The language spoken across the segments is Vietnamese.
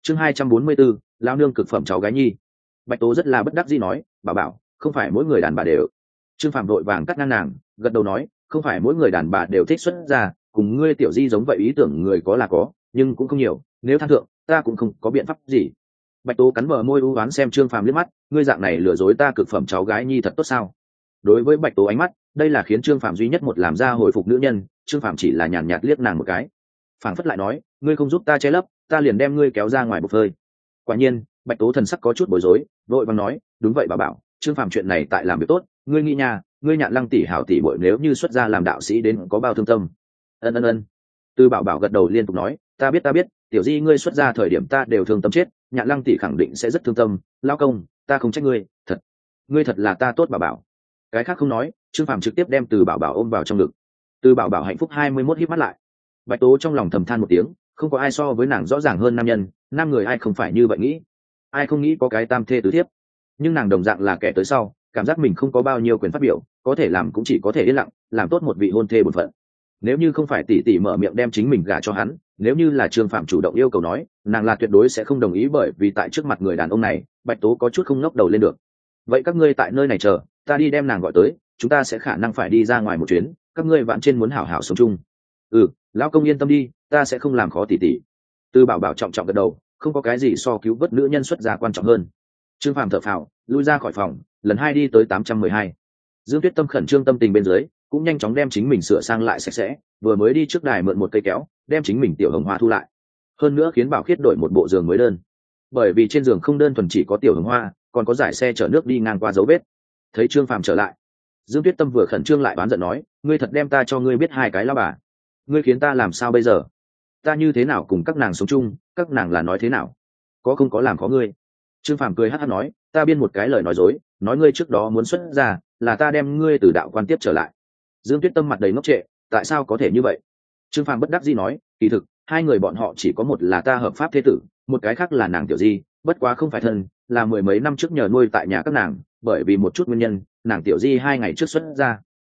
Chương 244, lao nương cực phẩm cháu gái nhi. Bạch Tố rất là bất đắc dĩ nói, bảo bảo, không phải mỗi người đàn bà đều. Trương Phạm vội vàng cắt ngang nàng, gật đầu nói, không phải mỗi người đàn bà đều thích xuất gia, cùng ngươi tiểu di giống vậy ý tưởng người có là có, nhưng cũng không nhiều, nếu than thượng, ta cũng không có biện pháp gì. Bạch Tố cắn bờ môi u oán xem Trương Phạm liếc mắt, ngươi dạng này lừa dối ta cực phẩm cháu gái nhi thật tốt sao? Đối với Bạch Tố ánh mắt, đây là khiến Trương Phạm duy nhất một làm ra hồi phục nữ nhân, Trương Phạm chỉ là nhàn nhạt liếc nàng một cái. Phảng phất lại nói, ngươi không giúp ta che lấp, ta liền đem ngươi kéo ra ngoài bục phơi. Quả nhiên, Bạch Tố thần sắc có chút bối rối, vội vàng nói, đúng vậy bà bảo, Trương Phạm chuyện này tại làm việc tốt, ngươi nghĩ nhà, ngươi Nhạn Lăng tỷ hảo tỷ muội nếu như xuất gia làm đạo sĩ đến có bao thương tâm. Ân. Từ bảo bảo gật đầu liên tục nói, ta biết, tiểu di ngươi xuất gia thời điểm ta đều thương tâm chết, Nhạn Lăng tỷ khẳng định sẽ rất thương tâm, lao công, ta không trách ngươi, thật, ngươi thật là ta tốt bà bảo. Cái khác không nói, Trương Phạm trực tiếp đem Từ bảo bảo ôm vào trong ngực. Từ bảo bảo hạnh phúc 21 híp mắt lại. Bạch Tố trong lòng thầm than một tiếng, không có ai so với nàng rõ ràng hơn nam nhân, nam người ai không phải như vậy nghĩ, ai không nghĩ có cái tam thê tứ thiếp, nhưng nàng đồng dạng là kẻ tới sau, cảm giác mình không có bao nhiêu quyền phát biểu, có thể làm cũng chỉ có thể yên lặng, làm tốt một vị hôn thê bổn phận. Nếu như không phải tỷ tỷ mở miệng đem chính mình gả cho hắn, nếu như là Trương Phạm chủ động yêu cầu nói, nàng là tuyệt đối sẽ không đồng ý, bởi vì tại trước mặt người đàn ông này, Bạch Tố có chút không ngóc đầu lên được. Vậy các ngươi tại nơi này chờ, ta đi đem nàng gọi tới, chúng ta sẽ khả năng phải đi ra ngoài một chuyến, các ngươi vạn trên muốn hảo hảo sống chung. Lão công yên tâm đi, ta sẽ không làm khó tỷ tỷ. Từ bảo bảo trọng trọng gật đầu, không có cái gì so cứu vớt nữ nhân xuất gia quan trọng hơn. Trương Phàm thở phào, lui ra khỏi phòng, lần hai đi tới 812. Dương Tuyết Tâm khẩn trương tâm tình bên dưới, cũng nhanh chóng đem chính mình sửa sang lại sạch sẽ, vừa mới đi trước đài mượn một cây kéo, đem chính mình tiểu hồng hoa thu lại. Hơn nữa khiến Bảo Khiết đổi một bộ giường mới đơn, bởi vì trên giường không đơn thuần chỉ có tiểu hồng hoa, còn có giải xe chở nước đi ngang qua dấu vết. Thấy Trương Phàm trở lại, Dương Tuyết Tâm vừa khẩn trương lại oán giận nói, ngươi thật đem ta cho ngươi biết hai cái lão bà, ngươi khiến ta làm sao bây giờ? Ta như thế nào cùng các nàng sống chung, các nàng là nói thế nào? Có không có làm khó ngươi? Trương Phàm cười hắt hắt nói, ta biên một cái lời nói dối, nói ngươi trước đó muốn xuất gia, là ta đem ngươi từ đạo quan tiếp trở lại. Dương Tuyết Tâm mặt đầy ngốc trệ, tại sao có thể như vậy? Trương Phàm bất đắc dĩ nói, kỳ thực hai người bọn họ chỉ có một là ta hợp pháp thế tử, một cái khác là nàng tiểu di, bất quá không phải thân, là mười mấy năm trước nhờ nuôi tại nhà các nàng, bởi vì một chút nguyên nhân, nàng tiểu di 2 ngày trước xuất gia.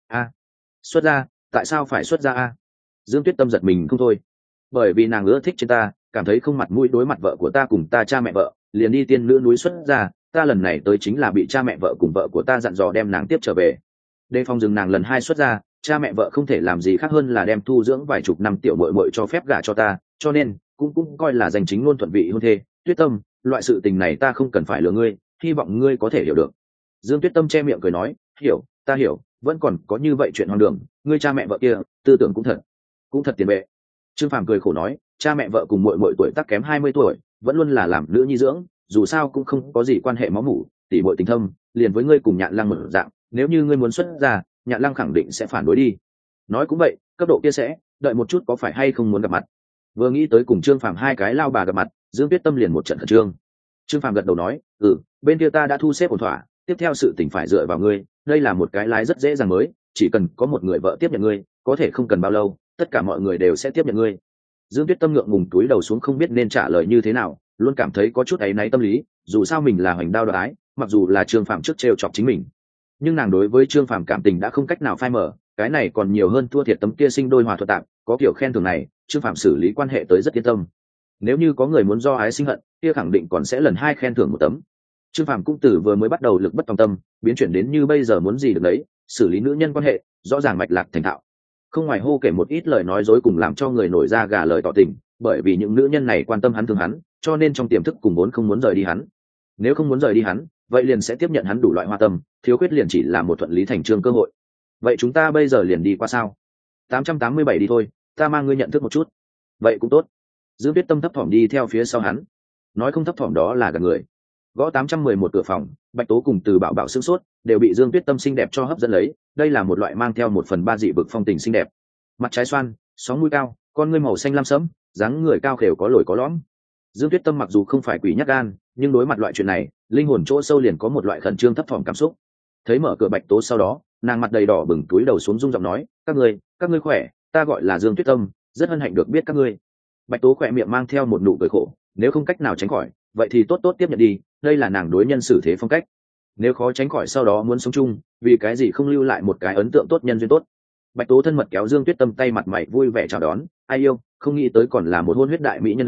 Xuất gia? Tại sao phải xuất gia a? Dương Tuyết Tâm giật mình không thôi, bởi vì nàng ưa thích trên ta, cảm thấy không mặt mũi đối mặt vợ của ta cùng ta cha mẹ vợ, liền đi tiên nữ núi xuất gia. Ta lần này tới chính là bị cha mẹ vợ cùng vợ của ta dặn dò đem nàng tiếp trở về, đề phòng dừng nàng lần 2 xuất gia, cha mẹ vợ không thể làm gì khác hơn là đem thu dưỡng vài chục năm tiểu muội muội cho phép gả cho ta, cho nên cũng coi là danh chính ngôn thuận vị hôn thê. Tuyết Tâm, loại sự tình này ta không cần phải lừa ngươi, hy vọng ngươi có thể hiểu được. Dương Tuyết Tâm che miệng cười nói, hiểu, ta hiểu, vẫn còn có như vậy chuyện hoang đường, ngươi cha mẹ vợ kia tư tưởng cũng thật tiền bệ. Trương Phàm cười khổ nói, cha mẹ vợ cùng muội muội tuổi tác kém 20 tuổi, vẫn luôn là làm nữ nhi dưỡng, dù sao cũng không có gì quan hệ máu mủ, tỷ muội tình thâm, liền với ngươi cùng Nhạn Lăng một dạng, nếu như ngươi muốn xuất gia, Nhạn Lăng khẳng định sẽ phản đối đi. Nói cũng vậy, cấp độ kia sẽ đợi một chút, có phải hay không muốn gặp mặt? Vừa nghĩ tới cùng Trương Phàm hai cái lao bà gặp mặt, Dương Tuyết Tâm liền một trận khẩn trương. Trương Phàm gật đầu nói, bên kia ta đã thu xếp ổn thỏa, tiếp theo sự tình phải dựa vào ngươi, đây là một cái lái rất dễ dàng mới, chỉ cần có một người vợ tiếp nhận ngươi, có thể không cần bao lâu, tất cả mọi người đều sẽ tiếp nhận ngươi. Dương Tuyết Tâm ngượng ngùng túi đầu xuống, không biết nên trả lời như thế nào, luôn cảm thấy có chút áy náy tâm lý, dù sao mình là hoành đao đoái ái, mặc dù là Trương Phàm trước trêu chọc chính mình, nhưng nàng đối với Trương Phàm cảm tình đã không cách nào phai mở, cái này còn nhiều hơn thua thiệt tấm kia sinh đôi hòa thuận tạm, có kiểu khen thưởng này, Trương Phàm xử lý quan hệ tới rất yên tâm. Nếu như có người muốn do ái sinh hận, kia khẳng định còn sẽ lần 2 khen thưởng một tấm. Trương Phàm cũng từ vừa mới bắt đầu lực bất tòng tâm, biến chuyển đến như bây giờ muốn gì được đấy, xử lý nữ nhân quan hệ, rõ ràng mạch lạc thành thạo. Không ngoài hô kể một ít lời nói dối cùng làm cho người nổi da gà lời tỏ tình, bởi vì những nữ nhân này quan tâm hắn thương hắn, cho nên trong tiềm thức cùng vốn không muốn rời đi hắn. Nếu không muốn rời đi hắn, vậy liền sẽ tiếp nhận hắn đủ loại hoa tâm, thiếu khuyết liền chỉ là một thuận lý thành trương cơ hội. Vậy chúng ta bây giờ liền đi qua sao? 887 đi thôi, ta mang ngươi nhận thức một chút. Vậy cũng tốt. Dương Tuyết Tâm thấp thỏm đi theo phía sau hắn, nói không thấp thỏm đó là gạt người. Gõ 811 cửa phòng, Bạch Tố cùng Từ bảo bảo sửng sốt, đều bị Dương Tuyết Tâm xinh đẹp cho hấp dẫn lấy, đây là một loại mang theo 1/3 dị vực phong tình xinh đẹp. Mặt trái xoan, sóng mũi cao, con ngươi màu xanh lam sẫm, dáng người cao khều có lồi có lõm. Dương Tuyết Tâm mặc dù không phải quỷ nhát gan, nhưng đối mặt loại chuyện này, linh hồn chỗ sâu liền có một loại khẩn trương thấp thỏm cảm xúc. Thấy mở cửa Bạch Tố sau đó, nàng mặt đầy đỏ bừng túi đầu xuống rung giọng nói, các ngươi khỏe, ta gọi là Dương Tuyết Tâm, rất hân hạnh được biết các ngươi. Bạch Tố khỏe miệng mang theo một nụ cười khổ, nếu không cách nào tránh khỏi, vậy thì tốt tốt tiếp nhận đi, đây là nàng đối nhân xử thế phong cách. Nếu khó tránh khỏi sau đó muốn sống chung, vì cái gì không lưu lại một cái ấn tượng tốt nhân duyên tốt. Bạch Tố thân mật kéo Dương Tuyết Tâm tay, mặt mày vui vẻ chào đón, ai yêu, không nghĩ tới còn là một hôn huyết đại mỹ nhân đây,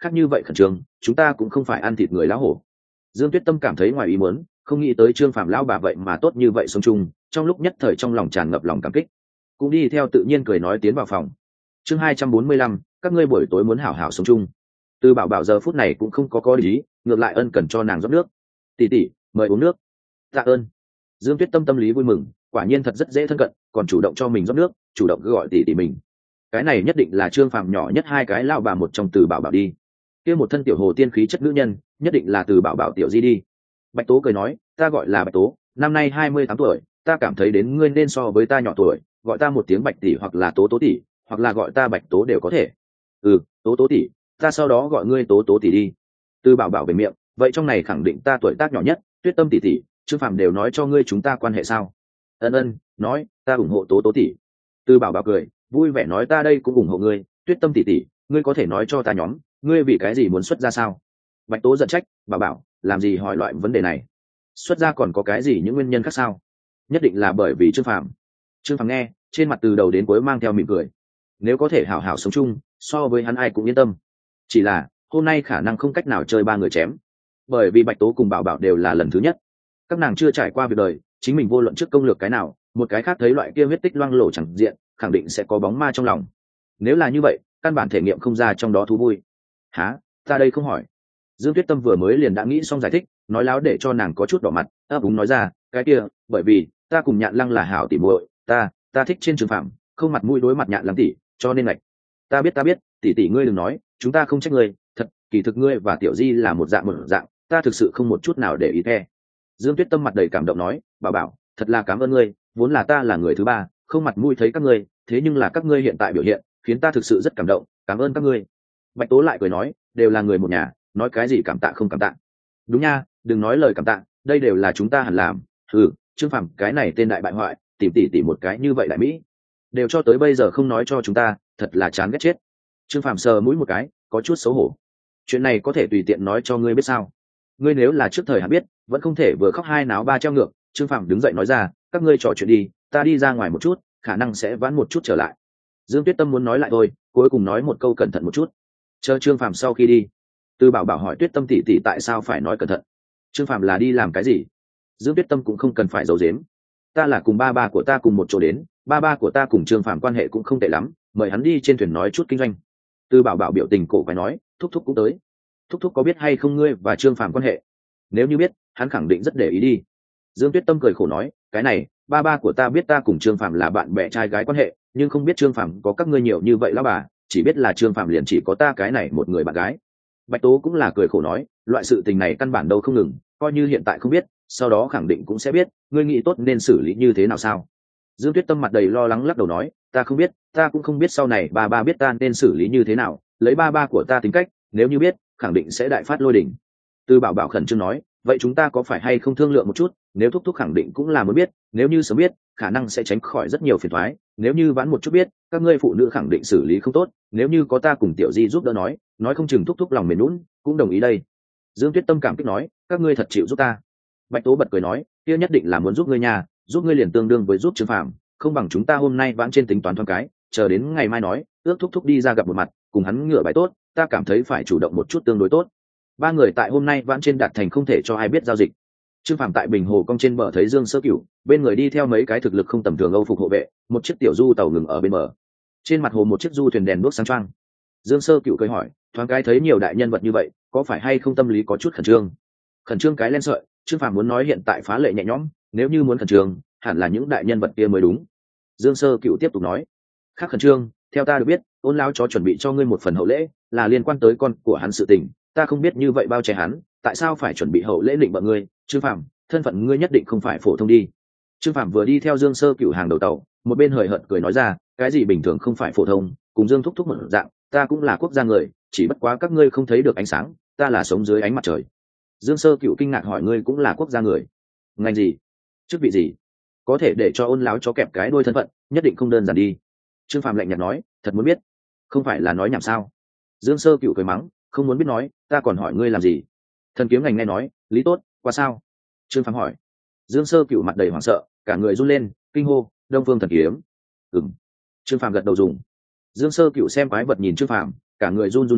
khác như vậy khẩn trương, chúng ta cũng không phải ăn thịt người lão hổ. Dương Tuyết Tâm cảm thấy ngoài ý muốn, không nghĩ tới Trương Phàm lão bà vậy mà tốt như vậy sống chung, trong lúc nhất thời trong lòng tràn ngập lòng cảm kích, cũng đi theo tự nhiên cười nói tiến vào phòng. Chương 245, các ngươi buổi tối muốn hảo hảo sống chung. Từ Bảo Bảo giờ phút này cũng không có ý, ngược lại ân cần cho nàng rót nước. Tỷ tỷ, mời uống nước. Tạ ơn. Dương Tuyết Tâm tâm lý vui mừng, quả nhiên thật rất dễ thân cận, còn chủ động cho mình rót nước, chủ động gọi tỷ tỷ mình. Cái này nhất định là Trương Phàm nhỏ nhất hai cái lao bà một trong Từ Bảo Bảo đi. Kia một thân tiểu hồ tiên khí chất nữ nhân, nhất định là Từ Bảo Bảo tiểu di đi. Bạch Tố cười nói, ta gọi là Bạch Tố, năm nay 28 tuổi, ta cảm thấy đến ngươi nên so với ta nhỏ tuổi, gọi ta một tiếng Bạch tỷ hoặc là Tố Tố tỷ, hoặc là gọi ta Bạch Tố đều có thể. Ừ, Tố Tố tỷ, ta sau đó gọi ngươi Tố Tố tỷ đi. Từ Bảo Bảo về miệng, vậy trong này khẳng định ta tuổi tác nhỏ nhất, Tuyết Tâm tỷ tỷ, Trương Phàm đều nói cho ngươi chúng ta quan hệ sao? Ân, nói, ta ủng hộ Tố Tố tỷ. Từ Bảo Bảo cười, vui vẻ nói ta đây cũng ủng hộ ngươi, Tuyết Tâm tỷ tỷ, ngươi có thể nói cho ta nhóm, ngươi vì cái gì muốn xuất ra sao? Bạch Tố giận trách, Bảo Bảo, làm gì hỏi loại vấn đề này? Xuất ra còn có cái gì những nguyên nhân khác sao? Nhất định là bởi vì Trương Phàm. Trương Phàm nghe, trên mặt từ đầu đến cuối mang theo mỉm cười. Nếu có thể hảo hảo sống chung, so với hắn ai cũng yên tâm. Chỉ là hôm nay khả năng không cách nào chơi ba người chém, bởi vì Bạch Tố cùng Bảo Bảo đều là lần thứ nhất, các nàng chưa trải qua việc đời, chính mình vô luận trước công lược cái nào, một cái khác thấy loại kia huyết tích loang lổ chẳng diện, khẳng định sẽ có bóng ma trong lòng. Nếu là như vậy, căn bản thể nghiệm không ra trong đó thú vui. Hả? Ta đây không hỏi. Dương Tuyết Tâm vừa mới liền đã nghĩ xong giải thích, nói láo để cho nàng có chút đỏ mặt, ấp úng nói ra, cái kia, bởi vì ta cùng Nhạn Lăng là hảo tỉ muội, ta thích trên Trường Phạm, không mặt mũi đối mặt Nhạn Lăng tỷ, cho nên lạch. Ta biết, tỷ tỷ ngươi đừng nói, chúng ta không trách ngươi, thật, kỳ thực ngươi và Tiểu Di là một dạng, ta thực sự không một chút nào để ý the. Dương Tuyết Tâm mặt đầy cảm động nói, Bảo Bảo, thật là cảm ơn ngươi, vốn là ta là người thứ ba, không mặt mũi thấy các ngươi, thế nhưng là các ngươi hiện tại biểu hiện, khiến ta thực sự rất cảm động, cảm ơn các ngươi. Bạch Tố lại cười nói, đều là người một nhà, nói cái gì cảm tạ không cảm tạ. Đúng nha, đừng nói lời cảm tạ, đây đều là chúng ta hẳn làm. Trương Phàm cái này tên đại bại hoại, tìm tỉ một cái như vậy đại mỹ, đều cho tới bây giờ không nói cho chúng ta, thật là chán ghét chết. Trương Phàm sờ mũi một cái, có chút xấu hổ. Chuyện này có thể tùy tiện nói cho ngươi biết sao? Ngươi nếu là trước thời hạn biết, vẫn không thể vừa khóc hai náo ba treo ngược. Trương Phàm đứng dậy nói ra, các ngươi trò chuyện đi, ta đi ra ngoài một chút, khả năng sẽ vãn một chút trở lại. Dương Tuyết Tâm muốn nói lại thôi, cuối cùng nói một câu cẩn thận một chút. Chờ Trương Phàm sau khi đi, Từ Bảo Bảo hỏi Tuyết Tâm tỷ tỷ tại sao phải nói cẩn thận. Trương Phàm là đi làm cái gì? Dương Tuyết Tâm cũng không cần phải giấu giếm. Ta là cùng ba của ta cùng một chỗ đến, ba của ta cùng Trương Phàm quan hệ cũng không tệ lắm, mời hắn đi trên thuyền nói chút kinh doanh. Từ Bảo Bảo biểu tình cổ quái nói, thúc thúc cũng tới. Thúc thúc có biết hay không ngươi và Trương Phàm quan hệ? Nếu như biết, hắn khẳng định rất để ý đi. Dương Tuyết Tâm cười khổ nói, cái này, ba của ta biết ta cùng Trương Phàm là bạn bè trai gái quan hệ, nhưng không biết Trương Phàm có các ngươi nhiều như vậy lão bà, chỉ biết là Trương Phàm liền chỉ có ta cái này một người bạn gái. Bạch Tố cũng là cười khổ nói, loại sự tình này căn bản đâu không ngừng, coi như hiện tại không biết, sau đó khẳng định cũng sẽ biết, ngươi nghĩ tốt nên xử lý như thế nào sao? Dương Tuyết Tâm mặt đầy lo lắng lắc đầu nói, ta không biết, ta cũng không biết sau này ba biết ta nên xử lý như thế nào, lấy ba của ta tính cách, nếu như biết, khẳng định sẽ đại phát lôi đỉnh. Từ Bảo Bảo khẩn trương nói, vậy chúng ta có phải hay không thương lượng một chút, nếu thúc thúc khẳng định cũng là muốn biết, nếu như sớm biết, khả năng sẽ tránh khỏi rất nhiều phiền toái, nếu như vãn một chút biết, các ngươi phụ nữ khẳng định xử lý không tốt, nếu như có ta cùng Tiểu Di giúp đỡ nói không chừng thúc thúc lòng mềm nhũn, cũng đồng ý đây. Dương Tuyết Tâm cảm kích nói, các ngươi thật chịu giúp ta. Bạch Tố bật cười nói, kia nhất định là muốn giúp ngươi nhà, giúp ngươi liền tương đương với giúp Trương Phàm, không bằng chúng ta hôm nay vãn trên tính toán thoáng cái, chờ đến ngày mai nói, ước thúc thúc đi ra gặp một mặt, cùng hắn ngựa bài tốt, ta cảm thấy phải chủ động một chút tương đối tốt. Ba người tại hôm nay vãn trên đạt thành không thể cho ai biết giao dịch. Trương Phàm tại Bình Hồ cong trên bờ thấy Dương Sơ Cửu, bên người đi theo mấy cái thực lực không tầm thường Âu phục hộ vệ, một chiếc tiểu du tàu ngừng ở bên bờ. Trên mặt hồ một chiếc du thuyền đèn đuốc sáng choang. Dương Sơ Cửu cười hỏi, thoáng cái thấy nhiều đại nhân vật như vậy, có phải hay không tâm lý có chút khẩn trương? Khẩn trương cái len sợi, Trương Phàm muốn nói hiện tại phá lệ nhẹ nhõm, nếu như muốn khẩn trương, hẳn là những đại nhân vật kia mới đúng. Dương Sơ Cửu tiếp tục nói, khác khẩn trương, theo ta được biết, Ôn lão chó chuẩn bị cho ngươi một phần hậu lễ, là liên quan tới con của hắn sự tình, ta không biết như vậy bao che hắn, tại sao phải chuẩn bị hậu lễ định bợ ngươi, Trương Phàm, thân phận ngươi nhất định không phải phổ thông đi. Trương Phàm vừa đi theo Dương Sơ Cửu hàng đầu tàu, một bên hời hợt cười nói ra, cái gì bình thường không phải phổ thông, cùng Dương thúc thúc một dạng, ta cũng là quốc gia người, chỉ bất quá các ngươi không thấy được ánh sáng, ta là sống dưới ánh mặt trời. Dương Sơ Cửu kinh ngạc hỏi, ngươi cũng là quốc gia người? Ngành gì? Chức vị gì? Có thể để cho Ôn lão chó kẹp cái đuôi thân phận, nhất định không đơn giản đi. Trương Phàm lạnh nhạt nói, thật muốn biết, không phải là nói nhảm sao? Dương Sơ Cửu cười mắng, không muốn biết nói, ta còn hỏi ngươi làm gì? Thần kiếm ngành nghe nói, lý tốt, qua sao? Trương Phàm hỏi. Dương Sơ Cửu mặt đầy hoảng sợ, cả người run lên, kinh hô, Đông Phương thần kiếm. Trương Phàm gật đầu dùng. Dương Sơ Cửu xem quái vật nhìn Trương Phàm, cả người run run nói,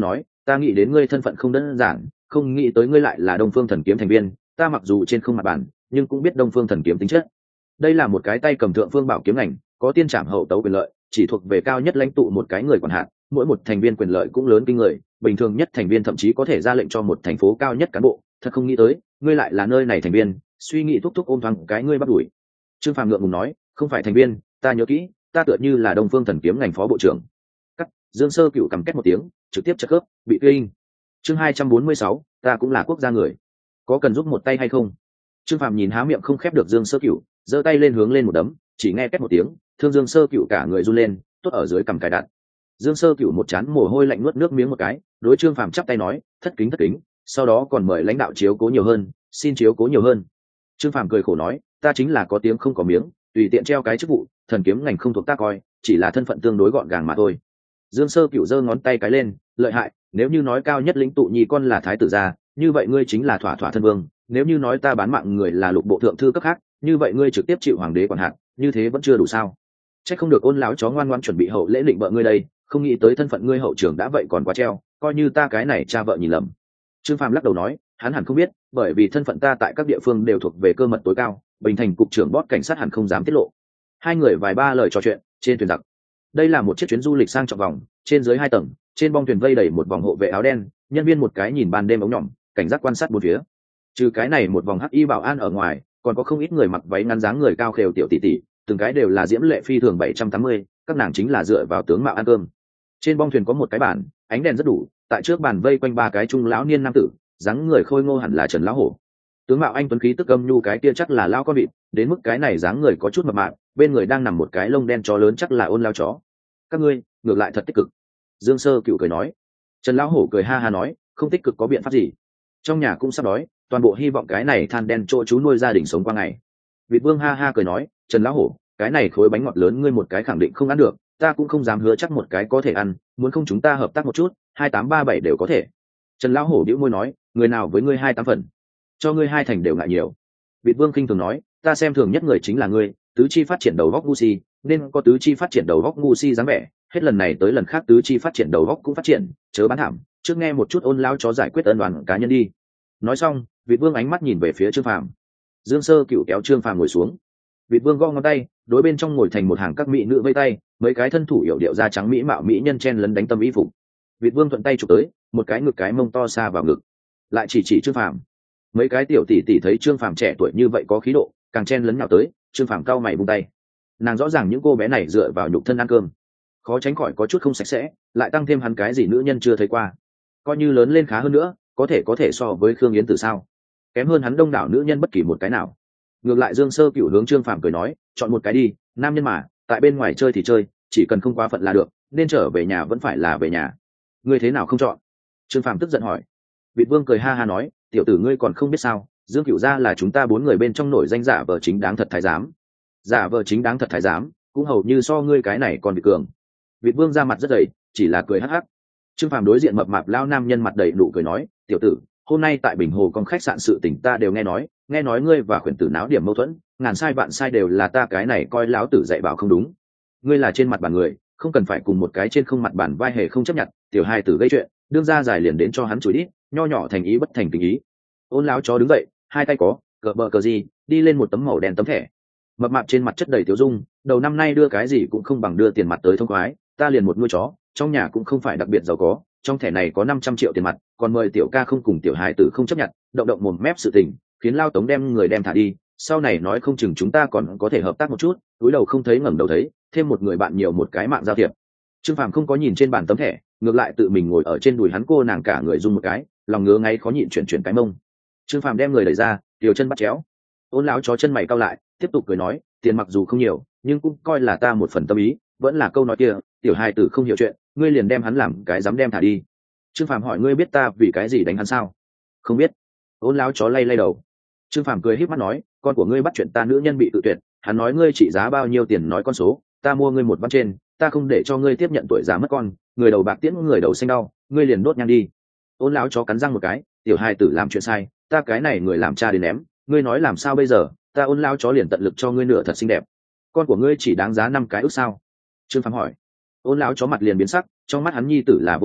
ta nghĩ đến ngươi thân phận không đơn giản, không nghĩ tới ngươi lại là Đông Phương Thần Kiếm thành viên. Ta mặc dù trên không mặt bản, nhưng cũng biết Đông Phương Thần Kiếm tính chất. Đây là một cái tay cầm thượng phương bảo kiếm ngành, có tiên trảm hậu tấu quyền lợi, chỉ thuộc về cao nhất lãnh tụ một cái người quản hạt, mỗi một thành viên quyền lợi cũng lớn kinh người, bình thường nhất thành viên thậm chí có thể ra lệnh cho một thành phố cao nhất cán bộ. Thật không nghĩ tới, ngươi lại là nơi này thành viên. Suy nghĩ thúc thúc ôm thoáng cái ngươi bắt đuổi. Trương Phàm ngượng ngùng nói, không phải thành viên, ta nhớ kỹ, ta tựa như là Đông Phương Thần Kiếm ngành phó bộ trưởng. Cắt. Dương Sơ Cửu cầm két một tiếng, trực tiếp chật khớp, bị kinh. Chương 246, ta cũng là quốc gia người, có cần giúp một tay hay không? Trương Phàm nhìn há miệng không khép được Dương Sơ Cửu, giơ tay lên hướng lên một đấm, chỉ nghe két một tiếng, thương Dương Sơ Cửu cả người run lên, tốt ở dưới cầm cài đặt. Dương Sơ Cửu một chán mồ hôi lạnh nuốt nước miếng một cái, đối Trương Phàm chắp tay nói, thất kính, sau đó còn mời lãnh đạo chiếu cố nhiều hơn, xin chiếu cố nhiều hơn. Trương Phàm cười khổ nói, ta chính là có tiếng không có miếng, tùy tiện treo cái chức vụ, thần kiếm ngành không thuộc ta coi, chỉ là thân phận tương đối gọn gàng mà thôi. Dương Sơ Cửu giơ ngón tay cái lên, lợi hại, nếu như nói cao nhất lĩnh tụ nhi con là thái tử gia, như vậy ngươi chính là thỏa thỏa thân vương, nếu như nói ta bán mạng người là lục bộ thượng thư cấp khác, như vậy ngươi trực tiếp chịu hoàng đế quản hạt, như thế vẫn chưa đủ sao? Chắc không được Ôn lão chó ngoan ngoãn chuẩn bị hậu lễ định vợ ngươi đây, không nghĩ tới thân phận ngươi hậu trưởng đã vậy còn quá treo, coi như ta cái này cha vợ nhìn lầm. Trương Phàm lắc đầu nói, hắn hẳn không biết, bởi vì thân phận ta tại các địa phương đều thuộc về cơ mật tối cao, bình thành cục trưởng bót cảnh sát hẳn không dám tiết lộ. Hai người vài ba lời trò chuyện trên thuyền giặc. Đây là một chiếc chuyến du lịch sang trọng vòng, trên dưới 2 tầng, trên bong thuyền vây đầy một vòng hộ vệ áo đen, nhân viên một cái nhìn ban đêm ống nhỏm, cảnh giác quan sát bốn phía. Trừ cái này một vòng hắc y bảo an ở ngoài, còn có không ít người mặc váy ngắn dáng người cao khều tiểu tỷ tỷ, từng cái đều là diễm lệ phi thường 780, các nàng chính là dựa vào tướng mạo ăn cơm. Trên bong thuyền có một cái bàn, ánh đèn rất đủ, tại trước bàn vây quanh 3 cái trung lão niên nam tử, dáng người khôi ngô hẳn là Trần lão hổ. Tướng mạo anh tuấn khí tức âm nhu cái kia chắc là lão con vịt, đến mức cái này dáng người có chút mập mạp, bên người đang nằm một cái lông đen chó lớn chắc là Ôn lao chó. Các ngươi ngược lại thật tích cực. Dương Sơ Cửu cười nói. Trần lão hổ cười ha ha nói, không tích cực có biện pháp gì, trong nhà cũng sắp đói, toàn bộ hy vọng cái này than đen chỗ chú nuôi gia đình sống qua ngày. Vịt Vương ha ha cười nói, Trần lão hổ, cái này khối bánh ngọt lớn ngươi một cái khẳng định không ăn được, ta cũng không dám hứa chắc một cái có thể ăn, muốn không chúng ta hợp tác một chút, 2837 đều có thể. Trần lão hổ bĩu môi nói, người nào với ngươi 28 phần, cho ngươi 2 thành đều ngại nhiều. Vịt Vương khinh thường nói, ta xem thường nhất người chính là ngươi, tứ chi phát triển đầu góc ngu si, nên có tứ chi phát triển đầu góc ngu si dáng vẻ, hết lần này tới lần khác tứ chi phát triển đầu góc cũng phát triển, chớ bán thảm, trước nghe một chút Ôn lao chó giải quyết ân oán cá nhân đi. Nói xong, Vịt Vương ánh mắt nhìn về phía Trương Phàm. Dương Sơ Cửu kéo Trương Phàm ngồi xuống. Vịt Vương gõ ngón tay, đối bên trong ngồi thành một hàng các mỹ nữ vây tay, mấy cái thân thủ hiểu điệu da trắng mỹ mạo mỹ nhân chen lấn đánh tâm ý phục. Vịt Vương thuận tay chụp tới, một cái ngực cái mông to xa vào ngực, lại chỉ Trương Phàm. Mấy cái tiểu tỷ tỷ thấy Trương Phàm trẻ tuổi như vậy có khí độ, càng chen lấn nhào tới. Trương Phàm cau mày buông tay. Nàng rõ ràng những cô bé này dựa vào nhục thân ăn cơm, khó tránh khỏi có chút không sạch sẽ, lại tăng thêm hắn cái gì nữ nhân chưa thấy qua, coi như lớn lên khá hơn nữa, có thể so với Khương Yến Tử sao? Kém hơn hắn đông đảo nữ nhân bất kỳ một cái nào. Ngược lại Dương Sơ Cửu hướng Trương Phàm cười nói, chọn một cái đi, nam nhân mà, tại bên ngoài chơi thì chơi, chỉ cần không quá phận là được, nên trở về nhà vẫn phải là về nhà. Ngươi thế nào không chọn? Trương Phàm tức giận hỏi. Vịt Vương cười ha ha nói, tiểu tử ngươi còn không biết sao, Dương Cửu gia là chúng ta 4 người bên trong nổi danh giả vờ chính đáng thật thái giám. Giả vờ chính đáng thật thái giám, cũng hầu như so ngươi cái này còn bị cường. Vịt Vương ra mặt rất dày, chỉ là cười hắc hắc. Trương Phàm đối diện mập mạp lao nam nhân mặt đầy nụ cười nói, tiểu tử, hôm nay tại Bình Hồ con khách sạn sự tình ta đều nghe nói ngươi và khuyển tử náo điểm mâu thuẫn, ngàn sai vạn sai đều là ta cái này coi láo tử dạy bảo không đúng. Ngươi là trên mặt bàn người, không cần phải cùng một cái trên không mặt bàn vai hề không chấp nhận, tiểu hai tử gây chuyện, đương ra giải liền đến cho hắn chửi đít, nho nhỏ thành ý bất thành tình ý. Ôn láo chó đứng dậy, hai tay có, cờ bờ cờ gì, đi lên một tấm màu đen tấm thẻ. Mập mạp trên mặt chất đầy tiêu dung, đầu năm nay đưa cái gì cũng không bằng đưa tiền mặt tới thông khoái, ta liền một nuôi chó, trong nhà cũng không phải đặc biệt giàu có, trong thẻ này có 500 triệu tiền mặt, còn mời tiểu ca không cùng tiểu hài tử không chấp nhận, động động mồm mép sự tình, khiến lao tống đem người đem thả đi, sau này nói không chừng chúng ta còn có thể hợp tác một chút, túi đầu không thấy ngẩng đầu thấy, thêm một người bạn nhiều một cái mạng giao thiệp. Trương Phàm không có nhìn trên bàn tấm thẻ, ngược lại tự mình ngồi ở trên đùi hắn, cô nàng cả người run một cái, lòng ngứa ngáy khó nhịn chuyển cái mông. Trương Phàm đem người đẩy ra, điều chân bắt chéo. Ôn lão chó chân mày cau lại, tiếp tục cười nói, tiền mặc dù không nhiều, nhưng cũng coi là ta một phần tâm ý, vẫn là câu nói kia, tiểu hài tử không hiểu chuyện, ngươi liền đem hắn làm cái dám đem thả đi. Trương Phàm hỏi, ngươi biết ta vì cái gì đánh hắn sao? Không biết. Ôn lão chó lay đầu. Trương Phàm cười híp mắt nói, con của ngươi bắt chuyện ta nữ nhân bị tự tuyệt, hắn nói ngươi trị giá bao nhiêu tiền nói con số, ta mua ngươi một văn trên, ta không để cho ngươi tiếp nhận tuổi già mất con, người đầu bạc tiễn người đầu xanh đau, ngươi liền đốt nhang đi. Ôn lão chó cắn răng một cái, tiểu hài tử làm chuyện sai, ta cái này người làm cha đến ném, ngươi nói làm sao bây giờ? Ta Ôn lão chó liền tận lực cho ngươi nửa thật xinh đẹp, con của ngươi chỉ đáng giá 5 cái ức sao? Trương Phàm hỏi. Ôn lão chó mặt liền biến sắc, trong mắt hắn nhi tử là vô giá,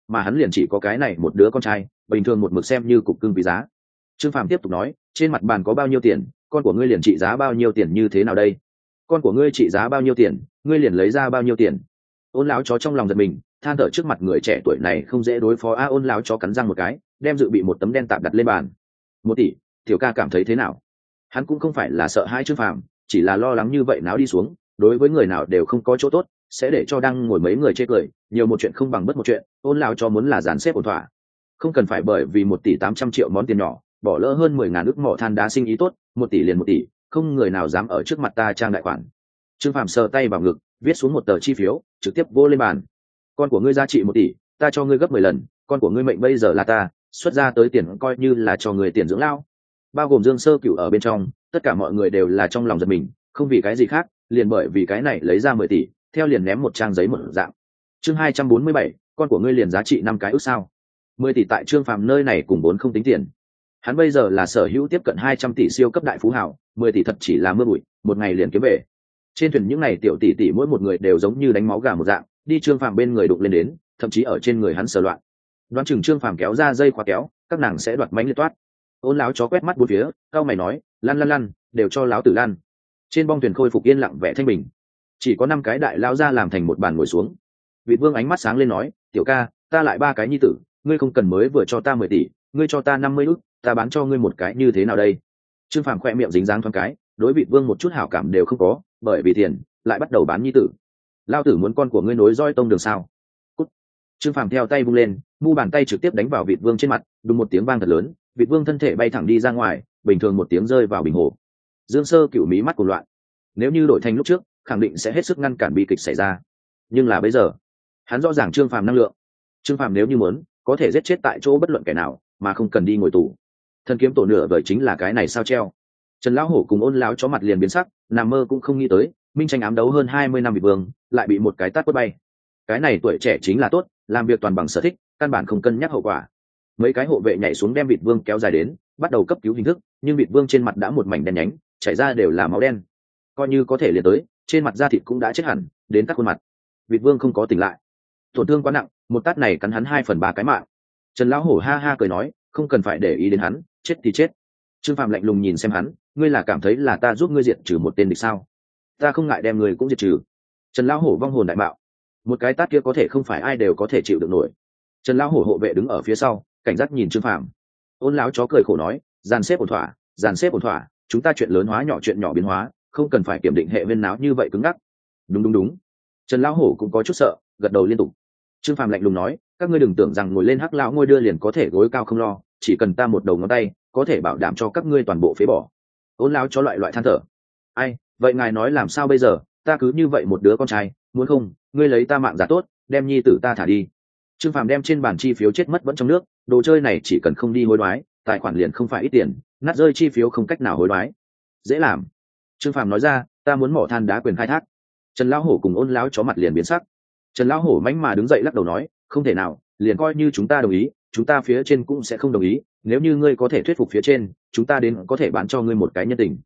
mà hắn liền chỉ có cái này một đứa con trai, bình thường một mực xem như cục cưng quý giá. Trương Phàm tiếp tục nói, trên mặt bàn có bao nhiêu tiền, con của ngươi liền trị giá bao nhiêu tiền như thế nào đây? Con của ngươi trị giá bao nhiêu tiền, ngươi liền lấy ra bao nhiêu tiền. Ôn lão chó trong lòng giật mình, than thở trước mặt người trẻ tuổi này không dễ đối phó. Ôn lão chó cắn răng một cái, đem dự bị một tấm đen tạp đặt lên bàn. 1 tỷ, tiểu ca cảm thấy thế nào? Hắn cũng không phải là sợ hãi Trương Phàm, chỉ là lo lắng như vậy náo đi xuống, đối với người nào đều không có chỗ tốt, sẽ để cho đang ngồi mấy người chê cười, nhiều một chuyện không bằng bất một chuyện. Ôn lão chó muốn là dàn xếp ổn thỏa, không cần phải bởi vì 1,8 tỷ món tiền nhỏ bỏ lỡ hơn 10.000 ức mỏ than đá sinh ý tốt. 1 tỷ liền 1 tỷ, không người nào dám ở trước mặt ta trang đại khoản. Trương Phàm sờ tay vào ngực, viết xuống một tờ chi phiếu, trực tiếp vô lên bàn. Con của ngươi giá trị 1 tỷ, ta cho ngươi gấp 10 lần. Con của ngươi mệnh bây giờ là ta xuất ra tới tiền coi như là cho người tiền dưỡng lao, bao gồm Dương Sơ Cửu ở bên trong. Tất cả mọi người đều là trong lòng giật mình, không vì cái gì khác, liền bởi vì cái này lấy ra 10 tỷ, theo liền ném một trang giấy một dạng. Chương 247, con của ngươi liền giá trị 5 cái ức sao? 10 tỷ tại Trương Phàm nơi này cùng 4 không tính tiền. Hắn bây giờ là sở hữu tiếp cận 200 tỷ siêu cấp đại phú hào, 10 tỷ thật chỉ là mưa bụi, một ngày liền kiếm về. Trên thuyền những này tiểu tỷ tỷ mỗi một người đều giống như đánh máu gà một dạng, đi Trương Phàm bên người đụng lên đến, thậm chí ở trên người hắn sờ loạn. Đoán chừng Trương Phàm kéo ra dây khóa kéo, các nàng sẽ đoạt mánh liệt toát. Ôn lão chó quét mắt bốn phía, cao mày nói, lăn lăn lăn, đều cho lão tử lăn. Trên bong thuyền khôi phục yên lặng vẻ thanh bình, chỉ có 5 cái đại lão ra làm thành một bàn ngồi xuống. Vị Vương ánh mắt sáng lên nói, tiểu ca, ta lại 3 cái nhi tử, ngươi không cần mới vừa cho ta 10 tỷ, ngươi cho ta 50 ức, ta bán cho ngươi một cái như thế nào đây? Trương Phàm khoe miệng dính dáng thoáng cái, đối Vị Vương một chút hảo cảm đều không có, bởi vì tiền lại bắt đầu bán nhi tử. Lao tử muốn con của ngươi nối roi tông đường sao? Cút. Trương Phàm theo tay vung lên, mu bàn tay trực tiếp đánh vào Vị Vương trên mặt, đùng một tiếng vang thật lớn, Vị Vương thân thể bay thẳng đi ra ngoài, bình thường một tiếng rơi vào bình hồ. Dương Sơ Cửu mí mắt cuồng loạn, nếu như đổi thành lúc trước, khẳng định sẽ hết sức ngăn cản bi kịch xảy ra, nhưng là bây giờ, hắn rõ ràng Trương Phàm năng lượng. Trương Phàm nếu như muốn, có thể giết chết tại chỗ bất luận kẻ nào, mà không cần đi ngồi tù. Thân kiếm tổ nửa vời chính là cái này sao treo. Trần lão hổ cùng Ôn lão chó mặt liền biến sắc, nằm mơ cũng không nghĩ tới, minh tranh ám đấu hơn 20 năm Vị Vương, lại bị một cái tát quất bay. Cái này tuổi trẻ chính là tốt, làm việc toàn bằng sở thích, căn bản không cân nhắc hậu quả. Mấy cái hộ vệ nhảy xuống đem Vị Vương kéo dài đến, bắt đầu cấp cứu hình thức, nhưng Vị Vương trên mặt đã một mảnh đen nhánh, chảy ra đều là máu đen. Coi như có thể liền tới, trên mặt da thịt cũng đã chết hẳn, đến các khuôn mặt. Vị Vương không có tỉnh lại, tổn thương quá nặng, một tát này cắn hắn 2/3 cái mạng. Trần lão hổ ha ha cười nói, không cần phải để ý đến hắn, chết thì chết. Trương Phàm lạnh lùng nhìn xem hắn, ngươi là cảm thấy là ta giúp ngươi diệt trừ một tên địch sao? Ta không ngại đem ngươi cũng diệt trừ. Trần lão hổ vong hồn đại mạo, một cái tát kia có thể không phải ai đều có thể chịu được nổi. Trần lão hổ hộ vệ đứng ở phía sau, cảnh giác nhìn Trương Phàm. Ôn lão chó cười khổ nói, dàn xếp ổn thỏa, dàn xếp ổn thỏa, chúng ta chuyện lớn hóa nhỏ, chuyện nhỏ biến hóa, không cần phải kiểm định hệ viên náo như vậy cứng ngắc. Đúng. Trần lão hổ cũng có chút sợ, gật đầu liên tục. Trương Phàm lạnh lùng nói, các ngươi đừng tưởng rằng ngồi lên hắc lão ngôi đưa liền có thể gối cao không lo, chỉ cần ta một đầu ngón tay, có thể bảo đảm cho các ngươi toàn bộ phế bỏ. Ôn lão chó loại than thở. Ai, vậy ngài nói làm sao bây giờ, ta cứ như vậy một đứa con trai, muốn không, ngươi lấy ta mạng giả tốt, đem nhi tử ta thả đi. Trương Phàm đem trên bàn chi phiếu chết mất vẫn trong nước, đồ chơi này chỉ cần không đi hối đoái, tài khoản liền không phải ít tiền, nát rơi chi phiếu không cách nào hối đoái. Dễ làm. Trương Phàm nói ra, ta muốn mỏ than đá quyền khai thác. Trần lão hổ cùng Ôn lão chó mặt liền biến sắc. Trần lão hổ mánh mà đứng dậy lắc đầu nói, không thể nào, liền coi như chúng ta đồng ý, chúng ta phía trên cũng sẽ không đồng ý, nếu như ngươi có thể thuyết phục phía trên, chúng ta đến có thể bán cho ngươi một cái nhân tình.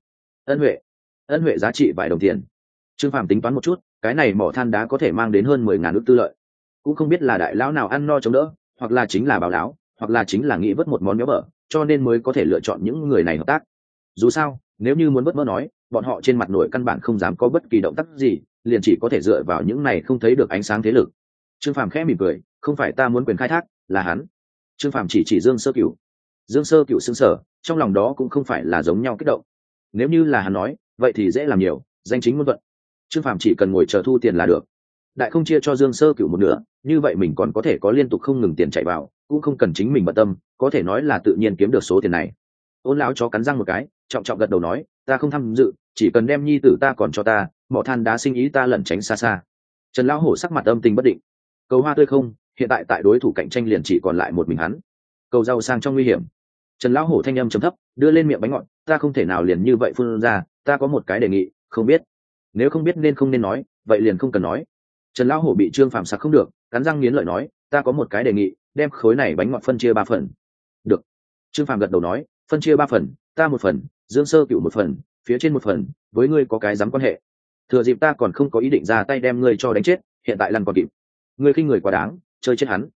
Ân huệ giá trị vài đồng tiền. Trương Phàm tính toán một chút, cái này mỏ than đá có thể mang đến hơn 10.000 ức tư lợi, cũng không biết là đại lão nào ăn no chống đỡ, hoặc là chính là bảo lão, hoặc là chính là nghĩ vớt một món béo bở, cho nên mới có thể lựa chọn những người này hợp tác. Dù sao, nếu như muốn vớt mỡ nói, bọn họ trên mặt nội căn bản không dám có bất kỳ động tác gì, liền chỉ có thể dựa vào những này không thấy được ánh sáng thế lực. Trương Phàm khẽ mỉm cười, không phải ta muốn quyền khai thác, là hắn. Trương Phàm chỉ Dương Sơ Cửu. Dương Sơ Cửu sững sờ, trong lòng đó cũng không phải là giống nhau kích động. Nếu như là hắn nói, vậy thì dễ làm nhiều, danh chính ngôn thuận. Trương Phàm chỉ cần ngồi chờ thu tiền là được. Đại không chia cho Dương Sơ Cửu một nửa, như vậy mình còn có thể có liên tục không ngừng tiền chạy vào, cũng không cần chính mình bận tâm, có thể nói là tự nhiên kiếm được số tiền này. Ôn lão chó cắn răng một cái, trọng trọng gật đầu nói, ta không tham dự, chỉ cần đem nhi tử ta còn cho ta, mỏ than đá sinh ý ta lẩn tránh xa xa. Trần lão hổ sắc mặt âm tình bất định. Cầu hoa tươi không, hiện tại tại đối thủ cạnh tranh liền chỉ còn lại một mình hắn. Cầu giàu sang trong nguy hiểm. Trần lão hổ thanh âm trầm thấp, đưa lên miệng bánh ngọt, ta không thể nào liền như vậy phun ra, ta có một cái đề nghị, không biết. Nếu không biết nên không nên nói, vậy liền không cần nói. Trần lão hổ bị Trương Phàm sặc không được, cắn răng nghiến lợi nói, ta có một cái đề nghị, đem khối này bánh ngọt phân chia 3 phần. Được. Trương Phàm gật đầu nói, phân chia 3 phần, ta 1 phần, Dương Sơ Cửu 1 phần, phía trên 1 phần, với ngươi có cái dám quan hệ. Thừa dịp ta còn không có ý định ra tay đem ngươi cho đánh chết, hiện tại lăn còn kịp. Ngươi khinh người quá đáng, chơi chết hắn.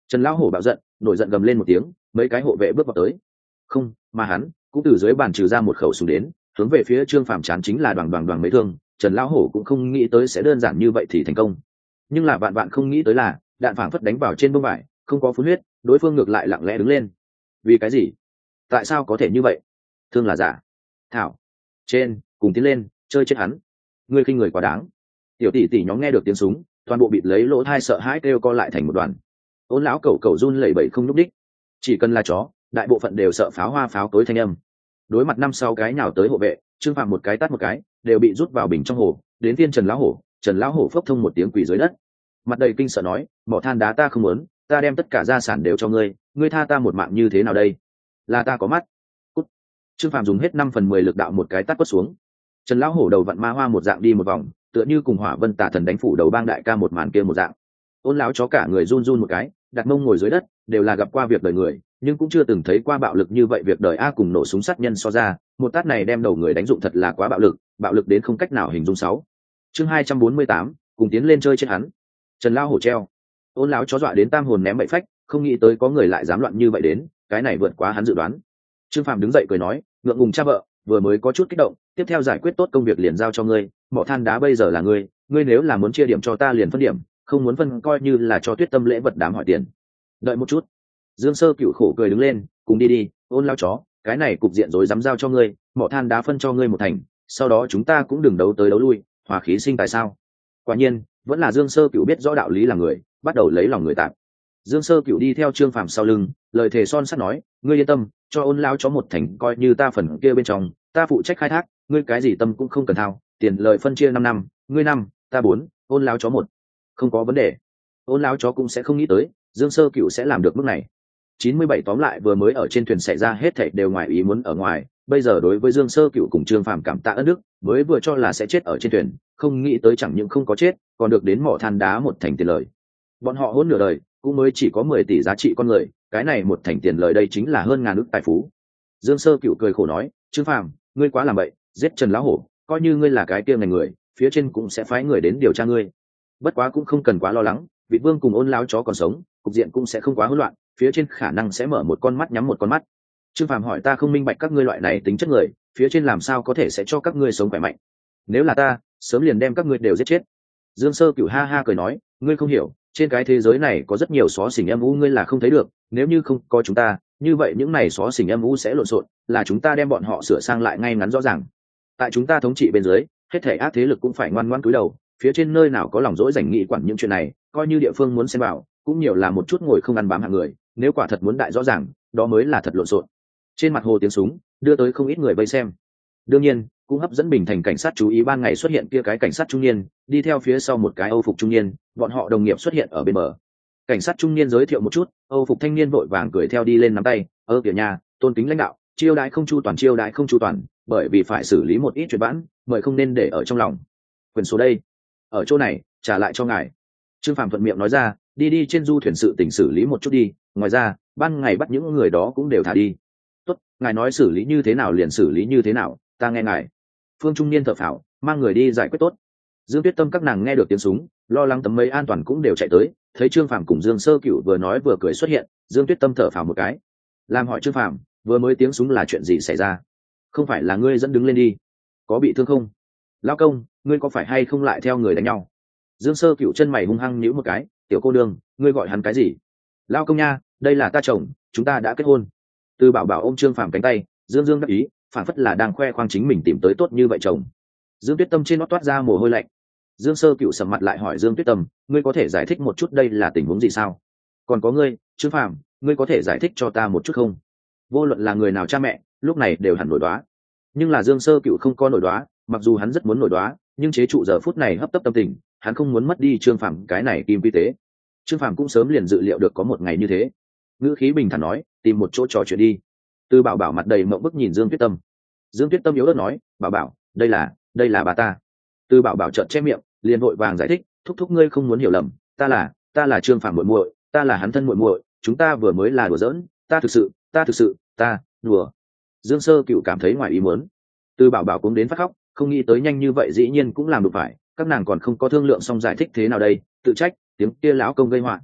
Trần lão hổ bạo giận, nổi giận gầm lên một tiếng, mấy cái hộ vệ bước vào tới. Không, mà hắn cũng từ dưới bàn trừ ra một khẩu súng đến, hướng về phía Trương Phàm chán chính là đoàn đoàn đoàn mấy thương. Trần lão hổ cũng không nghĩ tới sẽ đơn giản như vậy thì thành công, nhưng là vạn vạn không nghĩ tới là đạn phảng phất đánh vào trên bông vải, không có phun huyết, đối phương ngược lại lặng lẽ đứng lên. Vì cái gì? Tại sao có thể như vậy? Thương là giả. Thảo, trên cùng tiến lên, chơi chết hắn. Ngươi khinh người quá đáng. Tiểu tỷ tỷ nhóm nghe được tiếng súng, toàn bộ bịt lấy lỗ thai sợ hãi kêu co lại thành một đoàn. Ôn lão cẩu cẩu run lẩy bẩy không nhúc đích. Chỉ cần là chó, đại bộ phận đều sợ pháo hoa pháo tối thanh âm. Đối mặt 5-6 cái nhào tới hộ vệ, Trương Phạm một cái tát một cái, đều bị rút vào bình trong hồ. Đến phiên Trần lão hổ phốc thông một tiếng quỳ dưới đất, mặt đầy kinh sợ nói: "Mỏ than đá ta không muốn, ta đem tất cả gia sản đều cho ngươi, ngươi tha ta một mạng như thế nào đây? Là ta có mắt." Cút. Trương Phạm dùng hết 5/10 lực đạo một cái tát quất xuống. Trần lão hổ đầu vặn ma hoa một dạng đi một vòng, tựa như cùng Hỏa Vân Tà Thần đánh phủ đầu bang đại ca một màn kia một dạng. Ôn lão chó cả người run run một cái, đặt mông ngồi dưới đất, đều là gặp qua việc đời người, nhưng cũng chưa từng thấy qua bạo lực như vậy. Việc đời a cùng nổ súng sát nhân so ra, một tát này đem đầu người đánh dụng thật là quá bạo lực đến không cách nào hình dung. 6. Chương 248, cùng tiến lên chơi chết hắn. Trần lão hổ treo. Ôn lão chó dọa đến tam hồn ném bậy phách, không nghĩ tới có người lại dám loạn như vậy đến, cái này vượt quá hắn dự đoán. Trương Phạm đứng dậy cười nói: "Ngượng ngùng cha vợ, vừa mới có chút kích động, tiếp theo giải quyết tốt công việc liền giao cho ngươi, mỏ than đá bây giờ là ngươi nếu là muốn chia điểm cho ta liền phân điểm, không muốn phân coi như là cho Tuyết Tâm lễ vật đám hỏi tiền." Đợi một chút. Dương Sơ Cựu khổ cười đứng lên: "Cùng đi đi, Ôn lão chó, cái này cục diện rối dám giao cho ngươi, mỏ than đá phân cho ngươi một thành, sau đó chúng ta cũng đừng đấu tới đấu lui, hòa khí sinh tại sao?" Quả nhiên, vẫn là Dương Sơ Cựu biết rõ đạo lý là người, bắt đầu lấy lòng người tạm. Dương Sơ Cựu đi theo Trương Phàm sau lưng, lời thề son sắt nói: "Ngươi yên tâm, cho Ôn lão chó một thành coi như ta phần kia bên trong, ta phụ trách khai thác, ngươi cái gì tâm cũng không cần thao, tiền lời phân chia 5 năm, ngươi 5, ta 4, Ôn lão chó 1. Không có vấn đề." Ôn lão chó cũng sẽ không nghĩ tới Dương Sơ Cựu sẽ làm được mức này. 97 tóm lại vừa mới ở trên thuyền xảy ra hết thảy đều ngoài ý muốn ở ngoài, bây giờ đối với Dương Sơ Cựu cùng Trương Phàm cảm tạ ơn đức, mới vừa cho là sẽ chết ở trên thuyền, không nghĩ tới chẳng những không có chết, còn được đến mỏ than đá một thành tiền lời. Bọn họ hôn nửa đời, cũng mới chỉ có 10 tỷ giá trị con người, cái này một thành tiền lời đây chính là hơn ngàn ức tài phú. Dương Sơ Cựu cười khổ nói: "Trương Phàm, ngươi quá làm bậy, giết Trần lão hổ, coi như ngươi là cái kia ngành người, phía trên cũng sẽ phái người đến điều tra ngươi. Bất quá cũng không cần quá lo lắng, Vị Vương cùng Ôn lão chó còn sống, cục diện cũng sẽ không quá hỗn loạn, phía trên khả năng sẽ mở một con mắt nhắm một con mắt." Trương Phàm hỏi: "Ta không minh bạch các ngươi loại này tính chất người, phía trên làm sao có thể sẽ cho các ngươi sống khỏe mạnh? Nếu là ta, sớm liền đem các ngươi đều giết chết." Dương Sơ Cựu ha ha cười nói: "Ngươi không hiểu, trên cái thế giới này có rất nhiều xó xỉnh âm u ngươi là không thấy được, nếu như không có chúng ta, như vậy những này xó xỉnh âm u sẽ lộn xộn, là chúng ta đem bọn họ sửa sang lại ngay ngắn rõ ràng. Tại chúng ta thống trị bên dưới, hết thảy ác thế lực cũng phải ngoan ngoãn cúi đầu, phía trên nơi nào có lòng dỗi rảnh nghị quản những chuyện này, coi như địa phương muốn xen vào, cũng nhiều là một chút ngồi không ăn bám hạng người, nếu quả thật muốn đại rõ ràng, đó mới là thật lộn xộn." Trên mặt hồ tiếng súng đưa tới không ít người vây xem, đương nhiên cũng hấp dẫn Bình Thành cảnh sát chú ý. Ban ngày xuất hiện kia cái cảnh sát trung niên, đi theo phía sau một cái Âu phục trung niên, bọn họ đồng nghiệp xuất hiện ở bên bờ. Cảnh sát trung niên giới thiệu một chút, Âu phục thanh niên vội vàng cười theo đi lên nắm tay: "Kìa nhà, tôn kính lãnh đạo, chiêu đãi không chu toàn, bởi vì phải xử lý một ít chuyện vãn, mời không nên để ở trong lòng. Quyền số đây, ở chỗ này, trả lại cho ngài." Trương Phàm thuận miệng nói ra: đi trên du thuyền sự tình xử lý một chút đi, ngoài ra ban ngày bắt những người đó cũng đều thả đi." "Tốt, ngài nói xử lý như thế nào liền xử lý như thế nào, ta nghe ngài." Phương trung niên thở phào, mang người đi giải quyết tốt. Dương Tuyết Tâm các nàng nghe được tiếng súng, lo lắng tấm mây an toàn cũng đều chạy tới, thấy Trương Phàm cùng Dương Sơ Cựu vừa nói vừa cười xuất hiện, Dương Tuyết Tâm thở phào một cái, làm hỏi Trương Phàm: "Vừa mới tiếng súng là chuyện gì xảy ra? Không phải là ngươi dẫn đứng lên đi, có bị thương không? Lão công, ngươi có phải hay không lại theo người đánh nhau?" Dương Sơ Cựu chân mày hung hăng nhíu một cái: "Tiểu cô đương, ngươi gọi hắn cái gì?" "Lão công nha, đây là ta chồng, chúng ta đã kết hôn." Từ Bảo Bảo ôm Trương Phàm cánh tay, Dương Dương đắc ý, phản phất là đang khoe khoang chính mình tìm tới tốt như vậy chồng. Dương Tuyết Tâm trên nót toát ra mồ hôi lạnh. Dương Sơ Cựu sầm mặt lại hỏi Dương Tuyết Tâm: "Ngươi có thể giải thích một chút đây là tình huống gì sao? Còn có ngươi, Trương Phàm, ngươi có thể giải thích cho ta một chút không?" Vô luận là người nào cha mẹ, lúc này đều hẳn nổi đoá. Nhưng là Dương Sơ Cựu không có nổi đoá, mặc dù hắn rất muốn nổi đoá, nhưng chế trụ giờ phút này hấp tấp tâm tình, hắn không muốn mất đi Trương Phàm cái này kim vi tế. Trương Phàm cũng sớm liền dự liệu được có một ngày như thế. Ngữ khí bình thản nói: "Tìm một chỗ trò chuyện đi." Từ Bảo Bảo mặt đầy mộng bức nhìn Dương Tuyết Tâm. Dương Tuyết Tâm yếu ớt nói: "Bảo Bảo, đây là bà ta." Từ Bảo Bảo trợn che miệng, liền vội vàng giải thích: "Thúc thúc ngươi không muốn hiểu lầm, ta là Trương Phàm muội muội, ta là hắn thân muội muội, chúng ta vừa mới là đùa giỡn, ta thực sự, đùa." Dương Sơ Cựu cảm thấy ngoài ý muốn. Từ Bảo Bảo cũng đến phát khóc, không nghĩ tới nhanh như vậy dĩ nhiên cũng làm được phải, các nàng còn không có thương lượng xong giải thích thế nào đây, tự trách, tiếng kia lão công gây họa.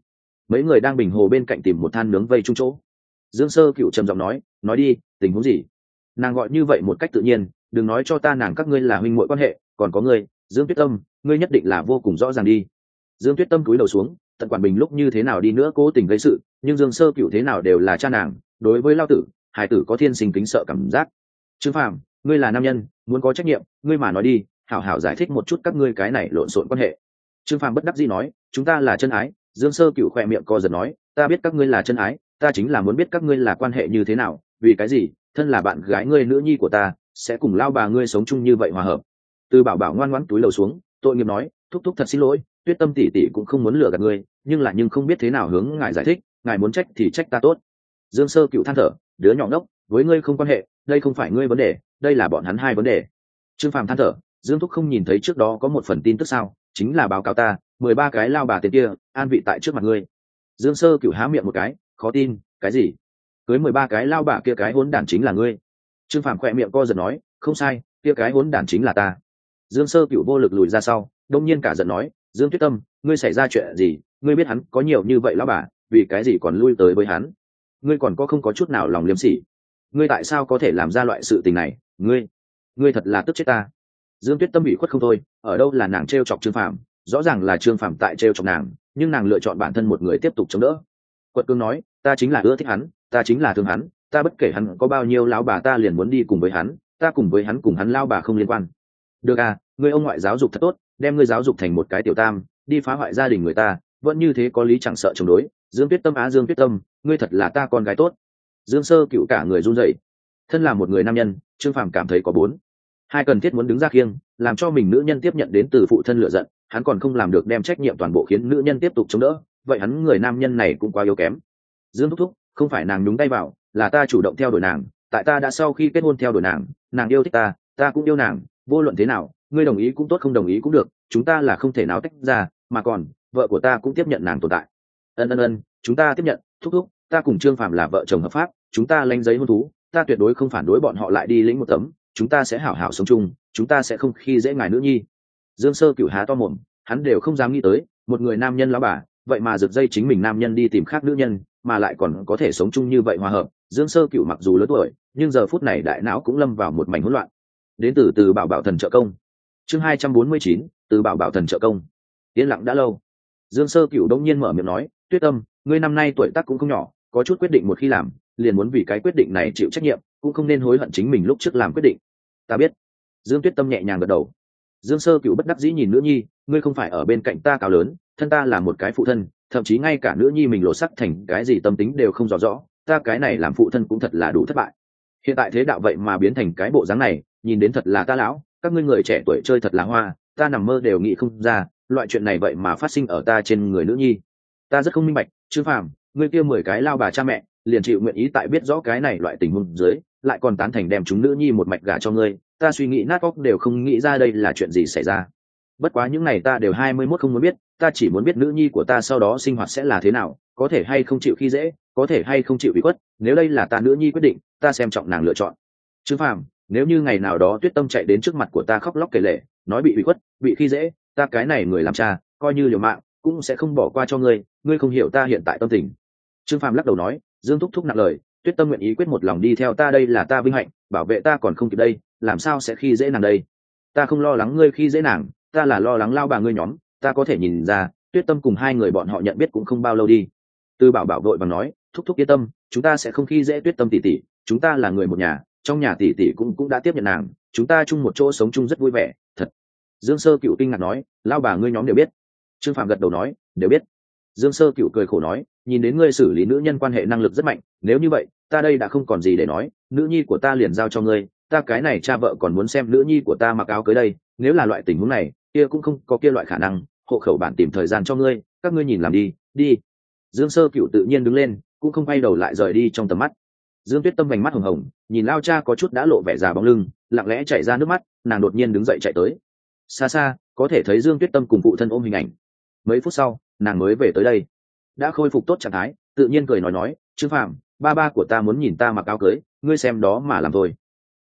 mấy người đang bình hồ bên cạnh tìm một than nướng vây chung chỗ. Dương Sơ Cựu trầm giọng nói đi, tình huống gì? Nàng gọi như vậy một cách tự nhiên, đừng nói cho ta nàng các ngươi là huynh muội quan hệ, còn có ngươi, Dương Tuyết Tâm, ngươi nhất định là vô cùng rõ ràng đi. Dương Tuyết Tâm cúi đầu xuống, tận quản bình lúc như thế nào đi nữa cố tình gây sự, nhưng Dương Sơ Cựu thế nào đều là cha nàng, đối với lao tử, hải tử có thiên sinh kính sợ cảm giác. Trương Phàm, ngươi là nam nhân, muốn có trách nhiệm, ngươi mà nói đi, hảo hảo giải thích một chút các ngươi cái này lộn xộn quan hệ. Trương Phàm bất đắc dĩ nói, chúng ta là chân ái. Dương Sơ Cựu khỏe miệng co giật nói, ta biết các ngươi là chân ái, ta chính là muốn biết các ngươi là quan hệ như thế nào, vì cái gì, thân là bạn gái ngươi nữ nhi của ta, sẽ cùng lao bà ngươi sống chung như vậy hòa hợp. Từ Bảo Bảo ngoan ngoãn túi lầu xuống, tội nghiệp nói, thúc thúc thật xin lỗi, Tuyết Tâm tỷ tỷ cũng không muốn lừa gạt ngươi, nhưng không biết thế nào hướng ngài giải thích, ngài muốn trách thì trách ta tốt. Dương Sơ Cựu than thở, đứa nhỏ ngốc, với ngươi không quan hệ, đây không phải ngươi vấn đề, đây là bọn hắn hai vấn đề. Trương Phàm than thở, Dương thúc không nhìn thấy trước đó có một phần tin tức sao, chính là báo cáo ta 13 cái lao bà tiền kia an vị tại trước mặt ngươi. Dương Sơ Cựu há miệng một cái, khó tin, cái gì? Cưới 13 cái lao bà kia cái hỗn đản chính là ngươi? Trương Phàm khỏe miệng co giật nói, không sai, kia cái hỗn đản chính là ta. Dương Sơ Cựu vô lực lùi ra sau, đông nhiên cả giận nói, Dương Tuyết Tâm, ngươi xảy ra chuyện gì? Ngươi biết hắn có nhiều như vậy lao bà, vì cái gì còn lui tới với hắn? Ngươi còn có không có chút nào lòng liêm sỉ? Ngươi tại sao có thể làm ra loại sự tình này? Ngươi thật là tức chết ta. Dương Tuyết Tâm bị khuất không thôi, ở đâu là nàng trêu chọc Trương Phàm, rõ ràng là Trương Phàm tại trêu chọc nàng, nhưng nàng lựa chọn bản thân một người tiếp tục chống đỡ. Quật Cương nói, ta chính là ưa thích hắn, ta chính là thương hắn, ta bất kể hắn có bao nhiêu lão bà ta liền muốn đi cùng với hắn, ta cùng với hắn cùng hắn lao bà không liên quan. Được à, ngươi ông ngoại giáo dục thật tốt, đem ngươi giáo dục thành một cái tiểu tam, đi phá hoại gia đình người ta, vẫn như thế có lý chẳng sợ chống đối. Dương Tuyết Tâm á, Dương Tuyết Tâm, ngươi thật là ta con gái tốt. Dương Sơ Cựu cả người run rẩy. Thân là một người nam nhân, Trương Phàm cảm thấy có hai cần thiết muốn đứng ra khiêng, làm cho mình nữ nhân tiếp nhận đến từ phụ thân lựa giận, hắn còn không làm được đem trách nhiệm toàn bộ khiến nữ nhân tiếp tục chống đỡ, vậy hắn người nam nhân này cũng quá yếu kém. Dương thúc thúc, không phải nàng nhúng tay vào, là ta chủ động theo đuổi nàng, tại ta đã sau khi kết hôn theo đuổi nàng, nàng yêu thích ta, ta cũng yêu nàng, vô luận thế nào, ngươi đồng ý cũng tốt không đồng ý cũng được, chúng ta là không thể nào tách ra, mà còn vợ của ta cũng tiếp nhận nàng tồn tại. Ân, chúng ta tiếp nhận, thúc thúc, ta cùng Trương Phàm là vợ chồng hợp pháp, chúng ta lãnh giấy hôn thú, ta tuyệt đối không phản đối bọn họ lại đi lĩnh một tấm, chúng ta sẽ hảo hảo sống chung, chúng ta sẽ không khi dễ ngài nữ nhi. Dương Sơ Cựu há to mồm, hắn đều không dám nghĩ tới, một người nam nhân lão bà, vậy mà giật dây chính mình nam nhân đi tìm khác nữ nhân, mà lại còn có thể sống chung như vậy hòa hợp. Dương Sơ Cựu mặc dù lớn tuổi, nhưng giờ phút này đại não cũng lâm vào một mảnh hỗn loạn. Đến từ Bảo Bảo thần trợ công. Chương 249, từ Bảo Bảo thần trợ công. Yên lặng đã lâu. Dương Sơ Cựu đông nhiên mở miệng nói, Tuyết Tâm, ngươi năm nay tuổi tác cũng không nhỏ, có chút quyết định một khi làm, liền muốn vì cái quyết định này chịu trách nhiệm, cũng không nên hối hận chính mình lúc trước làm quyết định. Ta biết. Dương Tuyết Tâm nhẹ nhàng gật đầu. Dương Sơ Cựu bất đắc dĩ nhìn nữ nhi, ngươi không phải ở bên cạnh ta cao lớn, thân ta là một cái phụ thân, thậm chí ngay cả nữ nhi mình lộ sắc thành cái gì tâm tính đều không rõ rõ, ta cái này làm phụ thân cũng thật là đủ thất bại. Hiện tại thế đạo vậy mà biến thành cái bộ dáng này, nhìn đến thật là ta lão, các ngươi người trẻ tuổi chơi thật là hoa, ta nằm mơ đều nghĩ không ra, loại chuyện này vậy mà phát sinh ở ta trên người nữ nhi. Ta rất không minh bạch, Trương Phàm, ngươi kia 10 cái lao bà cha mẹ, liền chịu nguyện ý tại biết rõ cái này loại tình huống dưới, lại còn tán thành đem chúng nữ nhi một mạch gả cho ngươi, ta suy nghĩ nát óc đều không nghĩ ra đây là chuyện gì xảy ra. Bất quá những này ta đều 21 không muốn biết, ta chỉ muốn biết nữ nhi của ta sau đó sinh hoạt sẽ là thế nào, có thể hay không chịu khi dễ, có thể hay không chịu ủy khuất, nếu đây là ta nữ nhi quyết định, ta xem trọng nàng lựa chọn. Trương Phàm, nếu như ngày nào đó Tuyết Tâm chạy đến trước mặt của ta khóc lóc kể lể, nói bị ủy khuất, bị khi dễ, ta cái này người làm cha, coi như liều mạng, cũng sẽ không bỏ qua cho ngươi, ngươi không hiểu ta hiện tại tâm tình. Trương Phàm lắc đầu nói, Dương thúc thúc nặng lời, Tuyết Tâm nguyện ý quyết một lòng đi theo ta đây là ta vinh hạnh, bảo vệ ta còn không kịp đây, làm sao sẽ khi dễ nàng đây? Ta không lo lắng ngươi khi dễ nàng, ta là lo lắng lao bà ngươi nhóm, ta có thể nhìn ra, Tuyết Tâm cùng hai người bọn họ nhận biết cũng không bao lâu đi. Từ Bảo Bảo vội bằng nói, thúc thúc yên tâm, chúng ta sẽ không khi dễ Tuyết Tâm tỷ tỷ, chúng ta là người một nhà, trong nhà tỷ tỷ cũng đã tiếp nhận nàng, chúng ta chung một chỗ sống chung rất vui vẻ, thật. Dương Sơ Cựu kinh ngạc nói, lao bà ngươi nhóm đều biết. Trương Phạm gật đầu nói, đều biết. Dương Sơ Cựu cười khổ nói, nhìn đến ngươi xử lý nữ nhân quan hệ năng lực rất mạnh, nếu như vậy, ta đây đã không còn gì để nói, nữ nhi của ta liền giao cho ngươi, ta cái này cha vợ còn muốn xem nữ nhi của ta mặc áo cưới đây, nếu là loại tình huống này, kia cũng không có kia loại khả năng, hộ khẩu bản tìm thời gian cho ngươi, các ngươi nhìn làm đi, đi. Dương Sơ Cựu tự nhiên đứng lên, cũng không quay đầu lại rời đi trong tầm mắt. Dương Tuyết Tâm vành mắt hồng hồng, nhìn lao cha có chút đã lộ vẻ già bóng lưng, lặng lẽ chảy ra nước mắt, nàng đột nhiên đứng dậy chạy tới. Xa xa, có thể thấy Dương Tuyết Tâm cùng phụ thân ôm hình ảnh. Mấy phút sau, nàng mới về tới đây. Đã khôi phục tốt trạng thái, tự nhiên cười nói, Trương Phạm, ba của ta muốn nhìn ta mặc áo cưới, ngươi xem đó mà làm thôi.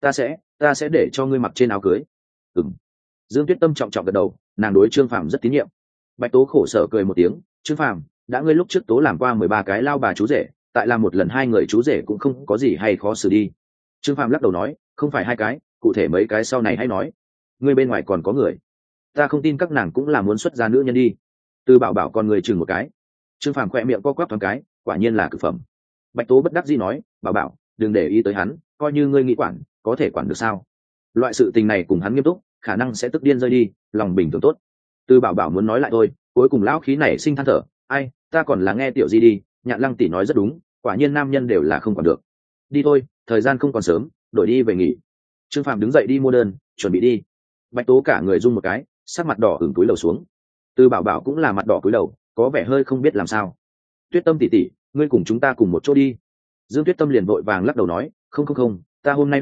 Ta sẽ để cho ngươi mặc trên áo cưới. Ừm. Dương Tuyết Tâm trọng trọng gật đầu, nàng đối Trương Phạm rất tín nhiệm. Bạch Tố khổ sở cười một tiếng, Trương Phạm, đã ngươi lúc trước tố làm qua 13 cái lao bà chú rể, tại làm một lần hai người chú rể cũng không có gì hay khó xử đi. Trương Phàm lắc đầu nói, không phải hai cái, cụ thể mấy cái sau này hãy nói. Ngươi bên ngoài còn có người, ta không tin các nàng cũng là muốn xuất gia nữ nhân đi. Từ Bảo Bảo con người chừng một cái. Trương Phàm khỏe miệng co quắp thoáng cái, quả nhiên là cực phẩm. Bạch Tố bất đắc dĩ nói, Bảo Bảo, đừng để ý tới hắn, coi như ngươi nghĩ quản, có thể quản được sao? Loại sự tình này cùng hắn nghiêm túc, khả năng sẽ tức điên rơi đi, lòng bình thường tốt. Từ Bảo Bảo muốn nói lại thôi, cuối cùng lão khí này sinh than thở, ai, ta còn là nghe Tiểu Di đi, Nhạn Lăng tỷ nói rất đúng, quả nhiên nam nhân đều là không quản được. Đi thôi, thời gian không còn sớm, đổi đi về nghỉ. Trương Phàm đứng dậy đi mua đơn, chuẩn bị đi. Bạch Tố cả người run một cái, sắc mặt đỏ ửng túi đầu xuống. Từ Bảo Bảo cũng là mặt đỏ cúi đầu, có vẻ hơi không biết làm sao. Tuyết Tâm tỷ tỷ, ngươi cùng chúng ta cùng một chỗ đi. Dương Tuyết Tâm liền vội vàng lắc đầu nói, không, ta hôm nay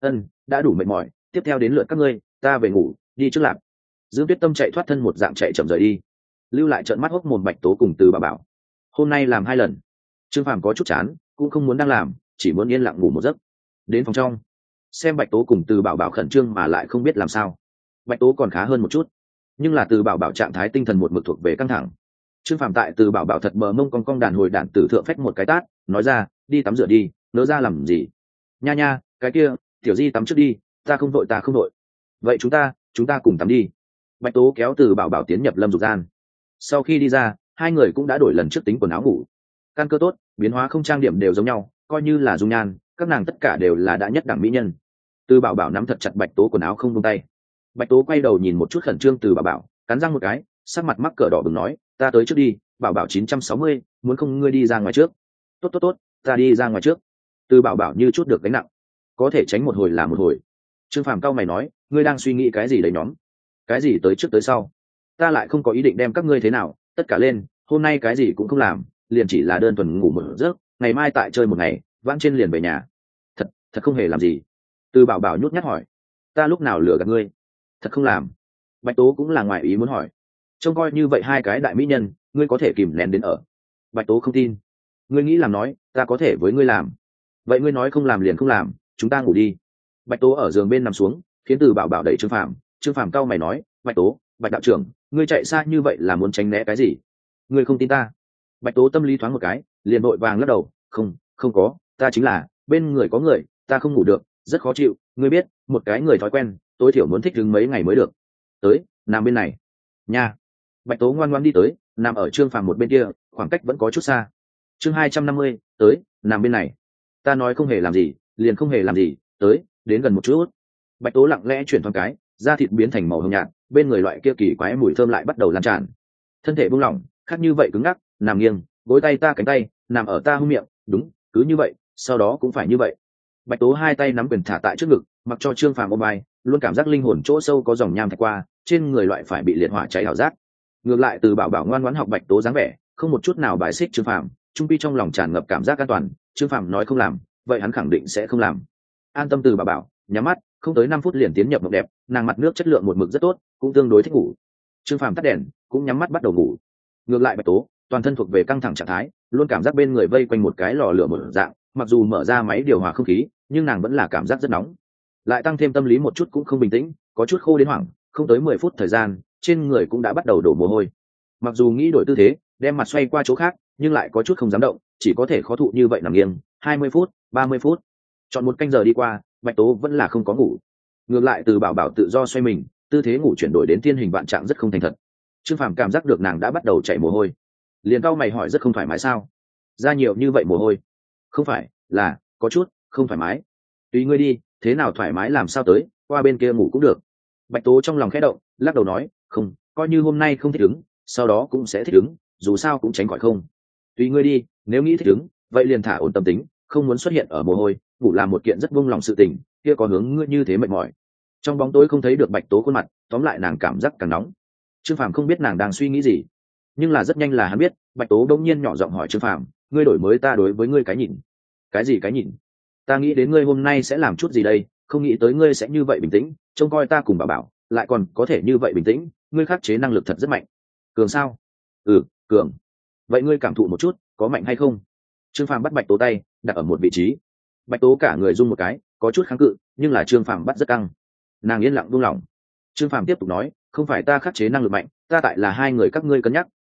đã đủ mệt mỏi, tiếp theo đến lượt các ngươi, ta về ngủ, đi trước lạc. Dương Tuyết Tâm chạy thoát thân một dạng chạy chậm rời đi, lưu lại trợn mắt hốc mồm Bạch Tố cùng Từ Bảo Bảo. Hôm nay làm 2 lần. Trương Phàm có chút chán, cũng không muốn đang làm, chỉ muốn yên lặng ngủ một giấc. Đến phòng trong, xem Bạch Tố cùng Từ Bảo Bảo khẩn trương mà lại không biết làm sao. Bạch Tố còn khá hơn một chút, nhưng là Từ Bảo Bảo trạng thái tinh thần một mực thuộc về căng thẳng. Trương Phàm tại Từ Bảo Bảo thật bờ mông cong cong đàn hồi đạn tử thượng phách một cái tát, nói ra, đi tắm rửa đi, nỡ ra làm gì? Nha, cái kia, Tiểu Di tắm trước đi, ta không vội. Vậy chúng ta cùng tắm đi. Bạch Tố kéo Từ Bảo Bảo tiến nhập lâm dục gian. Sau khi đi ra, hai người cũng đã đổi lần trước tính quần áo ngủ. Căn cơ tốt, biến hóa không trang điểm đều giống nhau, coi như là dung nhan, các nàng tất cả đều là đã nhất đẳng mỹ nhân. Từ Bảo Bảo nắm thật chặt Bạch Tố quần áo không buông tay. Bạch Tố quay đầu nhìn một chút khẩn trương Từ Bảo Bảo, cắn răng một cái, sắc mặt mắc cỡ đỏ bừng nói, ta tới trước đi, Bảo Bảo 960, muốn không ngươi đi ra ngoài trước. Tốt, ta đi ra ngoài trước. Từ Bảo Bảo như chút được gánh nặng, có thể tránh một hồi là một hồi. Trương Phàm cau mày nói, ngươi đang suy nghĩ cái gì đấy nhóm? Cái gì tới trước tới sau? Ta lại không có ý định đem các ngươi thế nào, tất cả lên, hôm nay cái gì cũng không làm, liền chỉ là đơn thuần ngủ một giấc, ngày mai tại chơi một ngày, vãng trên liền về nhà. Thật không hề làm gì. Từ Bảo Bảo nhút nhát hỏi, ta lúc nào lừa gạt ngươi? Thật không làm. Bạch Tố cũng là ngoài ý muốn hỏi, trông coi như vậy hai cái đại mỹ nhân, ngươi có thể kìm nén đến ở? Bạch Tố không tin. Ngươi nghĩ làm nói, ta có thể với ngươi làm. Vậy ngươi nói không làm liền không làm, chúng ta ngủ đi. Bạch Tố ở giường bên nằm xuống, khiến Từ Bảo Bảo đẩy Trương Phàm cau mày nói, Bạch Tố, Bạch đạo trưởng, ngươi chạy xa như vậy là muốn tránh né cái gì? Ngươi không tin ta? Bạch Tố tâm lý thoáng một cái, liền vội vàng lắc đầu, không có, ta chính là bên người có người, ta không ngủ được, rất khó chịu, ngươi biết, một cái người thói quen, tối thiểu muốn thích ứng mấy ngày mới được. Tới, nằm bên này. Nha. Bạch Tố ngoan ngoãn đi tới, nằm ở Trương Phàm một bên kia, khoảng cách vẫn có chút xa. Chương 250, tới, nằm bên này. Ta nói không hề làm gì, liền không hề làm gì, tới, đến gần một chút. Bạch Tố lặng lẽ chuyển thoáng cái, da thịt biến thành màu hồng nhạt, bên người loại kia kỳ quái mùi thơm lại bắt đầu lan tràn. Thân thể buông lỏng, khác như vậy cứng ngắc, nằm nghiêng, gối tay ta cánh tay, nằm ở ta hung miệng, đúng, cứ như vậy, sau đó cũng phải như vậy. Bạch Tố hai tay nắm quyền thả tại trước ngực, mặc cho Trương Phàm ôm vai, luôn cảm giác linh hồn chỗ sâu có dòng nham thạch qua, trên người loại phải bị liệt hỏa cháy ảo giác. Ngược lại Từ Bảo Bảo ngoan ngoãn học Bạch Tố dáng vẻ, không một chút nào bài xích Trương Phàm, trung pi trong lòng tràn ngập cảm giác an toàn. Trương Phàm nói không làm, vậy hắn khẳng định sẽ không làm. An tâm Từ Bảo Bảo, nhắm mắt, không tới 5 phút liền tiến nhập mộng đẹp, nàng mặt nước chất lượng một mực rất tốt, cũng tương đối thích ngủ. Trương Phàm tắt đèn, cũng nhắm mắt bắt đầu ngủ. Ngược lại Bạch Tố, toàn thân thuộc về căng thẳng trạng thái, luôn cảm giác bên người vây quanh một cái lò lửa một dạng, mặc dù mở ra máy điều hòa không khí, nhưng nàng vẫn là cảm giác rất nóng. Lại tăng thêm tâm lý một chút cũng không bình tĩnh, có chút khô đến hoảng, không tới 10 phút thời gian, trên người cũng đã bắt đầu đổ mồ hôi. Mặc dù nghĩ đổi tư thế, đem mặt xoay qua chỗ khác, nhưng lại có chút không dám động, chỉ có thể khó thụ như vậy nằm nghiêng, 20 phút, 30 phút. Chọn một canh giờ đi qua, Bạch Tố vẫn là không có ngủ. Ngược lại Từ Bảo Bảo tự do xoay mình, tư thế ngủ chuyển đổi đến thiên hình vạn trạng rất không thành thật. Trương Phàm cảm giác được nàng đã bắt đầu chảy mồ hôi, liền cau mày hỏi, rất không thoải mái sao? Ra nhiều như vậy mồ hôi? Không phải, là có chút không thoải mái. Tùy ngươi đi, thế nào thoải mái làm sao tới, qua bên kia ngủ cũng được. Bạch Tố trong lòng khẽ động, lắc đầu nói, không, coi như hôm nay không thích ứng, sau đó cũng sẽ thích ứng, dù sao cũng tránh khỏi không. Tùy ngươi đi, nếu nghĩ thích ứng, vậy liền thả ổn tâm tính, không muốn xuất hiện ở mồ hôi, ngủ là một kiện rất buông lòng sự tình, kia có hướng ngươi như thế mệt mỏi. Trong bóng tối không thấy được Bạch Tố khuôn mặt, tóm lại nàng cảm giác càng nóng. Trương Phàm không biết nàng đang suy nghĩ gì, nhưng là rất nhanh là hắn biết. Bạch Tố đống nhiên nhỏ giọng hỏi Trương Phàm, ngươi đổi mới ta đối với ngươi cái nhìn. Cái gì cái nhìn? Ta nghĩ đến ngươi hôm nay sẽ làm chút gì đây, không nghĩ tới ngươi sẽ như vậy bình tĩnh, trông coi ta cùng Bảo Bảo, lại còn có thể như vậy bình tĩnh, ngươi khắc chế năng lực thật rất mạnh. Cường sao? Ừ, cường. Vậy ngươi cảm thụ một chút, có mạnh hay không? Trương Phàm bắt Bạch Tố tay, đặt ở một vị trí. Bạch Tố cả người rung một cái, có chút kháng cự, nhưng là Trương Phàm bắt rất căng. Nàng yên lặng buông lỏng. Trương Phàm tiếp tục nói, không phải ta khắc chế năng lực mạnh, ta tại là hai người các ngươi cân nhắc,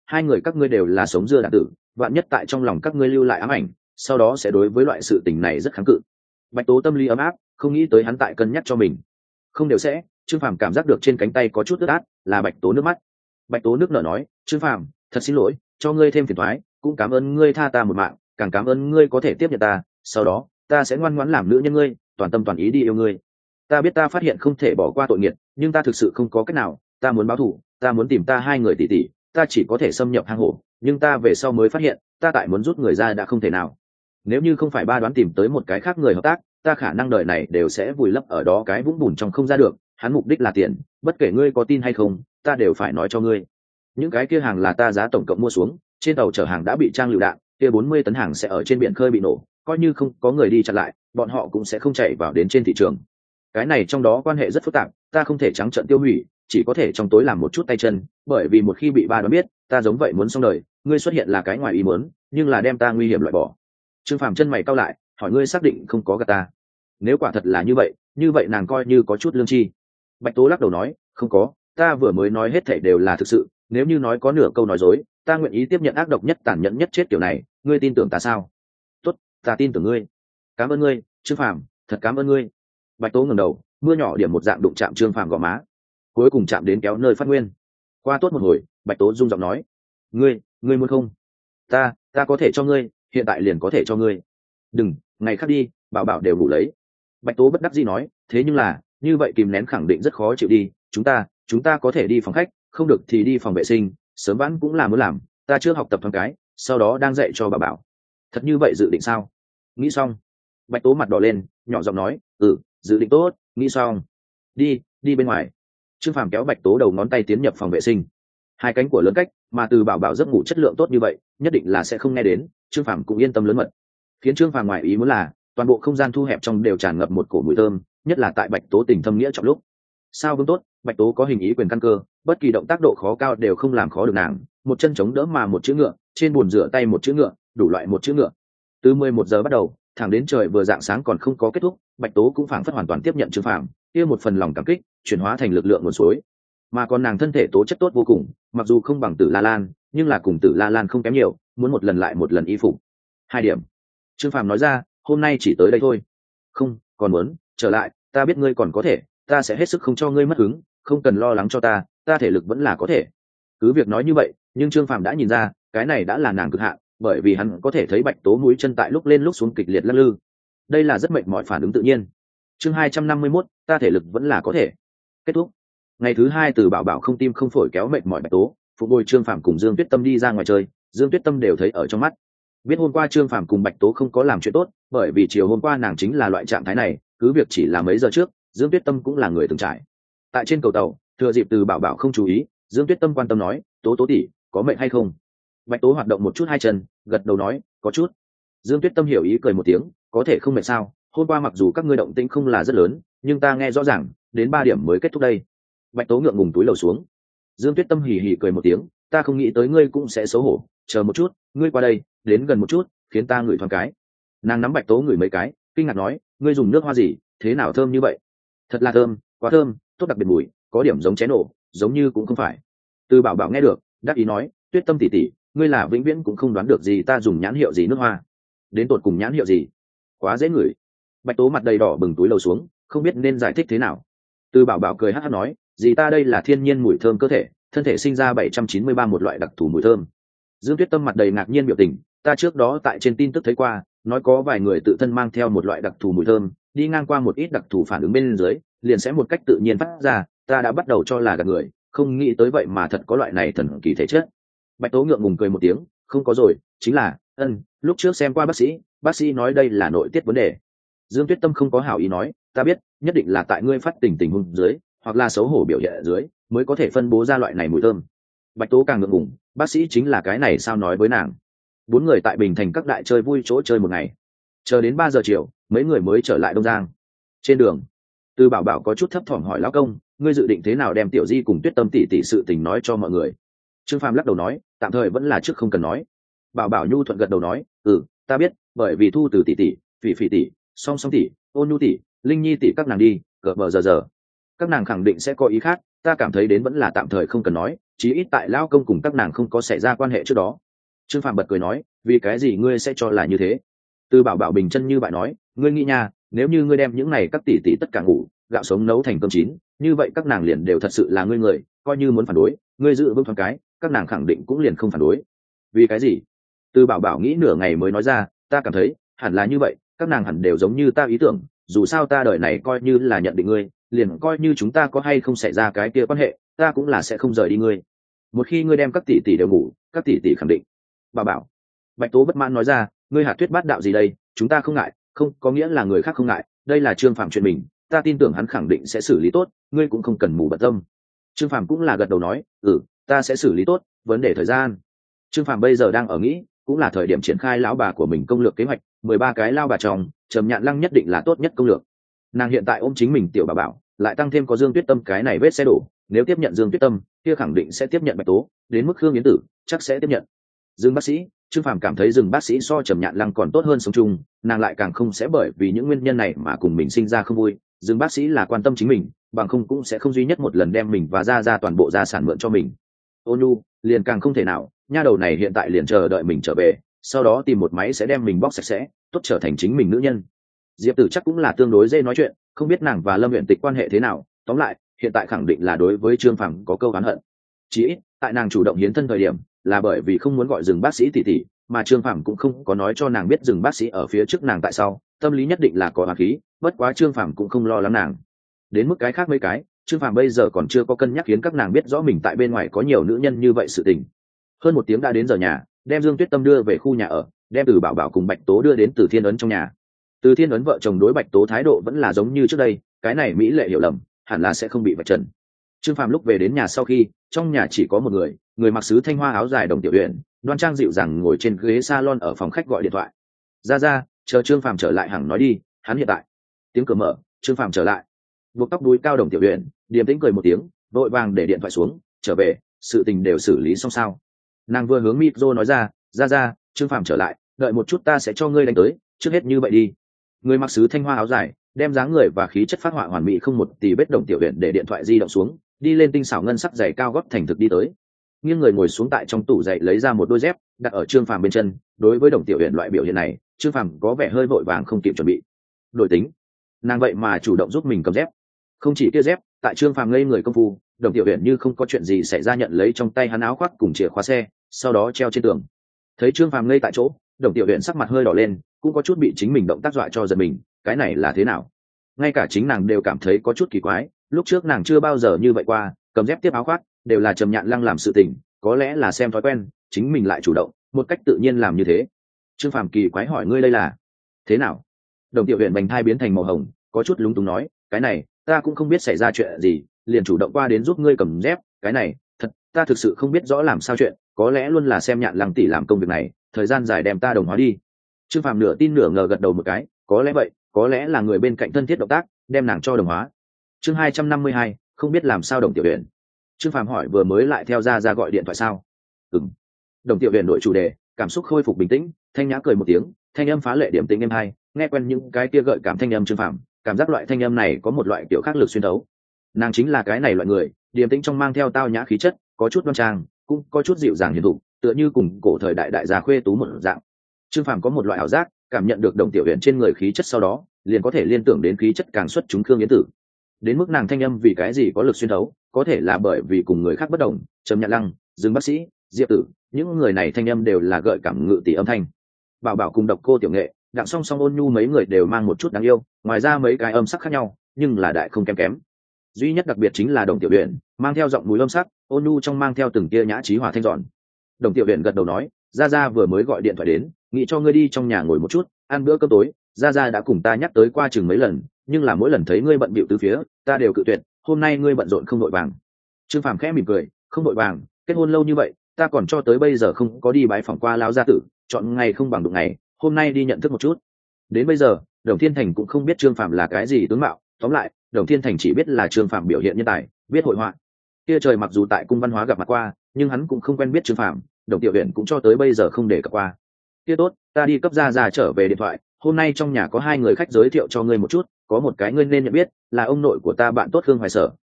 hai người các ngươi đều là sống dưa đạn tử, vạn nhất tại trong lòng các ngươi lưu lại ám ảnh, sau đó sẽ đối với loại sự tình này rất kháng cự. Bạch Tố tâm lý ấm áp, không nghĩ tới hắn tại cân nhắc cho mình. Không đều sẽ, Trương Phàm cảm giác được trên cánh tay có chút ướt át, là Bạch Tố nước mắt. Bạch Tố nước nở nói, Trương Phàm, thật xin lỗi, cho ngươi thêm phiền toái, cũng cảm ơn ngươi tha ta một mạng, càng cảm ơn ngươi có thể tiếp nhận ta, sau đó ta sẽ ngoan ngoãn làm nữ nhân ngươi, toàn tâm toàn ý đi yêu ngươi. Ta biết ta phát hiện không thể bỏ qua tội nghiệt, nhưng ta thực sự không có cách nào, ta muốn báo thù, ta muốn tìm ta hai người tỷ tỷ, ta chỉ có thể xâm nhập hang hổ, nhưng ta về sau mới phát hiện, ta tại muốn rút người ra đã không thể nào. Nếu như không phải ba đoán tìm tới một cái khác người hợp tác, ta khả năng đời này đều sẽ vùi lấp ở đó cái vũng bùn trong không ra được. Hắn mục đích là tiền, bất kể ngươi có tin hay không, ta đều phải nói cho ngươi. Những cái kia hàng là ta giá tổng cộng mua xuống, trên tàu chở hàng đã bị trang lựu đạn, kia 40 tấn hàng sẽ ở trên biển khơi bị nổ, coi như không có người đi chặn lại, bọn họ cũng sẽ không chạy vào đến trên thị trường. Cái này trong đó quan hệ rất phức tạp, ta không thể trắng trợn tiêu hủy, chỉ có thể trong tối làm một chút tay chân, bởi vì một khi bị ba đoán biết, ta giống vậy muốn xong đời, ngươi xuất hiện là cái ngoài ý muốn, nhưng là đem ta nguy hiểm loại bỏ. Trương Phàm chân mày cau lại, hỏi ngươi xác định không có gạt ta? Nếu quả thật là như vậy nàng coi như có chút lương tri. Bạch Tố lắc đầu nói, không có, ta vừa mới nói hết thảy đều là thực sự, nếu như nói có nửa câu nói dối, ta nguyện ý tiếp nhận ác độc nhất tàn nhẫn nhất chết kiểu này, ngươi tin tưởng ta sao? Tốt, ta tin tưởng ngươi. Cảm ơn ngươi, Trương Phàm, thật cảm ơn ngươi. Bạch Tố ngẩng đầu, mưa nhỏ điểm một dạng đụng chạm Trương Phàm gò má, cuối cùng chạm đến kéo nơi phát nguyên. Qua tốt một hồi, Bạch Tố rung giọng nói, ngươi muốn không? Ta có thể cho ngươi, hiện tại liền có thể cho ngươi. Đừng, ngày khác đi, bảo bảo đều đủ lấy. Bạch Tố bất đắc dĩ nói, thế nhưng là như vậy kìm nén khẳng định rất khó chịu đi, chúng ta có thể đi phòng khách, không được thì đi phòng vệ sinh, sớm vãn cũng là muốn làm, ta chưa học tập thoáng cái, sau đó đang dạy cho bảo bảo. Thật như vậy dự định sao? Nghĩ xong. Bạch Tố mặt đỏ lên, nhỏ giọng nói, dự định tốt, nghĩ xong. Đi bên ngoài. Trương Phàm kéo Bạch Tố đầu ngón tay tiến nhập phòng vệ sinh. Hai cánh của lớn cách, mà từ bảo bảo giấc ngủ chất lượng tốt như vậy, nhất định là sẽ không nghe đến, Trương Phàm cũng yên tâm lớn mật. Khiến Trương Phàm ngoài ý muốn là, toàn bộ không gian thu hẹp trong đều tràn ngập một cổ mùi thơm, nhất là tại Bạch Tố tình thâm nghĩa trọng lúc. Sao vương tốt, Bạch Tố có hình ý quyền căn cơ, bất kỳ động tác độ khó cao đều không làm khó được nàng, một chân chống đỡ mà một chữ ngựa, trên bồn rửa tay một chữ ngựa, đủ loại một chữ ngựa. Từ 11 giờ bắt đầu, thẳng đến trời vừa rạng sáng còn không có kết thúc, Bạch Tố cũng phảng phất hoàn toàn tiếp nhận Trương Phàm, kia một phần lòng cảm kích, chuyển hóa thành lực lượng nguồn suối. Mà còn nàng thân thể tố chất tốt vô cùng, mặc dù không bằng Tử La Lan, nhưng là cùng Tử La Lan không kém nhiều, muốn một lần lại một lần y phục. 2 điểm. Trương Phàm nói ra, hôm nay chỉ tới đây thôi. Không, còn muốn trở lại, ta biết ngươi còn có thể, ta sẽ hết sức không cho ngươi mất hứng, không cần lo lắng cho ta thể lực vẫn là có thể. Cứ việc nói như vậy, nhưng Trương Phàm đã nhìn ra, cái này đã là nàng cực hạn, bởi vì hắn có thể thấy Bạch Tố mũi chân tại lúc lên lúc xuống kịch liệt lắc lư. Đây là rất mệt mỏi phản ứng tự nhiên. Chương 251, ta thể lực vẫn là có thể. Kết thúc. Ngày thứ 2 từ bảo bảo không tim không phổi kéo mệt mỏi Bạch Tố, phục hồi Trương Phàm cùng Dương Tuyết Tâm đi ra ngoài chơi, Dương Tuyết Tâm đều thấy ở trong mắt. Biết hôm qua Trương Phàm cùng Bạch Tố không có làm chuyện tốt, bởi vì chiều hôm qua nàng chính là loại trạng thái này, cứ việc chỉ là mấy giờ trước, Dương Tuyết Tâm cũng là người từng trải. Tại trên cầu tàu, thừa dịp từ bảo bảo không chú ý, Dương Tuyết Tâm quan tâm nói, Tố tỷ, có mệt hay không? Bạch Tố hoạt động một chút hai chân, gật đầu nói, có chút. Dương Tuyết Tâm hiểu ý cười một tiếng, có thể không mệt sao? Hôm qua mặc dù các ngươi động tĩnh không là rất lớn, nhưng ta nghe rõ ràng, đến 3 điểm mới kết thúc đây. Bạch Tố ngượng ngùng túi lầu xuống. Dương Tuyết Tâm hì hì cười một tiếng, ta không nghĩ tới ngươi cũng sẽ xấu hổ, chờ một chút, ngươi qua đây, đến gần một chút, khiến ta ngửi thoáng cái. Nàng nắm Bạch Tố ngửi mấy cái, kinh ngạc nói, ngươi dùng nước hoa gì, thế nào thơm như vậy? Thật là thơm, quá thơm, tốt đặc biệt mùi, có điểm giống cháy nổ, giống như cũng không phải. Từ bảo bảo nghe được, đáp ý nói, Tuyết Tâm tỷ, ngươi là vĩnh viễn cũng không đoán được gì ta dùng nhãn hiệu gì nước hoa. Đến tột cùng nhãn hiệu gì? Quá dễ ngửi. Bạch Tố mặt đầy đỏ bừng túi lầu xuống, không biết nên giải thích thế nào. Từ bảo bảo cười hắc hắc nói, gì ta đây là thiên nhiên mùi thơm cơ thể, thân thể sinh ra 793 một loại đặc thù mùi thơm. Dương Tuyết Tâm mặt đầy ngạc nhiên biểu tình, ta trước đó tại trên tin tức thấy qua, nói có vài người tự thân mang theo một loại đặc thù mùi thơm, đi ngang qua một ít đặc thù phản ứng bên dưới, liền sẽ một cách tự nhiên phát ra, ta đã bắt đầu cho là gạt người, không nghĩ tới vậy mà thật có loại này thần kỳ thể chất. Bạch Tố ngượng ngùng cười một tiếng, không có rồi, chính là, lúc trước xem qua bác sĩ nói đây là nội tiết vấn đề. Dương Tuyết Tâm không có hảo ý nói, ta biết, nhất định là tại ngươi phát tình huống dưới, hoặc là xấu hổ biểu hiện ở dưới, mới có thể phân bố ra loại này mùi thơm. Bạch Tố càng ngượng ngùng, bác sĩ chính là cái này sao nói với nàng. 4 người tại Bình Thành các đại chơi vui chỗ chơi một ngày, chờ đến 3 giờ chiều, mấy người mới trở lại Đông Giang. Trên đường, Từ Bảo Bảo có chút thấp thỏm hỏi lão công, ngươi dự định thế nào đem Tiểu Di cùng Tuyết Tâm tỷ sự tình nói cho mọi người? Trương Phàm lắc đầu nói, tạm thời vẫn là trước không cần nói. Bảo Bảo nhu thuận gật đầu nói, ta biết, bởi vì Thu Từ tỷ, Phỉ tỷ, Song tỷ, Ôn Nhu tỷ, Linh Nhi tỷ các nàng đi, cờ bờ giờ, các nàng khẳng định sẽ có ý khác, ta cảm thấy đến vẫn là tạm thời không cần nói, chí ít tại lao công cùng các nàng không có xảy ra quan hệ trước đó. Trương Phạm bật cười nói, vì cái gì ngươi sẽ cho là như thế? Từ Bảo Bảo bình chân như bạn nói, ngươi nghĩ nha, nếu như ngươi đem những này các tỷ tỷ tất cả ngủ gạo sống nấu thành cơm chín, như vậy các nàng liền đều thật sự là ngươi người, coi như muốn phản đối, ngươi giữ vững thoáng cái, các nàng khẳng định cũng liền không phản đối. Vì cái gì? Từ Bảo Bảo nghĩ nửa ngày mới nói ra, ta cảm thấy hẳn là như vậy, các nàng hẳn đều giống như ta ý tưởng, dù sao ta đời này coi như là nhận định ngươi, liền coi như chúng ta có hay không xảy ra cái kia quan hệ, ta cũng là sẽ không rời đi ngươi. Một khi ngươi đem các tỷ tỷ đều ngủ, các tỷ tỷ khẳng định. Bảo Bảo. Bạch Tố bất mãn nói ra, ngươi hạt thuyết bát đạo gì đây, chúng ta không ngại, không có nghĩa là người khác không ngại, đây là Trương Phạm chuyện mình, ta tin tưởng hắn khẳng định sẽ xử lý tốt, ngươi cũng không cần mù bận tâm. Trương Phạm cũng là gật đầu nói, ta sẽ xử lý tốt, vấn đề thời gian. Trương Phạm bây giờ đang ở nghĩ, cũng là thời điểm triển khai lão bà của mình công lược kế hoạch, 13 cái lao bà chồng, Trầm Nhạn Lăng nhất định là tốt nhất công lược. Nàng hiện tại ôm chính mình tiểu bà bảo, lại tăng thêm có Dương Tuyết Tâm cái này vết xe đổ, nếu tiếp nhận Dương Tuyết Tâm, kia khẳng định sẽ tiếp nhận Bạch Tố, đến mức Khương Yến Tử chắc sẽ tiếp nhận. Dương bác sĩ, Trương Phàm cảm thấy Dương bác sĩ so Trầm Nhạn Lăng còn tốt hơn sống chung, nàng lại càng không sẽ bởi vì những nguyên nhân này mà cùng mình sinh ra không vui. Dương bác sĩ là quan tâm chính mình, bằng không cũng sẽ không duy nhất một lần đem mình và ra toàn bộ gia sản mượn cho mình. Ôn Nhu liền càng không thể nào, nha đầu này hiện tại liền chờ đợi mình trở về, sau đó tìm một máy sẽ đem mình bóc sạch sẽ, tốt trở thành chính mình nữ nhân. Diệp Tử chắc cũng là tương đối dễ nói chuyện, không biết nàng và Lâm Uyển Tịch quan hệ thế nào, tóm lại hiện tại khẳng định là đối với Trương Phàm có câu oán hận. Chỉ ít tại nàng chủ động hiến thân thời điểm là bởi vì không muốn gọi Dương bác sĩ tỷ tỷ, mà Trương Phàm cũng không có nói cho nàng biết Dương bác sĩ ở phía trước nàng tại sao, tâm lý nhất định là có oán khí, bất quá Trương Phàm cũng không lo lắng nàng. Đến mức cái khác mấy cái, Trương Phàm bây giờ còn chưa có cân nhắc khiến các nàng biết rõ mình tại bên ngoài có nhiều nữ nhân như vậy sự tình. Hơn một tiếng đã đến giờ nhà, đem Dương Tuyết Tâm đưa về khu nhà ở, đem Từ Bảo Bảo cùng Bạch Tố đưa đến Từ Thiên Ấn trong nhà. Từ Thiên Ấn vợ chồng đối Bạch Tố thái độ vẫn là giống như trước đây, cái này mỹ lệ hiểu lầm, hẳn là sẽ không bị vạch trần. Trương Phàm lúc về đến nhà sau khi, trong nhà chỉ có một người mặc sứ thanh hoa áo dài đồng tiểu uyển, đoan trang dịu dàng ngồi trên ghế salon ở phòng khách gọi điện thoại. Ra, chờ Trương Phàm trở lại hẳn nói đi, hắn hiện tại. Tiếng cửa mở, Trương Phàm trở lại. Buộc tóc đuôi cao đồng tiểu uyển, điềm tĩnh cười một tiếng, vội vàng để điện thoại xuống, trở về, sự tình đều xử lý xong sao? Nàng vừa hướng micro nói ra, Trương Phàm trở lại, đợi một chút ta sẽ cho ngươi đánh tới, trước hết như vậy đi. Người mặc sứ thanh hoa áo dài, đem dáng người và khí chất phát họa hoàn mỹ không một tì vết đồng tiểu uyển để điện thoại di động xuống, đi lên tinh xảo ngân sắc giày cao gót thành thực đi tới. Nghiêng người ngồi xuống tại trong tủ giày lấy ra một đôi dép, đặt ở Trương Phàm bên chân. Đối với đồng tiểu uyển loại biểu hiện này, Trương Phàm có vẻ hơi vội vàng không kịp chuẩn bị. Đổi tính, nàng vậy mà chủ động giúp mình cầm dép. Không chỉ kia dép, tại Trương Phàm ngây người công phu, đồng tiểu uyển như không có chuyện gì xảy ra nhận lấy trong tay hắn áo khoác cùng chìa khóa xe, sau đó treo trên tường. Thấy Trương Phàm ngây tại chỗ, đồng tiểu uyển sắc mặt hơi đỏ lên, cũng có chút bị chính mình động tác dọa cho giật mình, cái này là thế nào? Ngay cả chính nàng đều cảm thấy có chút kỳ quái, lúc trước nàng chưa bao giờ như vậy qua, cầm dép tiếp áo khoác đều là Trầm Nhạn Lăng làm sự tình, có lẽ là xem thói quen, chính mình lại chủ động một cách tự nhiên làm như thế. Trương Phàm kỳ quái hỏi, ngươi đây là thế nào? Đồng tiểu uyển vành thai biến thành màu hồng, có chút lúng túng nói, cái này ta cũng không biết xảy ra chuyện gì, liền chủ động qua đến giúp ngươi cầm dép, cái này thật ta thực sự không biết rõ làm sao chuyện, có lẽ luôn là xem Nhạn Lăng tỷ làm công việc này, thời gian dài đem ta đồng hóa đi. Trương Phàm nửa tin nửa ngờ gật đầu một cái, có lẽ vậy, có lẽ là người bên cạnh thân thiết động tác đem nàng cho đồng hóa. Chương 252, không biết làm sao đồng tiểu uyển. Trương Phàm hỏi, vừa mới lại theo ra gọi điện thoại sao? Đồng tiểu uyển đổi chủ đề, cảm xúc khôi phục bình tĩnh, thanh nhã cười một tiếng, thanh âm phá lệ điểm tĩnh êm hay, nghe quen những cái kia gợi cảm thanh âm Trương Phàm, cảm giác loại thanh âm này có một loại kiểu khác lực xuyên thấu. Nàng chính là cái này loại người, điềm tĩnh trong mang theo tao nhã khí chất, có chút đoan trang, cũng có chút dịu dàng hiền thục, tựa như cùng cổ thời đại đại gia khuê tú một dạng. Trương Phàm có một loại ảo giác, cảm nhận được đồng tiểu uyển trên người khí chất sau đó, liền có thể liên tưởng đến khí chất càng xuất chúng Khương Yến Tử. Đến mức nàng thanh âm vì cái gì có lực xuyên thấu, có thể là bởi vì cùng người khác bất đồng, Trầm Nhạn Lăng, Dương bác sĩ, Diệp Tử, những người này thanh âm đều là gợi cảm ngự tỷ âm thanh. Bảo Bảo cùng Độc Cô Tiểu Nghệ, Đặng Song Song, Ôn Nhu mấy người đều mang một chút đáng yêu, ngoài ra mấy cái âm sắc khác nhau, nhưng là đại không kém. Duy nhất đặc biệt chính là đồng tiểu uyển, mang theo giọng núi âm sắc, Ôn Nhu trong mang theo từng tia nhã trí hòa thanh dọn. Đồng tiểu uyển gật đầu nói, Gia vừa mới gọi điện thoại đến, nghĩ cho ngươi đi trong nhà ngồi một chút, ăn bữa cơm tối. Gia đã cùng ta nhắc tới qua chừng mấy lần, nhưng là mỗi lần thấy ngươi bận bịu tứ phía, ta đều cự tuyệt. Hôm nay ngươi bận rộn không vội vàng. Trương Phàm khẽ mỉm cười, không vội vàng, kết hôn lâu như vậy, ta còn cho tới bây giờ không có đi bái phỏng qua lão gia tử, chọn ngày không bằng đụng ngày, hôm nay đi nhận thức một chút. Đến bây giờ, Đồng Thiên Thành cũng không biết Trương Phàm là cái gì tướng mạo, tóm lại, Đồng Thiên Thành chỉ biết là Trương Phàm biểu hiện nhân tài, biết hội họa. Kia trời mặc dù tại cung văn hóa gặp mặt qua, nhưng hắn cũng không quen biết Trương Phàm, Đồng Tiểu Uyển cũng cho tới bây giờ không để cập qua. Kia tốt, ta đi cấp Gia trở về điện thoại, hôm nay trong nhà có 2 người khách giới thiệu cho ngươi một chút, có một cái ngươi nên nhận biết, là ông nội của ta bạn tốt Hương Hoài Sở,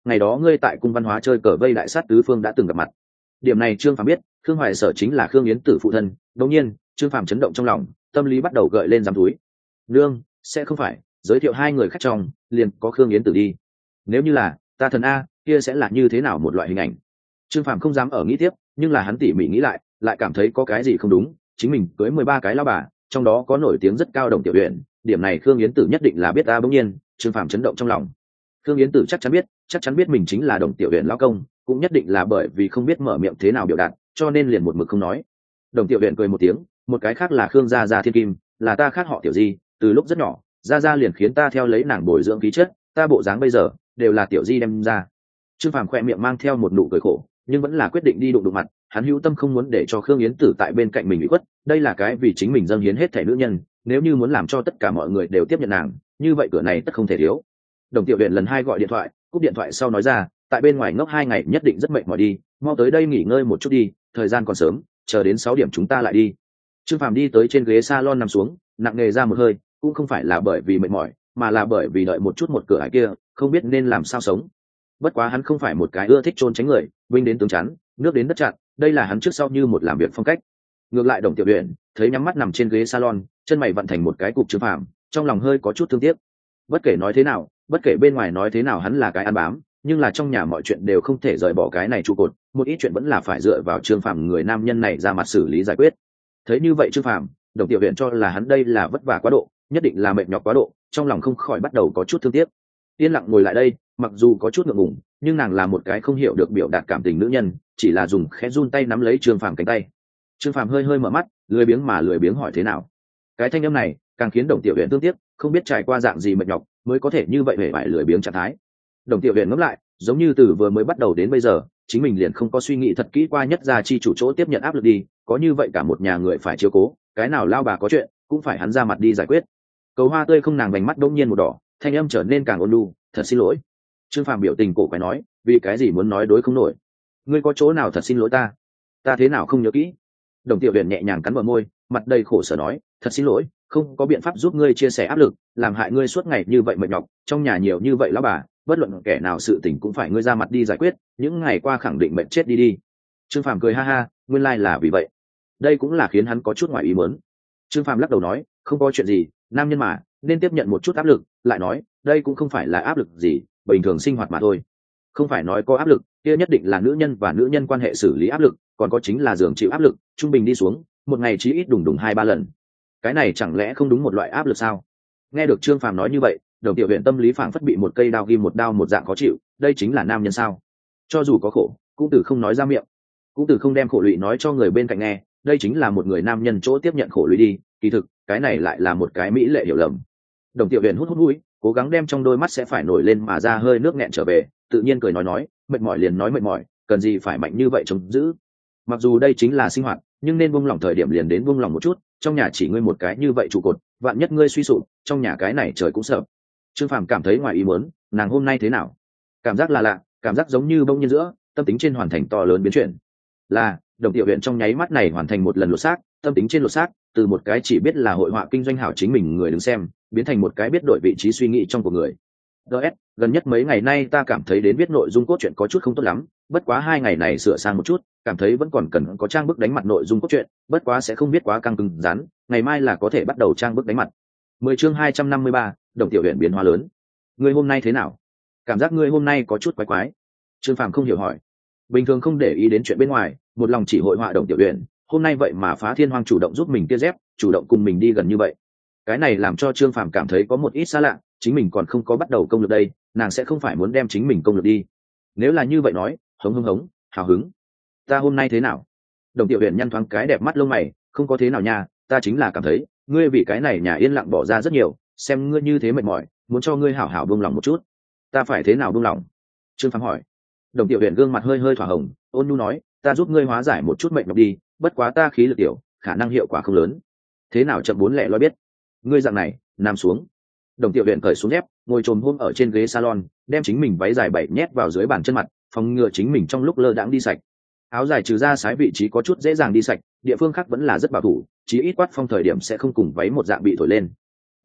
ngày đó ngươi tại cung văn hóa chơi cờ vây đại sát tứ phương đã từng gặp mặt. Điểm này Trương Phàm biết, Khương Hoài Sở chính là Khương Yến Tử phụ thân. Đột nhiên, Trương Phàm chấn động trong lòng, tâm lý bắt đầu gợi lên giám túi. Nương, sẽ không phải giới thiệu hai người khách trong, liền có Khương Yến Tử đi. Nếu như là ta thần a, kia sẽ là như thế nào một loại hình ảnh? Trương Phàm không dám ở nghĩ tiếp, nhưng là hắn tỉ mỉ nghĩ lại cảm thấy có cái gì không đúng. Chính mình cưới 13 cái lão bà, trong đó có nổi tiếng rất cao Đồng Tiểu Uyển, điểm này Khương Yến Tử nhất định là biết a. Bỗng nhiên, Trương Phàm chấn động trong lòng. Khương Yến Tử chắc chắn biết mình chính là Đồng Tiểu Uyển lão công, cũng nhất định là bởi vì không biết mở miệng thế nào biểu đạt, cho nên liền một mực không nói. Đồng Tiểu Uyển cười một tiếng, một cái khác là Khương gia Thiên Kim, là ta khác họ Tiểu Di, từ lúc rất nhỏ, gia liền khiến ta theo lấy nàng bồi dưỡng khí chất, ta bộ dáng bây giờ đều là Tiểu Di đem ra. Trương Phàm khoe miệng mang theo một nụ cười khổ, nhưng vẫn là quyết định đi đụng mặt. Hắn hữu tâm không muốn để cho Khương Yến Tử tại bên cạnh mình bị khuất, đây là cái vì chính mình dâng hiến hết thể nữ nhân, nếu như muốn làm cho tất cả mọi người đều tiếp nhận nàng, như vậy cửa này tất không thể thiếu. Đồng Tiểu Uyển lần hai gọi điện thoại, cúp điện thoại sau nói ra, tại bên ngoài ngốc 2 ngày nhất định rất mệt mỏi đi, mau tới đây nghỉ ngơi một chút đi, thời gian còn sớm, chờ đến 6 điểm chúng ta lại đi. Trương Phàm đi tới trên ghế salon nằm xuống, nặng nề ra một hơi, cũng không phải là bởi vì mệt mỏi, mà là bởi vì đợi một chút một cửa ải kia, không biết nên làm sao sống. Bất quá hắn không phải một cái ưa thích trốn tránh người, binh đến tướng chắn, nước đến đất chặn, đây là hắn trước sau như một làm việc phong cách. Ngược lại Đồng Tiểu Uyển thấy nhắm mắt nằm trên ghế salon, chân mày vặn thành một cái cục. Trương Phàm trong lòng hơi có chút thương tiếc. Bất kể nói thế nào, bất kể bên ngoài nói thế nào, hắn là cái ăn bám, nhưng là trong nhà mọi chuyện đều không thể rời bỏ cái này trụ cột, một ít chuyện vẫn là phải dựa vào Trương Phàm người nam nhân này ra mặt xử lý giải quyết. Thấy như vậy Trương Phàm, Đồng Tiểu Uyển cho là hắn đây là vất vả quá độ, nhất định là mệt nhọc quá độ, trong lòng không khỏi bắt đầu có chút thương tiếc. Yên lặng ngồi lại đây, mặc dù có chút ngượng ngùng, nhưng nàng là một cái không hiểu được biểu đạt cảm tình nữ nhân, chỉ là dùng khẽ run tay nắm lấy Trương Phàm cánh tay. Trương Phàm hơi mở mắt, lười biếng hỏi thế nào. Cái thanh âm này càng khiến Đồng Tiểu Uyển thương tiếc, không biết trải qua dạng gì mệt nhọc mới có thể như vậy hề bại lười biếng trạng thái. Đồng Tiểu Uyển ngẫm lại, giống như từ vừa mới bắt đầu đến bây giờ, chính mình liền không có suy nghĩ thật kỹ qua nhất gia chi chủ chỗ tiếp nhận áp lực đi, có như vậy cả một nhà người phải chiếu cố, cái nào lao bà có chuyện cũng phải hắn ra mặt đi giải quyết. Cầu hoa tươi không nàng vành mắt đống nhiên một đỏ, thanh âm trở nên càng ôn nhu, thật xin lỗi. Trương Phàm biểu tình cổ quái nói, vì cái gì muốn nói đối không nổi? Ngươi có chỗ nào thật xin lỗi ta? Ta thế nào không nhớ kỹ? Đồng Tiểu Uyển nhẹ nhàng cắn bờ môi, mặt đầy khổ sở nói, thật xin lỗi, không có biện pháp giúp ngươi chia sẻ áp lực, làm hại ngươi suốt ngày như vậy mệt nhọc, trong nhà nhiều như vậy lão bà, bất luận kẻ nào sự tình cũng phải ngươi ra mặt đi giải quyết, những ngày qua khẳng định mệt chết đi. Trương Phàm cười ha ha, nguyên lai là vì vậy. Đây cũng là khiến hắn có chút ngoài ý muốn. Trương Phàm lắc đầu nói, không có chuyện gì, nam nhân mà, nên tiếp nhận một chút áp lực, lại nói, đây cũng không phải là áp lực gì, bình thường sinh hoạt mà thôi. Không phải nói có áp lực, kia nhất định là nữ nhân và nữ nhân quan hệ xử lý áp lực, còn có chính là giường chịu áp lực, trung bình đi xuống, một ngày chí ít đùng 2-3 lần. Cái này chẳng lẽ không đúng một loại áp lực sao? Nghe được Trương Phàm nói như vậy, Đồng Tiểu Uyển tâm lý phảng phất bị một cây đao ghim một đao một dạng khó chịu, đây chính là nam nhân sao? Cho dù có khổ, cũng từ không nói ra miệng, cũng từ không đem khổ lụy nói cho người bên cạnh nghe, đây chính là một người nam nhân chỗ tiếp nhận khổ lụy đi, kỳ thực, cái này lại là một cái mỹ lệ hiểu lầm. Đồng Tiểu Uyển hút mũi, cố gắng đem trong đôi mắt sẽ phải nổi lên mà ra hơi nước nghẹn trở về, tự nhiên cười nói, mệt mỏi liền nói mệt mỏi, cần gì phải mạnh như vậy chống giữ. Mặc dù đây chính là sinh hoạt, nhưng nên buông lỏng thời điểm liền đến buông lỏng một chút, trong nhà chỉ ngươi một cái như vậy trụ cột, vạn nhất ngươi suy sụp, trong nhà cái này trời cũng sợ. Trương Phàm cảm thấy ngoài ý muốn, nàng hôm nay thế nào? Cảm giác là lạ, cảm giác giống như bông nhiên giữa, tâm tính trên hoàn thành to lớn biến chuyển. Là, Đồng Tiểu Uyển trong nháy mắt này hoàn thành một lần lột xác, tâm tính trên lột xác, từ một cái chỉ biết là hội họa kinh doanh hảo chính mình người đứng xem, biến thành một cái biết đổi vị trí suy nghĩ trong của người. DS, gần nhất mấy ngày nay ta cảm thấy đến viết nội dung cốt truyện có chút không tốt lắm, bất quá 2 ngày này sửa sang một chút, cảm thấy vẫn còn cần có trang bức đánh mặt nội dung cốt truyện, bất quá sẽ không biết quá căng cứng rắn, ngày mai là có thể bắt đầu trang bức đánh mặt. 10 chương 253, Đồng Tiểu Uyển biến hóa lớn. Ngươi hôm nay thế nào? Cảm giác ngươi hôm nay có chút quái quái. Trương Phàm không hiểu hỏi. Bình thường không để ý đến chuyện bên ngoài, một lòng chỉ hội họa Đồng Tiểu Uyển, hôm nay vậy mà Phá Thiên Hoang chủ động giúp mình kia dép, chủ động cùng mình đi gần như vậy. Cái này làm cho Trương Phàm cảm thấy có một ít xa lạ, chính mình còn không có bắt đầu công lực đây, nàng sẽ không phải muốn đem chính mình công lực đi. Nếu là như vậy nói, hống, hào hứng. Ta hôm nay thế nào? Đồng Tiểu Uyển nhăn thoáng cái đẹp mắt lông mày, không có thế nào nha, ta chính là cảm thấy, ngươi vì cái này nhà yên lặng bỏ ra rất nhiều, xem ngươi như thế mệt mỏi, muốn cho ngươi hảo hảo buông lòng một chút. Ta phải thế nào buông lòng? Trương Phàm hỏi. Đồng Tiểu Uyển gương mặt hơi thỏa hồng, ôn nhu nói, ta giúp ngươi hóa giải một chút mệt nhọc đi, bất quá ta khí lực tiểu, khả năng hiệu quả không lớn. Thế nào chậm 4 lẻ loi biết. Ngươi dạng này, nằm xuống. Đồng Tiểu Uyển cởi xuống dép, ngồi chồm hôm ở trên ghế salon, đem chính mình váy dài bảy nhét vào dưới bàn chân mặt, phòng ngừa chính mình trong lúc lơ đãng đi sạch. Áo dài trừ ra sái vị trí có chút dễ dàng đi sạch, địa phương khác vẫn là rất bảo thủ, chí ít quát phong thời điểm sẽ không cùng váy một dạng bị thổi lên.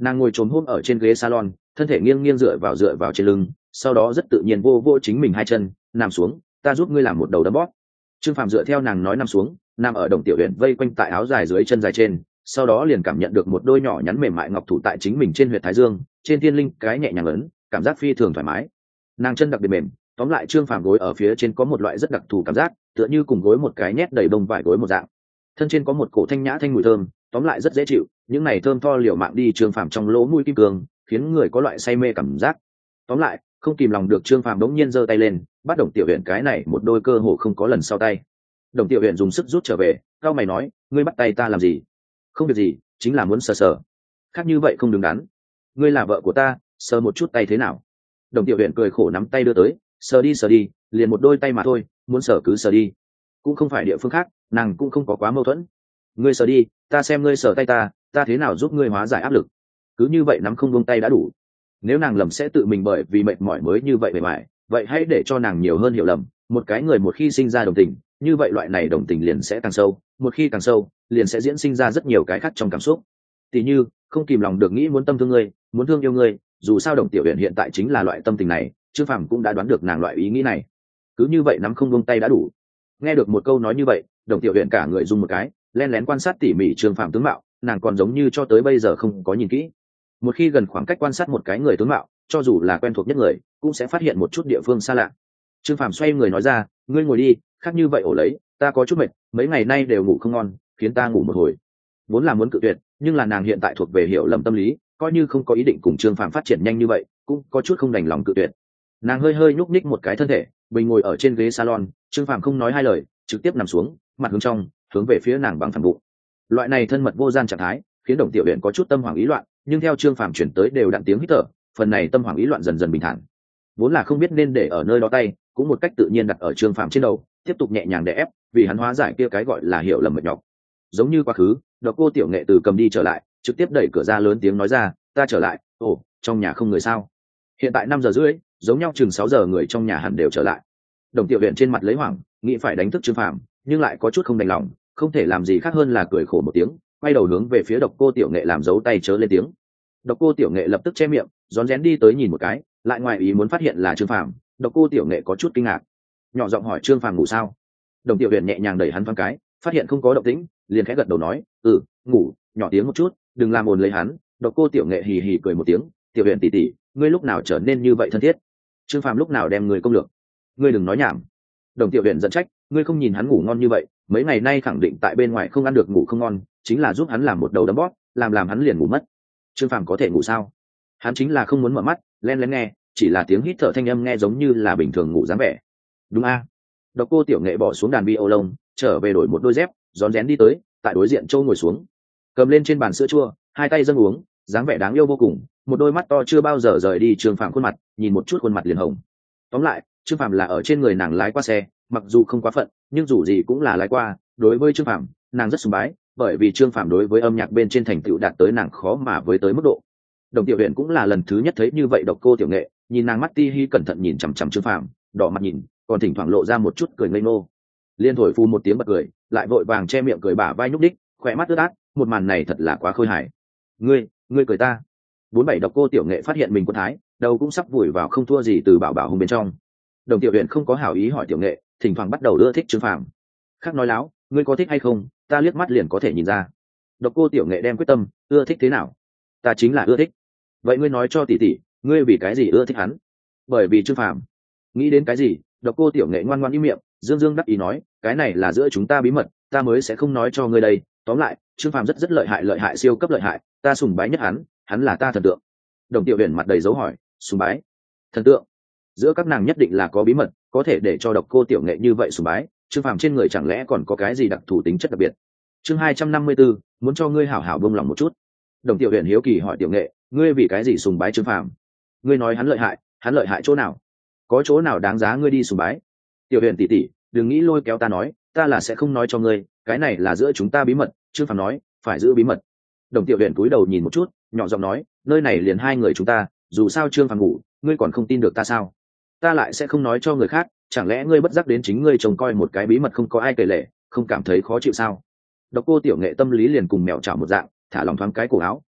Nàng ngồi trồm hôm ở trên ghế salon, thân thể nghiêng nghiêng dựa vào trên lưng, sau đó rất tự nhiên vô vô chính mình hai chân, nằm xuống, ta giúp ngươi làm một đầu đấm bóp. Trương Phàm dựa theo nàng nói nằm xuống, nằm ở Đồng Tiểu Uyển vây quanh tại áo dài dưới chân dài trên, sau đó liền cảm nhận được một đôi nhỏ nhắn mềm mại ngọc thủ tại chính mình trên huyệt thái dương, trên thiên linh cái nhẹ nhàng ấn, cảm giác phi thường thoải mái. Nàng chân đặc biệt mềm, tóm lại Trương Phàm gối ở phía trên có một loại rất đặc thù cảm giác, tựa như cùng gối một cái nhét đầy bông vải gối một dạng. Thân trên có một cổ thanh nhã thanh mùi thơm, tóm lại rất dễ chịu, những này thơm tho liều mạng đi Trương Phàm trong lỗ mũi kim cương, khiến người có loại say mê cảm giác. Tóm lại, không kìm lòng được Trương Phàm đống nhiên giơ tay lên, bắt Đồng Tiểu Uyển cái này một đôi cơ hồ không có lần sau tay. Đồng Tiểu Uyển dùng sức rút trở về, cao mày nói, ngươi bắt tay ta làm gì? Không việc gì, chính là muốn sờ sờ. Khác như vậy không đứng đắn. Ngươi là vợ của ta, sờ một chút tay thế nào? Đồng Tiểu Uyển cười khổ nắm tay đưa tới, sờ đi, liền một đôi tay mà thôi, muốn sờ cứ sờ đi. Cũng không phải địa phương khác, nàng cũng không có quá mâu thuẫn. Ngươi sờ đi, ta xem ngươi sờ tay ta thế nào giúp ngươi hóa giải áp lực. Cứ như vậy nắm không buông tay đã đủ. Nếu nàng lầm sẽ tự mình bởi vì mệt mỏi mới như vậy bề mại, vậy hãy để cho nàng nhiều hơn hiểu lầm. Một cái người một khi sinh ra đồng tình, như vậy loại này đồng tình liền sẽ càng sâu, một khi càng sâu, liền sẽ diễn sinh ra rất nhiều cái khác trong cảm xúc. Tỉ như, không kìm lòng được nghĩ muốn tâm thương ngươi, muốn thương yêu ngươi, dù sao Đồng Tiểu Uyển hiện tại chính là loại tâm tình này, Trương Phàm cũng đã đoán được nàng loại ý nghĩ này. Cứ như vậy nắm không buông tay đã đủ. Nghe được một câu nói như vậy, Đồng Tiểu Uyển cả người run một cái, lén lén quan sát tỉ mỉ Trương Phàm tướng mạo, nàng còn giống như cho tới bây giờ không có nhìn kỹ. Một khi gần khoảng cách quan sát một cái người tướng mạo, cho dù là quen thuộc nhất người, cũng sẽ phát hiện một chút địa phương xa lạ. Trương Phàm xoay người nói ra, ngươi ngồi đi, khác như vậy ổ lấy, ta có chút mệt, mấy ngày nay đều ngủ không ngon, khiến ta ngủ một hồi. Vốn là muốn cự tuyệt, nhưng là nàng hiện tại thuộc về hiểu lầm tâm lý, coi như không có ý định cùng Trương Phàm phát triển nhanh như vậy, cũng có chút không đành lòng cự tuyệt. Nàng hơi hơi nhúc nhích một cái thân thể, bình ngồi ở trên ghế salon, Trương Phàm không nói hai lời, trực tiếp nằm xuống, mặt hướng trong, hướng về phía nàng bằng phẳng bụng. Loại này thân mật vô gian trạng thái, khiến Đồng Tiểu Uyển có chút tâm hoảng ý loạn, nhưng theo Trương Phàm chuyển tới đều đặn tiếng hít thở, phần này tâm hoảng ý loạn dần dần bình thản. Vốn là không biết nên để ở nơi đó tay, cũng một cách tự nhiên đặt ở Trương Phàm trên đầu, tiếp tục nhẹ nhàng đè ép, vì hắn hóa giải kia cái gọi là hiểu lầm mệt nhọc. Giống như quá khứ, Độc Cô Tiểu Nghệ từ cầm đi trở lại, trực tiếp đẩy cửa ra lớn tiếng nói ra, ta trở lại, ồ, trong nhà không người sao? Hiện tại 5 giờ rưỡi, giống nhau chừng 6 giờ người trong nhà hẳn đều trở lại. Đồng Tiểu Uyển trên mặt lấy hoảng, nghĩ phải đánh thức Trương Phàm, nhưng lại có chút không đành lòng, không thể làm gì khác hơn là cười khổ một tiếng, quay đầu hướng về phía Độc Cô Tiểu Nghệ làm dấu tay chớ lên tiếng. Độc Cô Tiểu Nghệ lập tức che miệng, rón rén đi tới nhìn một cái, lại ngoài ý muốn phát hiện là Trương Phàm. Độc Cô Tiểu Nghệ có chút kinh ngạc, nhỏ giọng hỏi Trương Phàm ngủ sao. Đồng Tiểu Uyển nhẹ nhàng đẩy hắn thoáng cái, phát hiện không có động tĩnh, liền khẽ gật đầu nói, ngủ, nhỏ tiếng một chút, đừng làm ồn lấy hắn. Độc Cô Tiểu Nghệ hì hì cười một tiếng, Tiểu Uyển tỷ tỷ, ngươi lúc nào trở nên như vậy thân thiết? Trương Phàm lúc nào đem người công lược? Ngươi đừng nói nhảm. Đồng Tiểu Uyển giận trách, ngươi không nhìn hắn ngủ ngon như vậy, mấy ngày nay khẳng định tại bên ngoài không ăn được ngủ không ngon, chính là giúp hắn làm một đầu đấm bóp, làm hắn liền ngủ mất. Trương Phàm có thể ngủ sao? Hắn chính là không muốn mở mắt, len lén nghe, chỉ là tiếng hít thở thanh âm nghe giống như là bình thường ngủ dáng vẻ. Đúng a? Độc Cô Tiểu Nghệ bỏ xuống đàn bi ô lông, trở về đổi một đôi dép, rón rén đi tới, tại đối diện Châu ngồi xuống, cầm lên trên bàn sữa chua, hai tay dâng uống, dáng vẻ đáng yêu vô cùng, một đôi mắt to chưa bao giờ rời đi Trương Phàm khuôn mặt, nhìn một chút khuôn mặt liền hồng. Tóm lại, Trương Phàm là ở trên người nàng lái qua xe, mặc dù không quá phận, nhưng dù gì cũng là lái qua. Đối với Trương Phàm, nàng rất sùng bái, bởi vì Trương Phàm đối với âm nhạc bên trên thành tựu đạt tới nàng khó mà với tới mức độ. Đồng Tiểu Uyển cũng là lần thứ nhất thấy như vậy Độc Cô Tiểu Nghệ, nhìn nàng mắt ti hi cẩn thận nhìn chằm chằm Trương Phàm, đỏ mặt nhìn, còn thỉnh thoảng lộ ra một chút cười ngây ngô. Liên thổi phù một tiếng bật cười, lại vội vàng che miệng cười bả vai nhúc đích, khỏe mắt ướt át, một màn này thật là quá khôi hài. Ngươi cười ta. 47 Độc Cô Tiểu Nghệ phát hiện mình quân thái, đầu cũng sắp vùi vào không thua gì từ bảo bảo hùng bên trong. Đồng Tiểu Uyển không có hảo ý hỏi Tiểu Nghệ, thỉnh thoảng bắt đầu ưa thích Trương Phàm. Khác nói láo, ngươi có thích hay không, ta liếc mắt liền có thể nhìn ra. Độc Cô Tiểu Nghệ đem quyết tâm, ưa thích thế nào? Ta chính là ưa thích. Vậy ngươi nói cho tỷ tỷ, ngươi vì cái gì ưa thích hắn? Bởi vì Trương Phàm. Nghĩ đến cái gì? Độc Cô Tiểu Nghệ ngoan ngoãn im miệng, dương dương đắc ý nói, cái này là giữa chúng ta bí mật, ta mới sẽ không nói cho ngươi đây. Tóm lại, Trương Phàm rất lợi hại, siêu cấp lợi hại, ta sùng bái nhất hắn là ta thần tượng. Đồng Tiểu Uyển mặt đầy dấu hỏi, sùng bái? Thần tượng? Giữa các nàng nhất định là có bí mật, có thể để cho Độc Cô Tiểu Nghệ như vậy sùng bái. Trương Phàm trên người chẳng lẽ còn có cái gì đặc thù tính chất đặc biệt? Chương 254, muốn cho ngươi hảo hảo buông lòng một chút. Đồng Tiểu Uyển hiếu kỳ hỏi Tiểu Nghệ, ngươi vì cái gì sùng bái Trương Phàm? Ngươi nói hắn lợi hại chỗ nào? Có chỗ nào đáng giá ngươi đi sùng bái? Tiểu Uyển tỷ tỷ, đừng nghĩ lôi kéo ta nói, ta là sẽ không nói cho ngươi, cái này là giữa chúng ta bí mật. Trương Phàm nói, phải giữ bí mật. Đồng Tiểu Uyển cúi đầu nhìn một chút, nhỏ giọng nói, nơi này liền hai người chúng ta, dù sao Trương Phàm ngủ, ngươi còn không tin được ta sao? Ta lại sẽ không nói cho người khác, chẳng lẽ ngươi bất giác đến chính ngươi trông coi một cái bí mật không có ai kể lể, không cảm thấy khó chịu sao? Độc Cô Tiểu Nghệ tâm lý liền cùng mèo chảo một dạng, thả lòng thoáng cái cổ áo,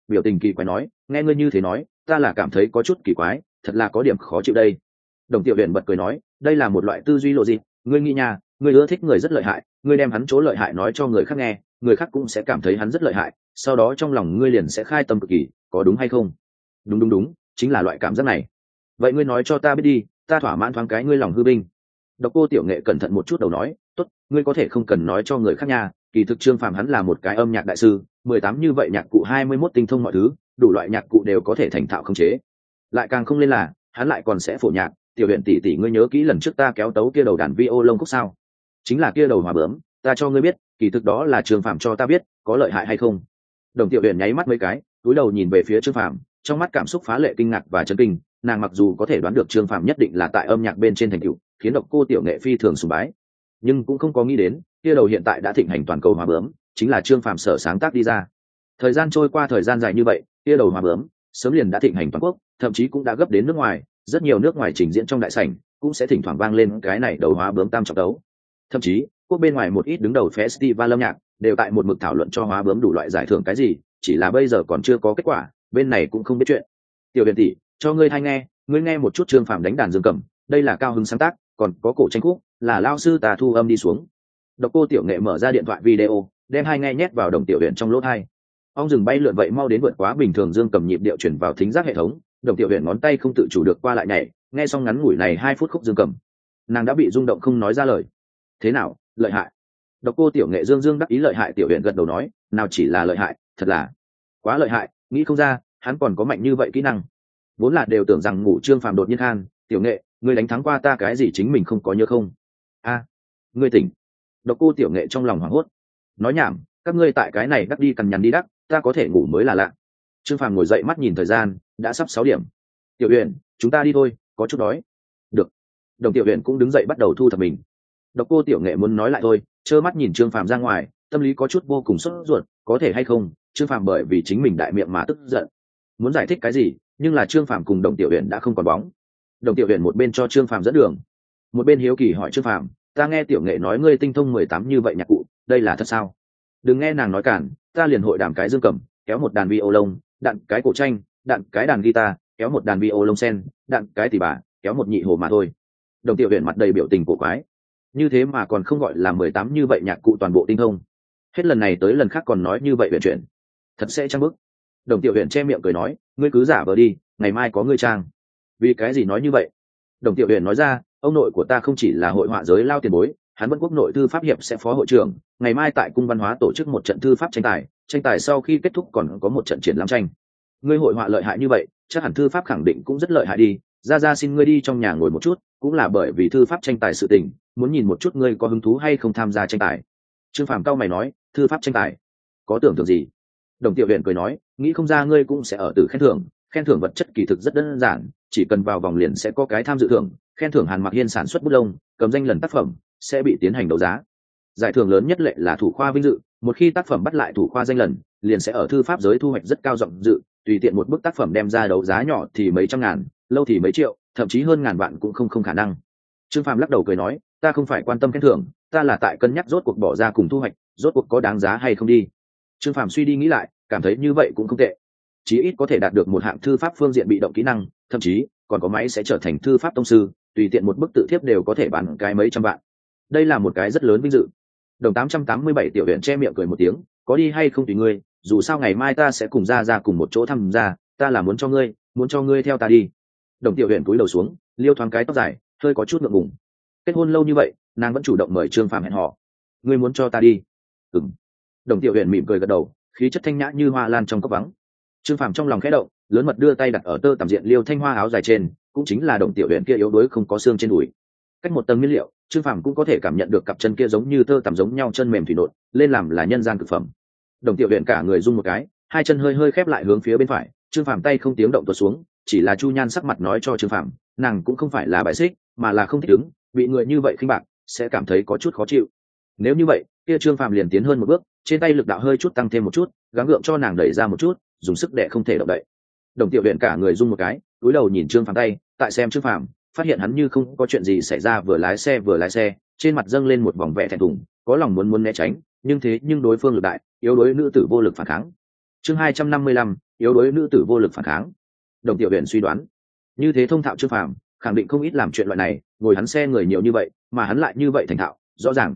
biểu tình kỳ quái nói, nghe ngươi như thế nói ta là cảm thấy có chút kỳ quái, thật là có điểm khó chịu đây. Đồng Tiểu Huyền bật cười nói, đây là một loại tư duy lộ gì, ngươi nghĩ nha, ngươi ưa thích người rất lợi hại, ngươi đem hắn chỗ lợi hại nói cho người khác nghe, người khác cũng sẽ cảm thấy hắn rất lợi hại, sau đó trong lòng ngươi liền sẽ khai tâm cực kỳ, có đúng hay không? Đúng đúng đúng, chính là loại cảm giác này. Vậy ngươi nói cho ta biết đi, ta thỏa mãn thoáng cái ngươi lòng hư binh. Độc Cô Tiểu Nghệ cẩn thận một chút đầu nói, tốt, ngươi có thể không cần nói cho người khác nha, kỳ thực Trương Phàm hắn là một cái âm nhạc đại sư, 18 như vậy nhạc cụ 21 tinh thông mọi thứ, đủ loại nhạc cụ đều có thể thành thạo khống chế. Lại càng không lên là, hắn lại còn sẽ phổ nhạc. Tiểu Huyền tỷ tỷ, ngươi nhớ kỹ lần trước ta kéo tấu kia đầu đàn vi ô lông khúc sao? Chính là kia đầu hòa bướm, ta cho ngươi biết, kỳ thực đó là Trương Phàm cho ta biết, có lợi hại hay không? Đồng Tiểu Huyền nháy mắt mấy cái, cúi đầu nhìn về phía Trương Phàm, trong mắt cảm xúc phá lệ kinh ngạc và chấn kinh. Nàng mặc dù có thể đoán được Trương Phàm nhất định là tại âm nhạc bên trên thành tựu, khiến Độc Cô Tiểu Nghệ phi thường sùng bái, nhưng cũng không có nghĩ đến kia đầu hiện tại đã thịnh hành toàn cầu hòa bướm chính là Trương Phàm sở sáng tác đi ra. Thời gian trôi qua thời gian dài như vậy, kia đầu hòa bướm sớm liền đã thịnh hành toàn quốc, thậm chí cũng đã gấp đến nước ngoài, rất nhiều nước ngoài trình diễn trong đại sảnh cũng sẽ thỉnh thoảng vang lên cái này đầu hóa bướm tam trọng đấu. Thậm chí quốc bên ngoài một ít đứng đầu festival âm nhạc đều tại một mực thảo luận cho hóa bướm đủ loại giải thưởng cái gì, chỉ là bây giờ còn chưa có kết quả, bên này cũng không biết chuyện. Tiểu Huyền tỷ, cho ngươi hay nghe, ngươi nghe một chút Trương Phàm đánh đàn dương cầm, đây là cao hứng sáng tác, còn có cổ tranh khúc là lao sư ta thu âm đi xuống. Độc Cô Tiểu Nghệ mở ra điện thoại video, đem hai nghe nhét vào Đồng Tiểu Huyền trong lỗ tai. Ong rừng bay lượn vậy mau đến vượt quá bình thường dương cầm nhịp điệu chuyển vào thính giác hệ thống. Đồng Tiểu Huyền ngón tay không tự chủ được qua lại nhảy, nghe xong ngắn ngủi này 2 phút khúc dương cầm, nàng đã bị rung động không nói ra lời. Thế nào, lợi hại? Độc Cô Tiểu Nghệ dương dương đắc ý lợi hại. Tiểu Huyền gật đầu nói, nào chỉ là lợi hại, thật là quá lợi hại, nghĩ không ra hắn còn có mạnh như vậy kỹ năng. Vốn là đều tưởng rằng ngủ Trương Phàm đột nhiên khan, Tiểu Nghệ, ngươi đánh thắng qua ta cái gì chính mình không có nhớ không? A, ngươi tỉnh. Độc Cô Tiểu Nghệ trong lòng hoảng hốt, nói nhảm, các ngươi tại cái này đắc đi cằn nhằn đi đắc, ta có thể ngủ mới là lạ. Trương Phàm ngồi dậy mắt nhìn thời gian, đã sắp 6 điểm. Tiểu Huyền, chúng ta đi thôi, có chút đói. Được. Đồng Tiểu Huyền cũng đứng dậy bắt đầu thu thập mình. Độc Cô Tiểu Nghệ muốn nói lại thôi, trơ mắt nhìn Trương Phàm ra ngoài, tâm lý có chút vô cùng sốt ruột, có thể hay không? Trương Phàm bởi vì chính mình đại miệng mà tức giận, muốn giải thích cái gì, nhưng là Trương Phàm cùng Đồng Tiểu Huyền đã không còn bóng. Đồng Tiểu Huyền một bên cho Trương Phàm dẫn đường, một bên hiếu kỳ hỏi Trương Phàm, ta nghe Tiểu Nghệ nói ngươi tinh thông 18 như vậy nhạc cụ, đây là thật sao? Đừng nghe nàng nói cản, ta liền hội đàm cái dương cầm, kéo một đàn violon, đạn cái cổ tranh, đạn cái đàn guitar, kéo một đàn violon sen, đạn cái tỳ bà, kéo một nhị hồ mà thôi. Đồng Tiểu Huyền mặt đầy biểu tình cổ quái, như thế mà còn không gọi là 18 như vậy nhạc cụ toàn bộ tinh thông, hết lần này tới lần khác còn nói như vậy huyền chuyển, thật sẽ trang bức. Đồng Tiểu Huyền che miệng cười nói, ngươi cứ giả vờ đi, ngày mai có ngươi trang. Vì cái gì nói như vậy? Đồng Tiểu Huyền nói ra, ông nội của ta không chỉ là hội họa giới lao tiền bối, hắn vẫn quốc nội thư pháp hiệp sẽ phó hội trưởng, ngày mai tại cung văn hóa tổ chức một trận thư pháp tranh tài sau khi kết thúc còn có một trận triển lãm tranh. Ngươi hội họa lợi hại như vậy, chắc hẳn thư pháp khẳng định cũng rất lợi hại đi, ra xin ngươi đi trong nhà ngồi một chút, cũng là bởi vì thư pháp tranh tài sự tình, muốn nhìn một chút ngươi có hứng thú hay không tham gia tranh tài. Trương Phàm cao mày nói, thư pháp tranh tài có tưởng tượng gì? Đồng Tiểu Huyền cười nói, nghĩ không ra ngươi cũng sẽ ở từ khen thưởng vật chất kỳ thực rất đơn giản, chỉ cần vào vòng liền sẽ có cái tham dự thưởng, khen thưởng Hàn Mặc Hiên sản xuất bút lông, cầm danh lần tác phẩm sẽ bị tiến hành đấu giá. Giải thưởng lớn nhất lệ là thủ khoa vinh dự, một khi tác phẩm bắt lại thủ khoa danh lần, liền sẽ ở thư pháp giới thu hoạch rất cao rộng dự, tùy tiện một bức tác phẩm đem ra đấu giá nhỏ thì mấy trăm ngàn, lâu thì mấy triệu, thậm chí hơn ngàn vạn cũng không khả năng. Trương Phàm lắc đầu cười nói, ta không phải quan tâm khen thưởng, ta là tại cân nhắc rốt cuộc bỏ ra cùng thu hoạch, rốt cuộc có đáng giá hay không đi. Trương Phàm suy đi nghĩ lại, cảm thấy như vậy cũng không tệ, chí ít có thể đạt được một hạng thư pháp phương diện bị động kỹ năng, thậm chí còn có máy sẽ trở thành thư pháp tông sư, tùy tiện một bức tự thiếp đều có thể bán cái mấy trăm vạn. Đây là một cái rất lớn vinh dự. Đồng 887 Tiểu Huyền che miệng cười một tiếng, có đi hay không tùy ngươi, dù sao ngày mai ta sẽ cùng ra cùng một chỗ tham gia, ta là muốn cho ngươi theo ta đi. Đồng Tiểu Huyền cúi đầu xuống, liêu thoáng cái tóc dài, hơi có chút ngượng ngùng. Kết hôn lâu như vậy, nàng vẫn chủ động mời Trương Phàm hẹn hò. Ngươi muốn cho ta đi? Ừm. Đồng Tiểu Huyền mỉm cười gật đầu, khí chất thanh nhã như hoa lan trong cốc vắng. Trương Phàm trong lòng khẽ động, lớn mật đưa tay đặt ở tơ tằm diện liêu thanh hoa áo dài trên, cũng chính là Đồng Tiểu Huyền kia yếu đuối không có xương trên đùi. Cách một tầng nguyên liệu, Trương Phàm cũng có thể cảm nhận được cặp chân kia giống như tơ tằm giống nhau, chân mềm thủy nộn, lên làm là nhân gian cực phẩm. Đồng Tiểu Huyền cả người rung một cái, hai chân hơi khép lại hướng phía bên phải, Trương Phàm tay không tiếng động tuột xuống, chỉ là Chu Nhan sắc mặt nói cho Trương Phàm, nàng cũng không phải là bại xích, mà là không thích ứng, bị người như vậy khinh bạc, sẽ cảm thấy có chút khó chịu. Nếu như vậy, kia Trương Phàm liền tiến hơn một bước, trên tay lực đạo hơi chút tăng thêm một chút, gắng gượng cho nàng đẩy ra một chút, dùng sức đè không thể động đậy. Đồng Tiểu Huyền cả người rung một cái, cúi đầu nhìn Trương Phàm tay, tại xem Trương Phàm, phát hiện hắn như không có chuyện gì xảy ra, vừa lái xe, trên mặt dâng lên một vòng vẻ thẹn thùng, có lòng muốn né tránh, nhưng đối phương lực đại, yếu đuối nữ tử vô lực phản kháng. chương 255, yếu đuối nữ tử vô lực phản kháng. Đồng tiểu huyện suy đoán, như thế thông thạo Trương Phàm khẳng định không ít làm chuyện loại này, ngồi hắn xe người nhiều như vậy mà hắn lại như vậy thành thạo, rõ ràng.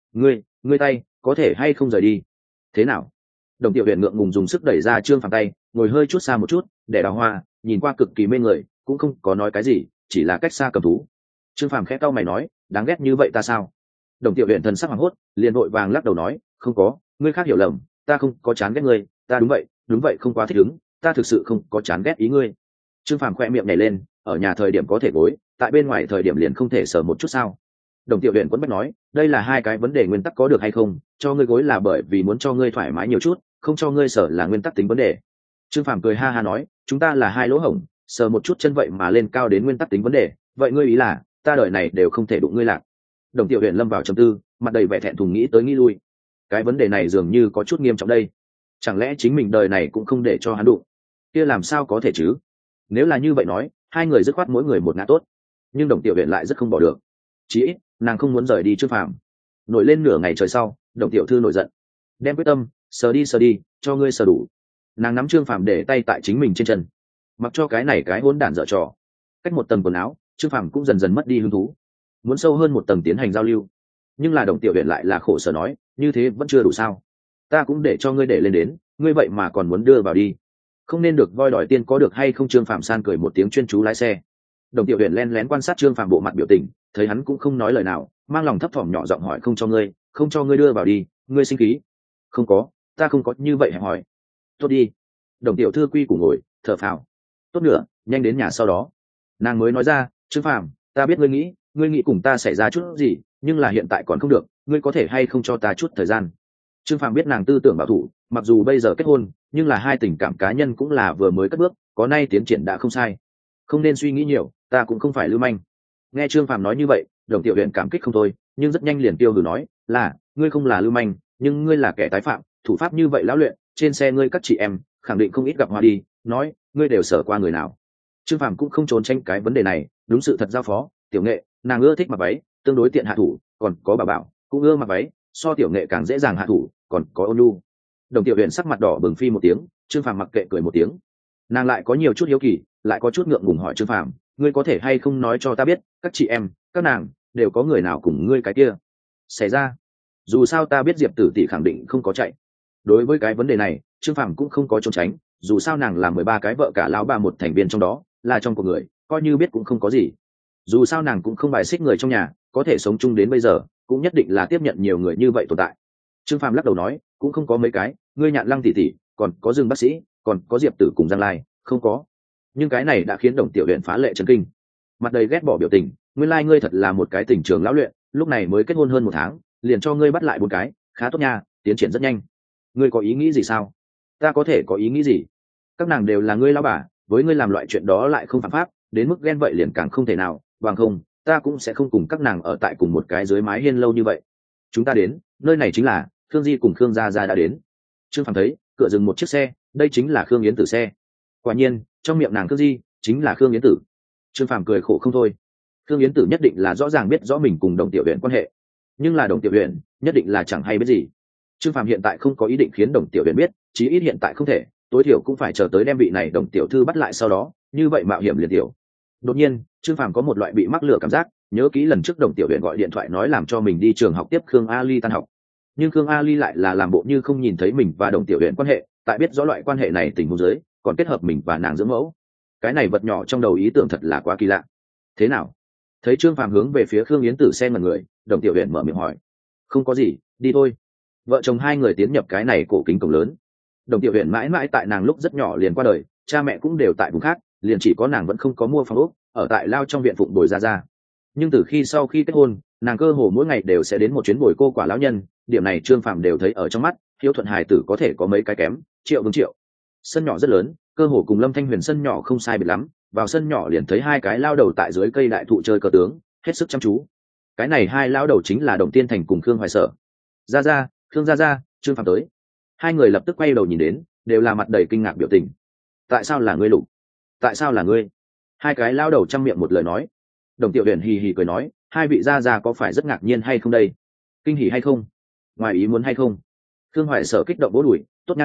Ngươi tay có thể hay không rời đi? Thế nào? Đồng tiểu huyện ngượng ngùng dùng sức đẩy ra Trương Phàm tay, ngồi hơi chút xa một chút để đào hoa, nhìn qua cực kỳ mê người, cũng không có nói cái gì, chỉ là cách xa cầm thú. Trương Phàm khẽ cau mày nói, đáng ghét như vậy ta sao? Đồng tiểu huyện thần sắc hoảng hốt, liền vội vàng lắc đầu nói, không có, ngươi khác hiểu lầm, ta không có chán ghét ngươi, ta đúng vậy không quá thích ứng, ta thực sự không có chán ghét ý ngươi. Trương Phàm khoe miệng nhảy lên, ở nhà thời điểm có thể gối, tại bên ngoài thời điểm liền không thể sờ một chút sao? Đồng tiểu huyện quấn bách nói, đây là hai cái vấn đề nguyên tắc có được hay không, cho ngươi gối là bởi vì muốn cho ngươi thoải mái nhiều chút, không cho ngươi sờ là nguyên tắc tính vấn đề. Trương Phàm cười ha ha nói, chúng ta là hai lỗ hổng, sờ một chút chân vậy mà lên cao đến nguyên tắc tính vấn đề, vậy ngươi ý là ta đời này đều không thể đụng ngươi lạc? Đồng tiểu huyện lâm vào trầm tư, mặt đầy vẻ thẹn thùng nghĩ tới nghĩ lui. Cái vấn đề này dường như có chút nghiêm trọng đây, chẳng lẽ chính mình đời này cũng không để cho hắn đụng? Kia làm sao có thể chứ? Nếu là như vậy nói, hai người dứt khoát mỗi người một ngã tốt. Nhưng đồng tiểu huyện lại rất không bỏ được, chí ít nàng không muốn rời đi Trương Phàm. Nổi lên nửa ngày trời sau, đồng tiểu thư nổi giận, đem quyết tâm sờ đi cho ngươi sờ đủ. Nàng nắm Trương Phàm để tay tại chính mình trên chân, mặc cho cái này cái hỗn đản dở trò. Cách một tầng quần áo, Trương Phàm cũng dần dần mất đi hứng thú, muốn sâu hơn một tầng tiến hành giao lưu. Nhưng là đồng tiểu huyện lại là khổ sở nói, như thế vẫn chưa đủ sao? Ta cũng để cho ngươi để lên đến, ngươi vậy mà còn muốn đưa vào đi, không nên được voi đòi tiên có được hay không? Trương Phàm san cười một tiếng chuyên chú lái xe. Đồng tiểu huyện len lén quan sát Trương Phàm bộ mặt biểu tình, thấy hắn cũng không nói lời nào, mang lòng thấp thỏm nhỏ giọng hỏi, không cho ngươi đưa vào đi, ngươi sinh khí? Không có, ta không có như vậy hẹp hỏi. Tốt đi. Đồng tiểu thư quy củ ngồi thở phào. Tốt nữa, nhanh đến nhà sau đó. Nàng mới nói ra, Trương Phàm, ta biết ngươi nghĩ cùng ta xảy ra chút gì, nhưng là hiện tại còn không được, ngươi có thể hay không cho ta chút thời gian? Trương Phàm biết nàng tư tưởng bảo thủ, mặc dù bây giờ kết hôn, nhưng là hai tình cảm cá nhân cũng là vừa mới cất bước, có nay tiến triển đã không sai, không nên suy nghĩ nhiều, ta cũng không phải lưu manh. Nghe Trương Phàm nói như vậy, đồng tiểu huyện cảm kích không thôi, nhưng rất nhanh liền tiêu hừ nói, là ngươi không là lưu manh, nhưng ngươi là kẻ tái phạm, thủ pháp như vậy lão luyện, trên xe ngươi các chị em khẳng định không ít gặp hoa đi, nói ngươi đều sở qua người nào? Trương Phàm cũng không trốn tránh cái vấn đề này, đúng sự thật giao phó, tiểu nghệ nàng ưa thích mặc váy, tương đối tiện hạ thủ, còn có bà bảo cũng ưa mặc váy, so tiểu nghệ càng dễ dàng hạ thủ, còn có ôn nhu. Đồng tiểu huyện sắc mặt đỏ bừng phi một tiếng. Trương Phàm mặc kệ cười một tiếng. Nàng lại có nhiều chút hiếu kỳ, lại có chút ngượng ngùng hỏi Trương Phàm, ngươi có thể hay không nói cho ta biết, các chị em các nàng đều có người nào cùng ngươi cái kia xảy ra? Dù sao ta biết Diệp Tử tỷ khẳng định không có chạy. Đối với cái vấn đề này, Trương Phàm cũng không có trốn tránh, dù sao nàng là 13 cái vợ cả lão bà một thành viên trong đó, là trong cuộc người, coi như biết cũng không có gì. Dù sao nàng cũng không bài xích người trong nhà, có thể sống chung đến bây giờ, cũng nhất định là tiếp nhận nhiều người như vậy tồn tại. Trương Phàm lắc đầu nói, cũng không có mấy cái, ngươi Nhạn Lăng tỷ tỷ, còn có Dương bác sĩ, còn có Diệp Tử cùng Giang Lai, không có. Nhưng cái này đã khiến đồng tiểu huyện phá lệ chấn kinh, mặt đầy ghét bỏ biểu tình, nguyên lai ngươi thật là một cái tình trường lão luyện, lúc này mới kết hôn hơn 1 tháng, liền cho ngươi bắt lại 4 cái, khá tốt nha, tiến triển rất nhanh. Ngươi có ý nghĩ gì sao? Ta có thể có ý nghĩ gì? Các nàng đều là ngươi lão bà, với ngươi làm loại chuyện đó lại không phạm pháp, đến mức ghen vậy liền càng không thể nào, bằng không ta cũng sẽ không cùng các nàng ở tại cùng một cái dưới mái hiên lâu như vậy. Chúng ta đến nơi này chính là Khương Di cùng Khương Gia Gia đã đến. Trương Phàm thấy cửa dừng một chiếc xe, đây chính là Khương Yến Tử xe. Quả nhiên trong miệng nàng Khương Di chính là Khương Yến Tử. Trương Phàm cười khổ không thôi. Khương Yến Tử nhất định là rõ ràng biết rõ mình cùng đồng tiểu huyện quan hệ, nhưng là đồng tiểu huyện nhất định là chẳng hay biết gì. Trương Phàm hiện tại không có ý định khiến đồng tiểu huyện biết, chí ít hiện tại không thể, tối thiểu cũng phải chờ tới đem vị này đồng tiểu thư bắt lại sau đó, như vậy mạo hiểm liền tiểu. Đột nhiên Trương Phàm có một loại bị mắc lửa cảm giác, nhớ kỹ lần trước đồng tiểu huyện gọi điện thoại nói làm cho mình đi trường học tiếp Khương Ali tan học, nhưng Khương Ali lại là làm bộ như không nhìn thấy mình và đồng tiểu huyện quan hệ, tại biết rõ loại quan hệ này tình huống dưới, còn kết hợp mình và nàng dưỡng mẫu. Cái này vật nhỏ trong đầu ý tưởng thật là quá kỳ lạ. Thế nào? Thấy Trương Phàm hướng về phía Khương Yến Tử xe ngẩn người, đồng tiểu huyện mở miệng hỏi. Không có gì, đi thôi. Vợ chồng hai người tiến nhập cái này cổ kính cổng lớn. Đồng tiểu huyện mãi mãi tại nàng lúc rất nhỏ liền qua đời, cha mẹ cũng đều tại vùng khác, liền chỉ có nàng vẫn không có mua phòng ốc, ở tại lao trong viện phụng bồi ra. Nhưng từ khi sau khi kết hôn, nàng cơ hồ mỗi ngày đều sẽ đến một chuyến bồi cô quả lão nhân, điểm này Trương Phàm đều thấy ở trong mắt. Hiếu thuận hài tử có thể có mấy cái kém, Triệu Vương Triệu. Sân nhỏ rất lớn, cơ hồ cùng Lâm Thanh Huyền sân nhỏ không sai biệt lắm, vào sân nhỏ liền thấy hai cái lao đầu tại dưới cây đại thụ chơi cờ tướng, hết sức chăm chú. Cái này hai lao đầu chính là Đồng Tiên Thành cùng Khương Hoài Sở. Ra, Khương ra, Trương Phàm tới. Hai người lập tức quay đầu nhìn đến, đều là mặt đầy kinh ngạc biểu tình. Tại sao là ngươi Lục? Tại sao là ngươi? Hai cái lao đầu trăm miệng một lời nói. Đồng Tiểu Huyền hì hì cười nói, hai vị gia có phải rất ngạc nhiên hay không đây? Kinh hỉ hay không? Ngoài ý muốn hay không? Khương Hoài Sở kích động vỗ đùi, tốt nha đầu,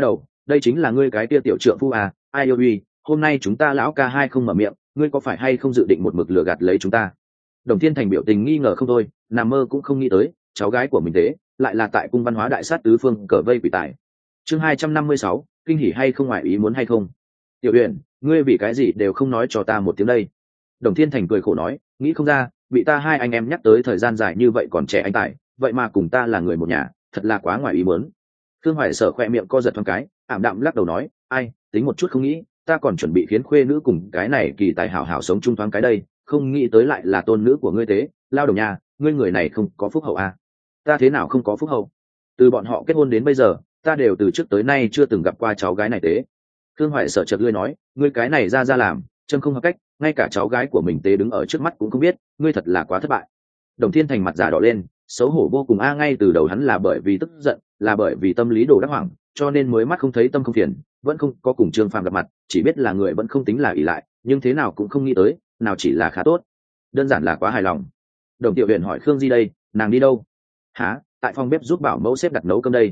đây chính là ngươi cái tia tiểu trượng phu à, ai yêu uy, hôm nay chúng ta lão ca hai không mở miệng, ngươi có phải hay không dự định một mực lừa gạt lấy chúng ta? Đồng Thiên Thành biểu tình nghi ngờ không thôi, nằm mơ cũng không nghĩ tới cháu gái của mình thế lại là tại cung văn hóa đại sát tứ phương cờ vây quỷ tài. Chương 256, kinh hỉ hay không, ngoại ý muốn hay không? Tiểu Uyển, ngươi vì cái gì đều không nói cho ta một tiếng đây? Đồng Thiên Thành cười khổ nói, nghĩ không ra, bị ta hai anh em nhắc tới thời gian dài như vậy còn trẻ anh tài, vậy mà cùng ta là người một nhà, thật là quá ngoài ý muốn. Thương Hoài Sở khoe miệng co giật thoáng cái, ảm đạm lắc đầu nói, ai, tính một chút không nghĩ, ta còn chuẩn bị khiến khuê nữ cùng cái này kỳ tài hảo hảo sống chung thoáng cái đây, không nghĩ tới lại là tôn nữ của ngươi thế, lao đầu nhà, ngươi người này không có phúc hậu à? Ta thế nào không có phúc hậu? Từ bọn họ kết hôn đến bây giờ, ta đều từ trước tới nay chưa từng gặp qua cháu gái này thế. Thương Hoài Sở chợt lưỡi nói, ngươi cái này ra làm, chân không hợp cách, ngay cả cháu gái của mình tế đứng ở trước mắt cũng không biết, ngươi thật là quá thất bại. Đồng Thiên Thành mặt già đỏ lên, xấu hổ vô cùng ngay từ đầu hắn là bởi vì tức giận, là bởi vì tâm lý đồ đắc hoảng, cho nên mới mắt không thấy tâm không phiền, vẫn không có cùng Trương Phàm gặp mặt, chỉ biết là người vẫn không tính là ỷ lại, nhưng thế nào cũng không nghĩ tới, nào chỉ là khá tốt, đơn giản là quá hài lòng. Đồng Tiểu Huyền hỏi Khương Di đây, nàng đi đâu? Hả? Tại phòng bếp giúp bảo mẫu xếp đặt nấu cơm đây.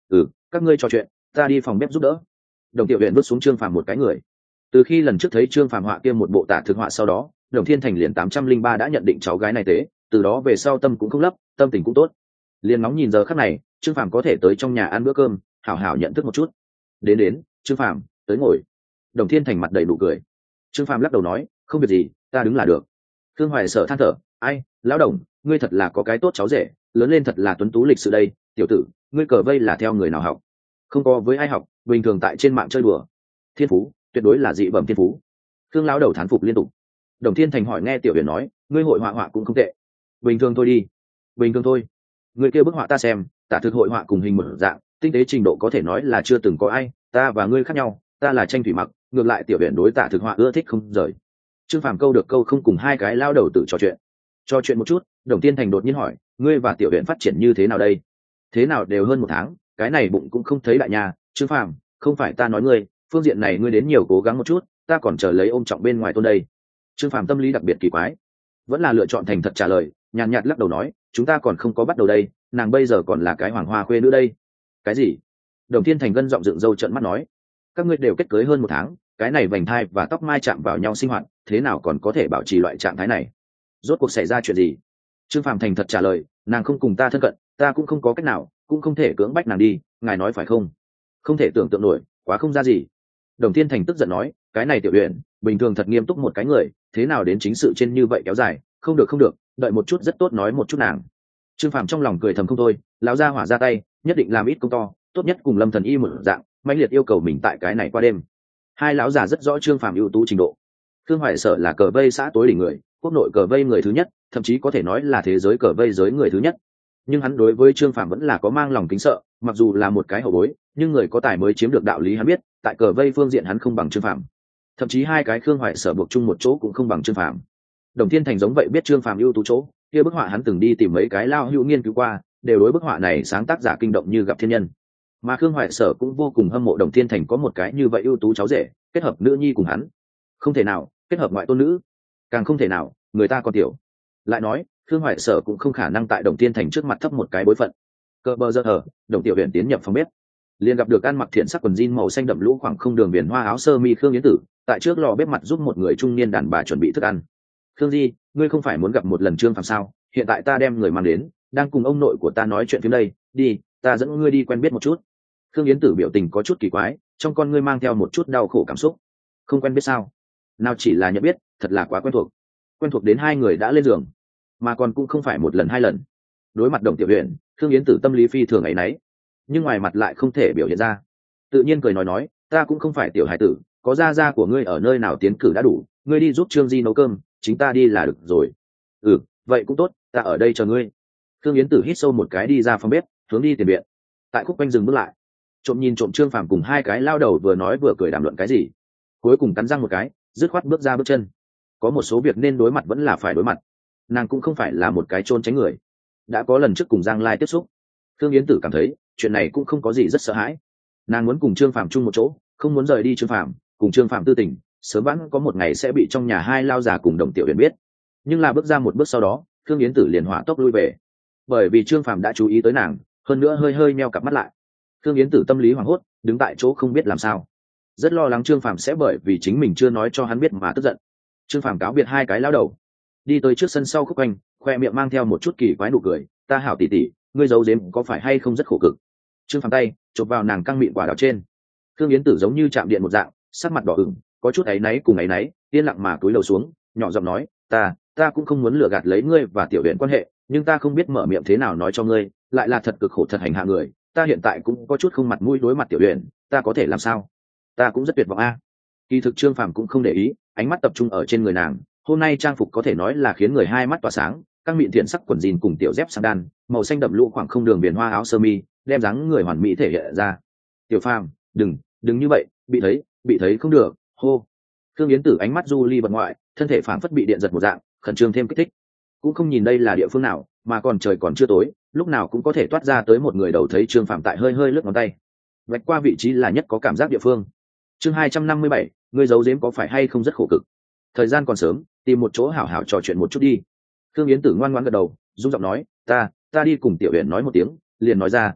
Các ngươi trò chuyện, ta đi phòng bếp giúp đỡ. Đồng Tiểu Huyền bước xuống Trương Phàm một cái người. Từ khi lần trước thấy Trương Phàm họa kia một bộ tả thực họa sau đó, Đồng Thiên Thành liền 803 đã nhận định cháu gái này tế, từ đó về sau tâm cũng không lấp, tâm tình cũng tốt. Liền nóng nhìn giờ khắc này, Trương Phàm có thể tới trong nhà ăn bữa cơm, hảo hảo nhận thức một chút. Đến, Trương Phàm, tới ngồi. Đồng Thiên Thành mặt đầy nụ cười. Trương Phàm lắc đầu nói, không việc gì, ta đứng là được. Thương Hoài Sở than thở, ai, lão Đồng, ngươi thật là có cái tốt cháu rể, lớn lên thật là tuấn tú lịch sự đây, tiểu tử, ngươi cờ vây là theo người nào học? Không có với ai học, bình thường tại trên mạng chơi đùa. Thiên phú, tuyệt đối là dị bẩm thiên phú. Thương lão đầu thán phục liên tục. Đồng Thiên Thành hỏi nghe Tiểu Huyền nói, ngươi hội họa cũng không tệ. Bình thường thôi đi. Bình thường thôi. Người kia bức họa ta xem, tả thực hội họa cùng hình một dạng, tinh tế trình độ có thể nói là chưa từng có ai, ta và ngươi khác nhau, ta là tranh thủy mặc, ngược lại Tiểu Huyền đối tả thực họa ưa thích không rời. Trương Phàm câu được câu không cùng hai cái lao đầu tự trò chuyện. Trò chuyện một chút, Đồng Thiên Thành đột nhiên hỏi, ngươi và Tiểu Huyền phát triển như thế nào đây? Thế nào đều hơn một tháng, cái này bụng cũng không thấy đại nhà. Trương Phàm, không phải ta nói ngươi, phương diện này ngươi đến nhiều cố gắng một chút, ta còn chờ lấy ôm trọng bên ngoài tôn đây. Trương Phàm tâm lý đặc biệt kỳ quái, vẫn là lựa chọn thành thật trả lời, nhàn nhạt lắc đầu nói, chúng ta còn không có bắt đầu đây, nàng bây giờ còn là cái hoàng hoa khuê nữa đây. Cái gì? Đồng Thiên Thành gân giọng dựng râu trợn mắt nói, các ngươi đều kết cưới hơn một tháng, cái này vành thai và tóc mai chạm vào nhau sinh hoạt, thế nào còn có thể bảo trì loại trạng thái này? Rốt cuộc xảy ra chuyện gì? Trương Phàm thành thật trả lời, nàng không cùng ta thân cận, ta cũng không có cách nào, cũng không thể cưỡng bách nàng đi, ngài nói phải không? Không thể tưởng tượng nổi, quá không ra gì. Đồng Thiên Thành tức giận nói, cái này Tiểu Huyền, bình thường thật nghiêm túc một cái người, thế nào đến chính sự trên như vậy kéo dài, không được, đợi một chút rất tốt nói một chút nàng. Trương Phàm trong lòng cười thầm không thôi, lão gia hỏa ra tay, nhất định làm ít công to, tốt nhất cùng Lâm Thần Y một dạng, mãnh liệt yêu cầu mình tại cái này qua đêm. Hai lão già rất rõ Trương Phàm ưu tú trình độ. Thương Hoài Sở là cờ vây xã tối đỉnh người, quốc nội cờ vây người thứ nhất, thậm chí có thể nói là thế giới cờ vây giới người thứ nhất. Nhưng hắn đối với Trương Phàm vẫn là có mang lòng kính sợ, mặc dù là một cái hậu bối, nhưng người có tài mới chiếm được đạo lý hắn biết, tại cờ vây phương diện hắn không bằng Trương Phàm. Thậm chí hai cái Khương Hoài Sở buộc chung một chỗ cũng không bằng Trương Phàm. Đồng Thiên Thành giống vậy biết Trương Phàm ưu tú chỗ, kia bức họa hắn từng đi tìm mấy cái lao hữu nghiên cứu qua, đều đối bức họa này sáng tác giả kinh động như gặp thiên nhân. Mà Khương Hoài Sở cũng vô cùng hâm mộ Đồng Thiên Thành có một cái như vậy ưu tú cháu rể, kết hợp nữ nhi cùng hắn. Không thể nào, kết hợp ngoại tôn nữ, càng không thể nào, người ta còn tiểu. Lại nói, Khương Hoài Sở cũng không khả năng tại Đồng Thiên Thành trước mặt thấp một cái bối phận. Cờ bờ giờ hở, Đồng Tiểu Huyền tiến nhập phòng bếp, liền gặp được ăn mặc thiện sắc quần jean màu xanh đậm lũ khoảng không đường viền hoa áo sơ mi Khương Yến Tử, tại trước lò bếp mặt giúp một người trung niên đàn bà chuẩn bị thức ăn. Khương Di, ngươi không phải muốn gặp một lần Trương Phàm sao? Hiện tại ta đem người mang đến, đang cùng ông nội của ta nói chuyện phim đây, đi, ta dẫn ngươi đi quen biết một chút. Khương Yến Tử biểu tình có chút kỳ quái, trong con ngươi mang theo một chút đau khổ cảm xúc. Không quen biết sao? Nào chỉ là nhận biết, thật là quá quen thuộc đến hai người đã lên giường, mà còn cũng không phải một lần hai lần. Đối mặt Đồng Tiểu Huyền, Khương Yến Tử tâm lý phi thường ấy nấy, nhưng ngoài mặt lại không thể biểu hiện ra. Tự nhiên cười nói, ta cũng không phải tiểu hải tử, có gia của ngươi ở nơi nào tiến cử đã đủ, ngươi đi giúp Trương Di nấu cơm, chính ta đi là được rồi. Vậy cũng tốt, ta ở đây chờ ngươi. Khương Yến Tử hít sâu một cái đi ra phòng bếp, hướng đi tiền viện. Tại khúc quanh dừng bước lại, trộm nhìn trộm Trương Phàm cùng hai cái lao đầu vừa nói vừa cười đàm luận cái gì, cuối cùng cắn răng một cái, dứt khoát bước ra bước chân. Có một số việc nên đối mặt vẫn là phải đối mặt, nàng cũng không phải là một cái trôn tránh người. Đã có lần trước cùng Giang Lai tiếp xúc, Khương Yến Tử cảm thấy chuyện này cũng không có gì rất sợ hãi. Nàng muốn cùng Trương Phàm chung một chỗ, không muốn rời đi Trương Phàm, cùng Trương Phàm tư tình, sớm vẫn có một ngày sẽ bị trong nhà hai lao già cùng Đồng Tiểu Huyền biết. Nhưng là bước ra một bước sau đó, Khương Yến Tử liền hỏa tốc lui về, bởi vì Trương Phàm đã chú ý tới nàng, hơn nữa hơi meo cặp mắt lại. Khương Yến Tử tâm lý hoảng hốt, đứng tại chỗ không biết làm sao, rất lo lắng Trương Phàm sẽ bởi vì chính mình chưa nói cho hắn biết mà tức giận. Trương Phàm cáo biệt hai cái lão đầu, đi tới trước sân sau khúc quanh, khoe miệng mang theo một chút kỳ quái nụ cười. Ta hảo tỷ tỷ, ngươi giấu giếm có phải hay không rất khổ cực? Trương Phàm tay chộp vào nàng căng mịn quả đào trên. Thương Yến Tử giống như chạm điện một dạng, sắc mặt đỏ ửng, có chút áy náy cùng áy náy, yên lặng mà cúi đầu xuống, nhỏ giọng nói, ta cũng không muốn lừa gạt lấy ngươi và tiểu Uyển quan hệ, nhưng ta không biết mở miệng thế nào nói cho ngươi, lại là thật cực khổ thật hành hạ người, ta hiện tại cũng có chút không mặt mũi đối mặt tiểu Uyển, ta có thể làm sao? Ta cũng rất tuyệt vọng a. Kỳ thực Trương Phàm cũng không để ý, ánh mắt tập trung ở trên người nàng. Hôm nay trang phục có thể nói là khiến người hai mắt tỏa sáng, các mịn thiện sắc quần jean cùng tiểu dép sang đan, màu xanh đậm lũ khoảng không đường viền hoa áo sơ mi, đem dáng người hoàn mỹ thể hiện ra. Tiểu Phàm, đừng như vậy, bị thấy không được. Hô. Thương Yến Tử ánh mắt du ly bật ngoại, thân thể phảng phất bị điện giật một dạng, khẩn trương thêm kích thích. Cũng không nhìn đây là địa phương nào, mà còn trời còn chưa tối, lúc nào cũng có thể toát ra tới một người đầu thấy Trương Phàm tại hơi hơi lướt ngón tay. Vạch qua vị trí là nhất có cảm giác địa phương. Chương 257, ngươi giấu giếm có phải hay không rất khổ cực. Thời gian còn sớm, tìm một chỗ hảo hảo trò chuyện một chút đi. Thương Yến Tử ngoan ngoãn gật đầu, rung giọng nói, ta đi cùng tiểu Uyển nói một tiếng, liền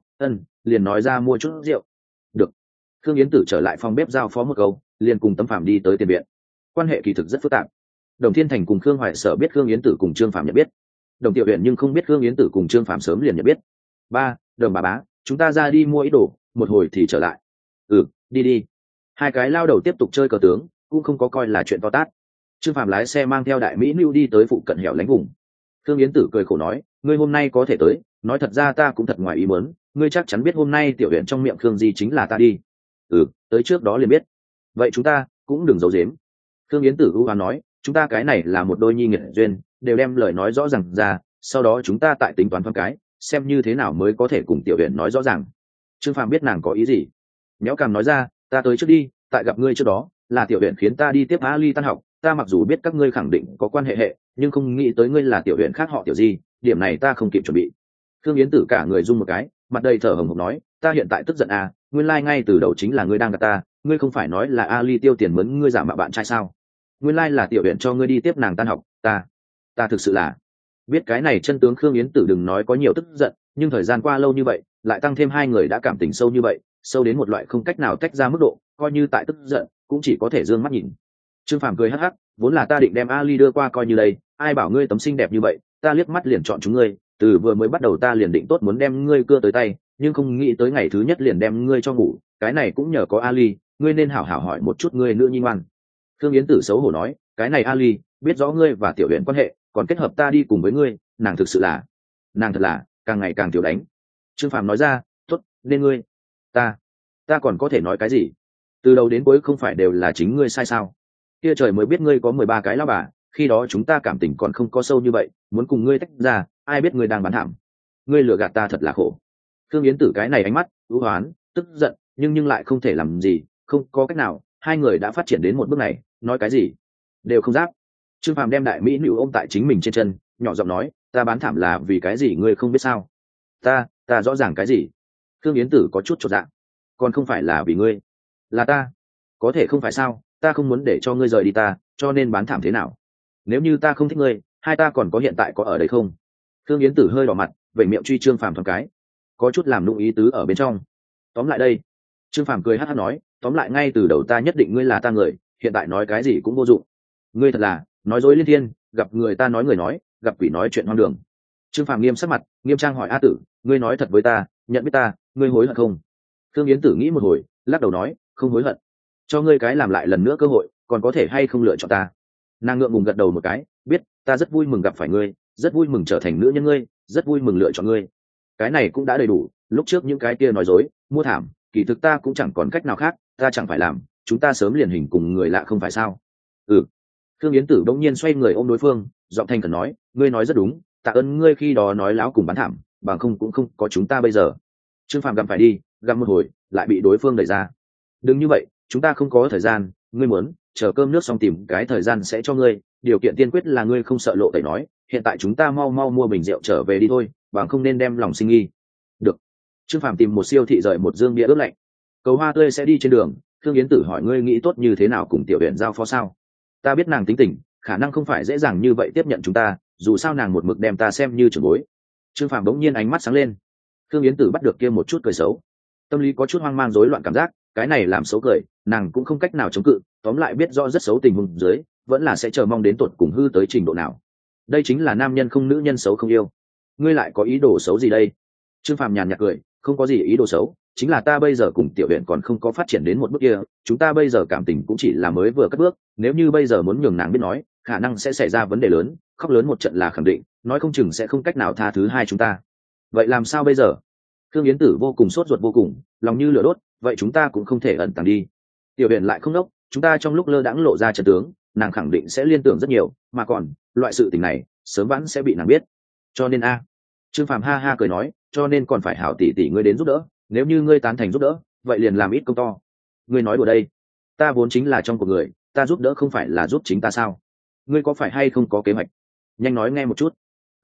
nói ra mua chút rượu. Được. Thương Yến Tử trở lại phòng bếp giao phó một câu, liền cùng Tấm Phàm đi tới tiền viện. Quan hệ kỳ thực rất phức tạp. Đồng Thiên Thành cùng Khương Hoài Sở biết Khương Yến Tử cùng Trương Phàm nhận biết. Đồng Tiểu Uyển nhưng không biết Khương Yến Tử cùng Trương Phàm sớm liền nhận biết. Đồng bà bá, chúng ta ra đi mua ít đồ, một hồi thì trở lại. Đi. Hai cái lao đầu tiếp tục chơi cờ tướng, cũng không có coi là chuyện to tát. Trương Phàm lái xe mang theo đại mỹ nữ đi tới phụ cận hẻo lánh vùng. Khương Yến Tử cười khổ nói, ngươi hôm nay có thể tới, nói thật ra ta cũng thật ngoài ý muốn, ngươi chắc chắn biết hôm nay tiểu Uyển trong miệng Khương Di chính là ta đi. Tới trước đó liền biết. Vậy chúng ta cũng đừng giấu giếm. Khương Yến Tử ưu hoán nói, chúng ta cái này là một đôi nhi nghiệt duyên, đều đem lời nói rõ ràng ra, sau đó chúng ta tại tính toán phân cái, xem như thế nào mới có thể cùng tiểu Uyển nói rõ ràng. Trương Phàm biết nàng có ý gì, méo cằm nói ra, ta tới trước đi, tại gặp ngươi trước đó, là tiểu Uyển khiến ta đi tiếp Ali tan học, ta mặc dù biết các ngươi khẳng định có quan hệ nhưng không nghĩ tới ngươi là tiểu Uyển khác họ tiểu Di, điểm này ta không kịp chuẩn bị. Khương Yến Tử cả người rung một cái, mặt đầy thở hổn hển nói, ta hiện tại tức giận à, nguyên lai ngay từ đầu chính là ngươi đang gạt ta, ngươi không phải nói là Ali tiêu tiền mướn ngươi giả mạo bạn trai sao? Nguyên lai là tiểu Uyển cho ngươi đi tiếp nàng tan học, ta thực sự là biết cái này chân tướng. Khương Yến Tử đừng nói có nhiều tức giận, nhưng thời gian qua lâu như vậy, lại tăng thêm hai người đã cảm tình sâu như vậy, sâu đến một loại không cách nào tách ra mức độ, coi như tại tức giận cũng chỉ có thể dương mắt nhìn. Trương Phàm cười hắc hắc, vốn là ta định đem Ali đưa qua coi như đây, ai bảo ngươi tấm xinh đẹp như vậy, ta liếc mắt liền chọn chúng ngươi, từ vừa mới bắt đầu ta liền định tốt muốn đem ngươi cưa tới tay, nhưng không nghĩ tới ngày thứ nhất liền đem ngươi cho ngủ, cái này cũng nhờ có Ali, ngươi nên hảo hảo hỏi một chút ngươi nữa nhi ngoan. Khương Yến Tử xấu hổ nói, cái này Ali biết rõ ngươi và tiểu Uyển quan hệ, còn kết hợp ta đi cùng với ngươi, nàng thật là càng ngày càng tiểu đánh. Trương Phàm nói ra, tốt, nên ngươi, ta còn có thể nói cái gì? Từ đầu đến cuối không phải đều là chính ngươi sai sao? Kia trời mới biết ngươi có 13 cái lão bà, khi đó chúng ta cảm tình còn không có sâu như vậy, muốn cùng ngươi tách ra, ai biết ngươi đang bán thảm. Ngươi lừa gạt ta thật là khổ. Thương Yến Tử cái này ánh mắt ưu hoán, tức giận, nhưng lại không thể làm gì, không có cách nào, hai người đã phát triển đến một bước này, nói cái gì đều không dám. Trương Phàm đem đại mỹ nữ ôm tại chính mình trên chân, nhỏ giọng nói, ta bán thảm là vì cái gì ngươi không biết sao? Ta rõ ràng cái gì? Thương Yến Tử có chút chột dạ. Còn không phải là vì ngươi, là ta. Có thể không phải sao, ta không muốn để cho ngươi rời đi ta, cho nên bán thảm thế nào? Nếu như ta không thích ngươi, hai ta còn có hiện tại có ở đây không? Thương Yến Tử hơi đỏ mặt, vậy miệng truy Trương Phàm thoáng cái, có chút làm nụng ý tứ ở bên trong. Tóm lại đây, Trương Phàm cười hắt hắt nói, tóm lại ngay từ đầu ta nhất định ngươi là ta người, hiện tại nói cái gì cũng vô dụng. Ngươi thật là nói dối liên thiên, gặp người ta nói người nói, gặp quỷ nói chuyện hoang đường. Trương Phàm nghiêm sắc mặt, nghiêm trang hỏi A Tử, ngươi nói thật với ta, nhận biết ta, ngươi hối hận không? Thương Yến Tử nghĩ một hồi, lắc đầu nói, không hối hận. Cho ngươi cái làm lại lần nữa cơ hội, còn có thể hay không lựa chọn ta? Nàng ngượng ngùng gật đầu một cái, biết, ta rất vui mừng gặp phải ngươi, rất vui mừng trở thành nữ nhân ngươi, rất vui mừng lựa chọn ngươi. Cái này cũng đã đầy đủ, lúc trước những cái kia nói dối, mua thảm, kỳ thực ta cũng chẳng còn cách nào khác, ta chẳng phải làm, chúng ta sớm liền hình cùng người lạ không phải sao? Thương Yến Tử bỗng nhiên xoay người ôm đối phương, giọng thanh khẩn nói, ngươi nói rất đúng, tạ ơn ngươi khi đó nói láo cùng bán thảm, bằng không cũng không có chúng ta bây giờ. Trương Phàm gặm phải đi, gặm một hồi, lại bị đối phương đẩy ra. Đừng như vậy, chúng ta không có thời gian, ngươi muốn chờ cơm nước xong tìm cái thời gian sẽ cho ngươi, điều kiện tiên quyết là ngươi không sợ lộ tẩy nói, hiện tại chúng ta mau mua bình rượu trở về đi thôi, bằng không nên đem lòng sinh nghi. Được. Trương Phàm tìm một siêu thị rời một dương bia ướp lạnh. Cầu hoa tươi sẽ đi trên đường, Thương Yến Tử hỏi ngươi nghĩ tốt như thế nào cùng tiểu Uyển giao phó sao? Ta biết nàng tính tình, khả năng không phải dễ dàng như vậy tiếp nhận chúng ta, dù sao nàng một mực đem ta xem như trưởng bối. Trương Phàm bỗng nhiên ánh mắt sáng lên. Thương Yến Tử bắt được kia một chút cười xấu. Tâm lý có chút hoang mang rối loạn cảm giác, cái này làm xấu cười, nàng cũng không cách nào chống cự, tóm lại biết rõ rất xấu tình huống dưới, vẫn là sẽ chờ mong đến tột cùng hư tới trình độ nào. Đây chính là nam nhân không nữ nhân xấu không yêu. Ngươi lại có ý đồ xấu gì đây? Trương Phàm nhàn nhạt cười, không có gì ý đồ xấu, chính là ta bây giờ cùng Tiểu Uyển còn không có phát triển đến một bước kia, chúng ta bây giờ cảm tình cũng chỉ là mới vừa cất bước, nếu như bây giờ muốn nhường nàng biết nói, khả năng sẽ xảy ra vấn đề lớn, khóc lớn một trận là khẳng định, nói không chừng sẽ không cách nào tha thứ hai chúng ta. Vậy làm sao bây giờ? Thương Yến Tử vô cùng sốt ruột vô cùng, lòng như lửa đốt, vậy chúng ta cũng không thể ẩn tàng đi. Tiểu Uyển lại không đốc, chúng ta trong lúc lơ đãng lộ ra trận tướng, nàng khẳng định sẽ liên tưởng rất nhiều, mà còn, loại sự tình này, sớm vẫn sẽ bị nàng biết. Cho nên Trương Phàm ha ha cười nói, cho nên còn phải hảo tỷ tỷ ngươi đến giúp đỡ, nếu như ngươi tán thành giúp đỡ, vậy liền làm ít công to. Ngươi nói đùa đây, ta vốn chính là trong cuộc người, ta giúp đỡ không phải là giúp chính ta sao? Ngươi có phải hay không có kế hoạch? Nhanh nói nghe một chút.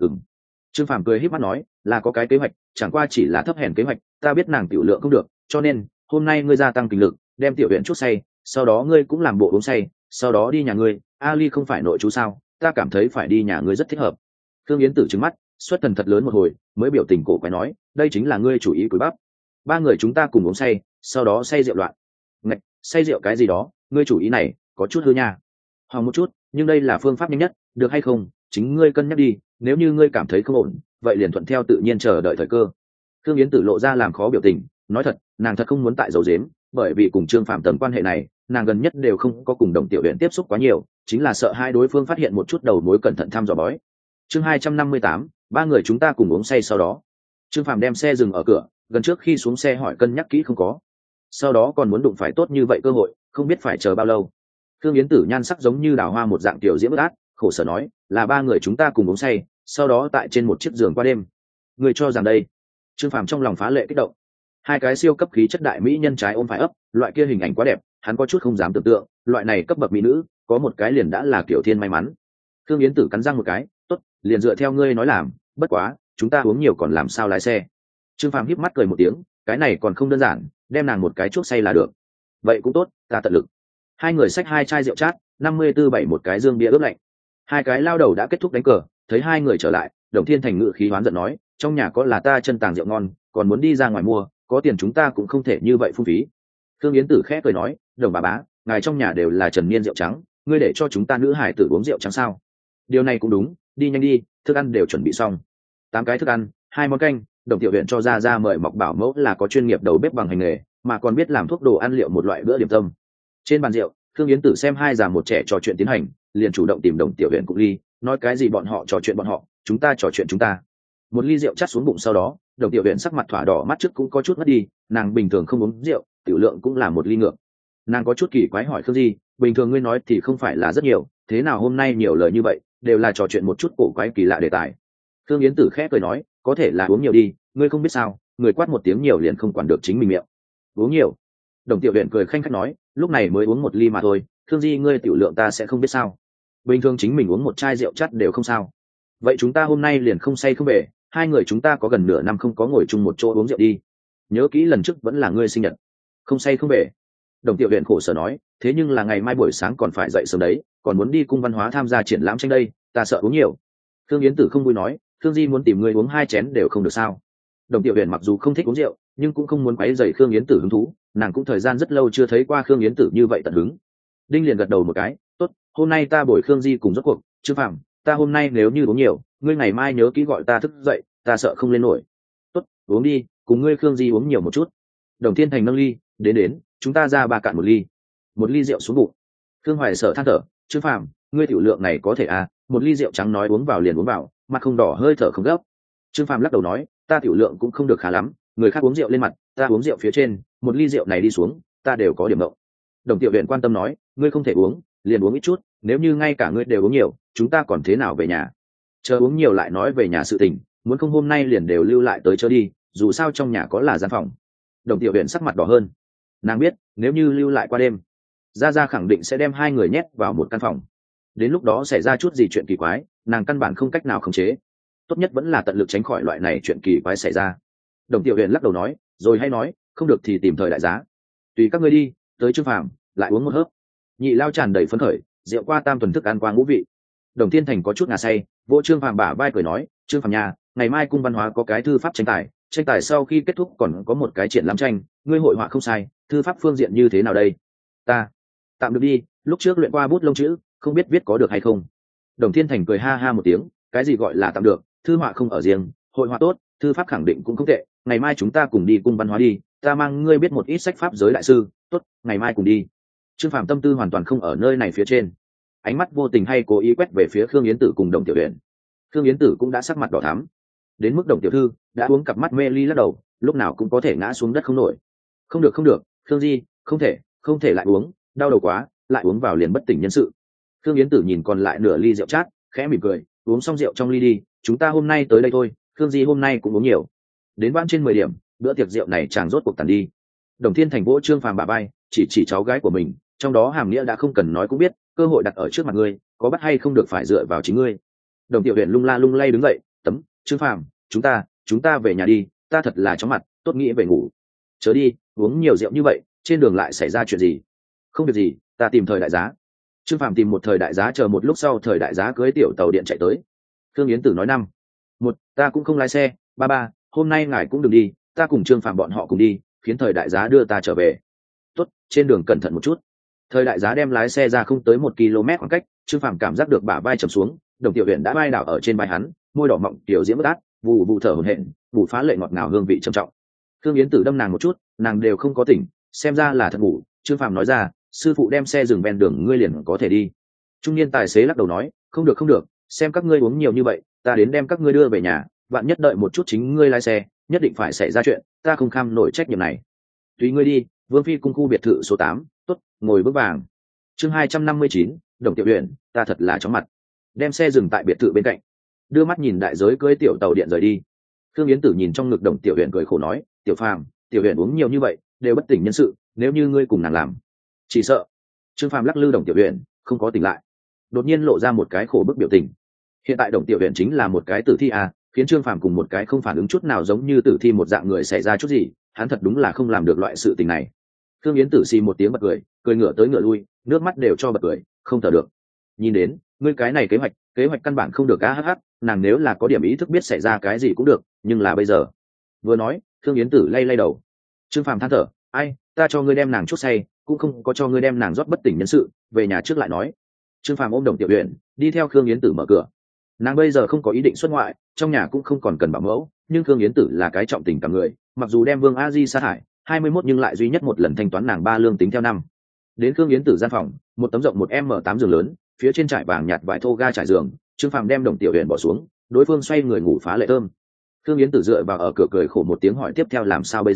Trương Phàm cười híp mắt nói, là có cái kế hoạch, chẳng qua chỉ là thấp hèn kế hoạch, ta biết nàng tiểu lượng không được, cho nên hôm nay ngươi gia tăng kinh lực, đem Tiểu Uyển chút say, sau đó ngươi cũng làm bộ uống say, sau đó đi nhà ngươi, Ali không phải nội chú sao, ta cảm thấy phải đi nhà ngươi rất thích hợp. Thương Yến Tử trừng mắt, xuất thần thật lớn một hồi, mới biểu tình cổ quái nói, đây chính là ngươi chủ ý cúi bắp. Ba người chúng ta cùng uống say, sau đó say rượu loạn. Ngạch, say rượu cái gì đó, ngươi chủ ý này có chút hư nha. Hòng một chút, nhưng đây là phương pháp nhanh nhất, được hay không, chính ngươi cân nhắc đi, nếu như ngươi cảm thấy không ổn, vậy liền thuận theo tự nhiên chờ đợi thời cơ. Thương Yến Tử lộ ra làm khó biểu tình, nói thật, nàng thật không muốn tại dầu dếm, bởi vì cùng Trương Phạm tầm quan hệ này, nàng gần nhất đều không có cùng Đồng Tiểu Uyển tiếp xúc quá nhiều, chính là sợ hai đối phương phát hiện một chút đầu mối cẩn thận thăm dò bói. Chương 258, ba người chúng ta cùng uống say sau đó. Trương Phạm đem xe dừng ở cửa, gần trước khi xuống xe hỏi cân nhắc kỹ không có. Sau đó còn muốn đụng phải tốt như vậy cơ hội, không biết phải chờ bao lâu. Thương Yến Tử nhan sắc giống như đào hoa một dạng tiểu diễm át, khổ sở nói, là ba người chúng ta cùng uống say, sau đó tại trên một chiếc giường qua đêm. Người cho rằng đây? Trương Phàm trong lòng phá lệ kích động. Hai cái siêu cấp khí chất đại mỹ nhân trái ôm phải ấp, loại kia hình ảnh quá đẹp, hắn có chút không dám tưởng tượng, loại này cấp bậc mỹ nữ, có một cái liền đã là kiểu thiên may mắn. Thương Yến Tử cắn răng một cái, tốt, liền dựa theo ngươi nói làm, bất quá, chúng ta uống nhiều còn làm sao lái xe. Trương Phàm híp mắt cười một tiếng, cái này còn không đơn giản, đem nàng một cái chuốc say là được. Vậy cũng tốt, ta tận lực. Hai người xách hai chai rượu chát, 54-7 một cái dương bia ướp lạnh. Hai cái lao đầu đã kết thúc đánh cờ, thấy hai người trở lại, Đồng Thiên Thành ngự khí hoán giận nói, trong nhà có là ta chân tàng rượu ngon, còn muốn đi ra ngoài mua, có tiền chúng ta cũng không thể như vậy phung phí. Thương Yến Tử khẽ cười nói, Đồng bà bá, ngài trong nhà đều là trần niên rượu trắng, ngươi để cho chúng ta nữ hải tử uống rượu trắng sao? Điều này cũng đúng, đi nhanh đi, thức ăn đều chuẩn bị xong. 8 cái thức ăn, 2 món canh, Đồng tiểu huyện cho ra mời mọc bảo mẫu là có chuyên nghiệp đầu bếp bằng hành nghề, mà còn biết làm thuốc đồ ăn liệu một loại bữa điểm tâm. Trên bàn rượu, Thương Yến Tử xem hai già một trẻ trò chuyện tiến hành, liền chủ động tìm Đồng tiểu huyện cùng ly, nói cái gì bọn họ trò chuyện bọn họ, chúng ta trò chuyện chúng ta. Một ly rượu chát xuống bụng sau đó, Đồng tiểu huyện sắc mặt thỏa đỏ, mắt trước cũng có chút mất đi, nàng bình thường không uống rượu, tiểu lượng cũng là một ly ngược. Nàng có chút kỳ quái hỏi Khương Di, bình thường ngươi nói thì không phải là rất nhiều, thế nào hôm nay nhiều lời như vậy, đều là trò chuyện một chút cổ quái kỳ lạ đề tài. Thương Yến Tử khẽ cười nói, có thể là uống nhiều đi, ngươi không biết sao, người quát một tiếng nhiều liền không quản được chính mình miệng. Uống nhiều? Đồng tiểu huyện cười khanh khách nói, lúc này mới uống một ly mà thôi, Thương Di ngươi tiểu lượng ta sẽ không biết sao? Bình thường chính mình uống một chai rượu chát đều không sao. Vậy chúng ta hôm nay liền không say không về, hai người chúng ta có gần nửa năm không có ngồi chung một chỗ uống rượu đi. Nhớ kỹ lần trước vẫn là ngươi sinh nhật. Không say không về. Đồng tiểu huyện khổ sở nói, thế nhưng là ngày mai buổi sáng còn phải dậy sớm đấy, còn muốn đi cung văn hóa tham gia triển lãm tranh đây, ta sợ uống nhiều. Thương Yến Tử không vui nói, Thương Di muốn tìm ngươi uống 2 chén đều không được sao? Đồng tiểu huyện mặc dù không thích uống rượu, nhưng cũng không muốn quấy rầy Khương Yến Tử hứng thú, nàng cũng thời gian rất lâu chưa thấy qua Khương Yến Tử như vậy tận hứng. Đinh liền gật đầu một cái, tốt, hôm nay ta bồi Khương Di cùng rốt cuộc, Trương Phạm, ta hôm nay nếu như uống nhiều, ngươi ngày mai nhớ kỹ gọi ta thức dậy, ta sợ không lên nổi. Tốt, uống đi, cùng ngươi Khương Di uống nhiều một chút. Đồng Thiên Thành nâng ly, đến, chúng ta ra 3 cạn một ly. Một ly rượu xuống bụng. Khương Hoài Sở than thở, Trương Phạm, ngươi tiểu lượng này có thể à, một ly rượu trắng nói uống vào liền uống vào, mặt không đỏ hơi thở không gấp. Trương Phạm lắc đầu nói, ta tiểu lượng cũng không được khá lắm, người khác uống rượu lên mặt, ta uống rượu phía trên, một ly rượu này đi xuống, ta đều có điểm động. Đồng tiểu huyện quan tâm nói, ngươi không thể uống, liền uống ít chút, nếu như ngay cả ngươi đều uống nhiều, chúng ta còn thế nào về nhà? Chờ uống nhiều lại nói về nhà sự tình, muốn không hôm nay liền đều lưu lại tới chơi đi, dù sao trong nhà có là gian phòng. Đồng tiểu huyện sắc mặt đỏ hơn, nàng biết nếu như lưu lại qua đêm, gia khẳng định sẽ đem hai người nhét vào một căn phòng, đến lúc đó xảy ra chút gì chuyện kỳ quái, nàng căn bản không cách nào khống chế, tốt nhất vẫn là tận lực tránh khỏi loại này chuyện kỳ quái xảy ra. Đồng tiểu huyện lắc đầu nói, rồi hay nói, không được thì tìm thời đại giá, tùy các ngươi đi. Tới Trương Phàm lại uống một hớp, nhị lao tràn đầy phấn khởi, rượu qua tam tuần thức ăn qua ngũ vị. Đồng Thiên Thành có chút ngà say, vỗ Trương Phàm bả vai cười nói, Trương Phàm nhà, ngày mai cung văn hóa có cái thư pháp tranh tài, tranh tài sau khi kết thúc còn có một cái triển lãm tranh, ngươi hội họa không sai, thư pháp phương diện như thế nào đây? Ta tạm được đi, lúc trước luyện qua bút lông chữ, không biết viết có được hay không. Đồng Thiên Thành cười ha ha một tiếng, cái gì gọi là tạm được, thư họa không ở riêng, hội họa tốt, thư pháp khẳng định cũng không tệ, ngày mai chúng ta cùng đi cung văn hóa đi, ta mang ngươi biết một ít sách pháp giới đại sư, tốt, ngày mai cùng đi. Trương Phàm tâm tư hoàn toàn không ở nơi này phía trên, ánh mắt vô tình hay cố ý quét về phía Khương Yến Tử cùng Đồng Tiểu Uyển. Khương Yến Tử cũng đã sắc mặt đỏ thắm, đến mức Đồng tiểu thư đã uống cặp mắt mê ly lắc đầu, lúc nào cũng có thể ngã xuống đất không nổi. Không được không được, Khương Di, không thể lại uống, đau đầu quá, lại uống vào liền bất tỉnh nhân sự. Khương Yến Tử nhìn còn lại nửa ly rượu chát, khẽ mỉm cười, uống xong rượu trong ly đi, chúng ta hôm nay tới đây thôi, Khương Di hôm nay cũng uống nhiều. Đến ban trên 10 điểm, bữa tiệc rượu này chàng rốt cuộc tàn đi. Đồng Thiên Thành vỗ Trương Phàm bả vai, chỉ cháu gái của mình, trong đó hàm nghĩa đã không cần nói cũng biết, cơ hội đặt ở trước mặt ngươi, có bắt hay không được phải dựa vào chính ngươi. Đồng Tiểu Uyển lung la lung lay đứng dậy, Trương Phàm, chúng ta về nhà đi, ta thật là chóng mặt, tốt nghĩ về ngủ. Chớ đi, uống nhiều rượu như vậy, trên đường lại xảy ra chuyện gì? Không việc gì, ta tìm thời đại giá. Trương Phàm tìm một thời đại giá, chờ một lúc sau thời đại giá cưới tiểu tàu điện chạy tới. Khương Yến Tử nói ta cũng không lái xe, ba, hôm nay ngài cũng đừng đi, ta cùng Trương Phàm bọn họ cùng đi, khiến thời đại giá đưa ta trở về. Tốt, trên đường cẩn thận một chút. Thời đại giá đem lái xe ra không tới 1 km khoảng cách, Trương Phàm cảm giác được bả vai trầm xuống, Đồng Tiểu Uyển đã bay đảo ở trên vai hắn, môi đỏ mọng tiểu diễm bất át, vụ thở hổn hển, vụ phá lệ ngọt ngào hương vị trầm trọng. Khương Yến Tử đâm nàng một chút, nàng đều không có tỉnh, xem ra là thật ngủ. Trương Phàm nói ra, sư phụ đem xe dừng ven đường, ngươi liền có thể đi. Trung niên tài xế lắc đầu nói, không được, xem các ngươi uống nhiều như vậy, ta đến đem các ngươi đưa về nhà, bạn nhất đợi một chút chính ngươi lái xe, nhất định phải xảy ra chuyện, ta không kham nổi trách nhiệm này. Tùy ngươi đi. Vương Phi cung khu biệt thự số 8, tốt, ngồi vững vàng. Chương 259, Đồng Tiểu Uyển, ta thật là chóng mặt. Đem xe dừng tại biệt thự bên cạnh, đưa mắt nhìn đại giới cưỡi tiểu tàu điện rời đi. Khương Yến Tử nhìn trong ngực Đồng Tiểu Uyển cười khổ nói, Tiểu Phàm, Tiểu Uyển uống nhiều như vậy, đều bất tỉnh nhân sự, nếu như ngươi cùng nàng làm, chỉ sợ. Trương Phàm lắc lư Đồng Tiểu Uyển, không có tỉnh lại, đột nhiên lộ ra một cái khổ bức biểu tình. Hiện tại Đồng Tiểu Uyển chính là một cái tử thi à, khiến Trương Phàm cùng một cái không phản ứng chút nào giống như tử thi một dạng người xảy ra chút gì, hắn thật đúng là không làm được loại sự tình này. Khương Yến Tử xì một tiếng bật cười ngửa tới ngửa lui, nước mắt đều cho bật cười, không thở được. Nhìn đến, ngươi cái này kế hoạch căn bản không được á, hắc, nàng nếu là có điểm ý thức biết xảy ra cái gì cũng được, nhưng là bây giờ. Vừa nói, Khương Yến Tử lay đầu. Trương Phàm than thở, ai, ta cho ngươi đem nàng chút say, cũng không có cho ngươi đem nàng rót bất tỉnh nhân sự, về nhà trước lại nói. Trương Phàm ôm Đồng Tiểu Uyển, đi theo Khương Yến Tử mở cửa. Nàng bây giờ không có ý định xuất ngoại, trong nhà cũng không còn cần bảo mẫu, nhưng Khương Yến Tử là cái trọng tình cả người, mặc dù đem Vương A Di sát hại 21 nhưng lại duy nhất một lần thanh toán nàng 3 lương tính theo năm. Đến Khương Yến Tử gian phòng, một tấm rộng 1m8 giường lớn, phía trên trải vàng nhạt vải thô ga trải giường, Trương Phàm đem Đồng Tiểu Uyển bỏ xuống, đối phương xoay người ngủ phá lệ thơm. Khương Yến Tử dựa vào ở cửa cười khổ một tiếng hỏi tiếp theo làm sao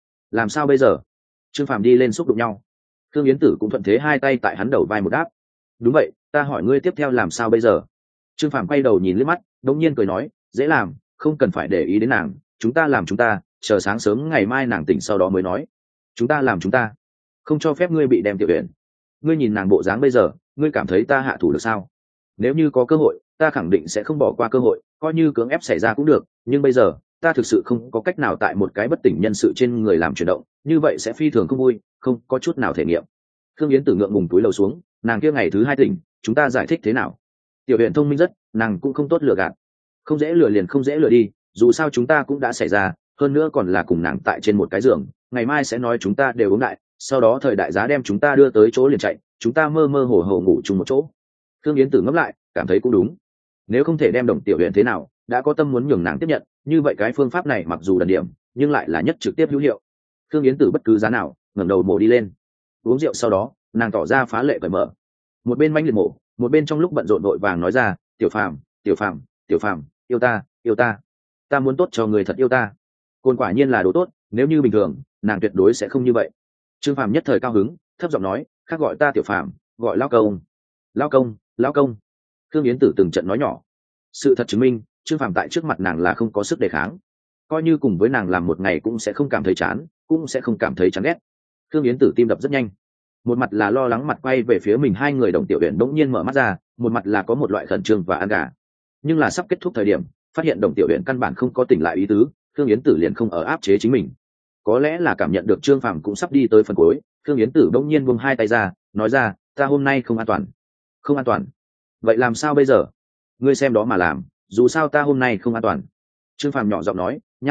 bây giờ? Trương Phàm đi lên xúc đụng nhau. Khương Yến Tử cũng thuận thế hai tay tại hắn đầu vai một đáp. Đúng vậy, ta hỏi ngươi tiếp theo làm sao bây giờ? Trương Phàm quay đầu nhìn liếc mắt, đột nhiên cười nói, dễ làm, không cần phải để ý đến nàng, chúng ta làm chúng ta, chờ sáng sớm ngày mai nàng tỉnh sau đó mới nói. Chúng ta, không cho phép ngươi bị đem Tiểu Uyển. Ngươi nhìn nàng bộ dáng bây giờ, ngươi cảm thấy ta hạ thủ được sao? Nếu như có cơ hội, ta khẳng định sẽ không bỏ qua cơ hội, coi như cưỡng ép xảy ra cũng được, nhưng bây giờ, ta thực sự không có cách nào tại một cái bất tỉnh nhân sự trên người làm chuyển động, như vậy sẽ phi thường không vui, không có chút nào thể nghiệm. Khương Yến Tử ngượng ngùng túi lầu xuống, nàng kia ngày thứ 2 tỉnh, chúng ta giải thích thế nào? Tiểu Uyển thông minh rất, nàng cũng không tốt lừa gạt. Không dễ lừa liền không dễ lừa đi, dù sao chúng ta cũng đã xảy ra, hơn nữa còn là cùng nàng tại trên một cái giường, ngày mai sẽ nói chúng ta đều uống đại, sau đó thời đại giá đem chúng ta đưa tới chỗ liền chạy, chúng ta mơ mơ hồ hồ ngủ chung một chỗ. Khương Yến Tử ngẫm lại, cảm thấy cũng đúng. Nếu không thể đem Đồng Tiểu Uyển thế nào, đã có tâm muốn nhường nàng tiếp nhận, như vậy cái phương pháp này mặc dù đần điểm, nhưng lại là nhất trực tiếp hữu hiệu. Khương Yến Tử bất cứ giá nào, ngẩng đầu mổ đi lên. Uống rượu sau đó, nàng tỏ ra phá lệ cởi mở. Một bên manh liệt mổ, một bên trong lúc bận rộn vội vàng nói ra, Tiểu Phàm, yêu ta, ta muốn tốt cho người thật yêu ta. Côn quả nhiên là đồ tốt, nếu như bình thường, nàng tuyệt đối sẽ không như vậy. Trương Phàm nhất thời cao hứng, thấp giọng nói, khác gọi ta Tiểu Phàm, gọi lão công. Khương Yến Tử từng trận nói nhỏ. Sự thật chứng minh, Trương Phàm tại trước mặt nàng là không có sức đề kháng, coi như cùng với nàng làm một ngày cũng sẽ không cảm thấy chán, cũng sẽ không cảm thấy chán ghét. Khương Yến Tử tim đập rất nhanh, một mặt là lo lắng mặt quay về phía mình, hai người Đồng Tiểu Uyển bỗng nhiên mở mắt ra, một mặt là có một loại khẩn trương và ăn gà. Nhưng là sắp kết thúc thời điểm, phát hiện Đồng Tiểu Uyển căn bản không có tỉnh lại ý tứ, Khương Yến Tử liền không ở áp chế chính mình. Có lẽ là cảm nhận được Trương Phàm cũng sắp đi tới phần cuối, Khương Yến Tử bỗng nhiên buông hai tay ra, nói ra, ta hôm nay không an toàn. Vậy làm sao bây giờ? Ngươi xem đó mà làm, dù sao ta hôm nay không an toàn. Trương Phàm nhỏ giọng nói, nhan ra,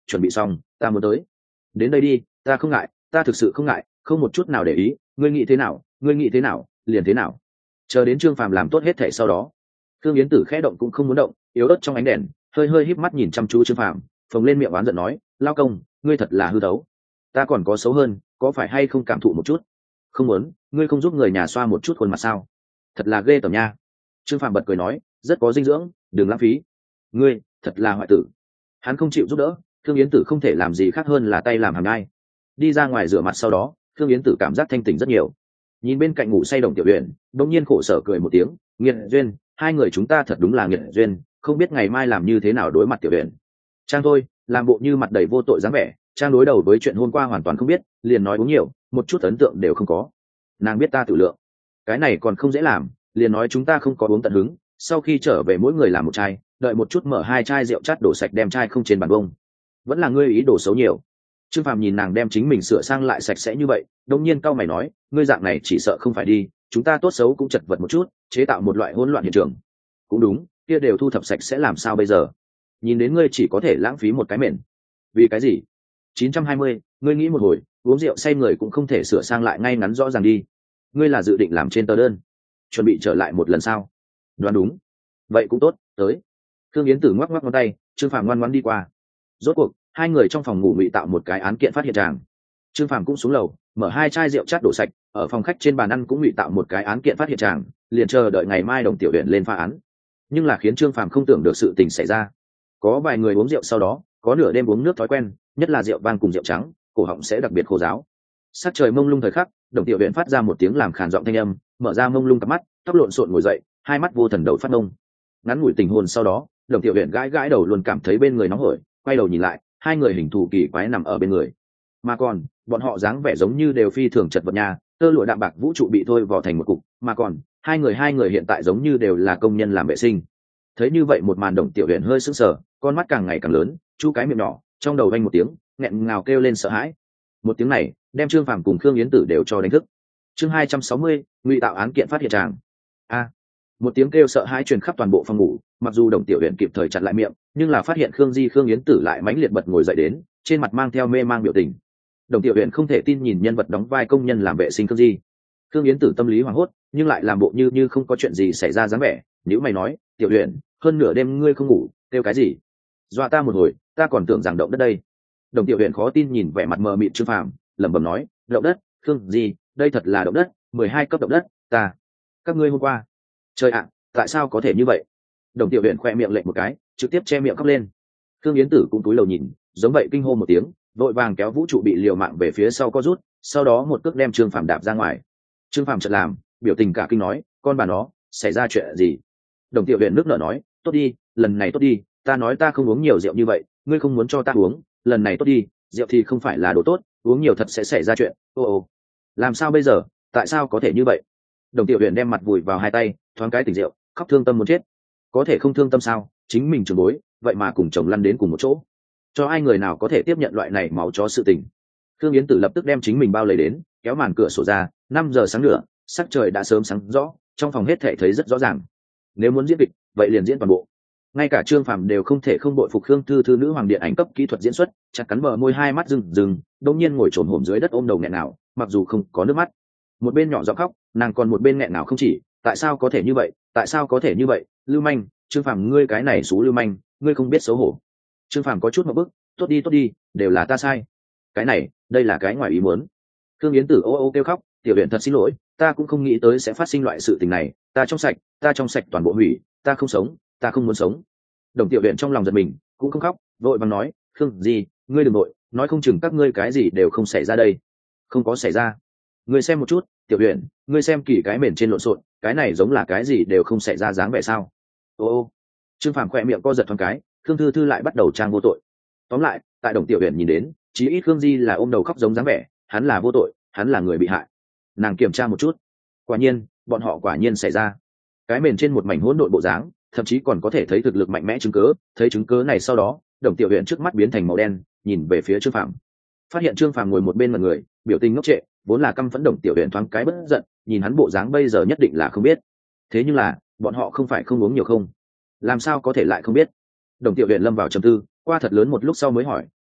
chuẩn bị xong, ta muốn tới. Đến đây đi, ta không ngại, ta thực sự không ngại, không một chút nào để ý, ngươi nghĩ thế nào, ngươi nghĩ thế nào, liền thế nào. Chờ đến Trương Phàm làm tốt hết thể sau đó, Thương Yến Tử khẽ động cũng không muốn động, yếu ớt trong ánh đèn, hơi hơi híp mắt nhìn chăm chú Trương Phàm, phồng lên miệng oán giận nói, lao công, ngươi thật là hư tấu. Ta còn có xấu hơn, có phải hay không cảm thụ một chút? Không muốn, ngươi không giúp người nhà xoa một chút khuôn mặt sao? Thật là ghê tởm nha. Trương Phàm bật cười nói, rất có dinh dưỡng, đừng lãng phí. Ngươi, thật là hoại tử. Hắn không chịu giúp đỡ, Thương Yến Tử không thể làm gì khác hơn là tay làm hàng nhai. Đi ra ngoài rửa mặt sau đó, Thương Yến Tử cảm giác thanh tỉnh rất nhiều. Nhìn bên cạnh ngủ say Đồng Tiểu Uyển, đột nhiên khổ sở cười một tiếng, nghiệt duyên, hai người chúng ta thật đúng là nghiệt duyên, không biết ngày mai làm như thế nào đối mặt Tiểu Uyển. Trang thôi, làm bộ như mặt đầy vô tội dáng vẻ, Trang đối đầu với chuyện hôm qua hoàn toàn không biết, liền nói uống nhiều, một chút ấn tượng đều không có. Nàng biết ta tự lượng, cái này còn không dễ làm, liền nói chúng ta không có uống tận hứng, sau khi trở về mỗi người làm một chai, đợi một chút mở hai chai rượu chát đổ sạch đem chai không trên bàn bông. Vẫn là ngươi ý đồ xấu nhiều. Trương Phàm nhìn nàng đem chính mình sửa sang lại sạch sẽ như vậy, đột nhiên cau mày nói, ngươi dạng này chỉ sợ không phải đi, chúng ta tốt xấu cũng chật vật một chút, chế tạo một loại hỗn loạn hiện trường. Cũng đúng, kia đều thu thập sạch sẽ làm sao bây giờ? Nhìn đến ngươi chỉ có thể lãng phí một cái mền. Vì cái gì? 920, ngươi nghĩ một hồi, uống rượu say người cũng không thể sửa sang lại ngay ngắn rõ ràng đi. Ngươi là dự định làm trên tờ đơn, chuẩn bị trở lại một lần sao? Đoán đúng. Vậy cũng tốt, tới. Thương Yến Tử ngoắc ngoắc ngón tay, Trương Phàm ngoan ngoãn đi qua. Rốt cuộc, hai người trong phòng ngủ ngụy tạo một cái án kiện phát hiện tràng. Trương Phàm cũng xuống lầu, mở hai chai rượu chát đổ sạch, ở phòng khách trên bàn ăn cũng ngụy tạo một cái án kiện phát hiện tràng, liền chờ đợi ngày mai Đồng Tiểu Uyển lên phá án. Nhưng là khiến Trương Phàm không tưởng được sự tình xảy ra. Có vài người uống rượu sau đó, có nửa đêm uống nước thói quen, nhất là rượu vang cùng rượu trắng, cổ họng sẽ đặc biệt khô ráo. Sắc trời mông lung thời khắc, Đồng Tiểu Uyển phát ra một tiếng làm khàn giọng thanh âm, mở ra mông lung cặp mắt, tóc lộn xộn ngồi dậy, hai mắt vô thần đầu phát nông. Ngắn ngủi tình hồn sau đó, Đồng Tiểu Uyển gãi gãi đầu luôn cảm thấy bên người nóng hổi, quay đầu nhìn lại, hai người hình thù kỳ quái nằm ở bên người. Mà còn, bọn họ dáng vẻ giống như đều phi thường chật vật nhà, tơ lụa đạm bạc vũ trụ bị thôi vò thành một cục, mà còn, hai người hiện tại giống như đều là công nhân làm vệ sinh. Thấy như vậy một màn, Đồng Tiểu Uyển hơi sững sờ, con mắt càng ngày càng lớn, chu cái miệng nhỏ, trong đầu vang một tiếng, nghẹn ngào kêu lên sợ hãi. Một tiếng này, đem Trương Phàm cùng Khương Yến Tử đều cho đánh thức. Chương 260, ngụy tạo án kiện phát hiện tràng. A. Một tiếng kêu sợ hãi truyền khắp toàn bộ phòng ngủ, mặc dù Đồng Tiểu Uyển kịp thời chặn lại miệng, nhưng là phát hiện Khương Yến Tử lại mãnh liệt bật ngồi dậy đến, trên mặt mang theo mê mang biểu tình. Đồng Tiểu Uyển không thể tin nhìn nhân vật đóng vai công nhân làm vệ sinh Khương Yến Tử tâm lý hoảng hốt, nhưng lại làm bộ như không có chuyện gì xảy ra dáng vẻ, nếu mày nói, Tiểu Uyển, hơn nửa đêm ngươi không ngủ, kêu cái gì? Dọa ta một hồi, ta còn tưởng rằng động đất đây. Đồng Tiểu Uyển khó tin nhìn vẻ mặt mờ mịt Trương Phàm, lẩm bẩm nói, động đất? Khương gì? Đây thật là động đất, 12 cấp động đất, ta. Các ngươi hôm qua. Trời ạ, tại sao có thể như vậy? Đồng Tiểu Uyển khoe miệng lệch một cái, trực tiếp che miệng khóc lên. Khương Yến Tử cũng cúi đầu nhìn, giống vậy kinh hô một tiếng, vội vàng kéo vũ trụ bị liều mạng về phía sau co rút, sau đó một cước đem Trương Phàm đạp ra ngoài. Trương Phàm chợt làm, biểu tình cả kinh nói, con bà nó, xảy ra chuyện gì? Đồng Tiểu Uyển nước nở nói, tốt đi, lần này tốt đi, ta nói ta không uống nhiều rượu như vậy, ngươi không muốn cho ta uống, lần này tốt đi, rượu thì không phải là đồ tốt, uống nhiều thật sẽ xảy ra chuyện. Ô, làm sao bây giờ, tại sao có thể như vậy? Đồng Tiểu Uyển đem mặt vùi vào hai tay, thoáng cái tỉnh rượu, khóc thương tâm muốn chết. Có thể không thương tâm sao? Chính mình trưởng bối, vậy mà cùng chồng lăn đến cùng một chỗ, cho ai người nào có thể tiếp nhận loại này máu chó sự tình. Khương Yến Tử lập tức đem chính mình bao lấy đến, kéo màn cửa sổ ra, 5 giờ sáng nữa, sắc trời đã sớm sáng rõ, trong phòng hết thể thấy rất rõ ràng. Nếu muốn diễn kịch, vậy liền diễn toàn bộ. Ngay cả Trương Phàm đều không thể không bội phục Khương Thư Thư nữ hoàng điện ảnh cấp kỹ thuật diễn xuất, chặt cắn bờ môi, hai mắt rừng, đột nhiên ngồi trồn hổm dưới đất ôm đầu nghẹn nào, mặc dù không có nước mắt, một bên nhỏ giọng khóc, nàng còn một bên nghẹn nào không chỉ, tại sao có thể như vậy, tại sao có thể như vậy, lưu manh, Trương Phàm ngươi cái này xú lưu manh, ngươi không biết xấu hổ. Trương Phàm có chút một bức, tốt đi, đều là ta sai. Cái này, đây là cái ngoài ý muốn. Khương Yến Tử ô ô kêu khóc, Tiểu Uyển thật xin lỗi, ta cũng không nghĩ tới sẽ phát sinh loại sự tình này, ta trong sạch toàn bộ hủy, ta không sống, ta không muốn sống. Đồng Tiểu Uyển trong lòng giật mình, cũng không khóc, vội vàng nói, Khương gì, ngươi đừng nội, nói không chừng các ngươi cái gì đều không xảy ra đây. Không có xảy ra. Ngươi xem một chút, Tiểu Uyển, ngươi xem kỳ cái mền trên lộn xộn, cái này giống là cái gì đều không xảy ra dáng vẻ sao? Ô, Trương Phàm khỏe miệng co giật thoáng cái, Khương Thư Thư lại bắt đầu trang vô tội. Tóm lại, tại Đồng Tiểu Uyển nhìn đến, chí ít Khương Di là ôm đầu khóc giống dáng vẻ, hắn là vô tội, hắn là người bị hại. Nàng kiểm tra một chút, quả nhiên, bọn họ quả nhiên xảy ra. Cái mền trên một mảnh hỗn độn bộ dáng, thậm chí còn có thể thấy thực lực mạnh mẽ chứng cứ. Thấy chứng cứ này sau đó, Đồng Tiểu Uyển trước mắt biến thành màu đen, nhìn về phía Trương Phàm, phát hiện Trương Phàm ngồi một bên mặt người, biểu tình ngốc trệ, vốn là căm phẫn. Đồng Tiểu Uyển thoáng cái bất giận, nhìn hắn bộ dáng bây giờ nhất định là không biết. Thế nhưng là, bọn họ không phải không uống nhiều không? Làm sao có thể lại không biết? Đồng Tiểu Uyển lâm vào trầm tư, qua thật lớn một lúc sau mới hỏi,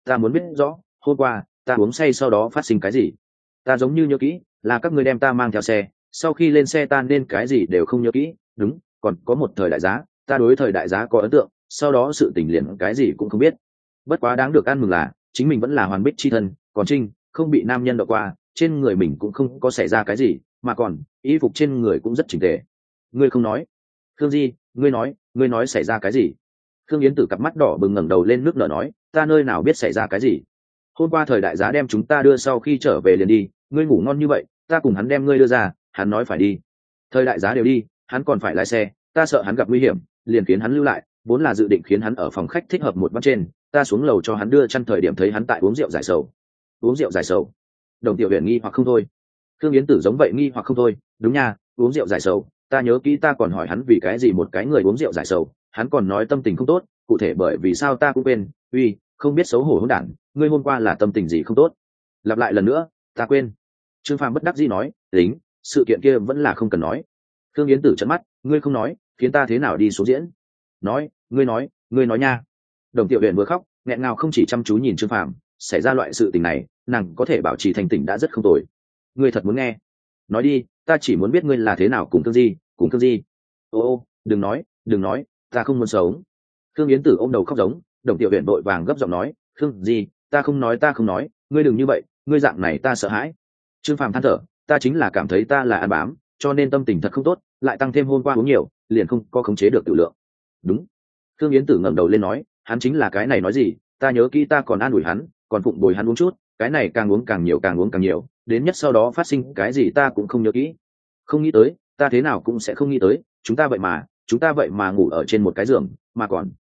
ta muốn biết rõ hôm qua ta uống say sau đó phát sinh cái gì. Ta giống như nhớ kỹ là các ngươi đem ta mang theo xe, sau khi lên xe ta nên cái gì đều không nhớ kỹ. Đúng, còn có một thời đại giá, ta đối thời đại giá có ấn tượng, sau đó sự tình liền cái gì cũng không biết. Bất quá đáng được ăn mừng là chính mình vẫn là hoàn bích chi thân, còn Trinh không bị nam nhân đậu qua, trên người mình cũng không có xảy ra cái gì, mà còn y phục trên người cũng rất chỉnh tề. Ngươi không nói. Khương Di, ngươi nói xảy ra cái gì? Khương Yến Tử cặp mắt đỏ bừng ngẩng đầu lên nước nở nói, ta nơi nào biết xảy ra cái gì. Hôm qua thời đại giá đem chúng ta đưa sau khi trở về liền đi, ngươi ngủ ngon như vậy, ta cùng hắn đem ngươi đưa ra, hắn nói phải đi. Thời đại giá đều đi, hắn còn phải lái xe, ta sợ hắn gặp nguy hiểm, liền khiến hắn lưu lại, vốn là dự định khiến hắn ở phòng khách thích hợp một ban trên, ta xuống lầu cho hắn đưa chăn thời điểm thấy hắn tại uống rượu giải sầu. Uống rượu giải sầu? Đồng Tiểu Huyền nghi hoặc không thôi. Khương Yến Tử giống vậy nghi hoặc không thôi, đúng nha, uống rượu giải sầu, ta nhớ kỹ ta còn hỏi hắn vì cái gì một cái người uống rượu giải sầu, hắn còn nói tâm tình không tốt, cụ thể bởi vì sao ta cũng quên. Uy, không biết xấu hổ hỗn đản, ngươi hôm qua là tâm tình gì không tốt? Lặp lại lần nữa, ta quên. Trương Phàm bất đắc dĩ nói, tính, sự kiện kia vẫn là không cần nói. Khương Yến Tử trợn mắt, ngươi không nói, khiến ta thế nào đi xuống diễn? Nói, ngươi nói nha. Đồng Tiểu Huyền vừa khóc, nghẹn ngào không chỉ chăm chú nhìn Trương Phàm, xảy ra loại sự tình này, nàng có thể bảo trì thành tỉnh đã rất không tồi. Ngươi thật muốn nghe? Nói đi, ta chỉ muốn biết ngươi là thế nào cùng Thương Di. Ô, đừng nói, ta không muốn sống. Khương Yến Tử ôm đầu khóc giống, Đồng Tiểu Huyền vội vàng gấp giọng nói, Khương Di, ta không nói, ngươi đừng như vậy, ngươi dạng này ta sợ hãi. Trương Phàm than thở, ta chính là cảm thấy ta là ăn bám, cho nên tâm tình thật không tốt, lại tăng thêm hôm qua uống nhiều, liền không có khống chế được tự lượng. Đúng. Khương Yến Tử ngẩng đầu lên nói, hắn chính là cái này nói gì, ta nhớ kỹ ta còn an ủi hắn, còn phụng bồi hắn uống chút, cái này càng uống càng nhiều, đến nhất sau đó phát sinh cái gì ta cũng không nhớ kỹ. Không nghĩ tới, ta thế nào cũng sẽ không nghĩ tới, chúng ta vậy mà ngủ ở trên một cái giường, mà còn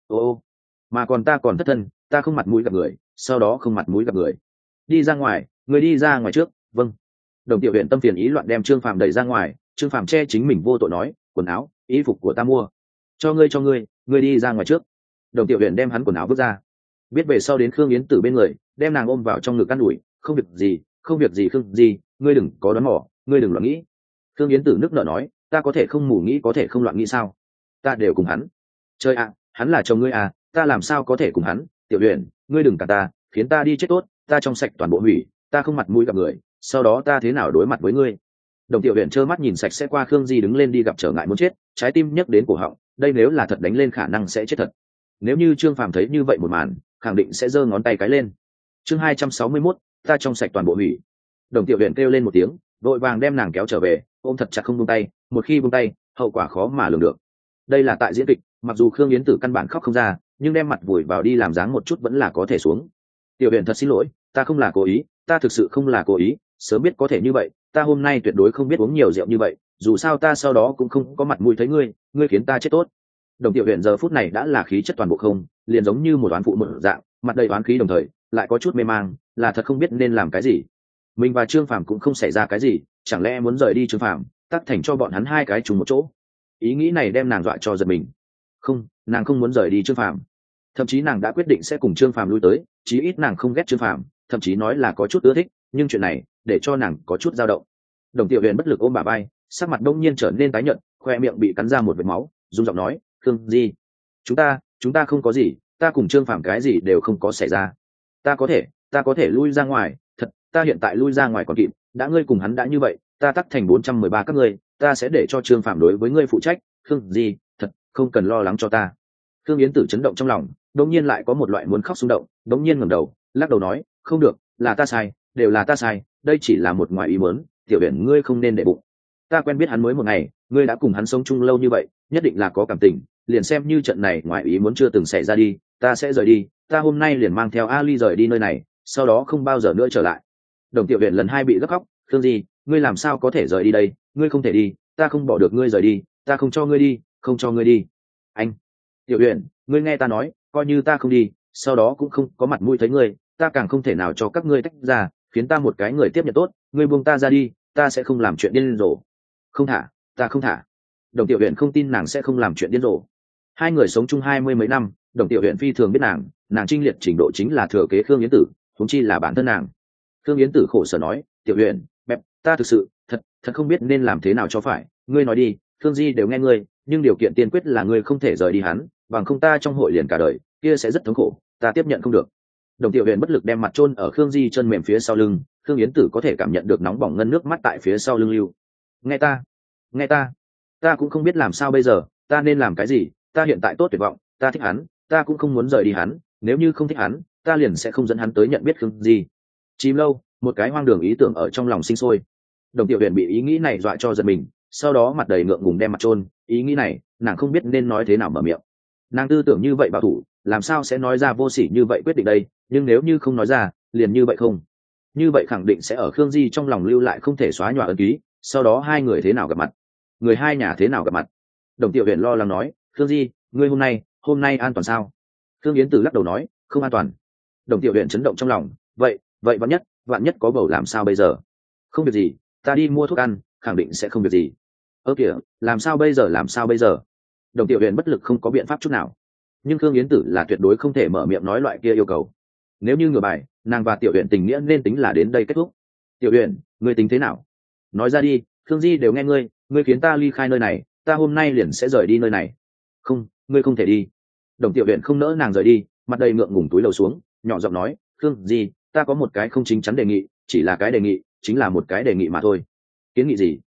mà còn ta còn thất thân, ta không mặt mũi gặp người, sau đó không mặt mũi gặp người. Đi ra ngoài, người đi ra ngoài trước. Vâng. Đồng Tiểu Huyền tâm phiền ý loạn đem Trương Phàm đẩy ra ngoài, Trương Phàm che chính mình vô tội nói, quần áo, y phục của ta mua, cho ngươi đi ra ngoài trước. Đồng Tiểu Huyền đem hắn quần áo vứt ra, biết về sau đến Khương Yến Tử bên người, đem nàng ôm vào trong ngực ăn ủi, không việc gì Khương Di, ngươi đừng có đoán mò, ngươi đừng loạn nghĩ. Khương Yến Tử nước nở nói, ta có thể không mù nghĩ, có thể không loạn nghĩ sao? Ta đều cùng hắn. Chơi ạ, hắn là chồng ngươi à, ta làm sao có thể cùng hắn? Tiểu Huyền, ngươi đừng cả ta, khiến ta đi chết tốt, ta trong sạch toàn bộ hủy, ta không mặt mũi gặp người, sau đó ta thế nào đối mặt với ngươi? Đồng Tiểu Huyền trơ mắt nhìn sạch sẽ qua Khương Di đứng lên đi gặp trở ngại muốn chết, trái tim nhấc đến cổ họng, đây nếu là thật đánh lên khả năng sẽ chết thật. Nếu như Trương Phàm thấy như vậy một màn, khẳng định sẽ giơ ngón tay cái lên. Chương 261, ta trong sạch toàn bộ hủy. Đồng Tiểu Huyền kêu lên một tiếng, vội vàng đem nàng kéo trở về, ôm thật chặt không buông tay, một khi buông tay, hậu quả khó mà lường được. Đây là tại diễn kịch, mặc dù Khương Yến Tử căn bản khóc không ra, nhưng đem mặt vùi vào đi làm dáng một chút vẫn là có thể xuống. Tiểu Huyền thật xin lỗi, ta không là cố ý, ta thực sự không là cố ý, sớm biết có thể như vậy, ta hôm nay tuyệt đối không biết uống nhiều rượu như vậy, dù sao ta sau đó cũng không có mặt mũi thấy ngươi khiến ta chết tốt. Đồng Tiểu Huyền giờ phút này đã là khí chất toàn bộ không, liền giống như một oán phụ một dạng, mặt đầy oán khí đồng thời lại có chút mê mang, là thật không biết nên làm cái gì. Mình và Trương Phàm cũng không xảy ra cái gì, chẳng lẽ muốn rời đi Trương Phàm, tắc thành cho bọn hắn hai cái trùng một chỗ. Ý nghĩ này đem nàng dọa cho giật mình. Không, nàng không muốn rời đi Trương Phàm, thậm chí nàng đã quyết định sẽ cùng Trương Phàm lui tới, chí ít nàng không ghét Trương Phàm, thậm chí nói là có chút ưa thích, nhưng chuyện này để cho nàng có chút dao động. Đồng Tiểu Huyền bất lực ôm bà vai, sắc mặt đông nhiên trở nên tái nhợt, khoe miệng bị cắn ra một vệt máu, run giọng nói, Khương Di, chúng ta không có gì, ta cùng Trương Phàm cái gì đều không có xảy ra, ta có thể lui ra ngoài, thật, ta hiện tại lui ra ngoài còn kịp, đã ngươi cùng hắn đã như vậy, ta tắt thành 413 các ngươi, ta sẽ để cho Trương Phàm đối với ngươi phụ trách, Khương Di, thật, không cần lo lắng cho ta. Khương Yến Tử chấn động trong lòng, đột nhiên lại có một loại muốn khóc xung động, đột nhiên ngẩng đầu, lắc đầu nói, không được, là ta sai, đều là ta sai, đây chỉ là một ngoài ý muốn, Tiểu Huyền ngươi không nên để bụng. Ta quen biết hắn mới một ngày, ngươi đã cùng hắn sống chung lâu như vậy, nhất định là có cảm tình, liền xem như trận này ngoài ý muốn chưa từng xảy ra đi, ta sẽ rời đi, ta hôm nay liền mang theo Ali rời đi nơi này, sau đó không bao giờ nữa trở lại. Đồng Tiểu Huyền lần hai bị gấp khóc, Khương Di, ngươi làm sao có thể rời đi đây, ngươi không thể đi, ta không bỏ được ngươi rời đi, ta không cho ngươi đi, không cho ngươi đi. Anh, Tiểu Huyền, ngươi nghe ta nói, coi như ta không đi, sau đó cũng không có mặt mũi thấy ngươi, ta càng không thể nào cho các ngươi tách ra, khiến ta một cái người tiếp nhận tốt, ngươi buông ta ra đi, ta sẽ không làm chuyện điên rồ. Không thả, ta không thả. Đồng Tiểu Huyền không tin nàng sẽ không làm chuyện điên rồ. Hai người sống chung 20 mấy năm, Đồng Tiểu Huyền phi thường biết nàng trinh liệt trình độ chính là thừa kế Khương Yến Tử, huống chi là bản thân nàng. Khương Yến Tử khổ sở nói, Tiểu Huyền, bẹp, ta thực sự thật không biết nên làm thế nào cho phải, ngươi nói đi, Khương Di đều nghe ngươi, nhưng điều kiện tiên quyết là ngươi không thể rời đi hắn, bằng không ta trong hội liền cả đời kia sẽ rất thống khổ, ta tiếp nhận không được. Đồng tiểu huyền bất lực đem mặt chôn ở Khương Di chân mềm phía sau lưng, Khương Yến Tử có thể cảm nhận được nóng bỏng ngân nước mắt tại phía sau lưng lưu. Nghe ta ta cũng không biết làm sao bây giờ, ta nên làm cái gì, ta hiện tại tốt tuyệt vọng, ta thích hắn, ta cũng không muốn rời đi hắn, nếu như không thích hắn, ta liền sẽ không dẫn hắn tới nhận biết Khương Di. Chìm lâu, một cái hoang đường ý tưởng ở trong lòng sinh sôi. Đồng tiểu huyền bị ý nghĩ này dọa cho giật mình, sau đó mặt đầy ngượng ngùng đem mặt chôn, ý nghĩ này, nàng không biết nên nói thế nào mở miệng. Nàng tư tưởng như vậy bảo thủ, làm sao sẽ nói ra vô sỉ như vậy quyết định đây, nhưng nếu như không nói ra, liền như vậy không. Như vậy khẳng định sẽ ở Khương Di trong lòng lưu lại không thể xóa nhòa ấn ký, sau đó hai người thế nào gặp mặt, người hai nhà thế nào gặp mặt. Đồng tiểu huyền lo lắng nói, Khương Di, ngươi hôm nay an toàn sao? Khương Yến Tử lắc đầu nói, không an toàn. Đồng tiểu huyền chấn động trong lòng, vậy vạn nhất có bầu làm sao bây giờ? Không việc gì, ta đi mua thuốc ăn, khẳng định sẽ không việc gì. Ơ kìa, làm sao bây giờ? Đồng tiểu huyền bất lực không có biện pháp chút nào, nhưng Khương Yến Tử là tuyệt đối không thể mở miệng nói loại kia yêu cầu. Nếu như ngửa bài, nàng và tiểu huyền tình nghĩa nên tính là đến đây kết thúc. Tiểu huyền, ngươi tính thế nào? Nói ra đi, Khương Di đều nghe ngươi khiến ta ly khai nơi này, ta hôm nay liền sẽ rời đi nơi này. Không, ngươi không thể đi. Đồng tiểu huyền không nỡ nàng rời đi, mặt đầy ngượng ngùng túi lầu xuống, nhỏ giọng nói, Khương Di, ta có một cái không chính chắn đề nghị, chỉ là cái đề nghị, chính là một cái đề nghị mà thôi. Kiến nghị gì?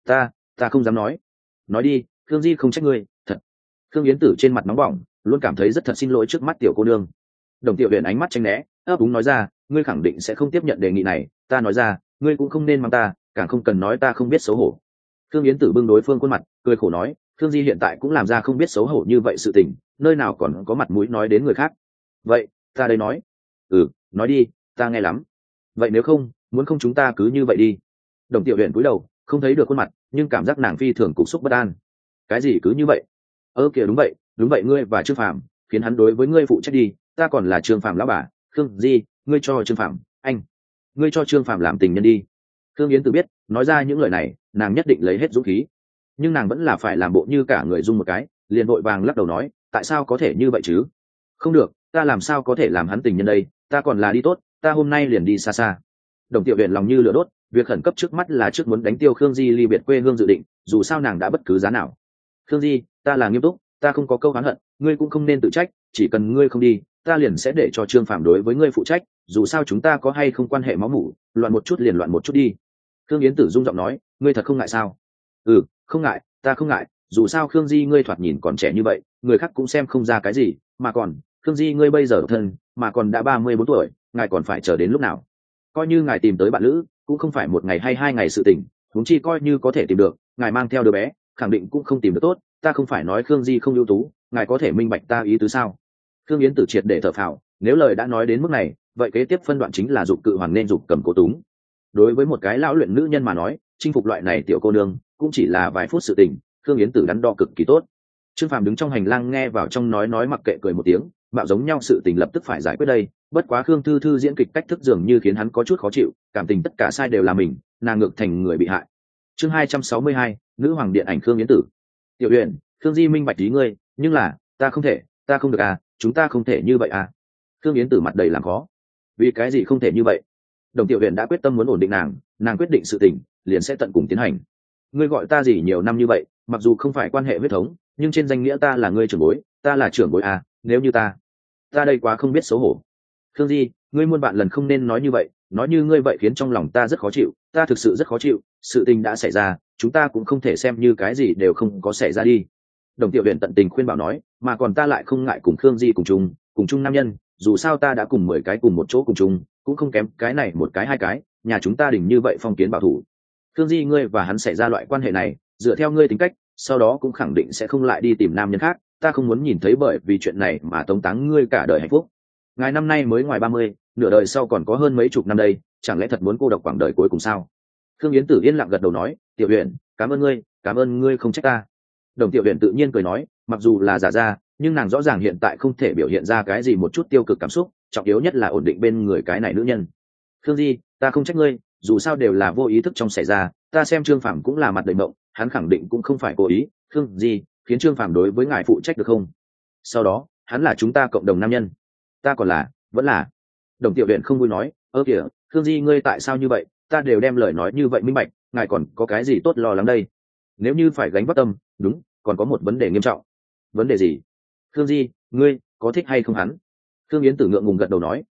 Ta không dám nói. Nói đi, Khương Di không trách ngươi, thật. Khương Yến Tử trên mặt nóng bỏng, luôn cảm thấy rất thật xin lỗi trước mắt tiểu cô nương. Đồng tiểu huyền ánh mắt tranh né, ấp úng nói ra, ngươi khẳng định sẽ không tiếp nhận đề nghị này, ta nói ra, ngươi cũng không nên mang ta, càng không cần nói ta không biết xấu hổ. Khương Yến Tử bưng đối phương khuôn mặt, cười khổ nói, Khương Di hiện tại cũng làm ra không biết xấu hổ như vậy sự tình, nơi nào còn có mặt mũi nói đến người khác. Vậy, ta đây nói. Nói đi, ta nghe lắm. Vậy nếu không, muốn không chúng ta cứ như vậy đi. Đồng tiểu huyền cúi đầu, không thấy được khuôn mặt, nhưng cảm giác nàng phi thường cục xúc bất an. Cái gì cứ như vậy? Kìa đúng vậy, ngươi và Trương Phạm, khiến hắn đối với ngươi phụ trách đi, ta còn là Trương Phạm lão bà. Khương Di, ngươi cho Trương Phạm, ngươi cho Trương Phạm làm tình nhân đi. Khương Yến Tử biết, nói ra những lời này, nàng nhất định lấy hết dũng khí, nhưng nàng vẫn là phải làm bộ như cả người run một cái, liền vội vàng lắc đầu nói, tại sao có thể như vậy chứ? Không được, ta làm sao có thể làm hắn tình nhân đây, ta còn là đi tốt, ta hôm nay liền đi xa xa. Đồng tiểu huyền lòng như lửa đốt, việc khẩn cấp trước mắt là trước muốn đánh tiêu Khương Di ly biệt quê hương dự định, dù sao nàng đã bất cứ giá nào. Khương Di, ta là nghiêm túc, ta không có câu oán hận, ngươi cũng không nên tự trách, chỉ cần ngươi không đi, ta liền sẽ để cho Trương Phạm đối với ngươi phụ trách, dù sao chúng ta có hay không quan hệ máu mủ, loạn một chút liền loạn một chút đi. Khương Yến Tử rung giọng nói, ngươi thật không ngại sao? Không ngại, ta không ngại, dù sao Khương Di ngươi thoạt nhìn còn trẻ như vậy, người khác cũng xem không ra cái gì, mà còn Khương Di ngươi bây giờ độc thân, mà còn đã 34 tuổi, ngài còn phải chờ đến lúc nào? Coi như ngài tìm tới bạn lữ, cũng không phải một ngày hay 2 ngày sự tình, huống chi coi như có thể tìm được, ngài mang theo đứa bé, khẳng định cũng không tìm được tốt, ta không phải nói Khương Di không ưu tú, ngài có thể minh bạch ta ý tứ sao? Khương Yến Tử triệt để thở phào, nếu lời đã nói đến mức này, vậy kế tiếp phân đoạn chính là dục cự hoàng nên dục cầm cố túng. Đối với một cái lão luyện nữ nhân mà nói, chinh phục loại này tiểu cô nương cũng chỉ là vài phút sự tình. Khương Yến Tử đắn đo cực kỳ tốt. Trương Phàm đứng trong hành lang nghe vào trong nói mặc kệ cười một tiếng, bạo giống nhau sự tình lập tức phải giải quyết đây. Bất quá Khương Thư Thư diễn kịch cách thức dường như khiến hắn có chút khó chịu, cảm tình tất cả sai đều là mình, nàng ngược thành người bị hại. Chương 262, nữ hoàng điện ảnh Khương Yến Tử. Tiểu Huyền, Khương Di minh bạch ý ngươi, nhưng là ta không thể, ta không được à, chúng ta không thể như vậy à? Khương Yến Tử mặt đầy làm khó. Vì cái gì không thể như vậy? Đồng Tiểu Huyền đã quyết tâm muốn ổn định nàng quyết định sự tình liền sẽ tận cùng tiến hành. Ngươi gọi ta gì nhiều năm như vậy, mặc dù không phải quan hệ huyết thống, nhưng trên danh nghĩa ta là ngươi trưởng bối, ta là trưởng bối à, nếu như ta đây quá không biết xấu hổ. Khương Di, ngươi muôn vạn lần không nên nói như vậy, nói như ngươi vậy khiến trong lòng ta rất khó chịu, ta thực sự rất khó chịu, sự tình đã xảy ra, chúng ta cũng không thể xem như cái gì đều không có xảy ra đi. Đồng Tiểu Huyền tận tình khuyên bảo nói, mà còn ta lại không ngại cùng Khương Di cùng chung nam nhân, dù sao ta đã cùng 10 cái cùng một chỗ cùng chung, cũng không kém cái này một cái hai cái, nhà chúng ta đỉnh như vậy phong kiến bảo thủ. Khương Di ngươi và hắn xảy ra loại quan hệ này, dựa theo ngươi tính cách, sau đó cũng khẳng định sẽ không lại đi tìm nam nhân khác, ta không muốn nhìn thấy bởi vì chuyện này mà tống táng ngươi cả đời hạnh phúc. Ngài năm nay mới ngoài 30, nửa đời sau còn có hơn mấy chục năm đây, chẳng lẽ thật muốn cô độc quãng đời cuối cùng sao? Khương Yến Tử yên lặng gật đầu nói, Tiểu Huyền, cảm ơn ngươi không trách ta. Đồng Tiểu Huyền tự nhiên cười nói, mặc dù là giả ra, nhưng nàng rõ ràng hiện tại không thể biểu hiện ra cái gì một chút tiêu cực cảm xúc, trọng yếu nhất là ổn định bên người cái này nữ nhân. Khương Di, ta không trách ngươi, dù sao đều là vô ý thức trong xảy ra, ta xem Trương Phàm cũng là mặt đầy mộng, hắn khẳng định cũng không phải cố ý. Khương Di, khiến Trương Phàm đối với ngài phụ trách được không? Sau đó, hắn là chúng ta cộng đồng nam nhân, ta còn là, vẫn là. Đồng Tiểu Huyền không vui nói, kìa, Khương Di ngươi tại sao như vậy, ta đều đem lời nói như vậy minh bạch, ngài còn có cái gì tốt lo lắng đây? Nếu như phải gánh vác tâm, đúng, còn có một vấn đề nghiêm trọng. Vấn đề gì? Khương Di, ngươi có thích hay không hắn? Khương Yến Tử ngượng ngùng gật đầu nói,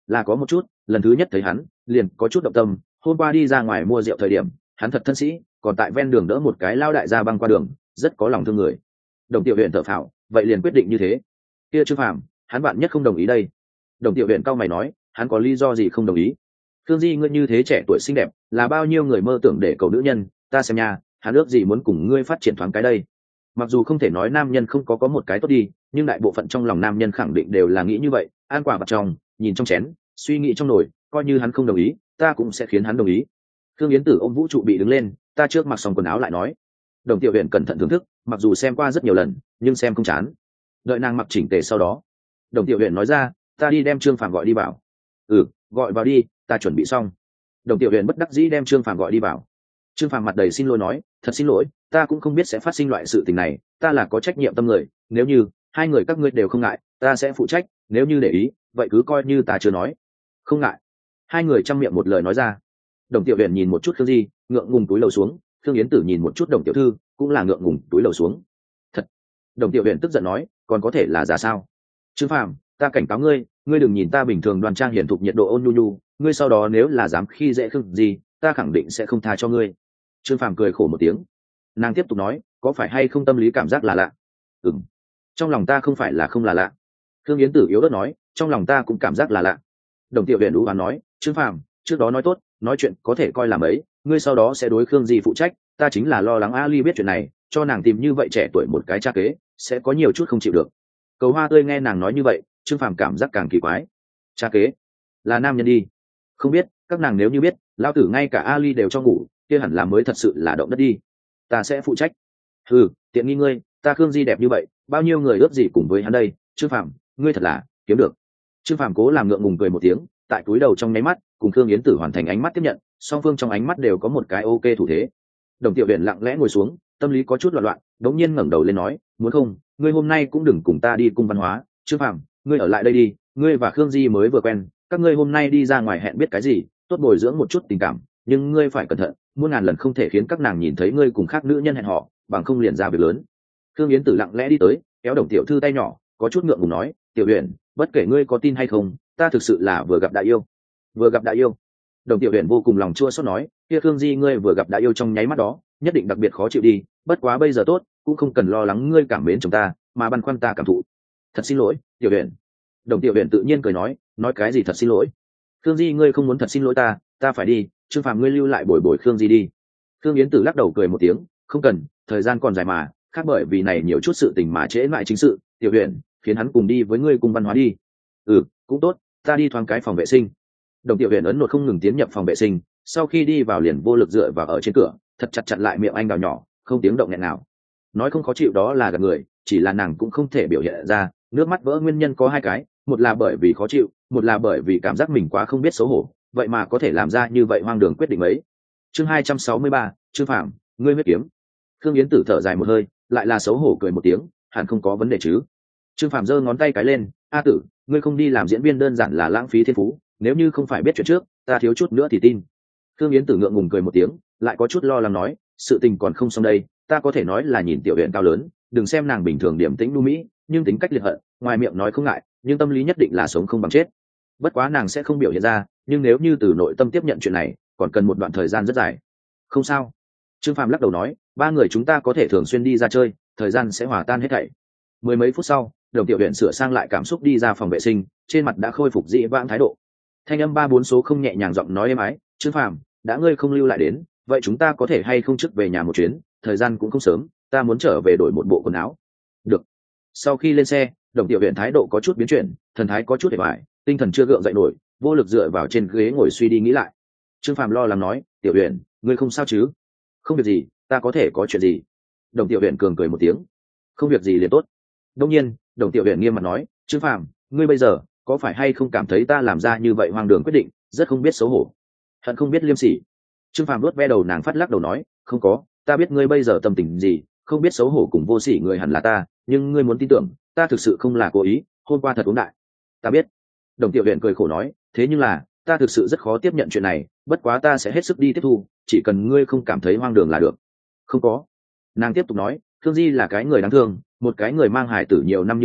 Là có một chút, lần thứ nhất thấy hắn liền có chút động tâm. Hôm qua đi ra ngoài mua rượu thời điểm hắn thật thân sĩ, còn tại ven đường đỡ một cái lao đại gia băng qua đường, rất có lòng thương người. Đồng Tiểu Huyền thở phào, vậy liền quyết định như thế. Kia Trương Phàm, hắn bạn nhất không đồng ý đây. Đồng Tiểu Huyền cau mày nói, hắn có lý do gì không đồng ý? Thương Di ngươi như thế trẻ tuổi xinh đẹp, là bao nhiêu người mơ tưởng để cầu nữ nhân, ta xem nha, hắn ước gì muốn cùng ngươi phát triển thoáng cái đây. Mặc dù không thể nói nam nhân không có một cái tốt đi, nhưng đại bộ phận trong lòng nam nhân khẳng định đều là nghĩ như vậy, ăn quả vặt trong, nhìn trong chén, suy nghĩ trong nồi, coi như hắn không đồng ý, ta cũng sẽ khiến hắn đồng ý. Thương Yến Tử ôm Vũ Trụ bị đứng lên, ta trước mặc xong quần áo lại nói. Đồng Tiểu Huyền cẩn thận thưởng thức, mặc dù xem qua rất nhiều lần, nhưng xem không chán. Đợi nàng mặc chỉnh tề sau đó, Đồng Tiểu Huyền nói ra, ta đi đem Trương Phàm gọi đi vào. Ừ, gọi vào đi, ta chuẩn bị xong. Đồng Tiểu Huyền bất đắc dĩ đem Trương Phàm gọi đi vào. Trương Phàm mặt đầy xin lỗi nói, thật xin lỗi, ta cũng không biết sẽ phát sinh loại sự tình này, ta là có trách nhiệm tâm người, nếu như hai người các ngươi đều không ngại, ta sẽ phụ trách, nếu như để ý, vậy cứ coi như ta chưa nói. Không ngại. Hai người chăm miệng một lời nói ra. Đồng Tiểu Huyền nhìn một chút Khương Di, ngượng ngùng túi lầu xuống. Khương Yến Tử nhìn một chút Đồng tiểu thư, cũng là ngượng ngùng túi lầu xuống. Thật. Đồng Tiểu Huyền tức giận nói, còn có thể là giả sao? Trương Phàm, ta cảnh cáo ngươi, ngươi đừng nhìn ta bình thường đoan trang hiển thục nhiệt độ ôn nhu nhu, ngươi sau đó nếu là dám khi dễ Khương Di, ta khẳng định sẽ không tha cho ngươi. Trương Phàm cười khổ một tiếng. Nàng tiếp tục nói, có phải hay không tâm lý cảm giác là lạ? Ừm. Trong lòng ta không phải là không là lạ. Khương Yến Tử yếu ớt nói, trong lòng ta cũng cảm giác là lạ. Đồng Tiểu Huyền đú oán nói, Trương Phàm, trước đó nói tốt, nói chuyện có thể coi làm ấy, ngươi sau đó sẽ đối Khương Di phụ trách, ta chính là lo lắng Ali biết chuyện này, cho nàng tìm như vậy trẻ tuổi một cái cha kế, sẽ có nhiều chút không chịu được. Cầu Hoa Tươi nghe nàng nói như vậy, Trương Phàm cảm giác càng kỳ quái. Cha kế là nam nhân đi? Không biết, các nàng nếu như biết, lao tử ngay cả Ali đều cho ngủ, kia hẳn là mới thật sự là động đất đi. Ta sẽ phụ trách. Ừ, tiện nghi ngươi, ta Khương Di đẹp như vậy, bao nhiêu người ước gì cùng với hắn đây. Trương Phàm, ngươi thật là kiếm được. Trương Phàm cố làm ngượng ngùng cười một tiếng, tại túi đầu trong nháy mắt, cùng Khương Yến Tử hoàn thành ánh mắt tiếp nhận, song phương trong ánh mắt đều có một cái ok thủ thế. Đồng Tiểu Huyền lặng lẽ ngồi xuống, tâm lý có chút loạn loạn, đống nhiên ngẩng đầu lên nói, muốn không, ngươi hôm nay cũng đừng cùng ta đi cung văn hóa. Trương Phàm, ngươi ở lại đây đi, ngươi và Khương Di mới vừa quen, các ngươi hôm nay đi ra ngoài hẹn biết cái gì, tốt bồi dưỡng một chút tình cảm, nhưng ngươi phải cẩn thận, muôn ngàn lần không thể khiến các nàng nhìn thấy ngươi cùng khác nữ nhân hẹn họ, bằng không liền ra việc lớn. Khương Yến Tử lặng lẽ đi tới, kéo Đồng tiểu thư tay nhỏ, có chút ngượng ngùng nói, Tiểu Huyền, bất kể ngươi có tin hay không, ta thực sự là vừa gặp đã yêu. Vừa gặp đã yêu. Đồng Tiểu Huyền vô cùng lòng chua xót nói, kia Khương Di ngươi vừa gặp đã yêu trong nháy mắt đó, nhất định đặc biệt khó chịu đi, bất quá bây giờ tốt, cũng không cần lo lắng ngươi cảm mến chúng ta, mà băn khoăn ta cảm thụ. Thật xin lỗi, Tiểu Huyền. Đồng Tiểu Huyền tự nhiên cười nói cái gì thật xin lỗi? Khương Di ngươi không muốn thật xin lỗi ta phải đi, Trương Phàm ngươi lưu lại bồi bồi Khương Di đi. Khương Yến Tử lắc đầu cười một tiếng, không cần, thời gian còn dài mà, khác bởi vì này nhiều chút sự tình mà trễ lại chính sự. Tiểu Huyền, khiến hắn cùng đi với ngươi cùng văn hóa đi. Ừ, cũng tốt, ta đi thoáng cái phòng vệ sinh. Đồng Tiểu Huyền ấn nột không ngừng tiến nhập phòng vệ sinh, sau khi đi vào liền vô lực dựa vào ở trên cửa, thật chặt chặn lại miệng anh đào nhỏ, không tiếng động nghẹn nào. Nói không khó chịu đó là gạt người, chỉ là nàng cũng không thể biểu hiện ra, nước mắt vỡ nguyên nhân có hai cái, một là bởi vì khó chịu, một là bởi vì cảm giác mình quá không biết xấu hổ, vậy mà có thể làm ra như vậy hoang đường quyết định ấy. Chương 263, Trương Phàm, ngươi huyết kiếm. Khương Yến Tử thở dài một hơi, lại là xấu hổ cười một tiếng, hẳn không có vấn đề chứ. Trương Phàm giơ ngón tay cái lên, A Tử, ngươi không đi làm diễn viên đơn giản là lãng phí thiên phú, nếu như không phải biết chuyện trước, ta thiếu chút nữa thì tin. Khương Yến Tử ngượng ngùng cười một tiếng, lại có chút lo lắng nói, sự tình còn không xong đây, ta có thể nói là nhìn Tiểu Huyền cao lớn, đừng xem nàng bình thường điềm tĩnh nu mỹ, nhưng tính cách liệt hận, ngoài miệng nói không ngại, nhưng tâm lý nhất định là sống không bằng chết. Bất quá nàng sẽ không biểu hiện ra, nhưng nếu như từ nội tâm tiếp nhận chuyện này, còn cần một đoạn thời gian rất dài. Không sao. Trương Phàm lắc đầu nói, ba người chúng ta có thể thường xuyên đi ra chơi, thời gian sẽ hòa tan hết thảy. Mười mấy phút sau, Đồng Tiểu Huyền sửa sang lại cảm xúc đi ra phòng vệ sinh, trên mặt đã khôi phục dĩ vãng thái độ. Thanh âm 3-4 số không nhẹ nhàng giọng nói êm ái, Trương Phàm, đã ngươi không lưu lại đến, vậy chúng ta có thể hay không trước về nhà một chuyến, thời gian cũng không sớm, ta muốn trở về đổi một bộ quần áo. Được. Sau khi lên xe, Đồng Tiểu Huyền thái độ có chút biến chuyển, thần thái có chút hề bại, tinh thần chưa gượng dậy nổi, vô lực dựa vào trên ghế ngồi suy đi nghĩ lại. Trương Phàm lo lắng nói, Tiểu Huyền, ngươi không sao chứ? Không việc gì, ta có thể có chuyện gì? Đồng Tiểu Huyền cường cười một tiếng, không việc gì liền tốt. Đương nhiên, Đồng Tiểu Huyền nghiêm mặt nói, Trương Phàm, ngươi bây giờ có phải hay không cảm thấy ta làm ra như vậy hoang đường quyết định, rất không biết xấu hổ, hận không biết liêm sỉ? Trương Phàm vuốt ve đầu nàng phát lắc đầu nói, không có, ta biết ngươi bây giờ tâm tình gì, không biết xấu hổ cùng vô sỉ người hẳn là ta, nhưng ngươi muốn tin tưởng, ta thực sự không là cố ý, hôm qua thật uống đại. Ta biết. Đồng Tiểu Huyền cười khổ nói, thế nhưng là, ta thực sự rất khó tiếp nhận chuyện này, bất quá ta sẽ hết sức đi tiếp thu, chỉ cần ngươi không cảm thấy hoang đường là được. Không có. Nàng tiếp tục nói, Thương Di là cái người đáng thương, một cái người mang hài tử nhiều năm như vậy,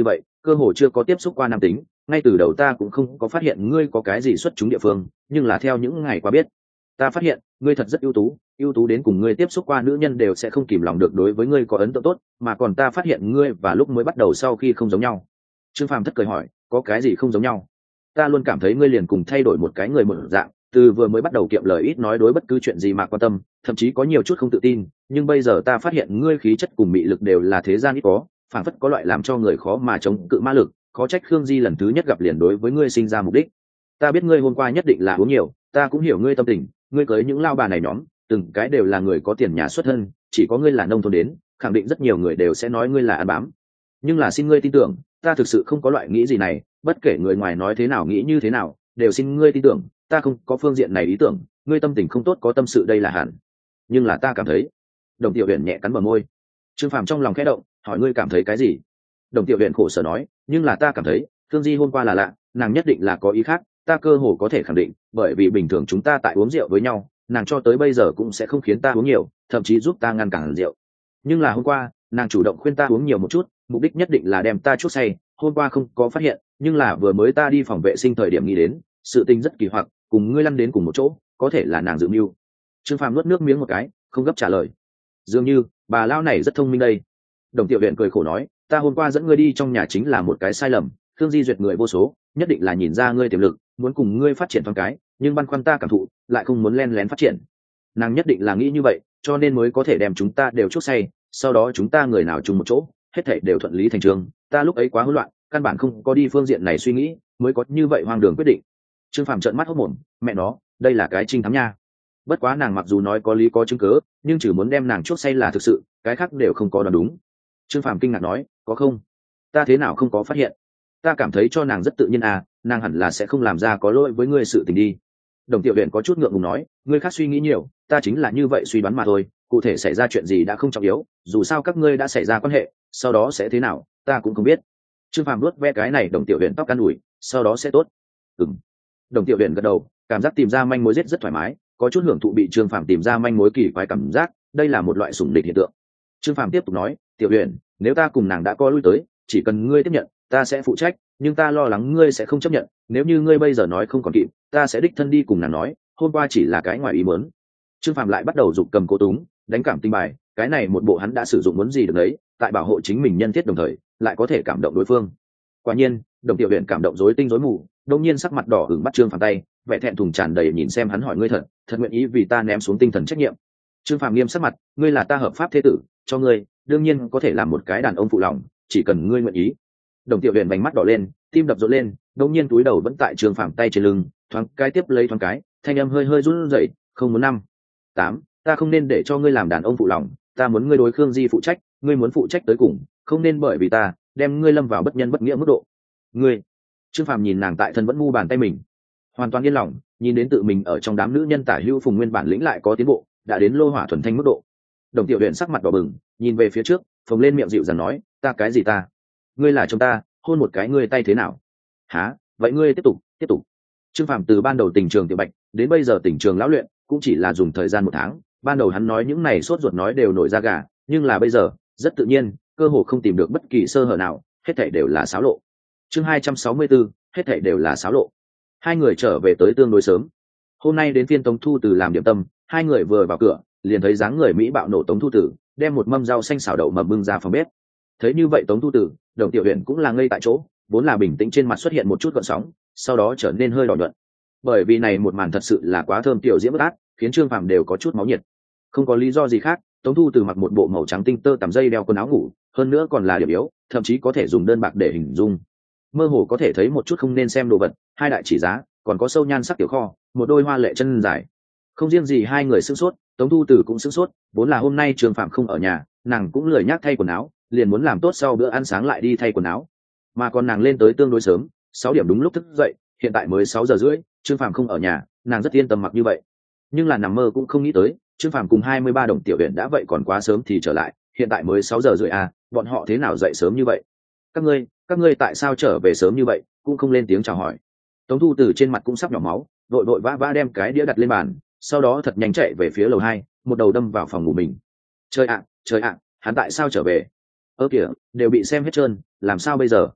cơ hồ chưa có tiếp xúc qua nam tính, ngay từ đầu ta cũng không có phát hiện ngươi có cái gì xuất chúng địa phương, nhưng là theo những ngày qua biết, ta phát hiện ngươi thật rất ưu tú đến cùng ngươi tiếp xúc qua nữ nhân đều sẽ không kìm lòng được đối với ngươi có ấn tượng tốt, mà còn ta phát hiện ngươi và lúc mới bắt đầu sau khi không giống nhau. Trương Phàm thất cười hỏi, có cái gì không giống nhau? Ta luôn cảm thấy ngươi liền cùng thay đổi một cái người một dạng, từ vừa mới bắt đầu kiệm lời ít nói đối bất cứ chuyện gì mà quan tâm, thậm chí có nhiều chút không tự tin, nhưng bây giờ ta phát hiện ngươi khí chất cùng mị lực đều là thế gian ít có, phản phất có loại làm cho người khó mà chống cự ma lực, khó trách Khương Di lần thứ nhất gặp liền đối với ngươi sinh ra mục đích. Ta biết ngươi hôm qua nhất định là uống nhiều, ta cũng hiểu ngươi tâm tình, ngươi cưới những lao bà này nhóm, từng cái đều là người có tiền nhà xuất thân, chỉ có ngươi là nông thôn đến, khẳng định rất nhiều người đều sẽ nói ngươi là ăn bám. Nhưng là xin ngươi tin tưởng, ta thực sự không có loại nghĩ gì này, bất kể người ngoài nói thế nào nghĩ như thế nào, đều xin ngươi tin tưởng, ta không có phương diện này ý tưởng, ngươi tâm tình không tốt có tâm sự đây là hẳn. Nhưng là ta cảm thấy. Đồng Tiểu Uyển nhẹ cắn bờ môi. Trương Phàm trong lòng khẽ động, hỏi ngươi cảm thấy cái gì? Đồng Tiểu Uyển khổ sở nói, nhưng là ta cảm thấy, Thương Di hôm qua là lạ, nàng nhất định là có ý khác, ta cơ hồ có thể khẳng định, bởi vì bình thường chúng ta tại uống rượu với nhau, nàng cho tới bây giờ cũng sẽ không khiến ta uống nhiều, thậm chí giúp ta ngăn cản rượu. Nhưng là hôm qua, nàng chủ động khuyên ta uống nhiều một chút, mục đích nhất định là đem ta chuốc say, hôm qua không có phát hiện, nhưng là vừa mới ta đi phòng vệ sinh thời điểm nghĩ đến, sự tình rất kỳ hoặc, cùng ngươi lăn đến cùng một chỗ, có thể là nàng dự mưu. Trương Phàm nuốt nước miếng một cái, không gấp trả lời. Dường như, bà lão này rất thông minh đây. Đồng Tiểu Uyển cười khổ nói, ta hôm qua dẫn ngươi đi trong nhà chính là một cái sai lầm, Thương Di duyệt người vô số, nhất định là nhìn ra ngươi tiềm lực, muốn cùng ngươi phát triển thoáng cái, nhưng băn khoăn ta cảm thụ, lại không muốn len lén phát triển. Nàng nhất định là nghĩ như vậy, cho nên mới có thể đem chúng ta đều chuốc say, sau đó chúng ta người nào chung một chỗ, hết thảy đều thuận lý thành章, ta lúc ấy quá hỗn loạn, căn bản không có đi phương diện này suy nghĩ, mới có như vậy hoang đường quyết định. Trương Phàm trợn mắt hốt mồm, mẹ nó, đây là cái trinh thám nha. Bất quá nàng mặc dù nói có lý có chứng cớ, nhưng chỉ muốn đem nàng chuốc say là thực sự, cái khác đều không có đoán đúng. Trương Phàm kinh ngạc nói, có không? Ta thế nào không có phát hiện? Ta cảm thấy cho nàng rất tự nhiên à, nàng hẳn là sẽ không làm ra có lỗi với ngươi sự tình đi. Đồng Tiểu Uyển có chút ngượng ngùng nói, ngươi khác suy nghĩ nhiều, ta chính là như vậy suy đoán mà thôi, cụ thể xảy ra chuyện gì đã không trọng yếu, dù sao các ngươi đã xảy ra quan hệ, sau đó sẽ thế nào, ta cũng không biết. Trương Phàm nuốt ve cái này Đồng Tiểu Uyển tóc can ủi, sau đó sẽ tốt. Ừm. Đồng Tiểu Uyển gật đầu, cảm giác tìm ra manh mối rất thoải mái, có chút hưởng thụ bị Trương Phàm tìm ra manh mối kỳ quái cảm giác, đây là một loại sủng địch hiện tượng. Trương Phàm tiếp tục nói, Tiểu Uyển, nếu ta cùng nàng đã có lui tới, chỉ cần ngươi tiếp nhận, ta sẽ phụ trách, nhưng ta lo lắng ngươi sẽ không chấp nhận, nếu như ngươi bây giờ nói không còn kịp, ta sẽ đích thân đi cùng nàng nói, hôm qua chỉ là cái ngoài ý muốn. Trương Phàm lại bắt đầu giục cầm cố túng, đánh cảm tình bài, cái này một bộ hắn đã sử dụng muốn gì được đấy, tại bảo hộ chính mình nhân thiết đồng thời, lại có thể cảm động đối phương. Quả nhiên, Đồng Tiểu Uyển cảm động rối tinh rối mù, đột nhiên sắc mặt đỏ ửng bắt Trương Phàm tay, vẻ thẹn thùng tràn đầy nhìn xem hắn hỏi ngươi thật nguyện ý vì ta ném xuống tinh thần trách nhiệm. Trương Phàm nghiêm sắc mặt, ngươi là ta hợp pháp thế tử, cho ngươi, đương nhiên có thể làm một cái đàn ông phụ lòng, chỉ cần ngươi nguyện ý. Đồng Tiểu Uyển vành mắt đỏ lên, tim đập rộn lên, đột nhiên túi đầu vẫn tại Trương Phàm tay trên lưng, thoáng cái tiếp lấy thoáng cái, thanh âm hơi hơi run rẩy, không muốn 5, 8, ta không nên để cho ngươi làm đàn ông phụ lòng, ta muốn ngươi đối Khương Di phụ trách, ngươi muốn phụ trách tới cùng, không nên bởi vì ta đem ngươi lâm vào bất nhân bất nghĩa mức độ. Ngươi. Trương Phàm nhìn nàng tại thân vẫn mu bàn tay mình, hoàn toàn yên lòng, nhìn đến tự mình ở trong đám nữ nhân tả hữu Phùng Nguyên bản lĩnh lại có tiến bộ, đã đến lô hỏa thuần thanh mức độ. Đồng Tiểu Uyển sắc mặt đỏ bừng, nhìn về phía trước, phồng lên miệng dịu dàng nói, ta cái gì ta? Ngươi là chồng ta, hôn một cái ngươi tay thế nào? Hả? Vậy ngươi tiếp tục. Trương Phàm từ ban đầu tình trường tiểu bạch đến bây giờ tình trường lão luyện, cũng chỉ là dùng thời gian 1 tháng, ban đầu hắn nói những này sốt ruột nói đều nổi da gà, nhưng là bây giờ, rất tự nhiên, cơ hồ không tìm được bất kỳ sơ hở nào, hết thảy đều là xáo lộ. Chương 264, hết thảy đều là xáo lộ. Hai người trở về tới tương đối sớm. Hôm nay đến phiên Tống Thu Từ làm điểm tâm, hai người vừa vào cửa, liền thấy dáng người mỹ bạo nổ Tống Thu Từ, đem một mâm rau xanh xào đậu mầm bưng ra phòng bếp. Thấy như vậy Tống Thu Từ, Đồng Tiểu Uyển cũng là ngây tại chỗ, vốn là bình tĩnh trên mặt xuất hiện một chút gợn sóng, sau đó trở nên hơi đỏ nhuận. Bởi vì này một màn thật sự là quá thơm tiểu diễm bất át, khiến Trương Phàm đều có chút máu nhiệt. Không có lý do gì khác, Tống Thu Từ mặc một bộ màu trắng tinh tơ tằm dây đeo quần áo ngủ, hơn nữa còn là điểm yếu, thậm chí có thể dùng đơn bạc để hình dung. Mơ hồ có thể thấy một chút không nên xem đồ vật, hai đại chỉ giá, còn có sâu nhan sắc tiểu kho, một đôi hoa lệ chân dài. Không riêng gì hai người sửng sốt, Tống Thu Từ cũng sửng sốt, vốn là hôm nay Trương Phàm không ở nhà, nàng cũng lười nhác thay quần áo, liền muốn làm tốt sau bữa ăn sáng lại đi thay quần áo. Mà còn nàng lên tới tương đối sớm, 6 điểm đúng lúc thức dậy, hiện tại mới 6 giờ rưỡi, Trương Phàm không ở nhà, nàng rất yên tâm mặc như vậy. Nhưng là nằm mơ cũng không nghĩ tới, Trương Phàm cùng 23 Đồng Tiểu Uyển đã vậy còn quá sớm thì trở lại, hiện tại mới 6 giờ rưỡi à, bọn họ thế nào dậy sớm như vậy? Các ngươi tại sao trở về sớm như vậy, cũng không lên tiếng chào hỏi. Tống Thu Từ trên mặt cũng sắp nhỏ máu, vội vội vã vã đem cái đĩa đặt lên bàn, sau đó thật nhanh chạy về phía lầu 2, một đầu đâm vào phòng ngủ mình. Trời ạ, hắn tại sao trở về? Ơ kìa, đều bị xem hết trơn, làm sao bây giờ?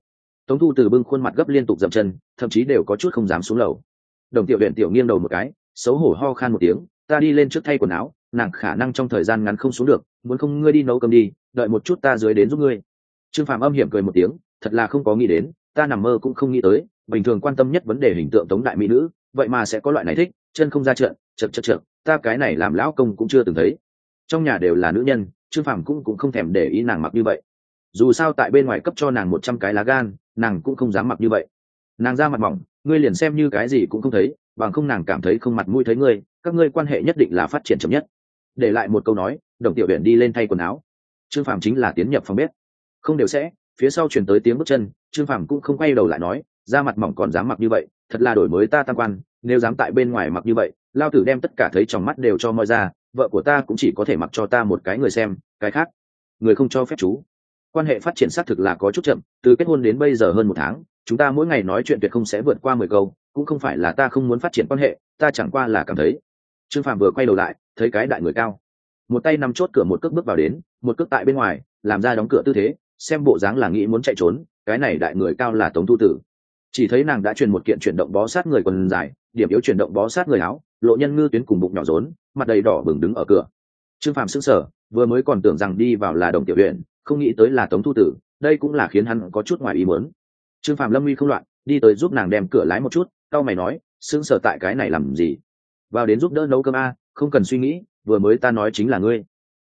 Tống Thu Từ bưng khuôn mặt gấp liên tục dậm chân, thậm chí đều có chút không dám xuống lầu. Đồng Tiểu Uyển tiểu nghiêng đầu một cái, xấu hổ ho khan một tiếng, ta đi lên trước thay quần áo, nàng khả năng trong thời gian ngắn không xuống được, muốn không ngươi đi nấu cơm đi, đợi một chút ta dưới đến giúp ngươi. Trương Phàm âm hiểm cười một tiếng, thật là không có nghĩ đến, ta nằm mơ cũng không nghĩ tới, bình thường quan tâm nhất vấn đề hình tượng tống đại mỹ nữ, vậy mà sẽ có loại này thích, chân không ra trận, chật, ta cái này làm lão công cũng chưa từng thấy. Trong nhà đều là nữ nhân, Trương Phàm cũng không thèm để ý nàng mặc như vậy. Dù sao tại bên ngoài cấp cho nàng 100 cái lá gan, nàng cũng không dám mặc như vậy. Nàng ra mặt mỏng, ngươi liền xem như cái gì cũng không thấy, bằng không nàng cảm thấy không mặt mũi thấy ngươi, các ngươi quan hệ nhất định là phát triển chậm nhất. Để lại một câu nói, Đồng Tiểu Uyển đi lên thay quần áo. Trương Phàm chính là tiến nhập phòng bếp. Không đều sẽ, phía sau truyền tới tiếng bước chân, Trương Phàm cũng không quay đầu lại nói, ra mặt mỏng còn dám mặc như vậy, thật là đổi mới ta tam quan, nếu dám tại bên ngoài mặc như vậy, lao tử đem tất cả thấy trong mắt đều cho moi ra, vợ của ta cũng chỉ có thể mặc cho ta một cái người xem, cái khác người không cho phép chú. Quan hệ phát triển xác thực là có chút chậm, từ kết hôn đến bây giờ hơn 1 tháng, chúng ta mỗi ngày nói chuyện tuyệt không sẽ vượt qua 10 câu, cũng không phải là ta không muốn phát triển quan hệ, ta chẳng qua là cảm thấy. Trương Phàm vừa quay đầu lại, thấy cái đại người cao, một tay nắm chốt cửa, một cước bước vào đến, một cước tại bên ngoài, làm ra đóng cửa tư thế, xem bộ dáng là nghĩ muốn chạy trốn. Cái này đại người cao là Tống Thu Tử. Chỉ thấy nàng đã truyền một kiện chuyển động bó sát người quần dài, điểm yếu chuyển động bó sát người áo, lộ nhân ngư tuyến cùng bụng nhỏ rốn, mặt đầy đỏ bừng đứng ở cửa. Trương Phàm sững sờ, vừa mới còn tưởng rằng đi vào là Đồng Tiểu Uyển, không nghĩ tới là Tống Thu Tử, đây cũng là khiến hắn có chút ngoài ý muốn. Trương Phàm lâm nguy không loạn, đi tới giúp nàng đem cửa lái một chút, cau mày nói, sững sờ tại cái này làm gì? Vào đến giúp đỡ nấu cơm a, không cần suy nghĩ, vừa mới ta nói chính là ngươi.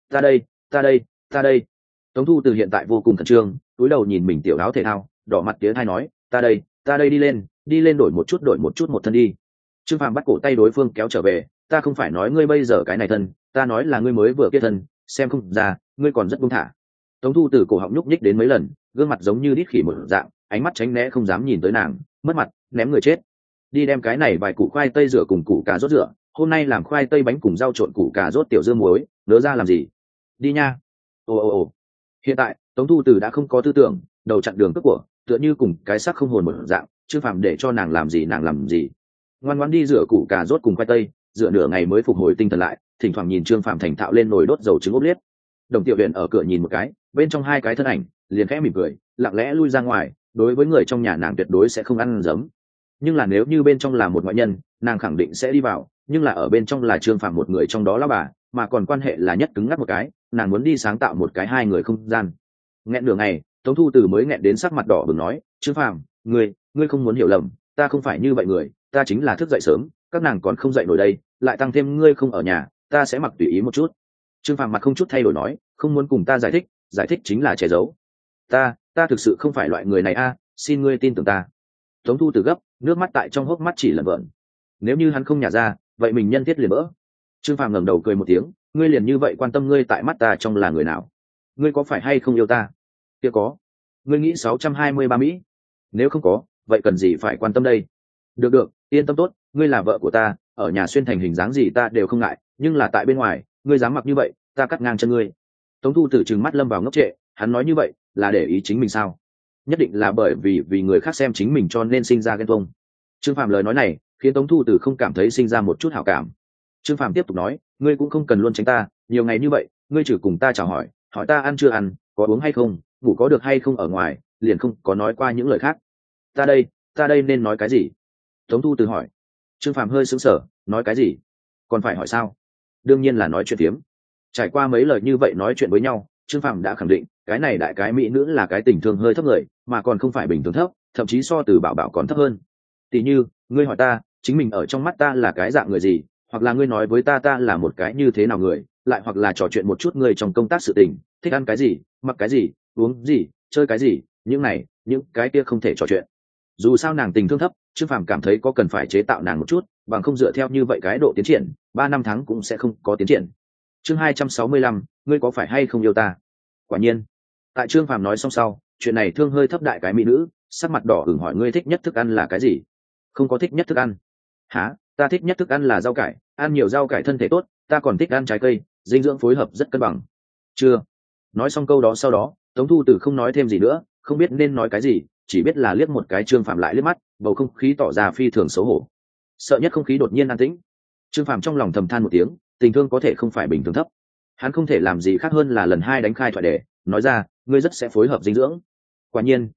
Ta đây. Tống Thu Từ hiện tại vô cùng khẩn trương, cúi đầu nhìn mình tiểu áo thể thao, đỏ mặt tía thai nói, ta đây đi lên đổi một chút một thân đi. Trương Phàm bắt cổ tay đối phương kéo trở về, ta không phải nói ngươi bây giờ cái này thân, ta nói là ngươi mới vừa kết thân, xem không ra, ngươi còn rất buông thả. Tống Thu Từ cổ họng nhúc nhích đến mấy lần, gương mặt giống như đít khỉ một dạng, ánh mắt tránh né không dám nhìn tới nàng, mất mặt, ném người chết. Đi đem cái này vài củ khoai tây rửa cùng củ cà rốt rửa, hôm nay làm khoai tây bánh cùng rau trộn củ cà rốt tiểu dương muối, nỡ ra làm gì? Đi nha. Ồ. Hiện tại Tống Thu Từ đã không có tư tưởng, đầu chặn đường cướp của, tựa như cùng cái xác không hồn một dạng. Trương Phàm để cho nàng làm gì nàng làm gì, ngoan ngoãn đi rửa củ cà rốt cùng khoai tây, rửa nửa ngày mới phục hồi tinh thần lại, thỉnh thoảng nhìn Trương Phàm thành thạo lên nồi đốt dầu trứng ốp liết. Đồng Tiểu Uyển ở cửa nhìn một cái, bên trong hai cái thân ảnh, liền khẽ mỉm cười, lặng lẽ lui ra ngoài. Đối với người trong nhà nàng tuyệt đối sẽ không ăn giấm, nhưng là nếu như bên trong là một ngoại nhân, nàng khẳng định sẽ đi vào, nhưng là ở bên trong là Trương Phàm một người trong đó lão bà, mà còn quan hệ là nhất cứng ngắc một cái, nàng muốn đi sáng tạo một cái hai người không gian. Nghẹn nửa ngày, Tống Thu Từ mới nghẹn đến sắc mặt đỏ bừng nói, Trương Phàm, ngươi không muốn hiểu lầm, ta không phải như vậy người, ta chính là thức dậy sớm, các nàng còn không dậy nổi đây, lại tăng thêm ngươi không ở nhà, ta sẽ mặc tùy ý một chút. Trương Phàm mặt không chút thay đổi nói, không muốn cùng ta giải thích chính là che giấu. Ta thực sự không phải loại người này a, xin ngươi tin tưởng ta. Tống Thu Từ gấp, nước mắt tại trong hốc mắt chỉ lẩn vẩn. Nếu như hắn không nhả ra, vậy mình nhân thiết liền vỡ. Trương Phàm ngẩng đầu cười một tiếng, ngươi liền như vậy quan tâm ngươi tại mắt ta trong là người nào? Ngươi có phải hay không yêu ta? Kia có. Ngươi nghĩ 623 Mỹ? Nếu không có, vậy cần gì phải quan tâm đây? Được, yên tâm tốt, ngươi là vợ của ta, ở nhà xuyên thành hình dáng gì ta đều không ngại, nhưng là tại bên ngoài, ngươi dám mặc như vậy, ta cắt ngang chân ngươi. Tống Thu Từ trừng mắt lâm vào ngốc trệ, hắn nói như vậy là để ý chính mình sao? Nhất định là bởi vì người khác xem chính mình cho nên sinh ra ghen tuông. Trương Phàm lời nói này khiến Tống Thu Từ không cảm thấy sinh ra một chút hảo cảm. Trương Phàm tiếp tục nói, ngươi cũng không cần luôn tránh ta, nhiều ngày như vậy, ngươi chỉ cùng ta chào hỏi ta ăn chưa ăn, có uống hay không, ngủ có được hay không ở ngoài, liền không có nói qua những lời khác. Ta đây nên nói cái gì? Tống Thu Từ hỏi. Trương Phàm hơi sững sờ, nói cái gì? Còn phải hỏi sao? Đương nhiên là nói chuyện phiếm. Trải qua mấy lời như vậy nói chuyện với nhau, Trương Phàm đã khẳng định, cái này đại cái mỹ nữ là cái tình thương hơi thấp người, mà còn không phải bình thường thấp, thậm chí so Từ Bảo Bảo còn thấp hơn. Tỷ như, ngươi hỏi ta, chính mình ở trong mắt ta là cái dạng người gì, hoặc là ngươi nói với ta là một cái như thế nào người, lại hoặc là trò chuyện một chút người trong công tác sự tình, thích ăn cái gì, mặc cái gì, uống gì, chơi cái gì, những cái kia không thể trò chuyện. Dù sao nàng tình thương thấp, Trương Phàm cảm thấy có cần phải chế tạo nàng một chút, bằng không dựa theo như vậy cái độ tiến triển, 3 năm tháng cũng sẽ không có tiến triển. Chương 265, ngươi có phải hay không yêu ta? Quả nhiên, tại Trương Phàm nói xong sau, chuyện này thương hơi thấp đại cái mỹ nữ, sắc mặt đỏ ửng hỏi, ngươi thích nhất thức ăn là cái gì? Không có thích nhất thức ăn. Hả? Ta thích nhất thức ăn là rau cải, ăn nhiều rau cải thân thể tốt, ta còn thích ăn trái cây, dinh dưỡng phối hợp rất cân bằng. Chưa. Nói xong câu đó sau đó, Tống Thu Từ không nói thêm gì nữa, không biết nên nói cái gì, chỉ biết là liếc một cái Trương Phàm lại liếc mắt, bầu không khí tỏ ra phi thường xấu hổ. Sợ nhất không khí đột nhiên an tĩnh. Trương Phàm trong lòng thầm than một tiếng, tình thương có thể không phải bình thường thấp. Hắn không thể làm gì khác hơn là lần hai đánh khai thoại đề, nói ra, ngươi rất sẽ phối hợp dinh dưỡng. Quả nhiên,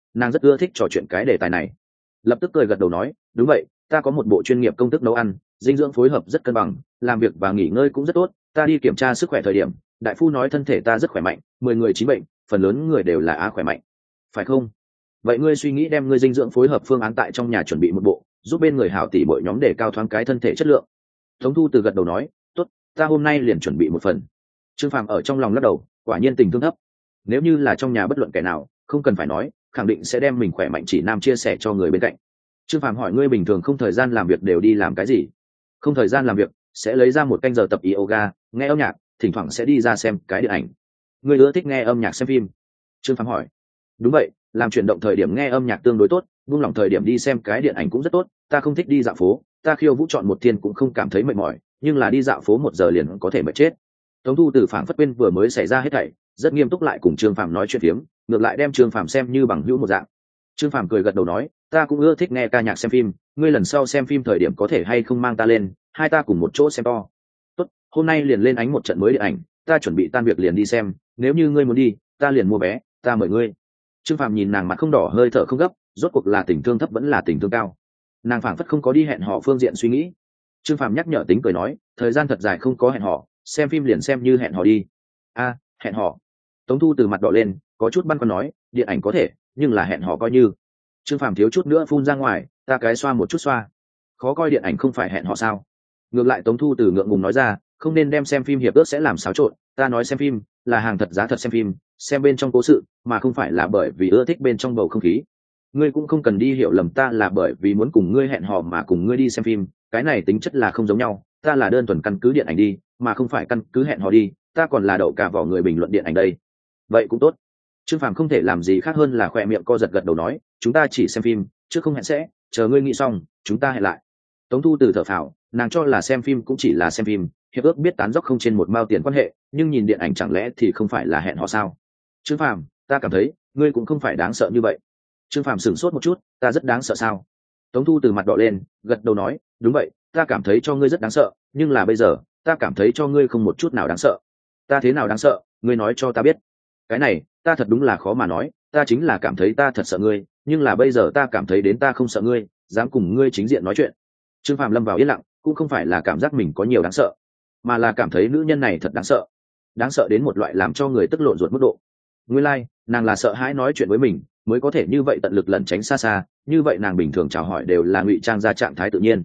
nàng rất ưa thích trò chuyện cái đề tài này, lập tức cười gật đầu nói đúng vậy, ta có một bộ chuyên nghiệp công thức nấu ăn, dinh dưỡng phối hợp rất cân bằng, làm việc và nghỉ ngơi cũng rất tốt. Ta đi kiểm tra sức khỏe thời điểm, đại phu nói thân thể ta rất khỏe mạnh, 10 người 9 bệnh, phần lớn người đều là khỏe mạnh, phải không? Vậy ngươi suy nghĩ đem ngươi dinh dưỡng phối hợp phương án tại trong nhà chuẩn bị một bộ, giúp bên người hảo tỷ bội nhóm để cao thoáng cái thân thể chất lượng. Tống Thu Từ gật đầu nói tốt, ta hôm nay liền chuẩn bị một phần. Trương Phàm ở trong lòng lắc đầu, quả nhiên tình thương thấp. Nếu như là trong nhà bất luận kẻ nào, không cần phải nói, khẳng định sẽ đem mình khỏe mạnh chỉ nam chia sẻ cho người bên cạnh. Trương Phàm hỏi ngươi bình thường không thời gian làm việc đều đi làm cái gì? Không thời gian làm việc sẽ lấy ra một canh giờ tập yoga, nghe âm nhạc, thỉnh thoảng sẽ đi ra xem cái điện ảnh. Ngươi ưa thích nghe âm nhạc xem phim? Trương Phàm hỏi. Đúng vậy, làm chuyển động thời điểm nghe âm nhạc tương đối tốt, buông lỏng thời điểm đi xem cái điện ảnh cũng rất tốt. Ta không thích đi dạo phố, ta khiêu vũ chọn một thiên cũng không cảm thấy mệt mỏi, nhưng là đi dạo phố 1 giờ liền có thể mệt chết. Tống Thu Từ phảng phất quên vừa mới xảy ra hết thảy, rất nghiêm túc lại cùng Trương Phàm nói chuyện phiếm, ngược lại đem Trương Phàm xem như bằng hữu một dạng. Trương Phàm cười gật đầu nói ta cũng ưa thích nghe ca nhạc xem phim, ngươi lần sau xem phim thời điểm có thể hay không mang ta lên, hai ta cùng một chỗ xem to. Tốt, hôm nay liền lên ánh một trận mới điện ảnh, ta chuẩn bị tan việc liền đi xem, nếu như ngươi muốn đi ta liền mua vé, ta mời ngươi. Trương Phàm nhìn nàng mặt không đỏ hơi thở không gấp, rốt cuộc là tình thương thấp vẫn là tình thương cao. Nàng phảng phất không có đi hẹn hò phương diện suy nghĩ. Trương Phàm nhắc nhở tính cười nói thời gian thật dài không có hẹn hò, xem phim liền xem như hẹn hò đi. A, hẹn hò. Tống Thu Từ mặt đỏ lên, có chút băn khoăn nói điện ảnh có thể, nhưng là hẹn hò coi như. Trương Phàm thiếu chút nữa phun ra ngoài, ta cái xoa một chút xoa. Khó coi điện ảnh không phải hẹn hò sao? Ngược lại Tống Thu Từ ngượng ngùng nói ra không nên đem xem phim hiệp ước sẽ làm xáo trộn, ta nói xem phim là hàng thật giá thật xem phim, xem bên trong cố sự mà không phải là bởi vì ưa thích bên trong bầu không khí. Ngươi cũng không cần đi hiểu lầm ta là bởi vì muốn cùng ngươi hẹn hò mà cùng ngươi đi xem phim, cái này tính chất là không giống nhau, ta là đơn thuần căn cứ điện ảnh đi mà không phải căn cứ hẹn hò đi, ta còn là đậu cả vỏ người bình luận điện ảnh đây. Vậy cũng tốt. Trương Phàm không thể làm gì khác hơn là khỏe miệng co giật gật đầu nói chúng ta chỉ xem phim chứ không hẹn sẽ, chờ ngươi nghĩ xong chúng ta hẹn lại. Tống Thu Từ thở phào, nàng cho là xem phim cũng chỉ là xem phim, hiệp ước biết tán dóc không trên một mao tiền quan hệ, nhưng nhìn điện ảnh chẳng lẽ thì không phải là hẹn hò sao? Trương Phàm, ta cảm thấy ngươi cũng không phải đáng sợ như vậy. Trương Phàm sửng sốt một chút, ta rất đáng sợ sao? Tống Thu Từ mặt đỏ lên, gật đầu nói đúng vậy, ta cảm thấy cho ngươi rất đáng sợ, nhưng là bây giờ ta cảm thấy cho ngươi không một chút nào đáng sợ. Ta thế nào đáng sợ, ngươi nói cho ta biết. Cái này ta thật đúng là khó mà nói, ta chính là cảm thấy ta thật sợ ngươi, nhưng là bây giờ ta cảm thấy đến ta không sợ ngươi, dám cùng ngươi chính diện nói chuyện. Trương Phàm lâm vào yên lặng, cũng không phải là cảm giác mình có nhiều đáng sợ, mà là cảm thấy nữ nhân này thật đáng sợ đến một loại làm cho người tức lộn ruột mức độ. Nguyên lai, nàng là sợ hãi nói chuyện với mình mới có thể như vậy tận lực lẩn tránh xa xa, như vậy nàng bình thường chào hỏi đều là ngụy trang ra trạng thái tự nhiên.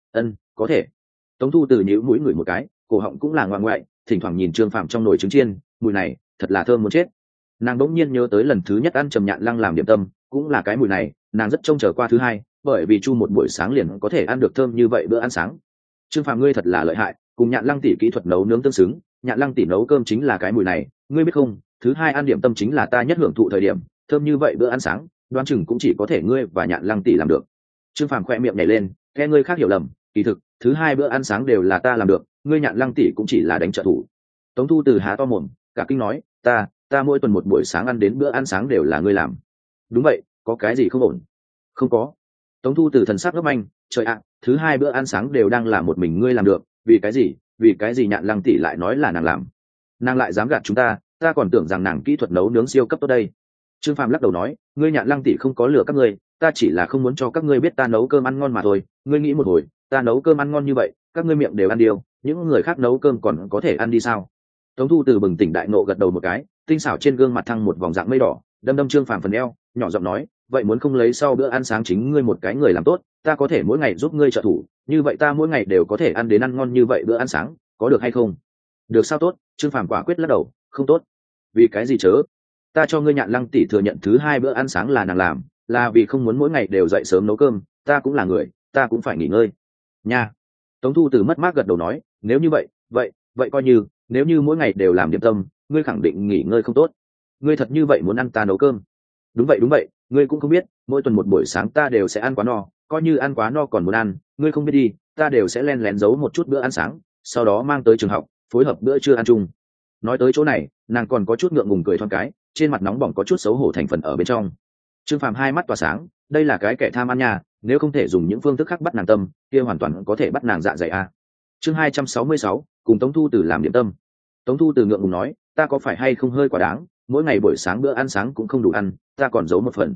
Có thể. Tống Thu Từ nhíu mũi ngửi một cái, cổ họng cũng là ngoan ngoại, thỉnh thoảng nhìn Trương Phàm trong nồi trứng chiên, mùi này thật là thơm muốn chết. Nàng đỗng nhiên nhớ tới lần thứ nhất ăn Trầm Nhạn Lăng làm điểm tâm, cũng là cái mùi này, nàng rất trông chờ qua thứ hai, bởi vì chu một buổi sáng liền có thể ăn được thơm như vậy bữa ăn sáng. Trương Phàm ngươi thật là lợi hại, cùng Nhạn Lăng tỷ kỹ thuật nấu nướng tương xứng, Nhạn Lăng tỷ nấu cơm chính là cái mùi này, ngươi biết không, thứ hai ăn điểm tâm chính là ta nhất hưởng thụ thời điểm, thơm như vậy bữa ăn sáng, đoán chừng cũng chỉ có thể ngươi và Nhạn Lăng tỷ làm được. Trương Phàm khoe miệng nhảy lên, nghe ngươi khác hiểu lầm, kỳ thực, thứ hai bữa ăn sáng đều là ta làm được, ngươi Nhạn Lăng tỷ cũng chỉ là đánh trợ thủ. Tống Thu Từ há to mồm, cả kinh nói, ta mỗi tuần một buổi sáng ăn đến bữa ăn sáng đều là ngươi làm. Đúng vậy, có cái gì không ổn? Không có. Tống Thu Từ thần sắc ngốc anh, trời ạ, thứ hai bữa ăn sáng đều đang là một mình ngươi làm được, vì cái gì Nhạn Lăng tỷ lại nói là nàng làm? Nàng lại dám gạt chúng ta còn tưởng rằng nàng kỹ thuật nấu nướng siêu cấp tốt đây. Trương Phàm lắc đầu nói, ngươi Nhạn Lăng tỷ không có lừa các ngươi, ta chỉ là không muốn cho các ngươi biết ta nấu cơm ăn ngon mà thôi. Ngươi nghĩ một hồi, ta nấu cơm ăn ngon như vậy, các ngươi miệng đều ăn điều, những người khác nấu cơm còn có thể ăn đi sao? Tống Thu Từ bừng tỉnh đại nộ gật đầu một cái, tinh xảo trên gương mặt thăng một vòng dạng mây đỏ, đâm Trương Phàm phần eo, nhỏ giọng nói, vậy muốn không lấy sau bữa ăn sáng chính ngươi một cái người làm tốt, ta có thể mỗi ngày giúp ngươi trợ thủ, như vậy ta mỗi ngày đều có thể ăn đến ăn ngon như vậy bữa ăn sáng, có được hay không? Được sao tốt. Trương Phàm quả quyết lắc đầu, không tốt. Vì cái gì chớ? Ta cho ngươi Nhạn Lăng tỷ thừa nhận thứ hai bữa ăn sáng là nàng làm, là vì không muốn mỗi ngày đều dậy sớm nấu cơm, ta cũng là người, ta cũng phải nghỉ ngơi nha. Tống Thu Từ mất mát gật đầu nói, nếu như vậy coi như, nếu như mỗi ngày đều làm điểm tâm, ngươi khẳng định nghỉ ngơi không tốt. Ngươi thật như vậy muốn ăn ta nấu cơm? Đúng vậy, ngươi cũng không biết, mỗi tuần một buổi sáng ta đều sẽ ăn quá no, coi như ăn quá no còn muốn ăn, ngươi không biết đi, ta đều sẽ len lén giấu một chút bữa ăn sáng, sau đó mang tới trường học, phối hợp bữa trưa ăn chung. Nói tới chỗ này, nàng còn có chút ngượng ngùng cười thoáng cái, trên mặt nóng bỏng có chút xấu hổ thành phần ở bên trong. Trương Phàm hai mắt tỏa sáng, đây là cái kẻ tham ăn nhà, nếu không thể dùng những phương thức khác bắt nàng tâm, kia hoàn toàn có thể bắt nàng dạ dày a. Chương 266, cùng Tống Thu Từ làm điểm tâm. Tống Thu Từ ngượng ngùng nói, ta có phải hay không hơi quá đáng, mỗi ngày buổi sáng bữa ăn sáng cũng không đủ ăn, ta còn giấu một phần.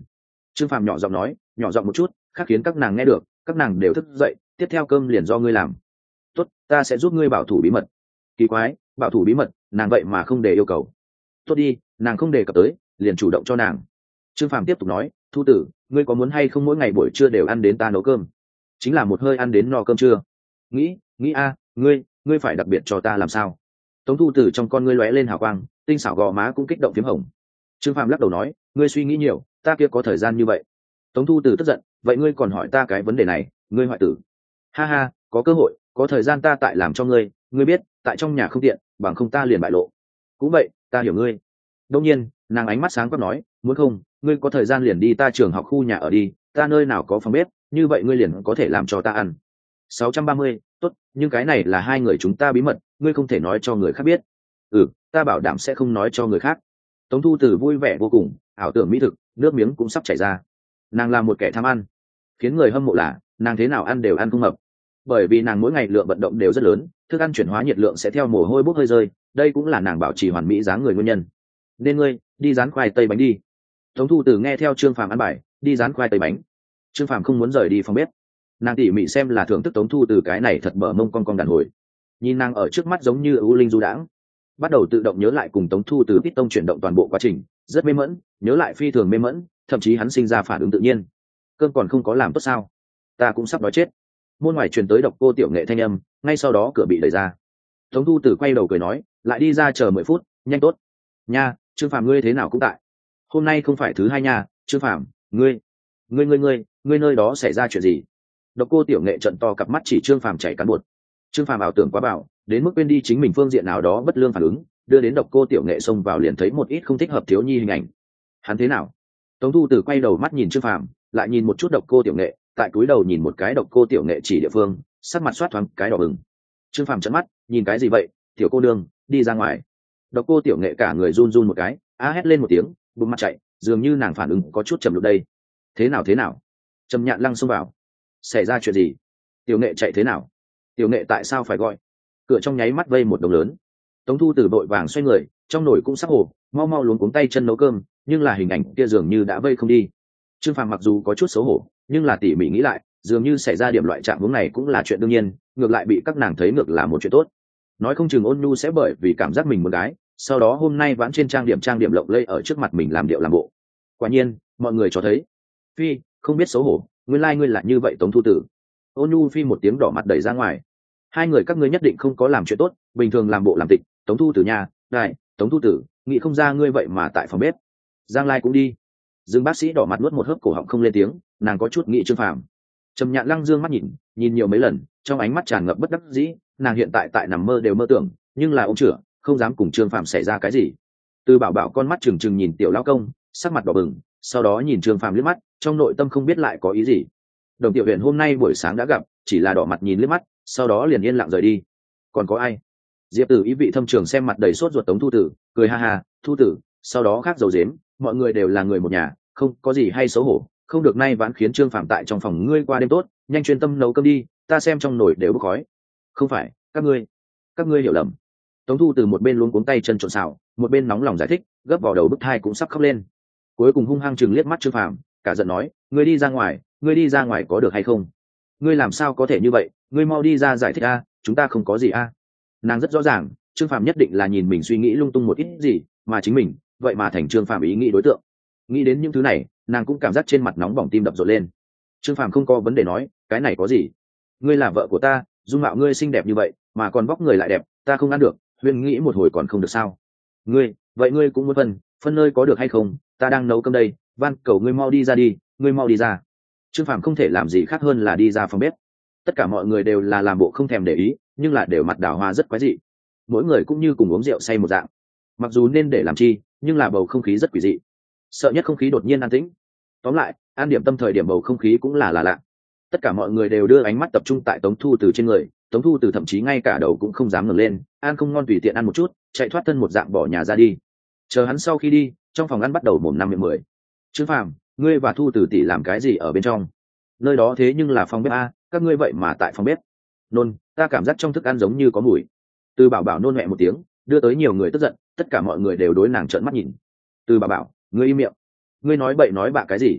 Trương Phàm nhỏ giọng nói, nhỏ giọng một chút, khác khiến các nàng nghe được, các nàng đều thức dậy, tiếp theo cơm liền do ngươi làm. Tốt, ta sẽ giúp ngươi bảo thủ bí mật. Kỳ quái, bảo thủ bí mật, nàng vậy mà không để yêu cầu. Tốt đi, nàng không đề cập tới, liền chủ động cho nàng. Trương Phàm tiếp tục nói, Thu Tử, ngươi có muốn hay không mỗi ngày buổi trưa đều ăn đến ta nấu cơm? Chính là một hơi ăn đến no cơm trưa. Nghĩ a, ngươi phải đặc biệt cho ta làm sao? Tống Thu Tử trong con ngươi lóe lên hào quang, tinh xảo gò má cũng kích động phím hồng. Trương Phàm lắc đầu nói, ngươi suy nghĩ nhiều, ta kia có thời gian như vậy. Tống Thu Tử tức giận, vậy ngươi còn hỏi ta cái vấn đề này, ngươi hoại tử. Ha ha, có cơ hội, có thời gian ta tại làm cho ngươi, ngươi biết, tại trong nhà không tiện, bằng không ta liền bại lộ. Cũng vậy, ta hiểu ngươi. Đông nhiên, nàng ánh mắt sáng quắc nói, muốn không, ngươi có thời gian liền đi ta trường học khu nhà ở đi, ta nơi nào có phòng bếp, như vậy ngươi liền có thể làm cho ta ăn. 630, tốt, nhưng cái này là hai người chúng ta bí mật, ngươi không thể nói cho người khác biết. Ta bảo đảm sẽ không nói cho người khác. Tống Thu Tử vui vẻ vô cùng, ảo tưởng mỹ thực, nước miếng cũng sắp chảy ra. Nàng là một kẻ tham ăn, khiến người hâm mộ là nàng thế nào ăn đều ăn không hợp, bởi vì nàng mỗi ngày lượng vận động đều rất lớn, thức ăn chuyển hóa nhiệt lượng sẽ theo mồ hôi bốc hơi rơi, đây cũng là nàng bảo trì hoàn mỹ dáng người nguyên nhân. Nên ngươi đi dán khoai tây bánh đi. Tống Thu Tử nghe theo Trương Phàm ăn bài, đi dán khoai tây bánh. Trương Phàm không muốn rời đi phòng bếp, nàng tỉ mỉ xem là thưởng thức Tống Thu Tử cái này thật bở mông con đàn hồi, nhìn nàng ở trước mắt giống như ưu linh du đãng, bắt đầu tự động nhớ lại cùng Tống Thu Từ Piston chuyển động toàn bộ quá trình, rất mê mẫn, nhớ lại phi thường mê mẫn, thậm chí hắn sinh ra phản ứng tự nhiên. Cơm còn không có làm tốt sao? Ta cũng sắp đói chết. Môn ngoài truyền tới Độc Cô Tiểu Nghệ thanh âm, ngay sau đó cửa bị đẩy ra. Tống Thu Từ quay đầu cười nói, lại đi ra chờ 10 phút, nhanh tốt. Nha, Trương Phàm ngươi thế nào cũng tại. Hôm nay không phải thứ hai nha, Trương Phàm, ngươi nơi đó xảy ra chuyện gì? Độc Cô Tiểu Nghệ trợn to cặp mắt chỉ Trương Phàm chảy cắn bột. Trương Phàm ảo tưởng quá bảo, đến mức quên đi chính mình phương diện nào đó bất lương phản ứng, đưa đến Độc Cô Tiểu Nghệ xông vào liền thấy một ít không thích hợp thiếu nhi hình ảnh. Hắn thế nào? Tống Thu Từ quay đầu mắt nhìn Trương Phàm, lại nhìn một chút Độc Cô Tiểu Nghệ, tại cúi đầu nhìn một cái Độc Cô Tiểu Nghệ chỉ địa phương, sắc mặt xoát thoáng cái đỏ bừng. Trương Phàm trợn mắt, nhìn cái gì vậy? Tiểu cô nương, đi ra ngoài. Độc Cô Tiểu Nghệ cả người run run một cái, hét lên một tiếng, bụng mặt chạy, dường như nàng phản ứng có chút chậm lúc đây. Thế nào? Trầm Nhạn Lăng xông vào. Xảy ra chuyện gì? Tiểu Nghệ chạy thế nào? Tiểu Nghệ tại sao phải gọi? Cửa trong nháy mắt vây một đồng lớn. Tống Thu Từ vội vàng xoay người, trong nồi cũng sắp hồ, mau luống cuống tay chân nấu cơm, nhưng là hình ảnh kia dường như đã vây không đi. Trương Phàm mặc dù có chút xấu hổ, nhưng là tỉ mỉ nghĩ lại, dường như xảy ra điểm loại trạng huống này cũng là chuyện đương nhiên, ngược lại bị các nàng thấy ngược là một chuyện tốt. Nói không chừng Ôn Nhu sẽ bởi vì cảm giác mình một gái, sau đó hôm nay vãn trên trang điểm lộng lẫy ở trước mặt mình làm điệu làm bộ. Quả nhiên, mọi người cho thấy. Phi, không biết xấu hổ, nguyên lai ngươi là như vậy Tống Thu Tử. Ôn Nhu Phi một tiếng đỏ mặt đẩy ra ngoài. Hai người các ngươi nhất định không có làm chuyện tốt, bình thường làm bộ làm tịch. Tống Thu Tử nhà, đại, Tống Thu Tử, nghĩ không ra ngươi vậy mà tại phòng bếp. Giang Lai cũng đi. Dương bác sĩ đỏ mặt nuốt một hớp cổ họng không lên tiếng, nàng có chút nghĩ Trương Phàm. Trầm Nhạn Lăng dương mắt nhìn nhiều mấy lần, trong ánh mắt tràn ngập bất đắc dĩ, nàng hiện tại nằm mơ đều mơ tưởng, nhưng là ông chửa, không dám cùng Trương Phàm xảy ra cái gì. Từ Bảo Bảo con mắt trừng trừng nhìn tiểu lão công, sắc mặt đỏ bừng, sau đó nhìn Trương Phàm liếc mắt, trong nội tâm không biết lại có ý gì. Đồng Tiểu Huyền hôm nay buổi sáng đã gặp, chỉ là đỏ mặt nhìn liếc mắt, sau đó liền yên lặng rời đi. Còn có ai? Diệp Tử ý vị thâm trường xem mặt đầy sốt ruột Tống Thu Tử, cười ha ha, Thu Tử, sau đó khác dầu dếm, mọi người đều là người một nhà, không có gì hay xấu hổ, không được nay vãn khiến Trương Phàm tại trong phòng ngươi qua đêm tốt, nhanh chuyên tâm nấu cơm đi, ta xem trong nồi đều bốc khói. Không phải, các ngươi hiểu lầm. Tống Thu Từ một bên luống cuống tay chân trộn xào, một bên nóng lòng giải thích, gấp vào đầu bức thai cũng sắp khóc lên. Cuối cùng hung hăng chừng liếc mắt Trương Phàm, cả giận nói, ngươi đi ra ngoài có được hay không? Ngươi làm sao có thể như vậy, ngươi mau đi ra giải thích a, chúng ta không có gì a. Nàng rất rõ ràng, Trương Phàm nhất định là nhìn mình suy nghĩ lung tung một ít gì, mà chính mình, vậy mà thành Trương Phàm ý nghĩ đối tượng. Nghĩ đến những thứ này, nàng cũng cảm giác trên mặt nóng bỏng tim đập rộn lên. Trương Phàm không có vấn đề nói, cái này có gì? Ngươi là vợ của ta, dung mạo ngươi xinh đẹp như vậy, mà còn vóc người lại đẹp, ta không ăn được, Huyên nghĩ một hồi còn không được sao? Ngươi cũng muốn phân nơi có được hay không? Ta đang nấu cơm đây, van cầu ngươi mau đi ra đi, ngươi mau đi ra. Trương Phàm không thể làm gì khác hơn là đi ra phòng bếp. Tất cả mọi người đều là làm bộ không thèm để ý, nhưng là đều mặt đào hoa rất quái dị. Mỗi người cũng như cùng uống rượu say một dạng. Mặc dù nên để làm chi, nhưng là bầu không khí rất quỷ dị. Sợ nhất không khí đột nhiên an tĩnh. Tóm lại, an điểm tâm thời điểm bầu không khí cũng là lạ. Tất cả mọi người đều đưa ánh mắt tập trung tại Tống Thu Từ trên người, Tống Thu Từ thậm chí ngay cả đầu cũng không dám ngẩng lên, ăn không ngon tùy tiện ăn một chút, chạy thoát thân một dạng bỏ nhà ra đi. Chờ hắn sau khi đi, trong phòng ăn bắt đầu mồm năm miệng mười. Trương Phàm, ngươi và Thu Từ tỷ làm cái gì ở bên trong? Nơi đó thế nhưng là phòng bếp a, các ngươi vậy mà tại phòng bếp. Nôn, ta cảm giác trong thức ăn giống như có mùi. Từ Bảo Bảo nôn mẹ một tiếng, đưa tới nhiều người tức giận, tất cả mọi người đều đối nàng trợn mắt nhìn. Từ Bảo Bảo, ngươi im miệng. Ngươi nói bậy nói bạ cái gì?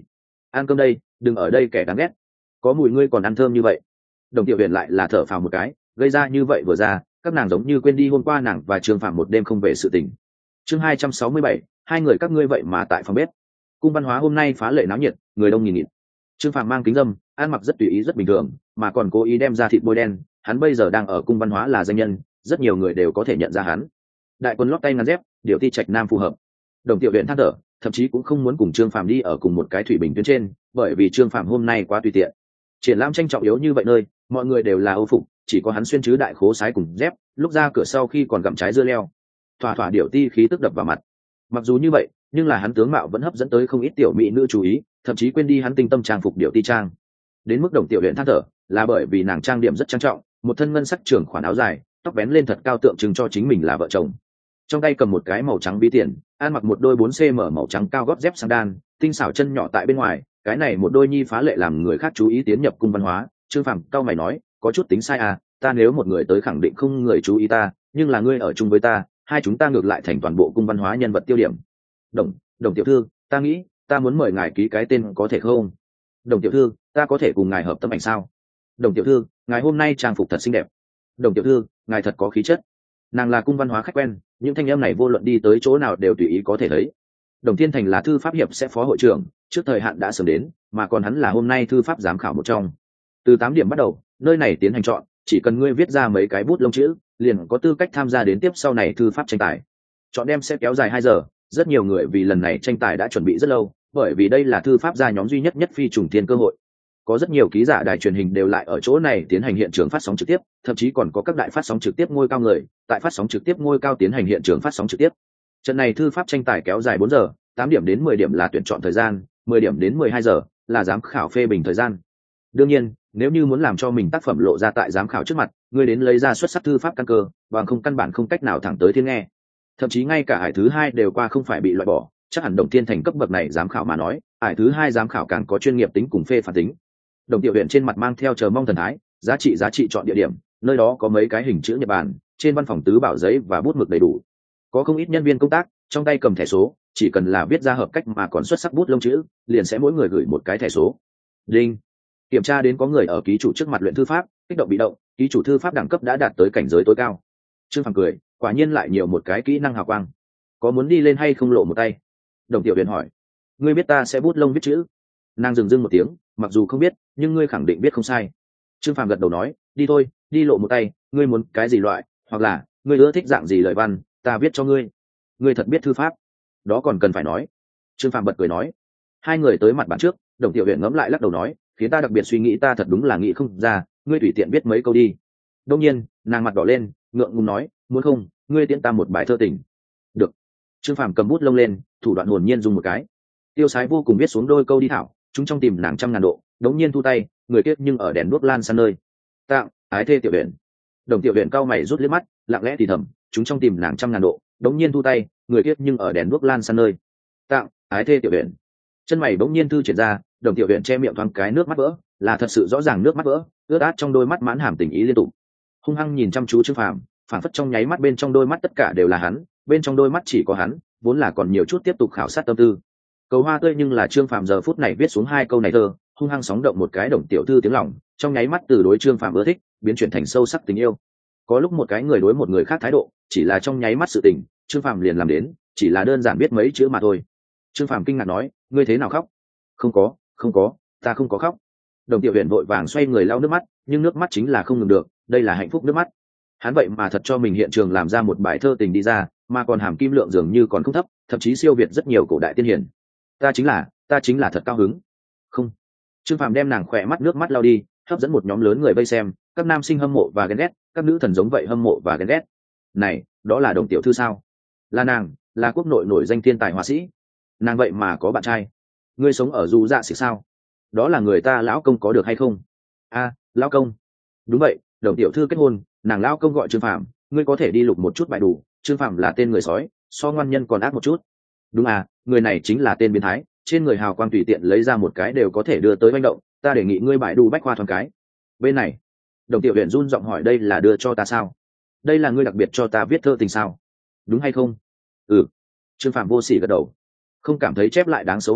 ăn cơm đây, đừng ở đây kẻ đáng ghét, có mùi ngươi còn ăn thơm như vậy. Đồng tiểu huyền lại là thở phào một cái, gây ra như vậy vừa ra, các nàng giống như quên đi hôm qua nàng và Trương Phạm một đêm không về sự tình. Chương 267, hai người các ngươi vậy mà tại phòng bếp. Cung văn hóa hôm nay phá lệ náo nhiệt, người đông nghìn nghịt. Trương Phạm mang kính dâm, ăn mặc rất tùy ý rất bình thường, mà còn cố ý đem ra thịt bôi đen, hắn bây giờ đang ở cung văn hóa là danh nhân, rất nhiều người đều có thể nhận ra hắn. Đại quân lót tay ngắn dép, điệu ti trạch nam phù hợp. Đồng tiểu huyền than thở, thậm chí cũng không muốn cùng Trương Phạm đi ở cùng một cái thủy bình tuyến trên, bởi vì Trương Phạm hôm nay quá tùy tiện. Triển lãm tranh trọng yếu như vậy nơi, mọi người đều là âu phục, chỉ có hắn xuyên chứ đại khố sái cùng dép, lúc ra cửa sau khi còn gặm trái dưa leo, thỏa thỏa điệu ti khí tức đập vào mặt. Mặc dù như vậy, nhưng là hắn tướng mạo vẫn hấp dẫn tới không ít tiểu mỹ nữ chú ý, thậm chí quên đi hắn tinh tâm trang phục điệu ti trang. Đến mức Đồng tiểu huyền than thở, là bởi vì nàng trang điểm rất trang trọng, một thân ngân sắc trường khoản áo dài, tóc vén lên thật cao tượng trưng cho chính mình là vợ chồng. Trong tay cầm một cái màu trắng ví tiền, ăn mặc một đôi 4cm màu trắng cao gót dép sandal, tinh xảo chân nhỏ tại bên ngoài, cái này một đôi nhi phá lệ làm người khác chú ý tiến nhập cung văn hóa. Trương Phàm cao mày nói, có chút tính sai à, ta nếu một người tới khẳng định không người chú ý ta, nhưng là ngươi ở chung với ta, hai chúng ta ngược lại thành toàn bộ cung văn hóa nhân vật tiêu điểm. Đồng tiểu thư, ta nghĩ ta muốn mời ngài ký cái tên có thể không? Đồng tiểu thư, ta có thể cùng ngài hợp tấm ảnh sao? Đồng tiểu thư, ngài hôm nay trang phục thật xinh đẹp. Đồng tiểu thư, ngài thật có khí chất. Nàng là cung văn hóa khách quen, những thanh âm này vô luận đi tới chỗ nào đều tùy ý có thể thấy. Đồng Thiên Thành là thư pháp hiệp sẽ phó hội trưởng, trước thời hạn đã sớm đến, mà còn hắn là hôm nay thư pháp giám khảo một trong. Từ 8 điểm bắt đầu, nơi này tiến hành chọn, chỉ cần ngươi viết ra mấy cái bút lông chữ, liền có tư cách tham gia đến tiếp sau này thư pháp tranh tài. Chọn đem sẽ kéo dài 2 giờ, rất nhiều người vì lần này tranh tài đã chuẩn bị rất lâu, bởi vì đây là thư pháp gia nhóm duy nhất phi trùng thiên cơ hội. Có rất nhiều ký giả đài truyền hình đều lại ở chỗ này tiến hành hiện trường phát sóng trực tiếp, thậm chí còn có các đại phát sóng trực tiếp ngôi cao người, tại phát sóng trực tiếp ngôi cao tiến hành hiện trường phát sóng trực tiếp. Trận này thư pháp tranh tài kéo dài 4 giờ, 8 điểm đến 10 điểm là tuyển chọn thời gian, 10 điểm đến 12 giờ là giám khảo phê bình thời gian. Đương nhiên, nếu như muốn làm cho mình tác phẩm lộ ra tại giám khảo trước mặt, ngươi đến lấy ra xuất sắc thư pháp căn cơ, bằng không căn bản không cách nào thẳng tới thiên nghe. Thậm chí ngay cả ải thứ 2 đều qua không phải bị loại bỏ, chắc hẳn Đồng Thiên Thành cấp bậc này giám khảo mà nói, ải thứ 2 giám khảo càng có chuyên nghiệp tính cùng phê phán tính. Đồng tiểu huyền trên mặt mang theo chờ mong thần thái, giá trị chọn địa điểm, nơi đó có mấy cái hình chữ nhật bản, trên văn phòng tứ bảo giấy và bút mực đầy đủ. Có không ít nhân viên công tác, trong tay cầm thẻ số, chỉ cần là viết ra hợp cách mà còn xuất sắc bút lông chữ, liền sẽ mỗi người gửi một cái thẻ số. Đinh. Kiểm tra đến có người ở ký chủ trước mặt luyện thư pháp, kích động bị động, ký chủ thư pháp đẳng cấp đã đạt tới cảnh giới tối cao. Trương Phàm cười, quả nhiên lại nhiều một cái kỹ năng hào quang. Có muốn đi lên hay không lộ một tay? Đồng tiểu huyền hỏi. Ngươi biết ta sẽ bút lông viết chữ? Nàng dừng dưng một tiếng, mặc dù không biết, nhưng ngươi khẳng định biết không sai. Trương Phàm gật đầu nói, đi thôi, đi lộ một tay, ngươi muốn cái gì loại, hoặc là ngươi ưa thích dạng gì lời văn, ta viết cho ngươi. Ngươi thật biết thư pháp? Đó còn cần phải nói. Trương Phàm bật cười nói. Hai người tới mặt bàn trước, Đồng tiểu huyền ngẫm lại lắc đầu nói, khiến ta đặc biệt suy nghĩ, ta thật đúng là nghĩ không ra, ngươi tùy tiện viết mấy câu đi. Đông nhiên, nàng mặt đỏ lên, ngượng ngùng nói, muốn không, ngươi tiễn ta một bài thơ tình. Được. Trương Phàm cầm bút lông lên, thủ đoạn hồn nhiên dùng một cái. Tiêu sái vô cùng viết xuống đôi câu đi thảo, chúng trong tìm nàng 100.000 độ, đống nhiên thu tay, người kiếp nhưng ở đèn đuốc lan san nơi. Tặng, ái thê tiểu huyền. Đồng tiểu huyền cao mày rút liếc mắt, lặng lẽ thì thầm, chúng trong tìm nàng 100.000 độ, đống nhiên thu tay, người kiếp nhưng ở đèn đuốc lan san nơi. Tặng, ái thê tiểu huyền. Chân mày bỗng nhiên thư triển ra, Đồng tiểu huyền che miệng thoáng cái nước mắt vỡ, là thật sự rõ ràng nước mắt vỡ, ướt át trong đôi mắt mãn hàm tình ý liên tục. Hung hăng nhìn chăm chú Trương Phàm, phản phất trong nháy mắt bên trong đôi mắt tất cả đều là hắn, bên trong đôi mắt chỉ có hắn, vốn là còn nhiều chút tiếp tục khảo sát tâm tư. Cầu hoa tươi, nhưng là Trương Phàm giờ phút này viết xuống 2 câu này thơ, hung hăng sóng động một cái Đồng tiểu thư tiếng lòng, trong nháy mắt từ đối Trương Phàm ưa thích biến chuyển thành sâu sắc tình yêu. Có lúc một cái người đối một người khác thái độ, chỉ là trong nháy mắt sự tình, Trương Phàm liền làm đến, chỉ là đơn giản viết mấy chữ mà thôi. Trương Phàm kinh ngạc nói, ngươi thế nào khóc? Không có, ta không có khóc. Đồng tiểu huyền vội vàng xoay người lau nước mắt, nhưng nước mắt chính là không ngừng được, đây là hạnh phúc nước mắt. Hắn vậy mà thật cho mình hiện trường làm ra một bài thơ tình đi ra, mà còn hàm kim lượng dường như còn không thấp, thậm chí siêu việt rất nhiều cổ đại tiên hiển. Ta chính là thật cao hứng. Không. Trương Phàm đem nàng khỏe mắt nước mắt lau đi, hấp dẫn một nhóm lớn người vây xem, các nam sinh hâm mộ và ghen ghét, các nữ thần giống vậy hâm mộ và ghen ghét. Này, đó là Đồng tiểu thư sao? Là nàng, là quốc nội nổi danh thiên tài họa sĩ. Nàng vậy mà có bạn trai. Ngươi sống ở Du Dạ Sĩ sao? Đó là người ta lão công có được hay không? A, lão công. Đúng vậy, Đồng tiểu thư kết hôn, nàng lão công gọi Trương Phàm, ngươi có thể đi lục một chút bài đủ, Trương Phàm là tên người sói, so ngoan nhân còn ác một chút. Đúng à, người này chính là tên biến thái, trên người hào quang tùy tiện lấy ra một cái đều có thể đưa tới manh động, ta đề nghị ngươi bài đủ bách khoa thoáng cái. Bên này, Đồng tiểu huyền run giọng hỏi, đây là đưa cho ta sao? Đây là ngươi đặc biệt cho ta viết thơ tình sao? Đúng hay không? Ừ. Trương Phàm vô sỉ gật đầu. Không cảm thấy chép lại đáng xấu hổ,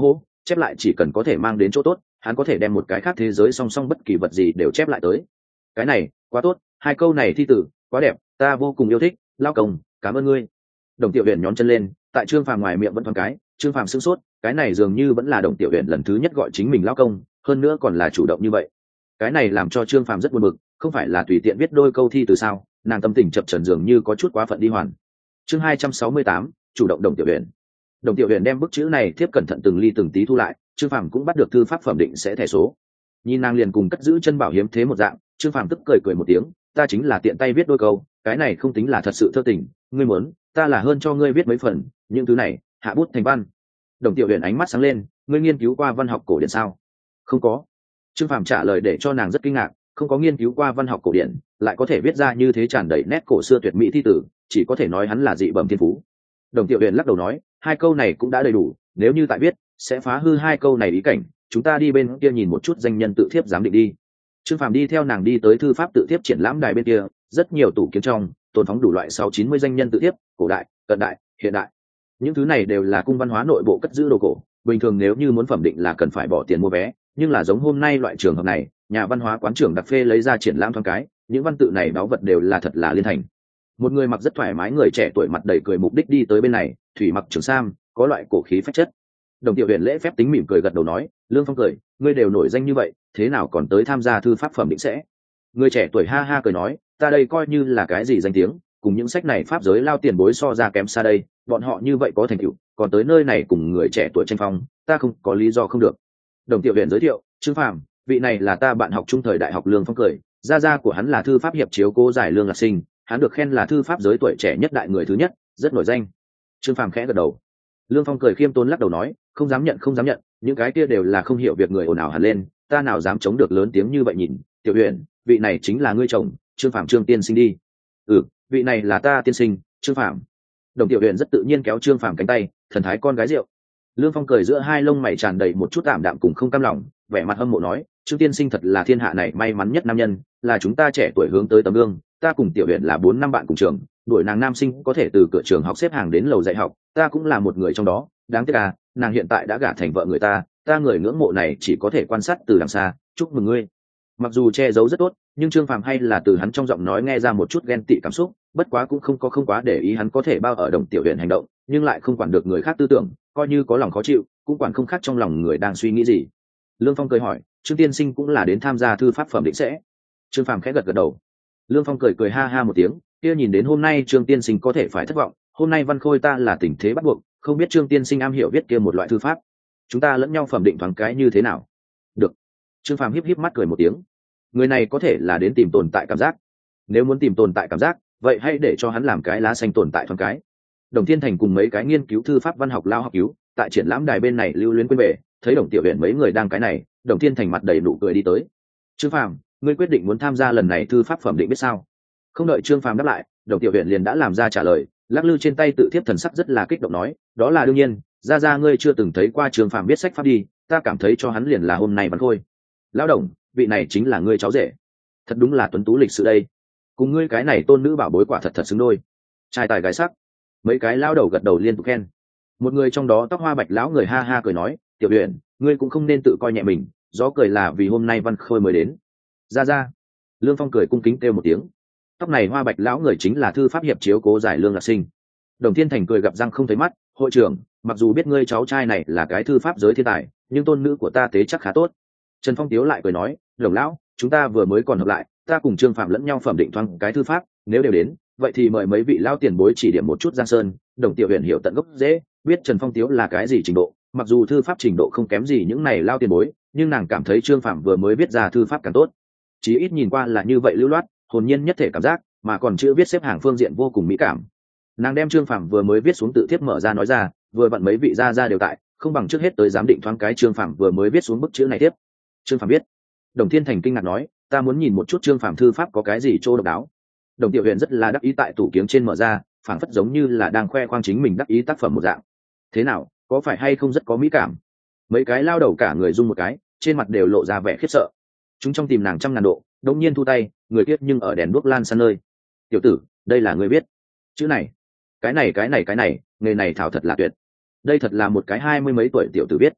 chép lại chỉ cần có thể mang đến chỗ tốt, hắn có thể đem một cái khác thế giới song song bất kỳ vật gì đều chép lại tới. Cái này quá tốt, hai câu này thi tử quá đẹp, ta vô cùng yêu thích, lao công cảm ơn ngươi. Đồng Tiểu Huyền nhón chân lên, tại Trương Phàm ngoài miệng vẫn thoáng cái. Trương Phàm sững sốt, cái này dường như vẫn là Đồng Tiểu Huyền lần thứ nhất gọi chính mình lao công, hơn nữa còn là chủ động như vậy. Cái này làm cho Trương Phàm rất buồn bực, không phải là tùy tiện viết đôi câu thi từ sao? Nàng tâm tình chập chờn dường như có chút quá phận đi hoàn. Chương 268, chủ động Đồng Tiểu Huyền. Đồng Tiểu Huyền đem bức chữ này tiếp cẩn thận từng ly từng tí thu lại, Trương Phàm cũng bắt được thư pháp phẩm định sẽ thẻ số. Nhìn nàng liền cùng cất giữ chân bảo hiếm thế một dạng, Trương Phàm tức cười cười một tiếng, ta chính là tiện tay viết đôi câu, cái này không tính là thật sự thơ tình, ngươi muốn, ta là hơn cho ngươi viết mấy phần, những thứ này, hạ bút thành văn. Đồng Tiểu Huyền ánh mắt sáng lên, ngươi nghiên cứu qua văn học cổ điển sao? Không có. Trương Phàm trả lời để cho nàng rất kinh ngạc, không có nghiên cứu qua văn học cổ điển, lại có thể viết ra như thế tràn đầy nét cổ xưa tuyệt mỹ thi tử, chỉ có thể nói hắn là dị bẩm thiên phú. Đồng Tiểu Huyền lắc đầu nói, hai câu này cũng đã đầy đủ, nếu như tại viết, sẽ phá hư hai câu này ý cảnh, chúng ta đi bên kia nhìn một chút danh nhân tự thiếp giám định đi. Trương Phàm đi theo nàng đi tới thư pháp tự thiếp triển lãm đài bên kia, rất nhiều tủ kiếm trong tồn phóng đủ loại 690 danh nhân tự thiếp, cổ đại, cận đại, hiện đại. Những thứ này đều là cung văn hóa nội bộ cất giữ đồ cổ, bình thường nếu như muốn phẩm định là cần phải bỏ tiền mua vé, nhưng là giống hôm nay loại trường hợp này, nhà văn hóa quán trưởng đặc phê lấy ra triển lãm thoáng cái, những văn tự này báu vật đều là thật là liên thành. Một người mặc rất thoải mái người trẻ tuổi mặt đầy cười mục đích đi tới bên này, thủy mặc trường sam, có loại cổ khí phách chất. Đồng Tiểu Huyền lễ phép tính mỉm cười gật đầu nói, Lương Phong cười, ngươi đều nổi danh như vậy, thế nào còn tới tham gia thư pháp phẩm định sẽ? Người trẻ tuổi ha ha cười nói, ta đây coi như là cái gì danh tiếng, cùng những sách này pháp giới lao tiền bối so ra kém xa đây, bọn họ như vậy có thành tựu, còn tới nơi này cùng người trẻ tuổi tranh phong, ta không có lý do không được. Đồng Tiểu Huyền giới thiệu, Trương Phàm, vị này là ta bạn học trung thời đại học Lương Phong cười, gia gia của hắn là thư pháp hiệp chiếu cố giải Lương Lạc Sinh, hắn được khen là thư pháp giới tuổi trẻ nhất đại người thứ nhất, rất nổi danh. Trương Phàm khẽ gật đầu. Lương Phong cười khiêm tốn lắc đầu nói, không dám nhận, không dám nhận, những cái kia đều là không hiểu việc người ồn ào hẳn lên, ta nào dám chống được lớn tiếng như vậy nhìn. Tiểu Huyền, vị này chính là ngươi chồng, Trương Phàm Trương tiên sinh đi. Ừ, vị này là ta tiên sinh, Trương Phàm. Đồng Tiểu Huyền rất tự nhiên kéo Trương Phàm cánh tay, thần thái con gái rượu. Lương Phong cười giữa hai lông mày tràn đầy một chút tạm đạm cùng không cam lòng, vẻ mặt hâm mộ nói, Trương tiên sinh thật là thiên hạ này may mắn nhất nam nhân, là chúng ta trẻ tuổi hướng tới tấm gương, ta cùng Tiểu Huyền là 4 năm bạn cùng trường, đuổi nàng nam sinh có thể từ cửa trường học xếp hàng đến lầu dạy học, ta cũng là một người trong đó, đáng tiếc à, nàng hiện tại đã gả thành vợ người ta người ngưỡng mộ này chỉ có thể quan sát từ đằng xa, chúc mừng ngươi. Mặc dù che giấu rất tốt, nhưng Trương Phàm hay là từ hắn trong giọng nói nghe ra một chút ghen tị cảm xúc, bất quá cũng không quá để ý hắn có thể bao ở Đồng Tiểu Huyền hành động, nhưng lại không quản được người khác tư tưởng, coi như có lòng khó chịu, cũng quản không khác trong lòng người đang suy nghĩ gì. Lương Phong cười hỏi, Trương tiên sinh cũng là đến tham gia thư pháp phẩm định sẽ? Trương Phàm khẽ gật gật đầu. Lương Phong cười ha ha một tiếng, kia nhìn đến hôm nay Trương tiên sinh có thể phải thất vọng, hôm nay văn khôi ta là tình thế bắt buộc, không biết Trương tiên sinh am hiểu viết kia một loại thư pháp, chúng ta lẫn nhau phẩm định thoáng cái như thế nào? Được. Trương Phàm híp mắt cười một tiếng. Người này có thể là đến tìm tồn tại cảm giác. Nếu muốn tìm tồn tại cảm giác, vậy hãy để cho hắn làm cái lá xanh tồn tại thoáng cái. Đồng Thiên Thành cùng mấy cái nghiên cứu thư pháp văn học lao học cứu, tại triển lãm đài bên này lưu luyến quên về, thấy Đồng Tiểu Huyền mấy người đang cái này, Đồng Thiên Thành mặt đầy nụ cười đi tới. Trương Phàm, ngươi quyết định muốn tham gia lần này thư pháp phẩm định biết sao? Không đợi Trương Phàm đáp lại, Đồng Tiểu Huyền liền đã làm ra trả lời, lắc lư trên tay tự thiếp thần sắc rất là kích động nói, đó là đương nhiên, ra ngươi chưa từng thấy qua Trương Phàm viết sách pháp đi, ta cảm thấy cho hắn liền là hôm nay văn khôi. Lão Đồng, vị này chính là ngươi cháu rể, thật đúng là tuấn tú lịch sự đây, cùng ngươi cái này tôn nữ bảo bối quả thật xứng đôi, trai tài gái sắc. Mấy cái lão đầu gật đầu liên tục khen. Một người trong đó tóc hoa bạch lão người ha ha cười nói, Tiểu Huyền, ngươi cũng không nên tự coi nhẹ mình, gió cười là vì hôm nay văn khôi mới đến. Ra. Lương Phong cười cung kính kêu một tiếng. Tóc này hoa bạch lão người chính là thư pháp hiệp chiếu cố giải Lương Lạc Sinh. Đồng Thiên Thành cười gặp răng không thấy mắt, hội trưởng, mặc dù biết ngươi cháu trai này là cái thư pháp giới thiên tài, nhưng tôn nữ của ta tế chắc khá tốt. Trần Phong Tiếu lại cười nói, Đồng lão, chúng ta vừa mới còn hợp lại, ta cùng Trương Phạm lẫn nhau phẩm định thoáng cái thư pháp, nếu đều đến, vậy thì mời mấy vị lão tiền bối chỉ điểm một chút Giang Sơn. Đồng Tiểu Huyền hiểu tận gốc dễ, biết Trần Phong Tiếu là cái gì trình độ, mặc dù thư pháp trình độ không kém gì những này lão tiền bối, nhưng nàng cảm thấy Trương Phạm vừa mới viết ra thư pháp càng tốt. Chí ít nhìn qua là như vậy lưu loát, hồn nhiên nhất thể cảm giác, mà còn chữ viết xếp hàng phương diện vô cùng mỹ cảm. Nàng đem Trương Phạm vừa mới viết xuống tự thiếp mở ra nói ra, vừa vặn mấy vị gia đều tại, không bằng trước hết tới giám định thoáng cái Trương Phạm vừa mới viết xuống bức chữ này tiếp. Trương Phạm biết. Đồng Thiên Thành kinh ngạc nói, ta muốn nhìn một chút Trương Phạm thư pháp có cái gì chỗ độc đáo. Đồng Tiểu Huyền rất là đắc ý tại tủ kiếm trên mở ra, phảng phất giống như là đang khoe khoang chính mình đắc ý tác phẩm một dạng. Thế nào, có phải hay không rất có mỹ cảm? Mấy cái lao đầu cả người rung một cái, trên mặt đều lộ ra vẻ khiếp sợ. Chúng trong tìm nàng 100.000 độ, đống nhiên thu tay, người kiếp nhưng ở đèn đuốc lan san nơi. Tiểu tử, đây là người biết chữ này, cái này, nghề này thảo thật là tuyệt. Đây thật là một cái 20 mấy tuổi tiểu tử biết.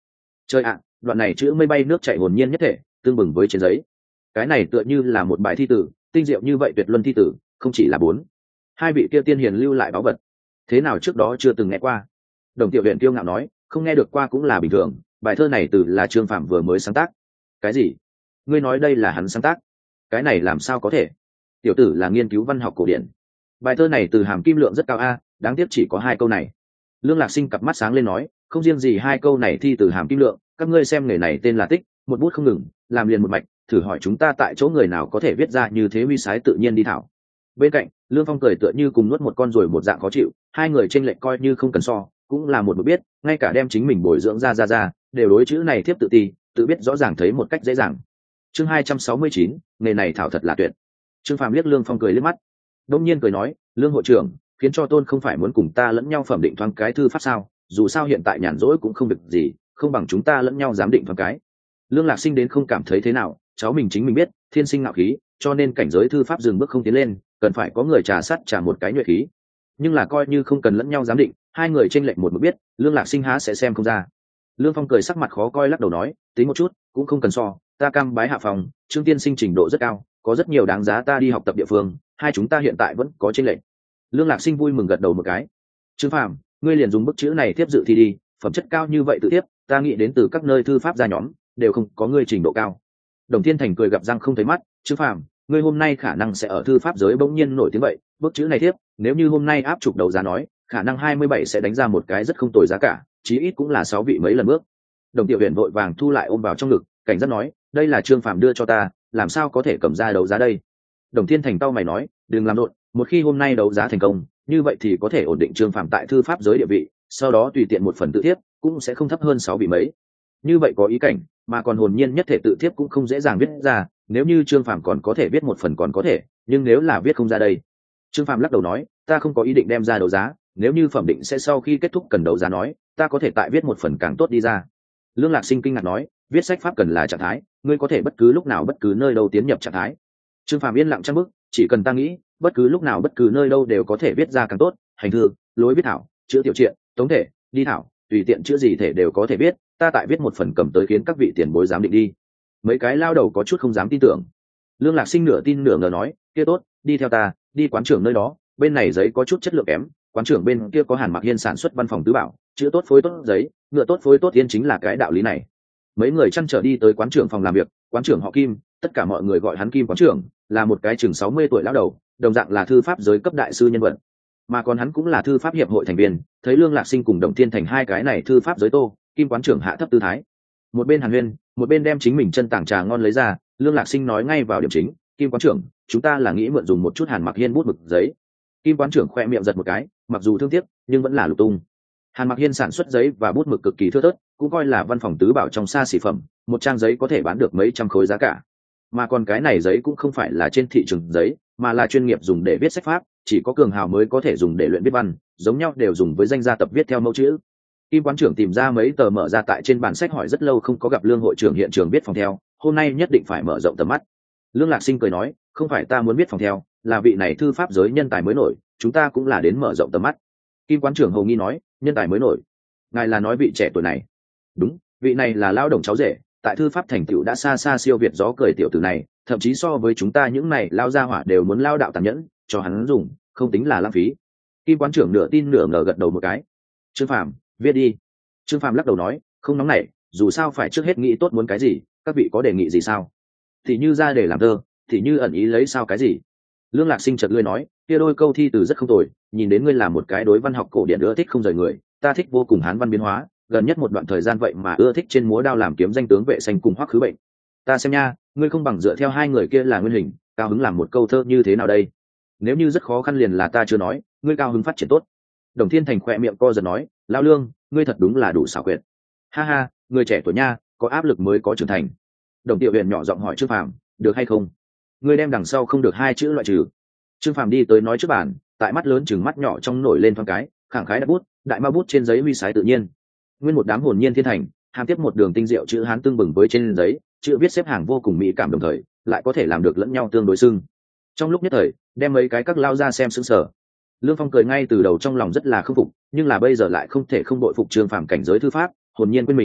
Chơi ạ, đoạn này chữ mây bay nước chảy hồn nhiên nhất thể, tương bừng với trên giấy. Cái này tựa như là một bài thi tử, tinh diệu như vậy tuyệt luân thi tử, không chỉ là bốn. Hai vị kia tiên hiền lưu lại báu vật, thế nào trước đó chưa từng nghe qua. Đồng Tiểu Huyền kiêu ngạo nói, không nghe được qua cũng là bình thường, bài thơ này từ là Trương Phạm vừa mới sáng tác. Cái gì? Ngươi nói đây là hắn sáng tác? Cái này làm sao có thể? Tiểu tử là nghiên cứu văn học cổ điển. Bài thơ này từ hàm kim lượng rất cao a, đáng tiếc chỉ có 2 câu này. Lương Lạc Sinh cặp mắt sáng lên nói, không riêng gì 2 câu này thi từ hàm kim lượng, các ngươi xem nghề này tên là tích, một bút không ngừng, làm liền một mạch, thử hỏi chúng ta tại chỗ người nào có thể viết ra như thế huy sái tự nhiên đi thảo. Bên cạnh, Lương Phong cười tựa như cùng nuốt một con ruồi một dạng khó chịu, hai người chênh lệch coi như không cần so, cũng là một biết, ngay cả đem chính mình bồi dưỡng ra, đều đối chữ này tiếp tự ti, tự biết rõ ràng thấy một cách dễ dàng. Chương 269, nghề này thảo thật là tuyệt. Trương Phàm liếc Lương Phong cười liếc mắt, đông nhiên cười nói, Lương hội trưởng, khiến cho Tôn không phải muốn cùng ta lẫn nhau phẩm định thoáng cái thư pháp sao? Dù sao hiện tại nhàn rỗi cũng không việc gì, không bằng chúng ta lẫn nhau giám định thoáng cái. Lương Lạc Sinh đến không cảm thấy thế nào, cháu mình chính mình biết, thiên sinh ngạo khí, cho nên cảnh giới thư pháp dừng bước không tiến lên, cần phải có người trà sát trả một cái nhuệ khí. Nhưng là coi như không cần lẫn nhau giám định, hai người chênh lệch một mức biết, Lương Lạc Sinh há sẽ xem không ra. Lương Phong cười sắc mặt khó coi lắc đầu nói, tính một chút, cũng không cần so, ta cam bái hạ phòng, Trương tiên sinh trình độ rất cao, có rất nhiều đáng giá ta đi học tập địa phương, hai chúng ta hiện tại vẫn có chênh lệch. Lương Lạc Sinh vui mừng gật đầu một cái. Trương Phàm, ngươi liền dùng bức chữ này tiếp dự thi đi, phẩm chất cao như vậy tự tiếp, ta nghĩ đến từ các nơi thư pháp gia nhóm, đều không có ngươi trình độ cao. Đồng Thiên Thành cười gặp răng không thấy mắt, Trương Phàm, ngươi hôm nay khả năng sẽ ở thư pháp giới bỗng nhiên nổi tiếng vậy, bức chữ này tiếp, nếu như hôm nay áp chụp đầu giá nói, khả năng 27 sẽ đánh ra một cái rất không tồi giá cả, chí ít cũng là 6 vị mấy lần bước. Đồng Tiểu Huyền vội vàng thu lại ôm vào trong ngực, cảnh giác nói, đây là Trương Phàm đưa cho ta, làm sao có thể cầm ra đấu giá đây. Đồng Thiên Thành tao mày nói, đừng làm rộn, một khi hôm nay đấu giá thành công, như vậy thì có thể ổn định Trương Phàm tại thư pháp giới địa vị, sau đó tùy tiện một phần tự thiếp cũng sẽ không thấp hơn 6 vị mấy. Như vậy có ý cảnh, mà còn hồn nhiên nhất thể tự thiếp cũng không dễ dàng viết ra, nếu như Trương Phàm còn có thể viết một phần còn có thể, nhưng nếu là viết không ra đây. Trương Phàm lắc đầu nói, ta không có ý định đem ra đấu giá, nếu như phẩm định sẽ sau khi kết thúc cần đấu giá nói, ta có thể tại viết một phần càng tốt đi ra. Lương Lạc Sinh kinh ngạc nói, viết sách pháp cần là trạng thái, ngươi có thể bất cứ lúc nào bất cứ nơi đâu tiến nhập trạng thái. Trương Phàm yên lặng trăm bước, chỉ cần ta nghĩ, bất cứ lúc nào bất cứ nơi đâu đều có thể viết ra càng tốt, hành thư, lối viết thảo, chữ tiểu truyện, tống thể, đi thảo, tùy tiện chữ gì thể đều có thể viết, ta tại viết một phần cầm tới khiến các vị tiền bối giám định đi. Mấy cái lao đầu có chút không dám tin tưởng. Lương Lạc Sinh nửa tin nửa ngờ nói, kia tốt, đi theo ta, đi quán trưởng nơi đó, bên này giấy có chút chất lượng kém, quán trưởng bên kia có Hàn Mặc Hiên sản xuất văn phòng tứ bảo, chữ tốt phối tốt giấy, ngựa tốt phối tốt tiên chính là cái đạo lý này. Mấy người chăn trở đi tới quán trưởng phòng làm việc, quán trưởng họ Kim, tất cả mọi người gọi hắn Kim quán trưởng, là một cái chừng 60 tuổi lão đầu, đồng dạng là thư pháp giới cấp đại sư nhân vật, mà còn hắn cũng là thư pháp hiệp hội thành viên. Thấy Lương Lạc Sinh cùng Đồng Thiên Thành hai cái này thư pháp giới tô, Kim quán trưởng hạ thấp tư thái, một bên hàn huyên, một bên đem chính mình chân tảng trà ngon lấy ra. Lương Lạc Sinh nói ngay vào điểm chính, Kim quán trưởng, chúng ta là nghĩ mượn dùng một chút Hàn Mặc Hiên bút mực giấy. Kim quán trưởng khoe miệng giật một cái, mặc dù thương tiếc nhưng vẫn là lục tung. Hàn Mặc Hiên sản xuất giấy và bút mực cực kỳ thưa thớt, cũng coi là văn phòng tứ bảo trong xa xỉ phẩm, một trang giấy có thể bán được mấy trăm khối giá cả. Mà còn cái này giấy cũng không phải là trên thị trường giấy, mà là chuyên nghiệp dùng để viết sách pháp, chỉ có cường hào mới có thể dùng để luyện viết văn, giống nhau đều dùng với danh gia tập viết theo mẫu chữ. Kim quán trưởng tìm ra mấy tờ mở ra tại trên bàn sách, hỏi rất lâu không có gặp Lương hội trưởng hiện trường viết phòng theo, hôm nay nhất định phải mở rộng tầm mắt. Lương Lạc Sinh cười nói, không phải ta muốn viết phòng theo, là vị này thư pháp giới nhân tài mới nổi, chúng ta cũng là đến mở rộng tầm mắt. Kim quán trưởng hầu nghi nói, nhân tài mới nổi, ngài là nói vị trẻ tuổi này? Đúng, vị này là lao động cháu rể, tại thư pháp thành tựu đã xa xa siêu việt gió cười tiểu tử này, thậm chí so với chúng ta những này lao gia hỏa đều muốn lao đạo tàn nhẫn, cho hắn dùng, không tính là lãng phí. Kim quán trưởng nửa tin nửa ngờ gật đầu một cái. Trương Phàm, viết đi. Trương Phàm lắc đầu nói, không nóng nảy, dù sao phải trước hết nghĩ tốt muốn cái gì, các vị có đề nghị gì sao? Thì như ra để làm thơ, thì như ẩn ý lấy sao cái gì? Lương Lạc Sinh chợt lưỡi nói, kia đôi câu thi từ rất không tồi, nhìn đến ngươi là một cái đối văn học cổ điển ưa thích không rời người, ta thích vô cùng hán văn biến hóa, gần nhất một đoạn thời gian vậy mà ưa thích trên múa đao làm kiếm danh tướng Vệ Xanh cùng Hoắc Khứ Bệnh. Ta xem nha, ngươi không bằng dựa theo hai người kia là nguyên hình, cao hứng làm một câu thơ như thế nào đây? Nếu như rất khó khăn liền là ta chưa nói, ngươi cao hứng phát triển tốt. Đồng Thiên Thành khỏe miệng co giật nói, lão Lương, ngươi thật đúng là đủ xảo quyệt. Ha ha, người trẻ tuổi nha, có áp lực mới có trưởng thành. Đồng Tiểu Huyền nhỏ giọng hỏi Trương Phàm, được hay không? Ngươi đem đằng sau không được hai chữ loại trừ. Trương Phàm đi tới nói trước bàn, tại mắt lớn chừng mắt nhỏ trong nổi lên thoáng cái, khẳng khái đặt bút, đại ma bút trên giấy huy sái tự nhiên. Nguyên một đám hồn nhiên thiên thành, hàm tiếp một đường tinh diệu chữ hán tương bừng với trên giấy, chữ viết xếp hàng vô cùng mỹ cảm, đồng thời lại có thể làm được lẫn nhau tương đối xưng. Trong lúc nhất thời, đem mấy cái các lao ra xem sững sờ. Lương Phong cười ngay từ đầu trong lòng rất là khâm phục, nhưng là bây giờ lại không thể không đội phục Trương Phàm cảnh giới thư pháp, hồn nhiên quên mình,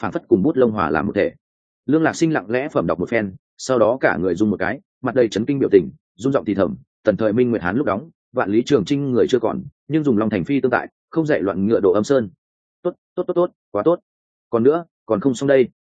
phản phất cùng bút lông hòa làm một thể. Lương Lạc Sinh lặng lẽ phẩm đọc một phen, sau đó cả người run một cái, mặt đầy chấn kinh biểu tình, run giọng thì thầm, tần thời Minh Nguyệt Hán lúc đóng, vạn lý trường trinh người chưa còn, nhưng dùng long thành phi tương tại, không dạy loạn ngựa độ âm sơn. Tốt, tốt, tốt, tốt, quá tốt. Còn nữa, còn không xong đây.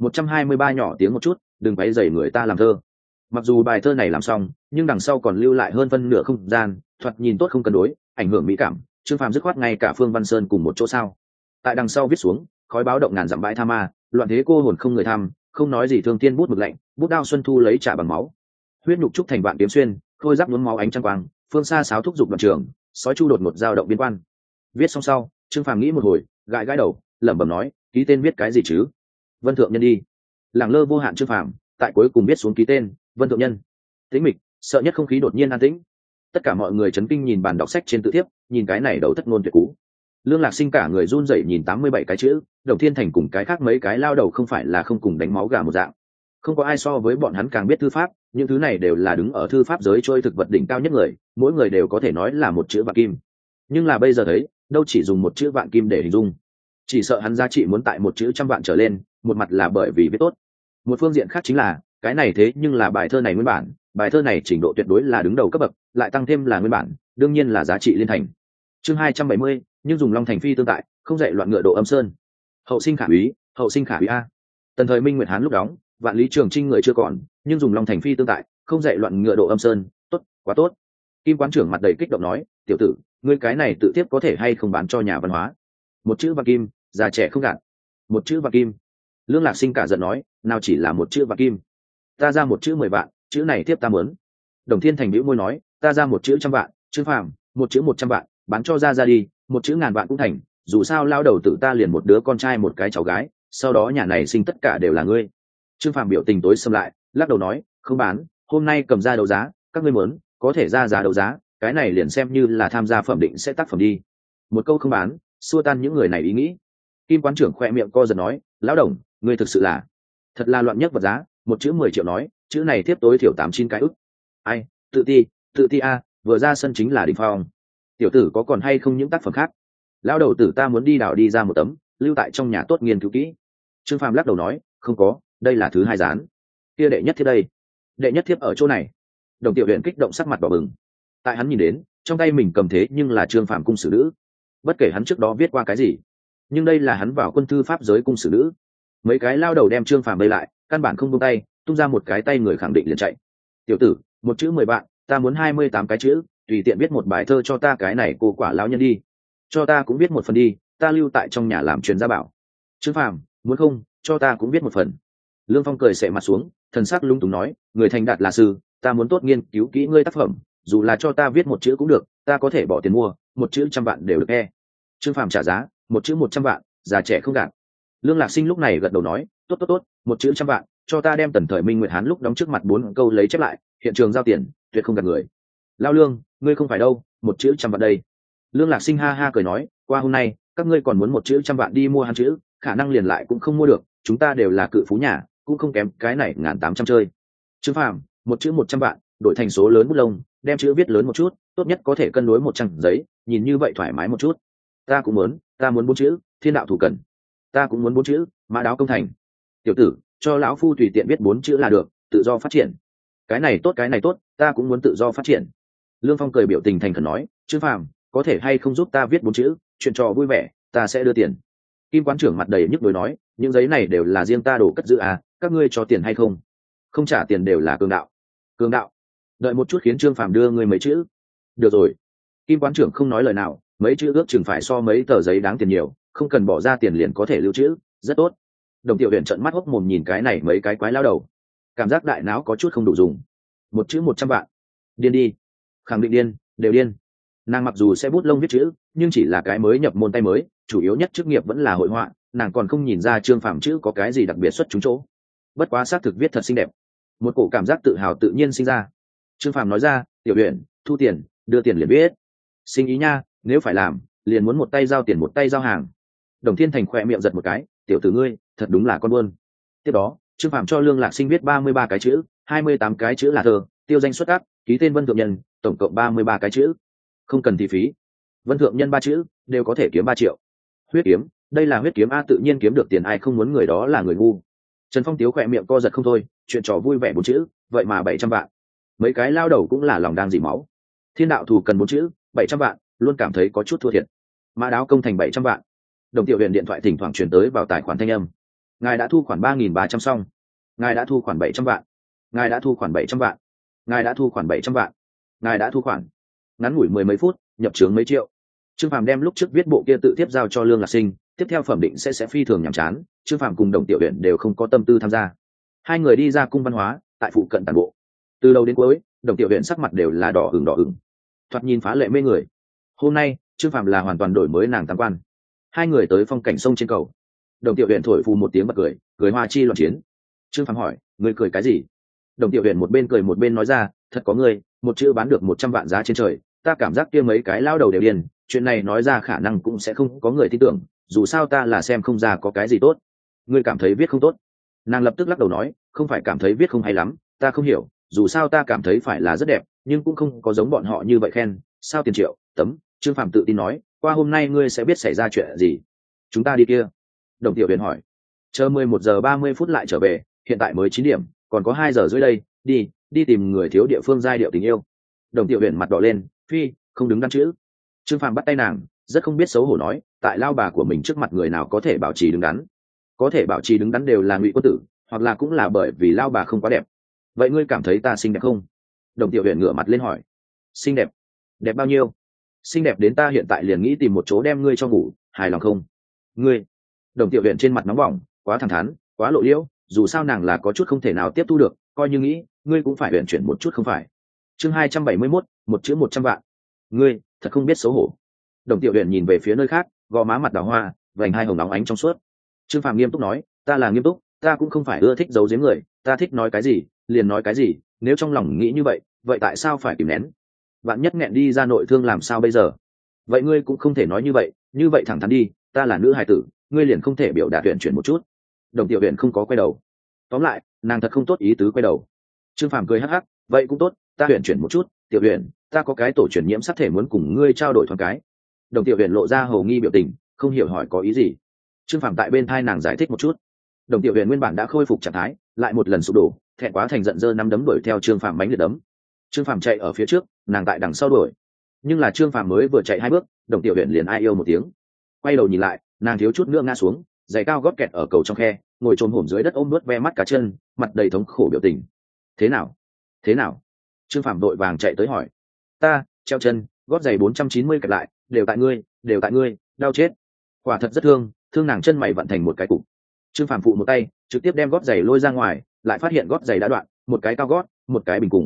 123 nhỏ tiếng một chút, đừng quấy rầy người ta làm thơ. Mặc dù bài thơ này làm xong, nhưng đằng sau còn lưu lại hơn phân nửa không gian, thoạt nhìn tốt không cân đối, ảnh hưởng mỹ cảm. Trương Phàm dứt khoát ngay cả Phương Văn Sơn cùng một chỗ sao. Tại đằng sau viết xuống, khói báo động ngàn dặm bãi tha ma, loạn thế cô hồn không người tham, không nói gì thương tiên bút mực lạnh, bút đao xuân thu lấy trả bằng máu. Huyết nhục trúc thành vạn kiếm xuyên, khôi giáp nhuốm máu ánh trăng quang, phương xa sáo thúc dục đoạn trường, sói chu đột một dao động biên quan. Viết xong sau, Trương Phàm nghĩ một hồi, gãi gãi đầu, lẩm bẩm nói, ký tên viết cái gì chứ? Vân Thượng Nhân đi. Lẳng lơ vô hạn Trương Phàm, tại cuối cùng viết xuống ký tên, Vân Thượng Nhân. Tĩnh mịch, sợ nhất không khí đột nhiên an tĩnh. Tất cả mọi người chấn kinh nhìn bàn đọc sách trên tự thiếp, nhìn cái này đầu thất ngôn tuyệt cú. Lương Lạc Sinh cả người run rẩy nhìn 87 cái chữ, Đồng Thiên Thành cùng cái khác mấy cái lao đầu không phải là không cùng đánh máu gà một dạng. Không có ai so với bọn hắn càng biết thư pháp, những thứ này đều là đứng ở thư pháp giới trôi thực vật đỉnh cao nhất người, mỗi người đều có thể nói là một chữ vạn kim. Nhưng là bây giờ thấy, đâu chỉ dùng một chữ vạn kim để hình dung. Chỉ sợ hắn giá trị muốn tại một chữ trăm vạn trở lên, một mặt là bởi vì viết tốt. Một phương diện khác chính là, cái này thế nhưng là bài thơ này nguyên bản, bài thơ này trình độ tuyệt đối là đứng đầu cấp bậc, lại tăng thêm là nguyên bản, đương nhiên là giá trị liên thành. Chương 270, nhưng dùng long thành phi tương tại, không dạy loạn ngựa độ âm sơn. Hậu sinh khả úy, hậu sinh khả úy a. Tần thời Minh Nguyệt Hán lúc đóng, vạn lý trường trinh người chưa còn, nhưng dùng long thành phi tương tại, không dạy loạn ngựa độ âm sơn, tốt, quá tốt. Kim quán trưởng mặt đầy kích động nói, tiểu tử, ngươi cái này tự tiếp có thể hay không bán cho nhà văn hóa? Một chữ vạn kim, già trẻ không gạt. Một chữ vạn kim. Lương Lạc Sinh cả giận nói, nào chỉ là một chữ vạn kim, ta ra một chữ 10 vạn, chữ này tiếp ta muốn. Đồng Thiên Thành bĩu môi nói, ta ra một chữ 100 vạn, Trương Phàm, một chữ 100 vạn, bán cho ra đi, một chữ ngàn vạn cũng thành, dù sao lao đầu tử ta liền một đứa con trai một cái cháu gái, sau đó nhà này sinh tất cả đều là ngươi. Trương Phàm biểu tình tối xâm lại, lắc đầu nói, không bán, hôm nay cầm ra đấu giá, các ngươi muốn, có thể ra giá đấu giá, cái này liền xem như là tham gia phẩm định sẽ tác phẩm đi. Một câu không bán, xua tan những người này ý nghĩ. Kim quán trưởng khoe miệng co giật nói, lão đồng, ngươi thực sự là, thật là loạn nhất vật giá, một chữ 10 triệu nói, chữ này tiếp tối thiểu 8-9 cái ức. Ai, tự ti a, vừa ra sân chính là đỉnh phong. Tiểu tử có còn hay không những tác phẩm khác? Lão đầu tử ta muốn đi đảo đi ra một tấm, lưu tại trong nhà tốt nghiên cứu kỹ. Trương Phàm lắc đầu nói, không có, đây là thứ hai dán. Kia đệ nhất thiếp đây. Đệ nhất thiếp ở chỗ này. Đồng Tiểu Huyền kích động sắc mặt đỏ bừng. Tại hắn nhìn đến, trong tay mình cầm thế nhưng là Trương Phàm cung sử nữ. Bất kể hắn trước đó viết qua cái gì, nhưng đây là hắn vào quân thư pháp giới cung sử nữ. Mấy cái lao đầu đem Trương Phàm vây lại, căn bản không buông tay, tung ra một cái tay người khẳng định liền chạy. Tiểu tử, một chữ 10 vạn, ta muốn 28 cái chữ, tùy tiện viết một bài thơ cho ta cái này cô quả lão nhân đi. Cho ta cũng viết một phần đi, ta lưu tại trong nhà làm truyền gia bảo. Trương Phàm, muốn không, cho ta cũng viết một phần. Lương Phong cười xệ mặt xuống, thần sắc lung túng nói, người thành đạt là sư, ta muốn tốt nghiên cứu kỹ ngươi tác phẩm, dù là cho ta viết một chữ cũng được, ta có thể bỏ tiền mua, một chữ 100 vạn đều được nghe. Trương Phàm trả giá, một chữ 100 vạn, già trẻ không gạt. Lương Lạc Sinh lúc này gật đầu nói, tốt, một chữ 100 vạn, cho ta đem tần thời Minh Nguyệt Hán lúc đóng trước mặt 4 câu lấy chép lại, hiện trường giao tiền, tuyệt không gạt người. Lao Lương, ngươi không phải đâu, một chữ 100 vạn đây. Lương Lạc Sinh ha ha cười nói, qua hôm nay, các ngươi còn muốn một chữ 100 vạn đi mua Hán chữ, khả năng liền lại cũng không mua được, chúng ta đều là cự phú nhà, cũng không kém cái này 1.800 chơi. Trương Phàm, một chữ 100 vạn, đổi thành số lớn bút lông, đem chữ viết lớn một chút, tốt nhất có thể cân đối 100 giấy, nhìn như vậy thoải mái một chút. Ta cũng muốn, ta muốn 4 chữ, thiên đạo thủ cần. Ta cũng muốn 4 chữ, mã đáo công thành. Tiểu tử, cho lão phu tùy tiện viết 4 chữ là được, tự do phát triển. Cái này tốt, ta cũng muốn tự do phát triển. Lương Phong cười biểu tình thành khẩn nói, Trương Phàm, có thể hay không giúp ta viết 4 chữ, chuyện trò vui vẻ, ta sẽ đưa tiền. Kim quán trưởng mặt đầy nhức đối nói, những giấy này đều là riêng ta đổ cất giữ à, các ngươi cho tiền hay không? Không trả tiền đều là cường đạo. Cường đạo. Đợi một chút khiến Trương Phàm đưa ngươi mấy chữ. Được rồi. Kim quán trưởng không nói lời nào, mấy chữ ước chừng phải so mấy tờ giấy đáng tiền nhiều, không cần bỏ ra tiền liền có thể lưu trữ, rất tốt. Đồng Tiểu Huyền trợn mắt hốc mồm nhìn cái này mấy cái quái lao đầu, cảm giác đại não có chút không đủ dùng. Một chữ 100 vạn, điên đi, khẳng định điên, đều điên. Nàng mặc dù sẽ bút lông viết chữ, nhưng chỉ là cái mới nhập môn tay mới, chủ yếu nhất chức nghiệp vẫn là hội họa, nàng còn không nhìn ra Trương Phàm chữ có cái gì đặc biệt xuất chúng chỗ. Bất quá xác thực viết thật xinh đẹp, một cổ cảm giác tự hào tự nhiên sinh ra. Trương Phàm nói ra, Tiểu Huyền, thu tiền, đưa tiền liền biết. Sinh ý nha, nếu phải làm, liền muốn một tay giao tiền một tay giao hàng. Đồng Thiên Thành khỏe miệng giật một cái, tiểu tử ngươi, thật đúng là con buôn. Tiếp đó, Trương Phàm cho Lương Lạc Sinh viết 33 cái chữ, 28 cái chữ là thơ, tiêu danh xuất áp, ký tên Vân Thượng Nhân, tổng cộng 33 cái chữ. Không cần thị phí. Vân Thượng Nhân 3 chữ, đều có thể kiếm 3 triệu. Huyết kiếm, đây là huyết kiếm a, tự nhiên kiếm được tiền, ai không muốn, người đó là người ngu. Trần Phong Tiếu khỏe miệng co giật không thôi, chuyện trò vui vẻ 4 chữ, vậy mà 700 vạn. Mấy cái lao đầu cũng là lòng đang dỉ máu. Thiên đạo thù cần 4 chữ, 700 vạn, luôn cảm thấy có chút thua thiệt. Mã Đáo công thành 700 vạn. Đồng Tiểu Huyền điện thoại thỉnh thoảng truyền tới vào tài khoản thanh âm. Ngài đã thu khoản 3.300 xong. Ngài đã thu khoản 700 vạn. Ngài đã thu khoản 700 vạn. Ngài đã thu khoản 700 vạn. Ngài đã thu khoản. Ngắn ngủi mười mấy phút, nhập chướng mấy triệu. Trương Phàm đem lúc trước viết bộ kia tự tiếp giao cho Lương Lạc Sinh, tiếp theo phẩm định sẽ phi thường nhàm chán. Trương Phàm cùng Đồng Tiểu Huyền đều không có tâm tư tham gia. Hai người đi ra cung văn hóa, tại phụ cận tản bộ. Từ đầu đến cuối, Đồng Tiểu Huyền sắc mặt đều là đỏ ửng, thoạt nhìn phá lệ mê người. Hôm nay, Trương Phàm là hoàn toàn đổi mới nàng tam quan. Hai người tới phong cảnh sông trên cầu. Đồng Tiểu Huyền thổi phù một tiếng bật cười, cười hoa chi loạn chiến. Trương Phàm hỏi, ngươi cười cái gì? Đồng Tiểu Huyền một bên cười một bên nói ra, thật có ngươi, một chữ bán được 100 vạn giá trên trời, ta cảm giác kia mấy cái lao đầu đều điên, chuyện này nói ra khả năng cũng sẽ không có người tin tưởng, dù sao ta là xem không ra có cái gì tốt. Ngươi cảm thấy viết không tốt? Nàng lập tức lắc đầu nói, không phải cảm thấy viết không hay lắm, ta không hiểu, dù sao ta cảm thấy phải là rất đẹp, nhưng cũng không có giống bọn họ như vậy khen. Sao tiền triệu tấm? Trương Phàm tự tin nói, qua hôm nay ngươi sẽ biết xảy ra chuyện gì. Chúng ta đi kia. Đồng Tiểu Huyền hỏi. Chờ 11 giờ 30 phút lại trở về, hiện tại mới 9 điểm, còn có 2 giờ dưới đây, đi tìm người thiếu địa phương giai điệu tình yêu. Đồng Tiểu Huyền mặt đỏ lên, phi, không đứng đắn chữ. Trương Phàm bắt tay nàng, rất không biết xấu hổ nói, tại lao bà của mình trước mặt người nào có thể bảo trì đứng đắn? Có thể bảo trì đứng đắn đều là ngụy quân tử, hoặc là cũng là bởi vì lao bà không quá đẹp. Vậy ngươi cảm thấy ta xinh đẹp không? Đồng Tiểu Huyền ngửa mặt lên hỏi. Xinh đẹp? Đẹp bao nhiêu? Xinh đẹp đến ta hiện tại liền nghĩ tìm một chỗ đem ngươi cho ngủ, hài lòng không? Ngươi. Đồng Tiểu Huyền trên mặt nóng bỏng, quá thẳng thắn, quá lộ liễu, dù sao nàng là có chút không thể nào tiếp thu được, coi như nghĩ, ngươi cũng phải huyền chuyển một chút không phải? Chương 271, một chữ 100 vạn. Ngươi, thật không biết xấu hổ. Đồng Tiểu Huyền nhìn về phía nơi khác, gò má mặt đào hoa, vành hai hồng nóng ánh trong suốt. Trương Phàm nghiêm túc nói, ta là nghiêm túc, ta cũng không phải ưa thích giấu giếm người, ta thích nói cái gì liền nói cái gì, nếu trong lòng nghĩ như vậy, vậy tại sao phải kìm nén? Vạn nhất nghẹn đi ra nội thương làm sao bây giờ? Vậy ngươi cũng không thể nói như vậy thẳng thắn đi, ta là nữ hài tử, ngươi liền không thể biểu đạt tuyển chuyển một chút? Đồng Tiểu Huyền không có quay đầu. Tóm lại, nàng thật không tốt ý tứ quay đầu. Trương Phàm cười hắc hắc, vậy cũng tốt, ta tuyển chuyển một chút, Tiểu Huyền, ta có cái tổ truyền nhiễm sắc thể muốn cùng ngươi trao đổi thoáng cái. Đồng Tiểu Huyền lộ ra hầu nghi biểu tình, không hiểu hỏi có ý gì. Trương Phàm tại bên thai nàng giải thích một chút. Đồng Tiểu Huyền nguyên bản đã khôi phục trạng thái, lại một lần sụp đổ, thẹn quá thành giận giơ nắm đấm đuổi theo Trương Phàm bánh liệt đấm. Trương Phàm chạy ở phía trước, nàng tại đằng sau đuổi. Nhưng là Trương Phàm mới vừa chạy 2 bước, Đồng Tiểu Huyền liền ai yêu một tiếng. Quay đầu nhìn lại, nàng thiếu chút nữa ngã xuống, giày cao gót kẹt ở cầu trong khe, ngồi chồm hổm dưới đất ôm nuốt ve mắt cá chân, mặt đầy thống khổ biểu tình. Thế nào? Trương Phàm vội vàng chạy tới hỏi. Ta treo chân, gót giày 490 kẹp lại, đều tại ngươi, đau chết. Quả thật rất thương nàng chân mày vặn thành một cái cục. Trương Phàm phụ một tay, trực tiếp đem gót giày lôi ra ngoài, lại phát hiện gót giày đã đoạn, một cái cao gót, một cái bình cùng.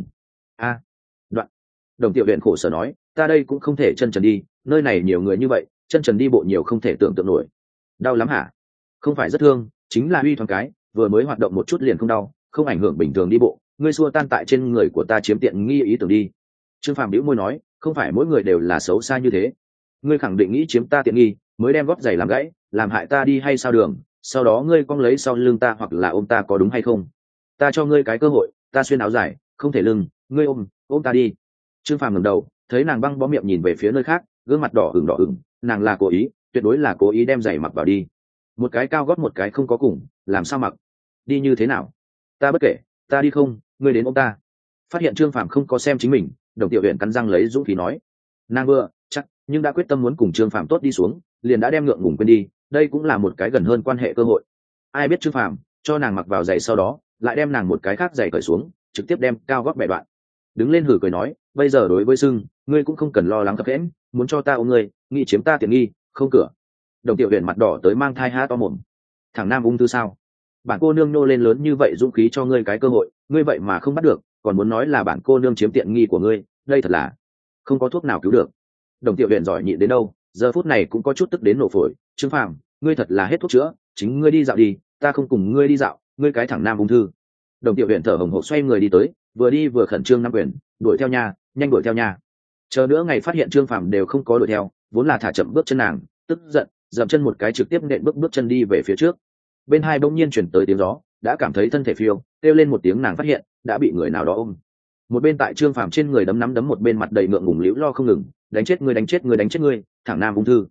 Đoạn. Đồng Tiểu Huyền khổ sở nói, ta đây cũng không thể chân trần đi, nơi này nhiều người như vậy, chân trần đi bộ nhiều không thể tưởng tượng nổi. Đau lắm hả? Không phải rất thương, chính là uy thoáng cái, vừa mới hoạt động một chút liền không đau, không ảnh hưởng bình thường đi bộ, ngươi xua tan tại trên người của ta chiếm tiện nghi ý tưởng đi. Trương Phàm bĩu môi nói, không phải mỗi người đều là xấu xa như thế, ngươi khẳng định nghĩ chiếm ta tiện nghi mới đem gót giày làm gãy, làm hại ta đi hay sao đường, sau đó ngươi cong lấy sau lưng ta hoặc là ôm ta, có đúng hay không? Ta cho ngươi cái cơ hội, ta xuyên áo dài, không thể lưng, ngươi ôm ta đi. Trương Phàm ngẩng đầu, thấy nàng băng bó miệng nhìn về phía nơi khác, gương mặt đỏ ửng, nàng là cố ý, tuyệt đối là cố ý đem giày mặc vào đi. Một cái cao gót một cái không có cùng, làm sao mặc? Đi như thế nào? Ta bất kể, ta đi không, ngươi đến ôm ta. Phát hiện Trương Phàm không có xem chính mình, Đồng Tiểu Huyền cắn răng lấy dũng khí nói. Nàng vừa chắc nhưng đã quyết tâm muốn cùng Trương Phàm tốt đi xuống, liền đã đem ngượng ngùng quên đi, đây cũng là một cái gần hơn quan hệ cơ hội. Ai biết Trương Phàm cho nàng mặc vào giày sau đó, lại đem nàng một cái khác giày cởi xuống, trực tiếp đem cao gót bẻ đoạn. Đứng lên hử cười nói, bây giờ đối với sưng, ngươi cũng không cần lo lắng khập khẽn, muốn cho ta ôm ngươi, nghĩ chiếm ta tiện nghi, không cửa. Đồng Tiểu Huyền mặt đỏ tới mang thai há to mồm. Thằng nam ung thư sao? Bản cô nương nô lên lớn như vậy dũng khí cho ngươi cái cơ hội, ngươi vậy mà không bắt được, còn muốn nói là bản cô nương chiếm tiện nghi của ngươi, đây thật là không có thuốc nào cứu được. Đồng Tiểu Huyền giỏi nhịn đến đâu, giờ phút này cũng có chút tức đến nổ phổi. Trương Phàm, ngươi thật là hết thuốc chữa, chính ngươi đi dạo đi, ta không cùng ngươi đi dạo, ngươi cái thằng nam ung thư. Đồng Tiểu Huyền thở hổn hộc xoay người đi tới, vừa đi vừa khẩn trương nắm quyền, đuổi theo nha, nhanh đuổi theo nha. Chờ nữa ngày phát hiện Trương Phàm đều không có đuổi theo, vốn là thả chậm bước chân nàng, tức giận, dậm chân một cái trực tiếp nện bước chân đi về phía trước. Bên hai bỗng nhiên chuyển tới tiếng gió, đã cảm thấy thân thể phiêu, kêu lên một tiếng, nàng phát hiện đã bị người nào đó ôm. Một bên tại Trương Phàm trên người đấm, một bên mặt đầy ngượng ngùng liễu lo không ngừng, đánh chết ngươi, thẳng nam ung thư.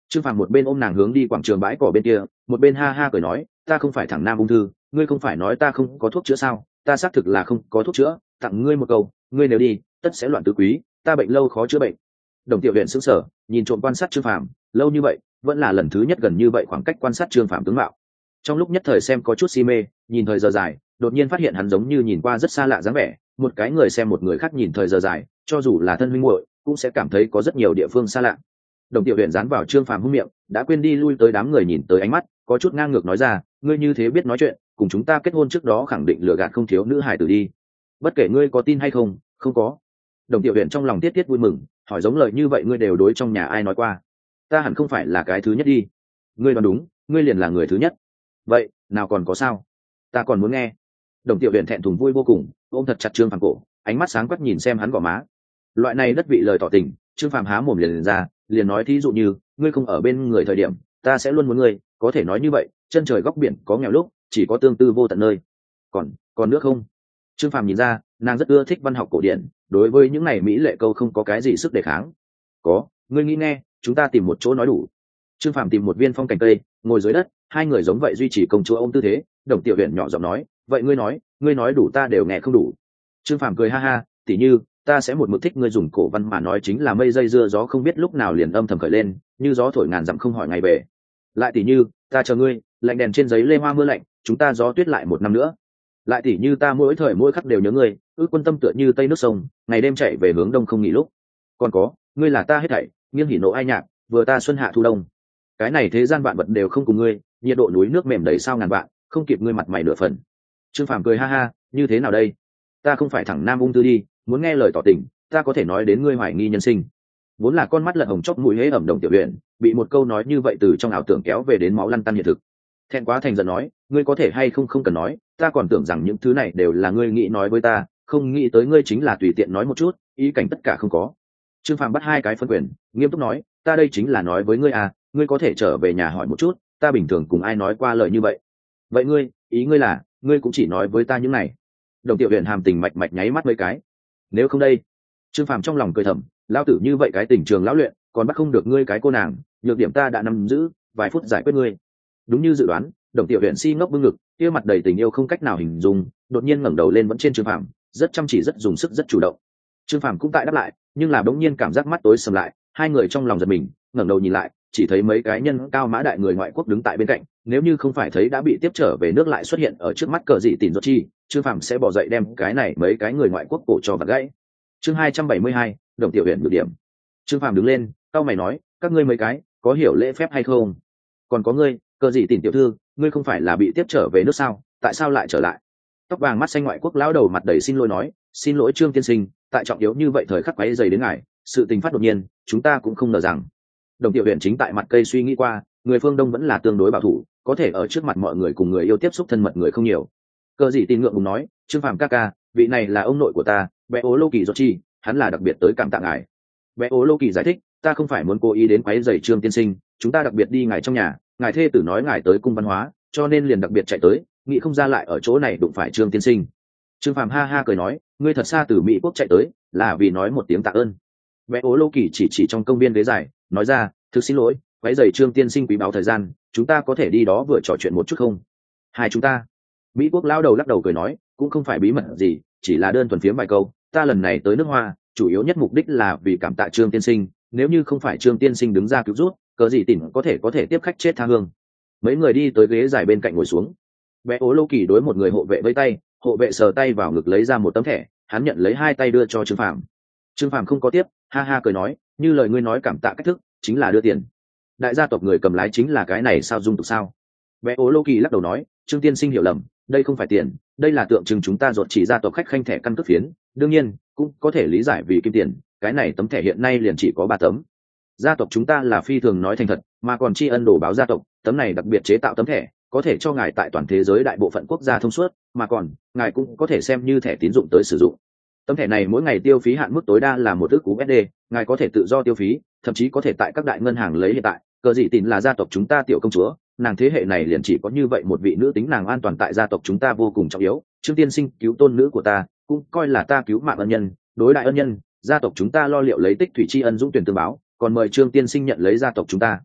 Trương Phàm một bên ôm nàng hướng đi quảng trường bãi cỏ bên kia, một bên ha ha cười nói, ta không phải thằng nam ung thư, ngươi không phải nói ta không có thuốc chữa sao? Ta xác thực là không có thuốc chữa, tặng ngươi một câu, ngươi nếu đi tất sẽ loạn tứ quý, ta bệnh lâu khó chữa bệnh. Đồng Tiểu Huyền sững sờ, nhìn trộm quan sát Trương Phàm lâu như vậy, vẫn là lần thứ nhất gần như vậy khoảng cách quan sát Trương Phàm tướng mạo. Trong lúc nhất thời xem có chút si mê, nhìn thời giờ dài, đột nhiên phát hiện hắn giống như nhìn qua rất xa lạ dáng vẻ, một cái người xem một người khác nhìn thời giờ dài, cho dù là thân huynh muội cũng sẽ cảm thấy có rất nhiều địa phương xa lạ. Đồng Tiểu Huyền dán vào Trương Phàm hung miệng, đã quên đi lui tới đám người nhìn tới ánh mắt, có chút ngang ngược nói ra, ngươi như thế biết nói chuyện, cùng chúng ta kết hôn trước đó khẳng định lừa gạt không thiếu nữ hài tử đi. Bất kể ngươi có tin hay không, không có. Đồng Tiểu Huyền trong lòng tiết tiết vui mừng, hỏi giống lời như vậy ngươi đều đối trong nhà ai nói qua? Ta hẳn không phải là cái thứ nhất đi. Ngươi đoán đúng, ngươi liền là người thứ nhất. Vậy, nào còn có sao? Ta còn muốn nghe. Đồng Tiểu Huyền thẹn thùng vui vô cùng, ôm thật chặt Trương Phàm cổ, ánh mắt sáng quắc nhìn xem hắn gò má. Loại này đất vị lời tỏ tình, Trương Phàm há mồm liền ra, liền nói thí dụ như, ngươi không ở bên người thời điểm, ta sẽ luôn muốn ngươi, có thể nói như vậy, chân trời góc biển có nghèo lúc, chỉ có tương tư vô tận nơi. Còn nước không? Trương Phàm nhìn ra, nàng rất ưa thích văn học cổ điển, đối với những này mỹ lệ câu không có cái gì sức đề kháng. Có, ngươi nghĩ nghe, chúng ta tìm một chỗ nói đủ. Trương Phàm tìm một viên phong cảnh cây, ngồi dưới đất, hai người giống vậy duy trì công chúa ôm tư thế. Đồng Tiểu Huyền nhỏ giọng nói, vậy ngươi nói đủ ta đều nghe không đủ. Trương Phàm cười ha ha, tỉ như, ta sẽ một mực thích ngươi dùng cổ văn mà nói chính là mây dây dưa gió không biết lúc nào liền âm thầm khởi lên, như gió thổi ngàn dặm không hỏi ngày về. Lại tỉ như, ta chờ ngươi, lạnh đèn trên giấy lê hoa mưa lạnh, chúng ta gió tuyết lại một năm nữa. Lại tỉ như ta mỗi thời mỗi khắc đều nhớ ngươi, ước quân tâm tựa như tây nước sông, ngày đêm chạy về hướng đông không nghỉ lúc. Còn có, ngươi là ta hết thảy, nghiêng hỉ nộ ai nhạc, vừa ta xuân hạ thu đông. Cái này thế gian vạn vật đều không cùng ngươi, nhiệt độ núi nước mềm đầy sao ngàn vạn, không kịp ngươi mặt mày nửa phần. Trương Phàm cười ha ha, như thế nào đây? Ta không phải thằng nam ung tư đi, muốn nghe lời tỏ tình, ta có thể nói đến ngươi hoài nghi nhân sinh. Vốn là con mắt lật hồng chóp mũi hế ẩm Đồng Tiểu Huyền, bị một câu nói như vậy từ trong ảo tưởng kéo về đến máu lăn tăn hiện thực. Thẹn quá thành giận nói, ngươi có thể hay không cần nói, ta còn tưởng rằng những thứ này đều là ngươi nghĩ nói với ta, không nghĩ tới ngươi chính là tùy tiện nói một chút, ý cảnh tất cả không có. Trương Phàm bắt hai cái phân quyền, nghiêm túc nói, ta đây chính là nói với ngươi à, ngươi có thể trở về nhà hỏi một chút, ta bình thường cùng ai nói qua lời như vậy. Vậy ý ngươi là, ngươi cũng chỉ nói với ta những này. Đồng Tiểu Huyền hàm tình mạch mạch nháy mắt mấy cái. Nếu không đây? Trương Phàm trong lòng cười thầm, lão tử như vậy cái tình trường lão luyện, còn bắt không được ngươi cái cô nàng, nhược điểm ta đã nắm giữ, vài phút giải quyết ngươi. Đúng như dự đoán, Đồng Tiểu Huyền si ngốc bưng ngực, kia mặt đầy tình yêu không cách nào hình dung, đột nhiên ngẩng đầu lên vẫn trên Trương Phàm, rất chăm chỉ rất dùng sức rất chủ động. Trương Phàm cũng tại đáp lại, nhưng là đống nhiên cảm giác mắt tối sầm lại, hai người trong lòng giật mình, ngẩng đầu nhìn lại, chỉ thấy mấy cái nhân cao mã đại người ngoại quốc đứng tại bên cạnh, nếu như không phải thấy đã bị tiếp trở về nước lại xuất hiện ở trước mắt cờ dị tỉn giọt chi, Trương Phàm sẽ bỏ dậy đem cái này mấy cái người ngoại quốc cổ cho vặt gãy. Chương 272, Đồng Tiểu Huyền nhược điểm. Trương Phàm đứng lên, cau mày nói, các ngươi mấy cái có hiểu lễ phép hay không? Còn có ngươi, cờ dị tỉn tiểu thư, ngươi không phải là bị tiếp trở về nước sao, tại sao lại trở lại? Tóc vàng mắt xanh ngoại quốc lão đầu mặt đầy xin lỗi nói, xin lỗi Trương tiên sinh, tại trọng yếu như vậy thời khắc quấy dày đến ngài, sự tình phát đột nhiên, chúng ta cũng không ngờ rằng. Đồng Tiểu Huyền chính tại mặt cây suy nghĩ qua, người phương Đông vẫn là tương đối bảo thủ, có thể ở trước mặt mọi người cùng người yêu tiếp xúc thân mật người không nhiều. Cờ dị tin ngượng ngùng nói, Trương Phàm ca ca, vị này là ông nội của ta, bé ố lô kỳ giọt chi, hắn là đặc biệt tới cảm tạ ngài. Bé ố lô kỳ giải thích, ta không phải muốn cố ý đến quấy rầy Trương tiên sinh, chúng ta đặc biệt đi ngài trong nhà, ngài thê tử nói ngài tới cung văn hóa, cho nên liền đặc biệt chạy tới, nghĩ không ra lại ở chỗ này đụng phải Trương tiên sinh. Trương Phàm ha ha cười nói, ngươi thật xa từ Mỹ quốc chạy tới, là vì nói một tiếng tạ ơn. Bé ố lô kỳ chỉ trong công viên ghế dài, nói ra, thực xin lỗi, quấy rầy Trương tiên sinh quý báu thời gian, chúng ta có thể đi đó vừa trò chuyện một chút không? Hai chúng ta. Mỹ quốc lão đầu lắc đầu cười nói, cũng không phải bí mật gì, chỉ là đơn thuần phiếm vài câu, ta lần này tới nước Hoa, chủ yếu nhất mục đích là vì cảm tạ Trương tiên sinh, nếu như không phải Trương tiên sinh đứng ra cứu rút, cớ gì tỉnh có thể tiếp khách chết tha hương. Mấy người đi tới ghế dài bên cạnh ngồi xuống. Bé ố lô kỳ đối một người hộ vệ vẫy tay, hộ vệ sờ tay vào ngực lấy ra một tấm thẻ, hắn nhận lấy hai tay đưa cho Trương Phàm. Trương Phàm không có tiếp, ha ha cười nói, như lời ngươi nói cảm tạ cách thức chính là đưa tiền. Đại gia tộc người cầm lái chính là cái này sao dung tục sao? Bé ố lô kỳ lắc đầu nói, Trương tiên sinh hiểu lầm, đây không phải tiền, đây là tượng trưng chúng ta ruột chỉ gia tộc khách khanh thẻ căn cước phiến, đương nhiên cũng có thể lý giải vì kim tiền, cái này tấm thẻ hiện nay liền chỉ có 3 tấm. Gia tộc chúng ta là phi thường nói thành thật, mà còn tri ân đồ báo gia tộc, tấm này đặc biệt chế tạo tấm thẻ, có thể cho ngài tại toàn thế giới đại bộ phận quốc gia thông suốt, mà còn ngài cũng có thể xem như thẻ tín dụng tới sử dụng. Tấm thẻ này mỗi ngày tiêu phí hạn mức tối đa là 1 ức USD, ngài có thể tự do tiêu phí, thậm chí có thể tại các đại ngân hàng lấy hiện tại. Cờ dị tín là gia tộc chúng ta tiểu công chúa, nàng thế hệ này liền chỉ có như vậy một vị nữ tính, nàng an toàn tại gia tộc chúng ta vô cùng trọng yếu. Trương tiên sinh cứu tôn nữ của ta, cũng coi là ta cứu mạng ân nhân, đối đại ân nhân, gia tộc chúng ta lo liệu lấy tích thủy tri ân dũng tuyển tương báo, còn mời Trương tiên sinh nhận lấy gia tộc chúng ta.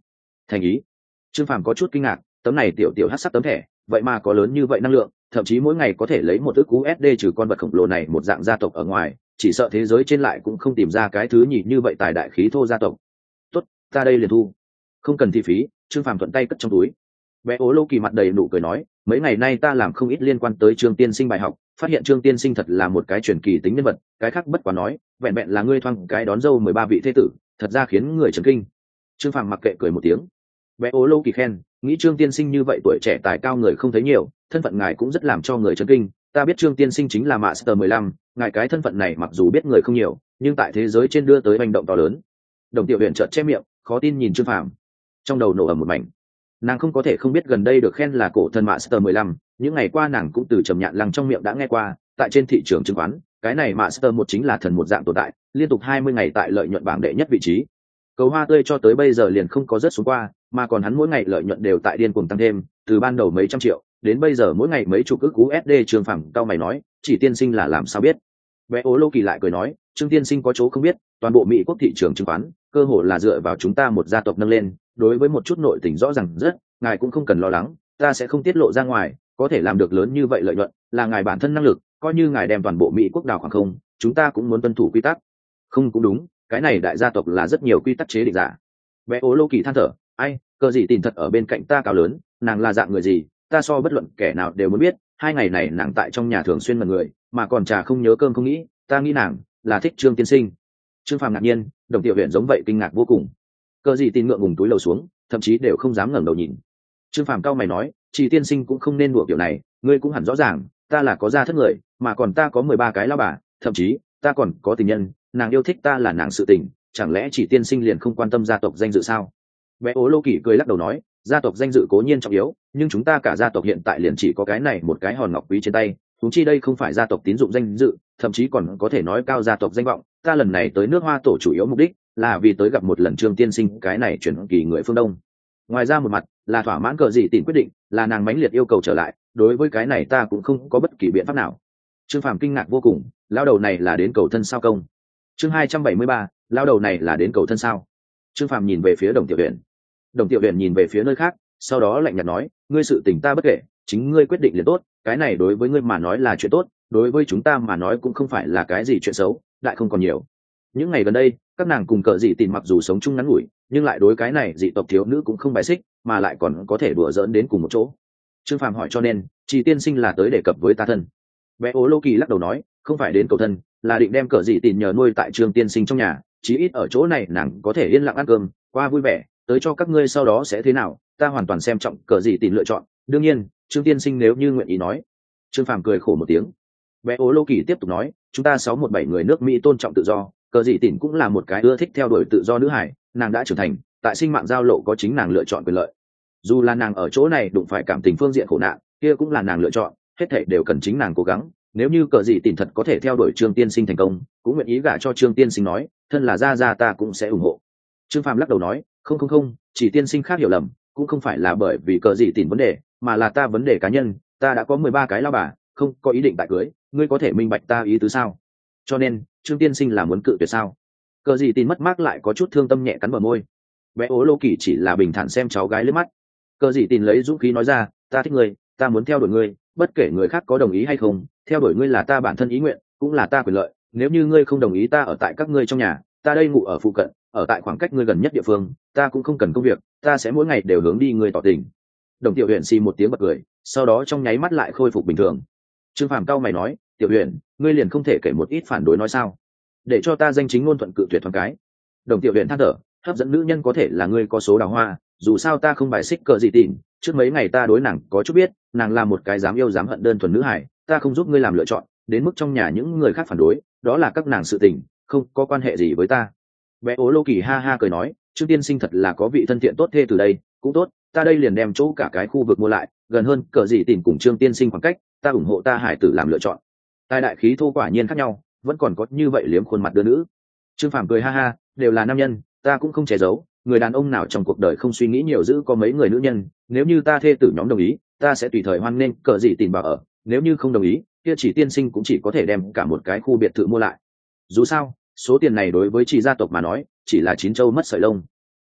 Thành ý. Trương Phàm có chút kinh ngạc, tấm này tiểu tiểu hắc sắc tấm thẻ vậy mà có lớn như vậy năng lượng, thậm chí mỗi ngày có thể lấy một ức USD trừ con vật khổng lồ này một dạng gia tộc ở ngoài, chỉ sợ thế giới trên lại cũng không tìm ra cái thứ nhì như vậy tài đại khí thô gia tộc. Tốt, ta đây liền thu. Không cần thi phí. Trương Phàm thuận tay cất trong túi. Bé ố Lô Kỳ mặt đầy nụ cười nói, mấy ngày nay ta làm không ít liên quan tới Trương tiên sinh bài học, phát hiện Trương tiên sinh thật là một cái truyền kỳ tính nhân vật, cái khác bất quá nói, vẹn vẹn là ngươi thoang cái đón dâu 13 vị thế tử, thật ra khiến người chấn kinh. Trương Phàm mặc kệ cười một tiếng. Bé ố Lô Kỳ khen, nghĩ Trương tiên sinh như vậy tuổi trẻ tài cao người không thấy nhiều, thân phận ngài cũng rất làm cho người chấn kinh. Ta biết Trương tiên sinh chính là Master 15, ngài cái thân phận này mặc dù biết người không nhiều, nhưng tại thế giới trên đưa tới hành động to lớn. Đồng Tiểu Huyền chợt che miệng, khó tin nhìn Trương Phàm, trong đầu nổ ầm một mảnh. Nàng không có thể không biết gần đây được khen là cổ thần Master 15, những ngày qua nàng cũng từ Trầm Nhạn Lăng trong miệng đã nghe qua, tại trên thị trường chứng khoán, cái này Master một chính là thần một dạng tồn tại, liên tục 20 ngày tại lợi nhuận bảng đệ nhất vị trí. Cầu hoa tươi cho tới bây giờ liền không có rớt xuống qua, mà còn hắn mỗi ngày lợi nhuận đều tại điên cuồng tăng thêm, từ ban đầu mấy trăm triệu, đến bây giờ mỗi ngày mấy chục ức USD. Trương Phàm cao mày nói, chỉ tiên sinh là làm sao biết? Bé ố Lô Kỳ lại cười nói, Trương tiên sinh có chỗ không biết, toàn bộ Mỹ quốc thị trường chứng khoán, cơ hồ là dựa vào chúng ta một gia tộc nâng lên, đối với một chút nội tình rõ ràng rất, ngài cũng không cần lo lắng, ta sẽ không tiết lộ ra ngoài, có thể làm được lớn như vậy lợi nhuận, là ngài bản thân năng lực, coi như ngài đem toàn bộ Mỹ quốc đào khoảng không, chúng ta cũng muốn tuân thủ quy tắc. Không cũng đúng, cái này đại gia tộc là rất nhiều quy tắc chế định giả. Bé ố Lô Kỳ than thở, ai, cờ gì tìm thật ở bên cạnh ta cao lớn, nàng là dạng người gì, ta so bất luận kẻ nào đều muốn biết. 2 ngày này nàng tại trong nhà thường xuyên mật người, mà còn trà không nhớ cơm không nghĩ, ta nghĩ nàng là thích Trương tiên sinh. Trương Phàm ngạc nhiên, Đồng Tiểu Huyền giống vậy kinh ngạc vô cùng. Cờ gì tin ngượng ngùng túi lầu xuống, thậm chí đều không dám ngẩng đầu nhìn. Trương Phàm cao mày nói, chỉ tiên sinh cũng không nên đùa kiểu này, ngươi cũng hẳn rõ ràng, ta là có gia thất người, mà còn ta có 13 cái lao bà, thậm chí ta còn có tình nhân, nàng yêu thích ta là nàng sự tình, chẳng lẽ chỉ tiên sinh liền không quan tâm gia tộc danh dự sao? Bé ố Lô Kỳ cười lắc đầu nói, gia tộc danh dự cố nhiên trọng yếu, nhưng chúng ta cả gia tộc hiện tại liền chỉ có cái này một cái hòn ngọc quý trên tay, huống chi đây không phải gia tộc tín dụng danh dự, thậm chí còn có thể nói cao gia tộc danh vọng. Ta lần này tới nước Hoa tổ chủ yếu mục đích là vì tới gặp một lần Trương tiên sinh cái này chuyển kỳ người phương Đông. Ngoài ra một mặt là thỏa mãn cờ gì tìm quyết định, là nàng mãnh liệt yêu cầu trở lại, đối với cái này ta cũng không có bất kỳ biện pháp nào. Trương Phàm kinh ngạc vô cùng, lão đầu này là đến cầu thân sao công? Chương 273, lão đầu này là đến cầu thân sao? Trương Phàm nhìn về phía Đồng Tiểu Huyền. Đồng Tiểu Huyền nhìn về phía nơi khác, sau đó lạnh nhạt nói, ngươi sự tình ta bất kể, chính ngươi quyết định liền tốt, cái này đối với ngươi mà nói là chuyện tốt, đối với chúng ta mà nói cũng không phải là cái gì chuyện xấu, lại không còn nhiều. Những ngày gần đây, các nàng cùng cờ dị tìm mặc dù sống chung ngắn ngủi, nhưng lại đối cái này dị tộc thiếu nữ cũng không bài xích, mà lại còn có thể đùa giỡn đến cùng một chỗ. Trương Phàm hỏi cho nên, chỉ tiên sinh là tới đề cập với ta thân. Bé ố Lô Kỳ lắc đầu nói, không phải đến cầu thân, là định đem cờ dị tìm nhờ nuôi tại Trương tiên sinh trong nhà, chí ít ở chỗ này nàng có thể yên lặng ăn cơm, qua vui vẻ, tới cho các ngươi sau đó sẽ thế nào, ta hoàn toàn xem trọng cờ dị tìm lựa chọn, đương nhiên, Trương tiên sinh nếu như nguyện ý nói. Trương Phàm cười khổ một tiếng. Bé ố Lô Kỳ tiếp tục nói, chúng ta 617 người nước Mỹ tôn trọng tự do, cờ dị tìm cũng là một cái ưa thích theo đuổi tự do nữ hải, nàng đã trưởng thành, tại sinh mạng giao lộ có chính nàng lựa chọn quyền lợi. Dù là nàng ở chỗ này đụng phải cảm tình phương diện khổ nạn, kia cũng là nàng lựa chọn, hết thảy đều cần chính nàng cố gắng. Nếu như cờ dị tìm thật có thể theo đuổi Trương tiên sinh thành công, cũng nguyện ý gả cho Trương tiên sinh nói, thân là gia ta cũng sẽ ủng hộ. Trương Phàm lắc đầu nói, không, chỉ tiên sinh khác hiểu lầm, cũng không phải là bởi vì cờ dị tìm vấn đề, mà là ta vấn đề cá nhân, ta đã có 13 cái lao bà, không có ý định tại cưới, ngươi có thể minh bạch ta ý tứ sao? Cho nên, Trương tiên sinh là muốn cự tuyệt sao? Cờ dị tìm mất mát lại có chút thương tâm nhẹ cắn bờ môi. Bé ố Lô Kỳ chỉ là bình thản xem cháu gái lướt mắt. Cờ dị tìm lấy dũng khí nói ra, ta thích ngươi, ta muốn theo đuổi ngươi, bất kể người khác có đồng ý hay không, theo đuổi ngươi là ta bản thân ý nguyện, cũng là ta quyền lợi. Nếu như ngươi không đồng ý ta ở tại các ngươi trong nhà, ta đây ngủ ở phụ cận, ở tại khoảng cách ngươi gần nhất địa phương, ta cũng không cần công việc, ta sẽ mỗi ngày đều hướng đi ngươi tỏ tình. Đồng Tiểu Huyền xì một tiếng bật cười, sau đó trong nháy mắt lại khôi phục bình thường. Trương Phàm cao mày nói, Tiểu Huyền, ngươi liền không thể kể một ít phản đối nói sao? Để cho ta danh chính ngôn thuận cự tuyệt thoáng cái. Đồng Tiểu Huyền than thở, hấp dẫn nữ nhân có thể là ngươi có số đào hoa, dù sao ta không bài xích cờ gì tìm, trước mấy ngày ta đối nàng có chút biết, nàng là một cái dám yêu dám hận đơn thuần nữ hải, ta không giúp ngươi làm lựa chọn, đến mức trong nhà những người khác phản đối, đó là các nàng sự tình, không có quan hệ gì với ta. Bé ố Lô Kỳ ha ha cười nói, Trương tiên sinh thật là có vị thân thiện tốt thê từ đây, cũng tốt, ta đây liền đem chỗ cả cái khu vực mua lại, gần hơn cờ gì tìm cùng Trương tiên sinh khoảng cách, ta ủng hộ ta hải tử làm lựa chọn. Tài đại khí thô quả nhiên khác nhau, vẫn còn có như vậy liếm khuôn mặt đưa nữ. Trương Phàm cười ha ha, đều là nam nhân, ta cũng không che giấu, người đàn ông nào trong cuộc đời không suy nghĩ nhiều giữ có mấy người nữ nhân, nếu như ta thê tử nhóm đồng ý, ta sẽ tùy thời hoan nghênh cờ gì tìm vào ở, nếu như không đồng ý, kia chỉ tiên sinh cũng chỉ có thể đem cả một cái khu biệt thự mua lại. Dù sao, số tiền này đối với chị gia tộc mà nói, chỉ là chín châu mất sợi lông.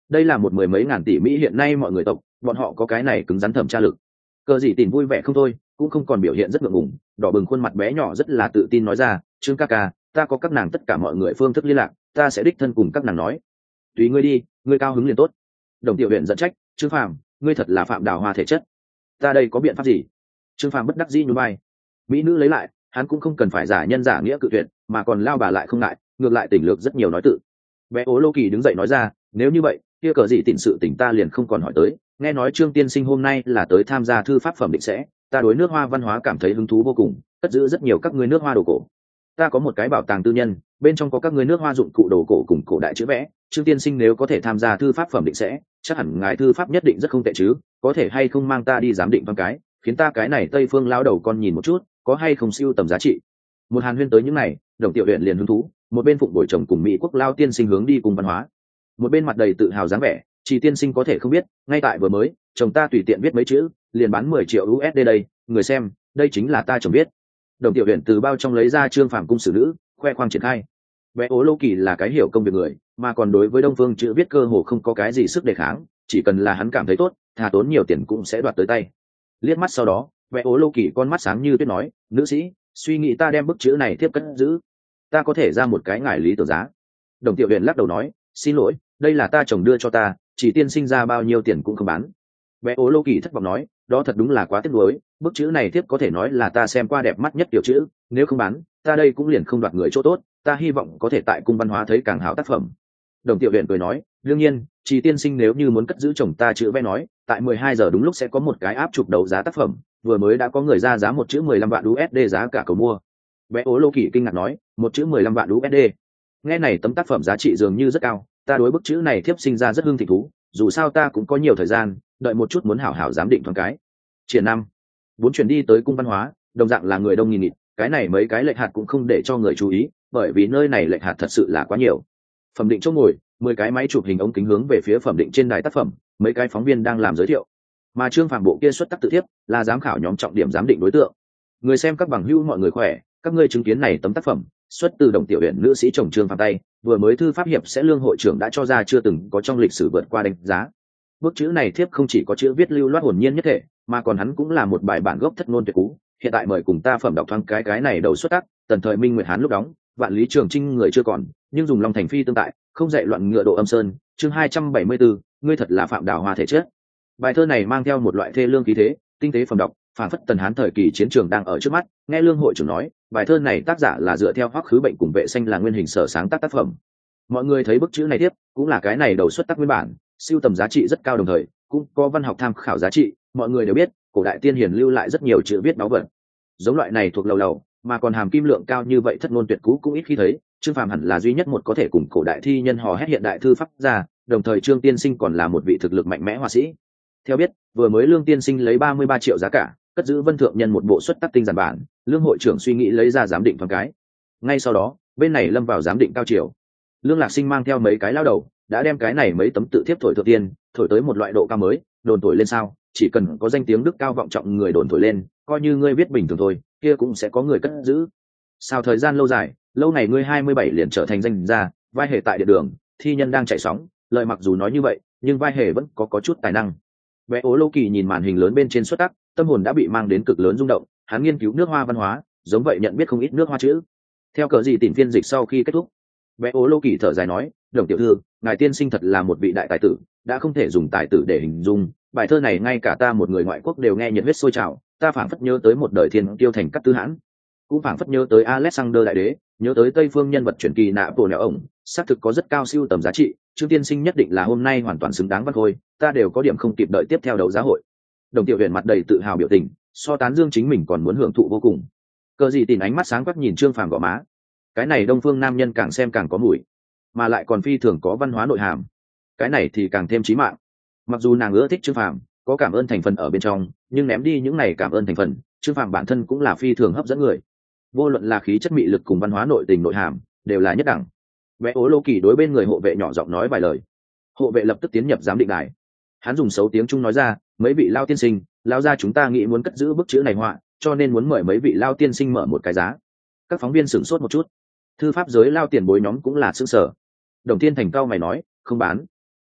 đây là một mười mấy ngàn tỷ Mỹ hiện nay mọi người tộc, bọn họ có cái này cứng rắn thẩm tra lực. Cờ dị tìm vui vẻ không thôi, cũng không còn biểu hiện rất ngượng ngùng, đỏ bừng khuôn mặt bé nhỏ rất là tự tin nói ra, Trương ca ca, ta có các nàng tất cả mọi người phương thức liên lạc, ta sẽ đích thân cùng các nàng nói. Tùy ngươi đi, ngươi cao hứng liền tốt. Đồng tiểu huyện giận trách, Trương Phàm, ngươi thật là Phạm Đào Hoa thể chất. Ta đây có biện pháp gì? Trương Phàm bất đắc dĩ nhún vai. Mỹ nữ lấy lại, hắn cũng không cần phải giả nhân giả nghĩa cự tuyệt, mà còn lao bà lại không ngại, ngược lại tỉnh lược rất nhiều nói tự. Bé ố Lô Kỳ đứng dậy nói ra, nếu như vậy, kia cờ gì tỉnh sự tỉnh ta liền không còn hỏi tới. Nghe nói Trương tiên sinh hôm nay là tới tham gia thư pháp phẩm định sẽ, ta đối nước hoa văn hóa cảm thấy hứng thú vô cùng, cất giữ rất nhiều các ngươi nước hoa đồ cổ. Ta có một cái bảo tàng tư nhân, bên trong có các ngươi nước hoa dụng cụ đồ cổ cùng cổ đại chữ vẽ. Trương tiên sinh nếu có thể tham gia thư pháp phẩm định sẽ, chắc hẳn ngài thư pháp nhất định rất không tệ chứ, có thể hay không mang ta đi giám định văn cái, khiến ta cái này Tây Phương lao đầu con nhìn một chút, có hay không siêu tầm giá trị. Một hàn huyên tới những này, Đồng tiểu huyện liền hứng thú, một bên phụng bồi chồng cùng Mỹ quốc lao tiên sinh hướng đi cùng văn hóa, một bên mặt đầy tự hào dáng vẻ, chỉ tiên sinh có thể không biết, ngay tại vừa mới, chồng ta tùy tiện viết mấy chữ, liền bán 10 triệu USD đây, người xem, đây chính là ta chồng viết. Đồng tiểu huyện từ bao trong lấy ra Trương Phàm cung xử nữ, khoe khoang triển khai. Bé ố Lô Kỳ là cái hiểu công việc người, mà còn đối với Đông Phương chữ viết cơ hồ không có cái gì sức đề kháng, chỉ cần là hắn cảm thấy tốt, thà tốn nhiều tiền cũng sẽ đoạt tới tay. Liếc mắt sau đó, bé ố Lô Kỳ con mắt sáng như tuyết nói, nữ sĩ, suy nghĩ ta đem bức chữ này tiếp cất giữ, ta có thể ra một cái ngải lý tưởng giá. Đồng tiểu huyện lắc đầu nói, xin lỗi, đây là ta chồng đưa cho ta, chỉ tiên sinh ra bao nhiêu tiền cũng không bán. Bé ố Lô Kỳ thất vọng nói, đó thật đúng là quá tiếc nuối, bức chữ này tiếp có thể nói là ta xem qua đẹp mắt nhất tiểu chữ, nếu không bán, ta đây cũng liền không đoạt người chỗ tốt, ta hy vọng có thể tại cung văn hóa thấy càng hảo tác phẩm. Đồng tiểu huyện cười nói, đương nhiên, chỉ tiên sinh nếu như muốn cất giữ chồng ta chữ vẽ nói, tại 12 giờ đúng lúc sẽ có một cái áp chụp đấu giá tác phẩm, vừa mới đã có người ra giá một chữ 15 vạn USD giá cả cầu mua. Bé ố Lô Kỳ kinh ngạc nói, một chữ 15 vạn USD. Nghe này tấm tác phẩm giá trị dường như rất cao, ta đối bức chữ này thiếp sinh ra rất hưng thịnh thú, dù sao ta cũng có nhiều thời gian, đợi một chút muốn hảo hảo giám định thoáng cái. Triển năm, bốn chuyển đi tới cung văn hóa, đồng dạng là người đông nghìn nghịt, cái này mấy cái lệch hạt cũng không để cho người chú ý, bởi vì nơi này lệch hạt thật sự là quá nhiều. Phẩm định chỗ ngồi, 10 cái máy chụp hình ống kính hướng về phía phẩm định trên đài tác phẩm, mấy cái phóng viên đang làm giới thiệu. Mà Trương Phàm bộ kia xuất tác tự thiếp, là giám khảo nhóm trọng điểm giám định đối tượng. Người xem các bằng hữu mọi người khỏe, các ngươi chứng kiến này tấm tác phẩm, xuất từ Đồng tiểu huyện nữ sĩ chồng Trương Phàm tay, vừa mới thư pháp hiệp sẽ lương hội trưởng đã cho ra chưa từng có trong lịch sử vượt qua đánh giá. Bức chữ này thiếp không chỉ có chữ viết lưu loát hồn nhiên nhất thể, mà còn hắn cũng là một bài bản gốc thất ngôn tuyệt cú. Hiện tại mời cùng ta phẩm đọc thoáng cái này đầu xuất tác, tần thời Minh Nguyệt Hán lúc đóng, vạn lý trường trinh người chưa còn, nhưng dùng Long Thành Phi tương tại, không dạy loạn ngựa độ âm sơn. Chương 274, ngươi thật là Phạm Đào Hoa thể chất. Bài thơ này mang theo một loại thê lương khí thế, tinh tế phẩm đọc, phản phất tần hán thời kỳ chiến trường đang ở trước mắt. Nghe lương hội trưởng nói, bài thơ này tác giả là dựa theo Hoắc Khứ Bệnh cùng Vệ Xanh là nguyên hình sở sáng tác tác phẩm. Mọi người thấy bức chữ này tiếp, cũng là cái này đầu xuất tác nguyên bản, siêu tầm giá trị rất cao, đồng thời cũng có văn học tham khảo giá trị. Mọi người đều biết, cổ đại tiên hiền lưu lại rất nhiều chữ viết báu vật, giống loại này thuộc lầu lầu, mà còn hàm kim lượng cao như vậy thất ngôn tuyệt cú cũng ít khi thấy. Trương Phàm hẳn là duy nhất một có thể cùng cổ đại thi nhân hò hét hiện đại thư pháp ra, đồng thời Trương tiên sinh còn là một vị thực lực mạnh mẽ họa sĩ. Theo biết, vừa mới Lương tiên sinh lấy 33 triệu giá cả, cất giữ Vân Thượng Nhân một bộ xuất tác tinh giản bản, Lương hội trưởng suy nghĩ lấy ra giám định thoáng cái. Ngay sau đó, bên này lâm vào giám định cao chiều. Lương Lạc Sinh mang theo mấy cái lao đầu, đã đem cái này mấy tấm tự thiếp thổi thượng tiên, thổi tới một loại độ cao mới, đồn thổi lên sao, chỉ cần có danh tiếng đức cao vọng trọng người đồn thổi lên, coi như ngươi viết bình thường thôi, kia cũng sẽ có người cất giữ. Sau thời gian lâu dài, lâu ngày ngươi 27 liền trở thành danh gia, vai hề tại địa đường, thi nhân đang chạy sóng, lời mặc dù nói như vậy, nhưng vai hề vẫn có chút tài năng. Bé ố Lô Kỳ nhìn màn hình lớn bên trên xuất tác, tâm hồn đã bị mang đến cực lớn rung động, hắn nghiên cứu nước hoa văn hóa, giống vậy nhận biết không ít nước hoa chữ. Theo cờ gì tìm phiên dịch sau khi kết thúc, bé ố Lô Kỳ thở dài nói, Đồng tiểu thư, ngài tiên sinh thật là một vị đại tài tử, đã không thể dùng tài tử để hình dung, bài thơ này ngay cả ta một người ngoại quốc đều nghe nhiệt huyết sôi trào, ta phảng phất nhớ tới một đời thiên tiêu thành Cát Tư Hãn, cũng phảng phất nhớ tới Alexander đại đế, nhớ tới Tây phương nhân vật truyền kỳ nạ bộ nẻo ổng, xác thực có rất cao siêu tầm giá trị. Trương tiên sinh nhất định là hôm nay hoàn toàn xứng đáng văn khôi, ta đều có điểm không kịp đợi tiếp theo đấu giá hội. Đồng tiểu huyện mặt đầy tự hào biểu tình, so tán dương chính mình còn muốn hưởng thụ vô cùng. Cờ gì tìm ánh mắt sáng quắc nhìn Trương Phàm gò má, cái này Đông phương nam nhân càng xem càng có mùi, mà lại còn phi thường có văn hóa nội hàm, cái này thì càng thêm chí mạng. Mặc dù nàng ưa thích Trương Phàm, có cảm ơn thành phần ở bên trong, nhưng ném đi những này cảm ơn thành phần, Trương Phàm bản thân cũng là phi thường hấp dẫn người, vô luận là khí chất mị lực cùng văn hóa nội tình nội hàm đều là nhất đẳng. Bé ố Lô Kỳ đối bên người hộ vệ nhỏ giọng nói vài lời, hộ vệ lập tức tiến nhập giám định đài. Hắn dùng xấu tiếng Trung nói ra, mấy vị lao tiên sinh, lao ra chúng ta nghĩ muốn cất giữ bức chữ này họa, cho nên muốn mời mấy vị lao tiên sinh mở một cái giá. Các phóng viên sửng sốt một chút, thư pháp giới lao tiền bối nhóm cũng là sững sờ. Đồng Thiên Thành cao mày nói, không bán.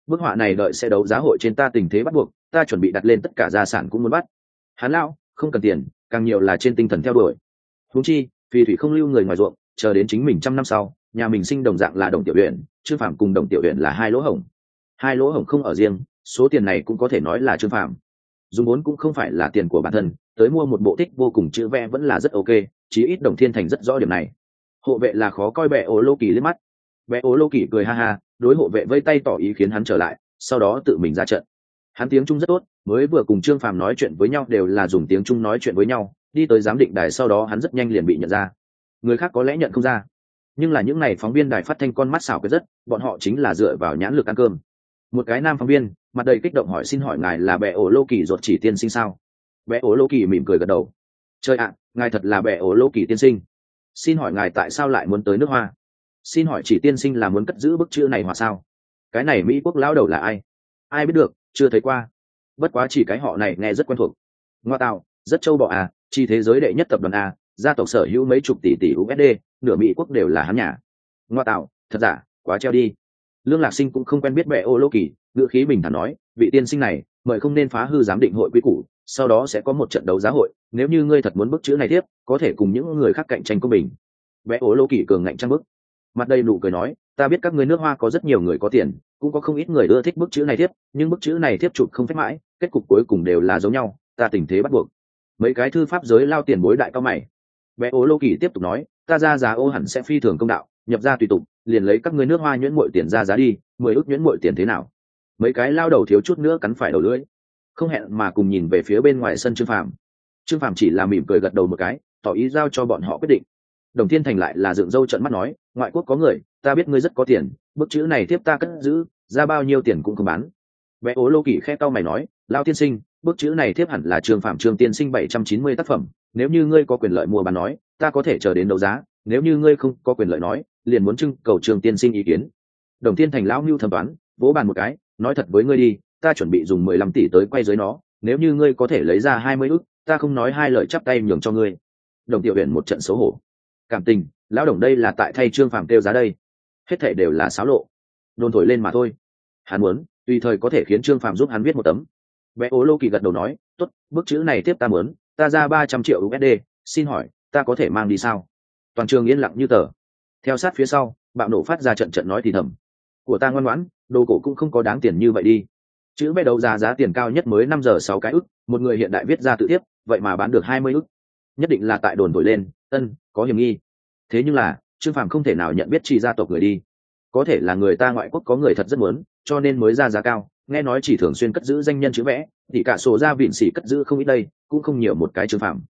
bức họa này đợi sẽ đấu giá hội trên ta tình thế bắt buộc, ta chuẩn bị đặt lên tất cả gia sản cũng muốn bắt. Hắn lão không cần tiền, càng nhiều là trên tinh thần theo đuổi. Huống chi Phi thủy không lưu người ngoài ruộng, chờ đến chính mình 100 năm sau, nhà mình sinh đồng dạng là Đồng Tiểu Uyển, Trương Phàm cùng Đồng Tiểu Uyển là hai lỗ hổng. Hai lỗ hổng không ở riêng, số tiền này cũng có thể nói là Trương Phàm dùng vốn cũng không phải là tiền của bản thân, tới mua một bộ thích vô cùng chữ vẽ vẫn là rất ok, chí ít Đồng Thiên Thành rất rõ điểm này. Hộ vệ là khó coi bệ ố lô kỳ liếc mắt. Bệ ố lô kỳ cười ha ha, đối hộ vệ vây tay tỏ ý khiến hắn trở lại, sau đó tự mình ra trận. Hắn tiếng Trung rất tốt, mới vừa cùng Trương Phàm nói chuyện với nhau đều là dùng tiếng Trung nói chuyện với nhau, đi tới giám định đài sau đó hắn rất nhanh liền bị nhận ra. Người khác có lẽ nhận không ra, nhưng là những này phóng viên đài phát thanh con mắt xảo quyệt rất, bọn họ chính là dựa vào nhãn lực ăn cơm. Một cái nam phóng viên mặt đầy kích động hỏi, xin hỏi ngài là bệ ổ lô kỳ ruột chỉ tiên sinh sao? Bệ ổ lô kỳ mỉm cười gật đầu. Trời ạ, ngài thật là bệ ổ lô kỳ tiên sinh. Xin hỏi ngài tại sao lại muốn tới nước Hoa? Xin hỏi chỉ tiên sinh là muốn cất giữ bức chữ này hoặc sao? Cái này Mỹ quốc lão đầu là ai? Ai biết được, chưa thấy qua. Bất quá chỉ cái họ này nghe rất quen thuộc. Ngoa tạo, rất trâu bọ à, chi thế giới đệ nhất tập đoàn a, gia tộc sở hữu mấy chục tỷ tỷ USD, nửa Mỹ quốc đều là hắn nhà. Ngoa tạo, thật giả, quá treo đi. Lương Lạc Sinh cũng không quen biết bệ ô lô kỳ, ngữ khí bình thản nói, vị tiên sinh này mời không nên phá hư giám định hội quy củ, sau đó sẽ có một trận đấu giá hội, nếu như ngươi thật muốn bức chữ này tiếp, có thể cùng những người khác cạnh tranh công bình. Bệ ô lô kỳ cường ngạnh trang bức, mặt đầy nụ cười nói, ta biết các ngươi nước Hoa có rất nhiều người có tiền, cũng có không ít người ưa thích bức chữ này tiếp, nhưng bức chữ này tiếp chụp không phép mãi, kết cục cuối cùng đều là giống nhau, ta tình thế bắt buộc. Mấy cái thư pháp giới lao tiền bối đại cao mày. Bệ ô lô kỳ tiếp tục nói, ta ra giá ô hẳn sẽ phi thường công đạo, nhập ra tùy tục, liền lấy các ngươi nước Hoa nhuyễn muội tiền ra giá đi, 10 ức nhuyễn muội tiền thế nào? Mấy cái lao đầu thiếu chút nữa cắn phải đầu lưỡi, không hẹn mà cùng nhìn về phía bên ngoài sân Trương Phàm. Trương Phàm chỉ là mỉm cười gật đầu một cái, tỏ ý giao cho bọn họ quyết định. Đồng Thiên Thành lại là dựng râu trợn mắt nói, ngoại quốc có người, ta biết ngươi rất có tiền, bức chữ này tiếp ta cất giữ, ra bao nhiêu tiền cũng không bán. Bệ ố lô kỳ khẽ cau mày nói, lao tiên sinh, bức chữ này tiếp hẳn là Trương Phàm Trương tiên sinh 790 tác phẩm, nếu như ngươi có quyền lợi mua bán nói, ta có thể chờ đến đấu giá, nếu như ngươi không có quyền lợi nói, liền muốn trưng cầu Trương tiên sinh ý kiến. Đồng Thiên Thành lão nưu thẩm toán, vỗ bàn một cái, nói thật với ngươi đi, ta chuẩn bị dùng 15 tỷ tới quay dưới nó, nếu như ngươi có thể lấy ra 20 ức, ta không nói hai lời chắp tay nhường cho ngươi. Đồng Tiểu Uyển một trận xấu hổ. Cảm tình, lão đồng đây là tại thay Trương Phàm kêu giá đây. Hết thảy đều là xáo lộ, đồn thổi lên mà thôi. Hắn muốn, tùy thời có thể khiến Trương Phàm giúp hắn viết một tấm. Bệ ố lô kỳ gật đầu nói, tốt, bức chữ này tiếp ta muốn, ta ra 300 triệu USD, xin hỏi, ta có thể mang đi sao? Toàn trường yên lặng như tờ. Theo sát phía sau, bạo nổ phát ra trận trận nói thì thầm. Của ta ngoan ngoãn, đồ cổ cũng không có đáng tiền như vậy đi. Chữ vẽ đấu giá tiền cao nhất mới 5 giờ 6 cái ức, một người hiện đại viết ra tự tiếp, vậy mà bán được 20 ức. Nhất định là tại đồn thổi lên, có hiểm nghi. Thế nhưng là, Trương Phàm không thể nào nhận biết chỉ gia tộc người đi. Có thể là người ta ngoại quốc có người thật rất muốn, cho nên mới ra giá cao, nghe nói chỉ thường xuyên cất giữ danh nhân chữ vẽ, thì cả sổ ra vịn xỉ cất giữ không ít đây, cũng không nhiều một cái Trương Phàm.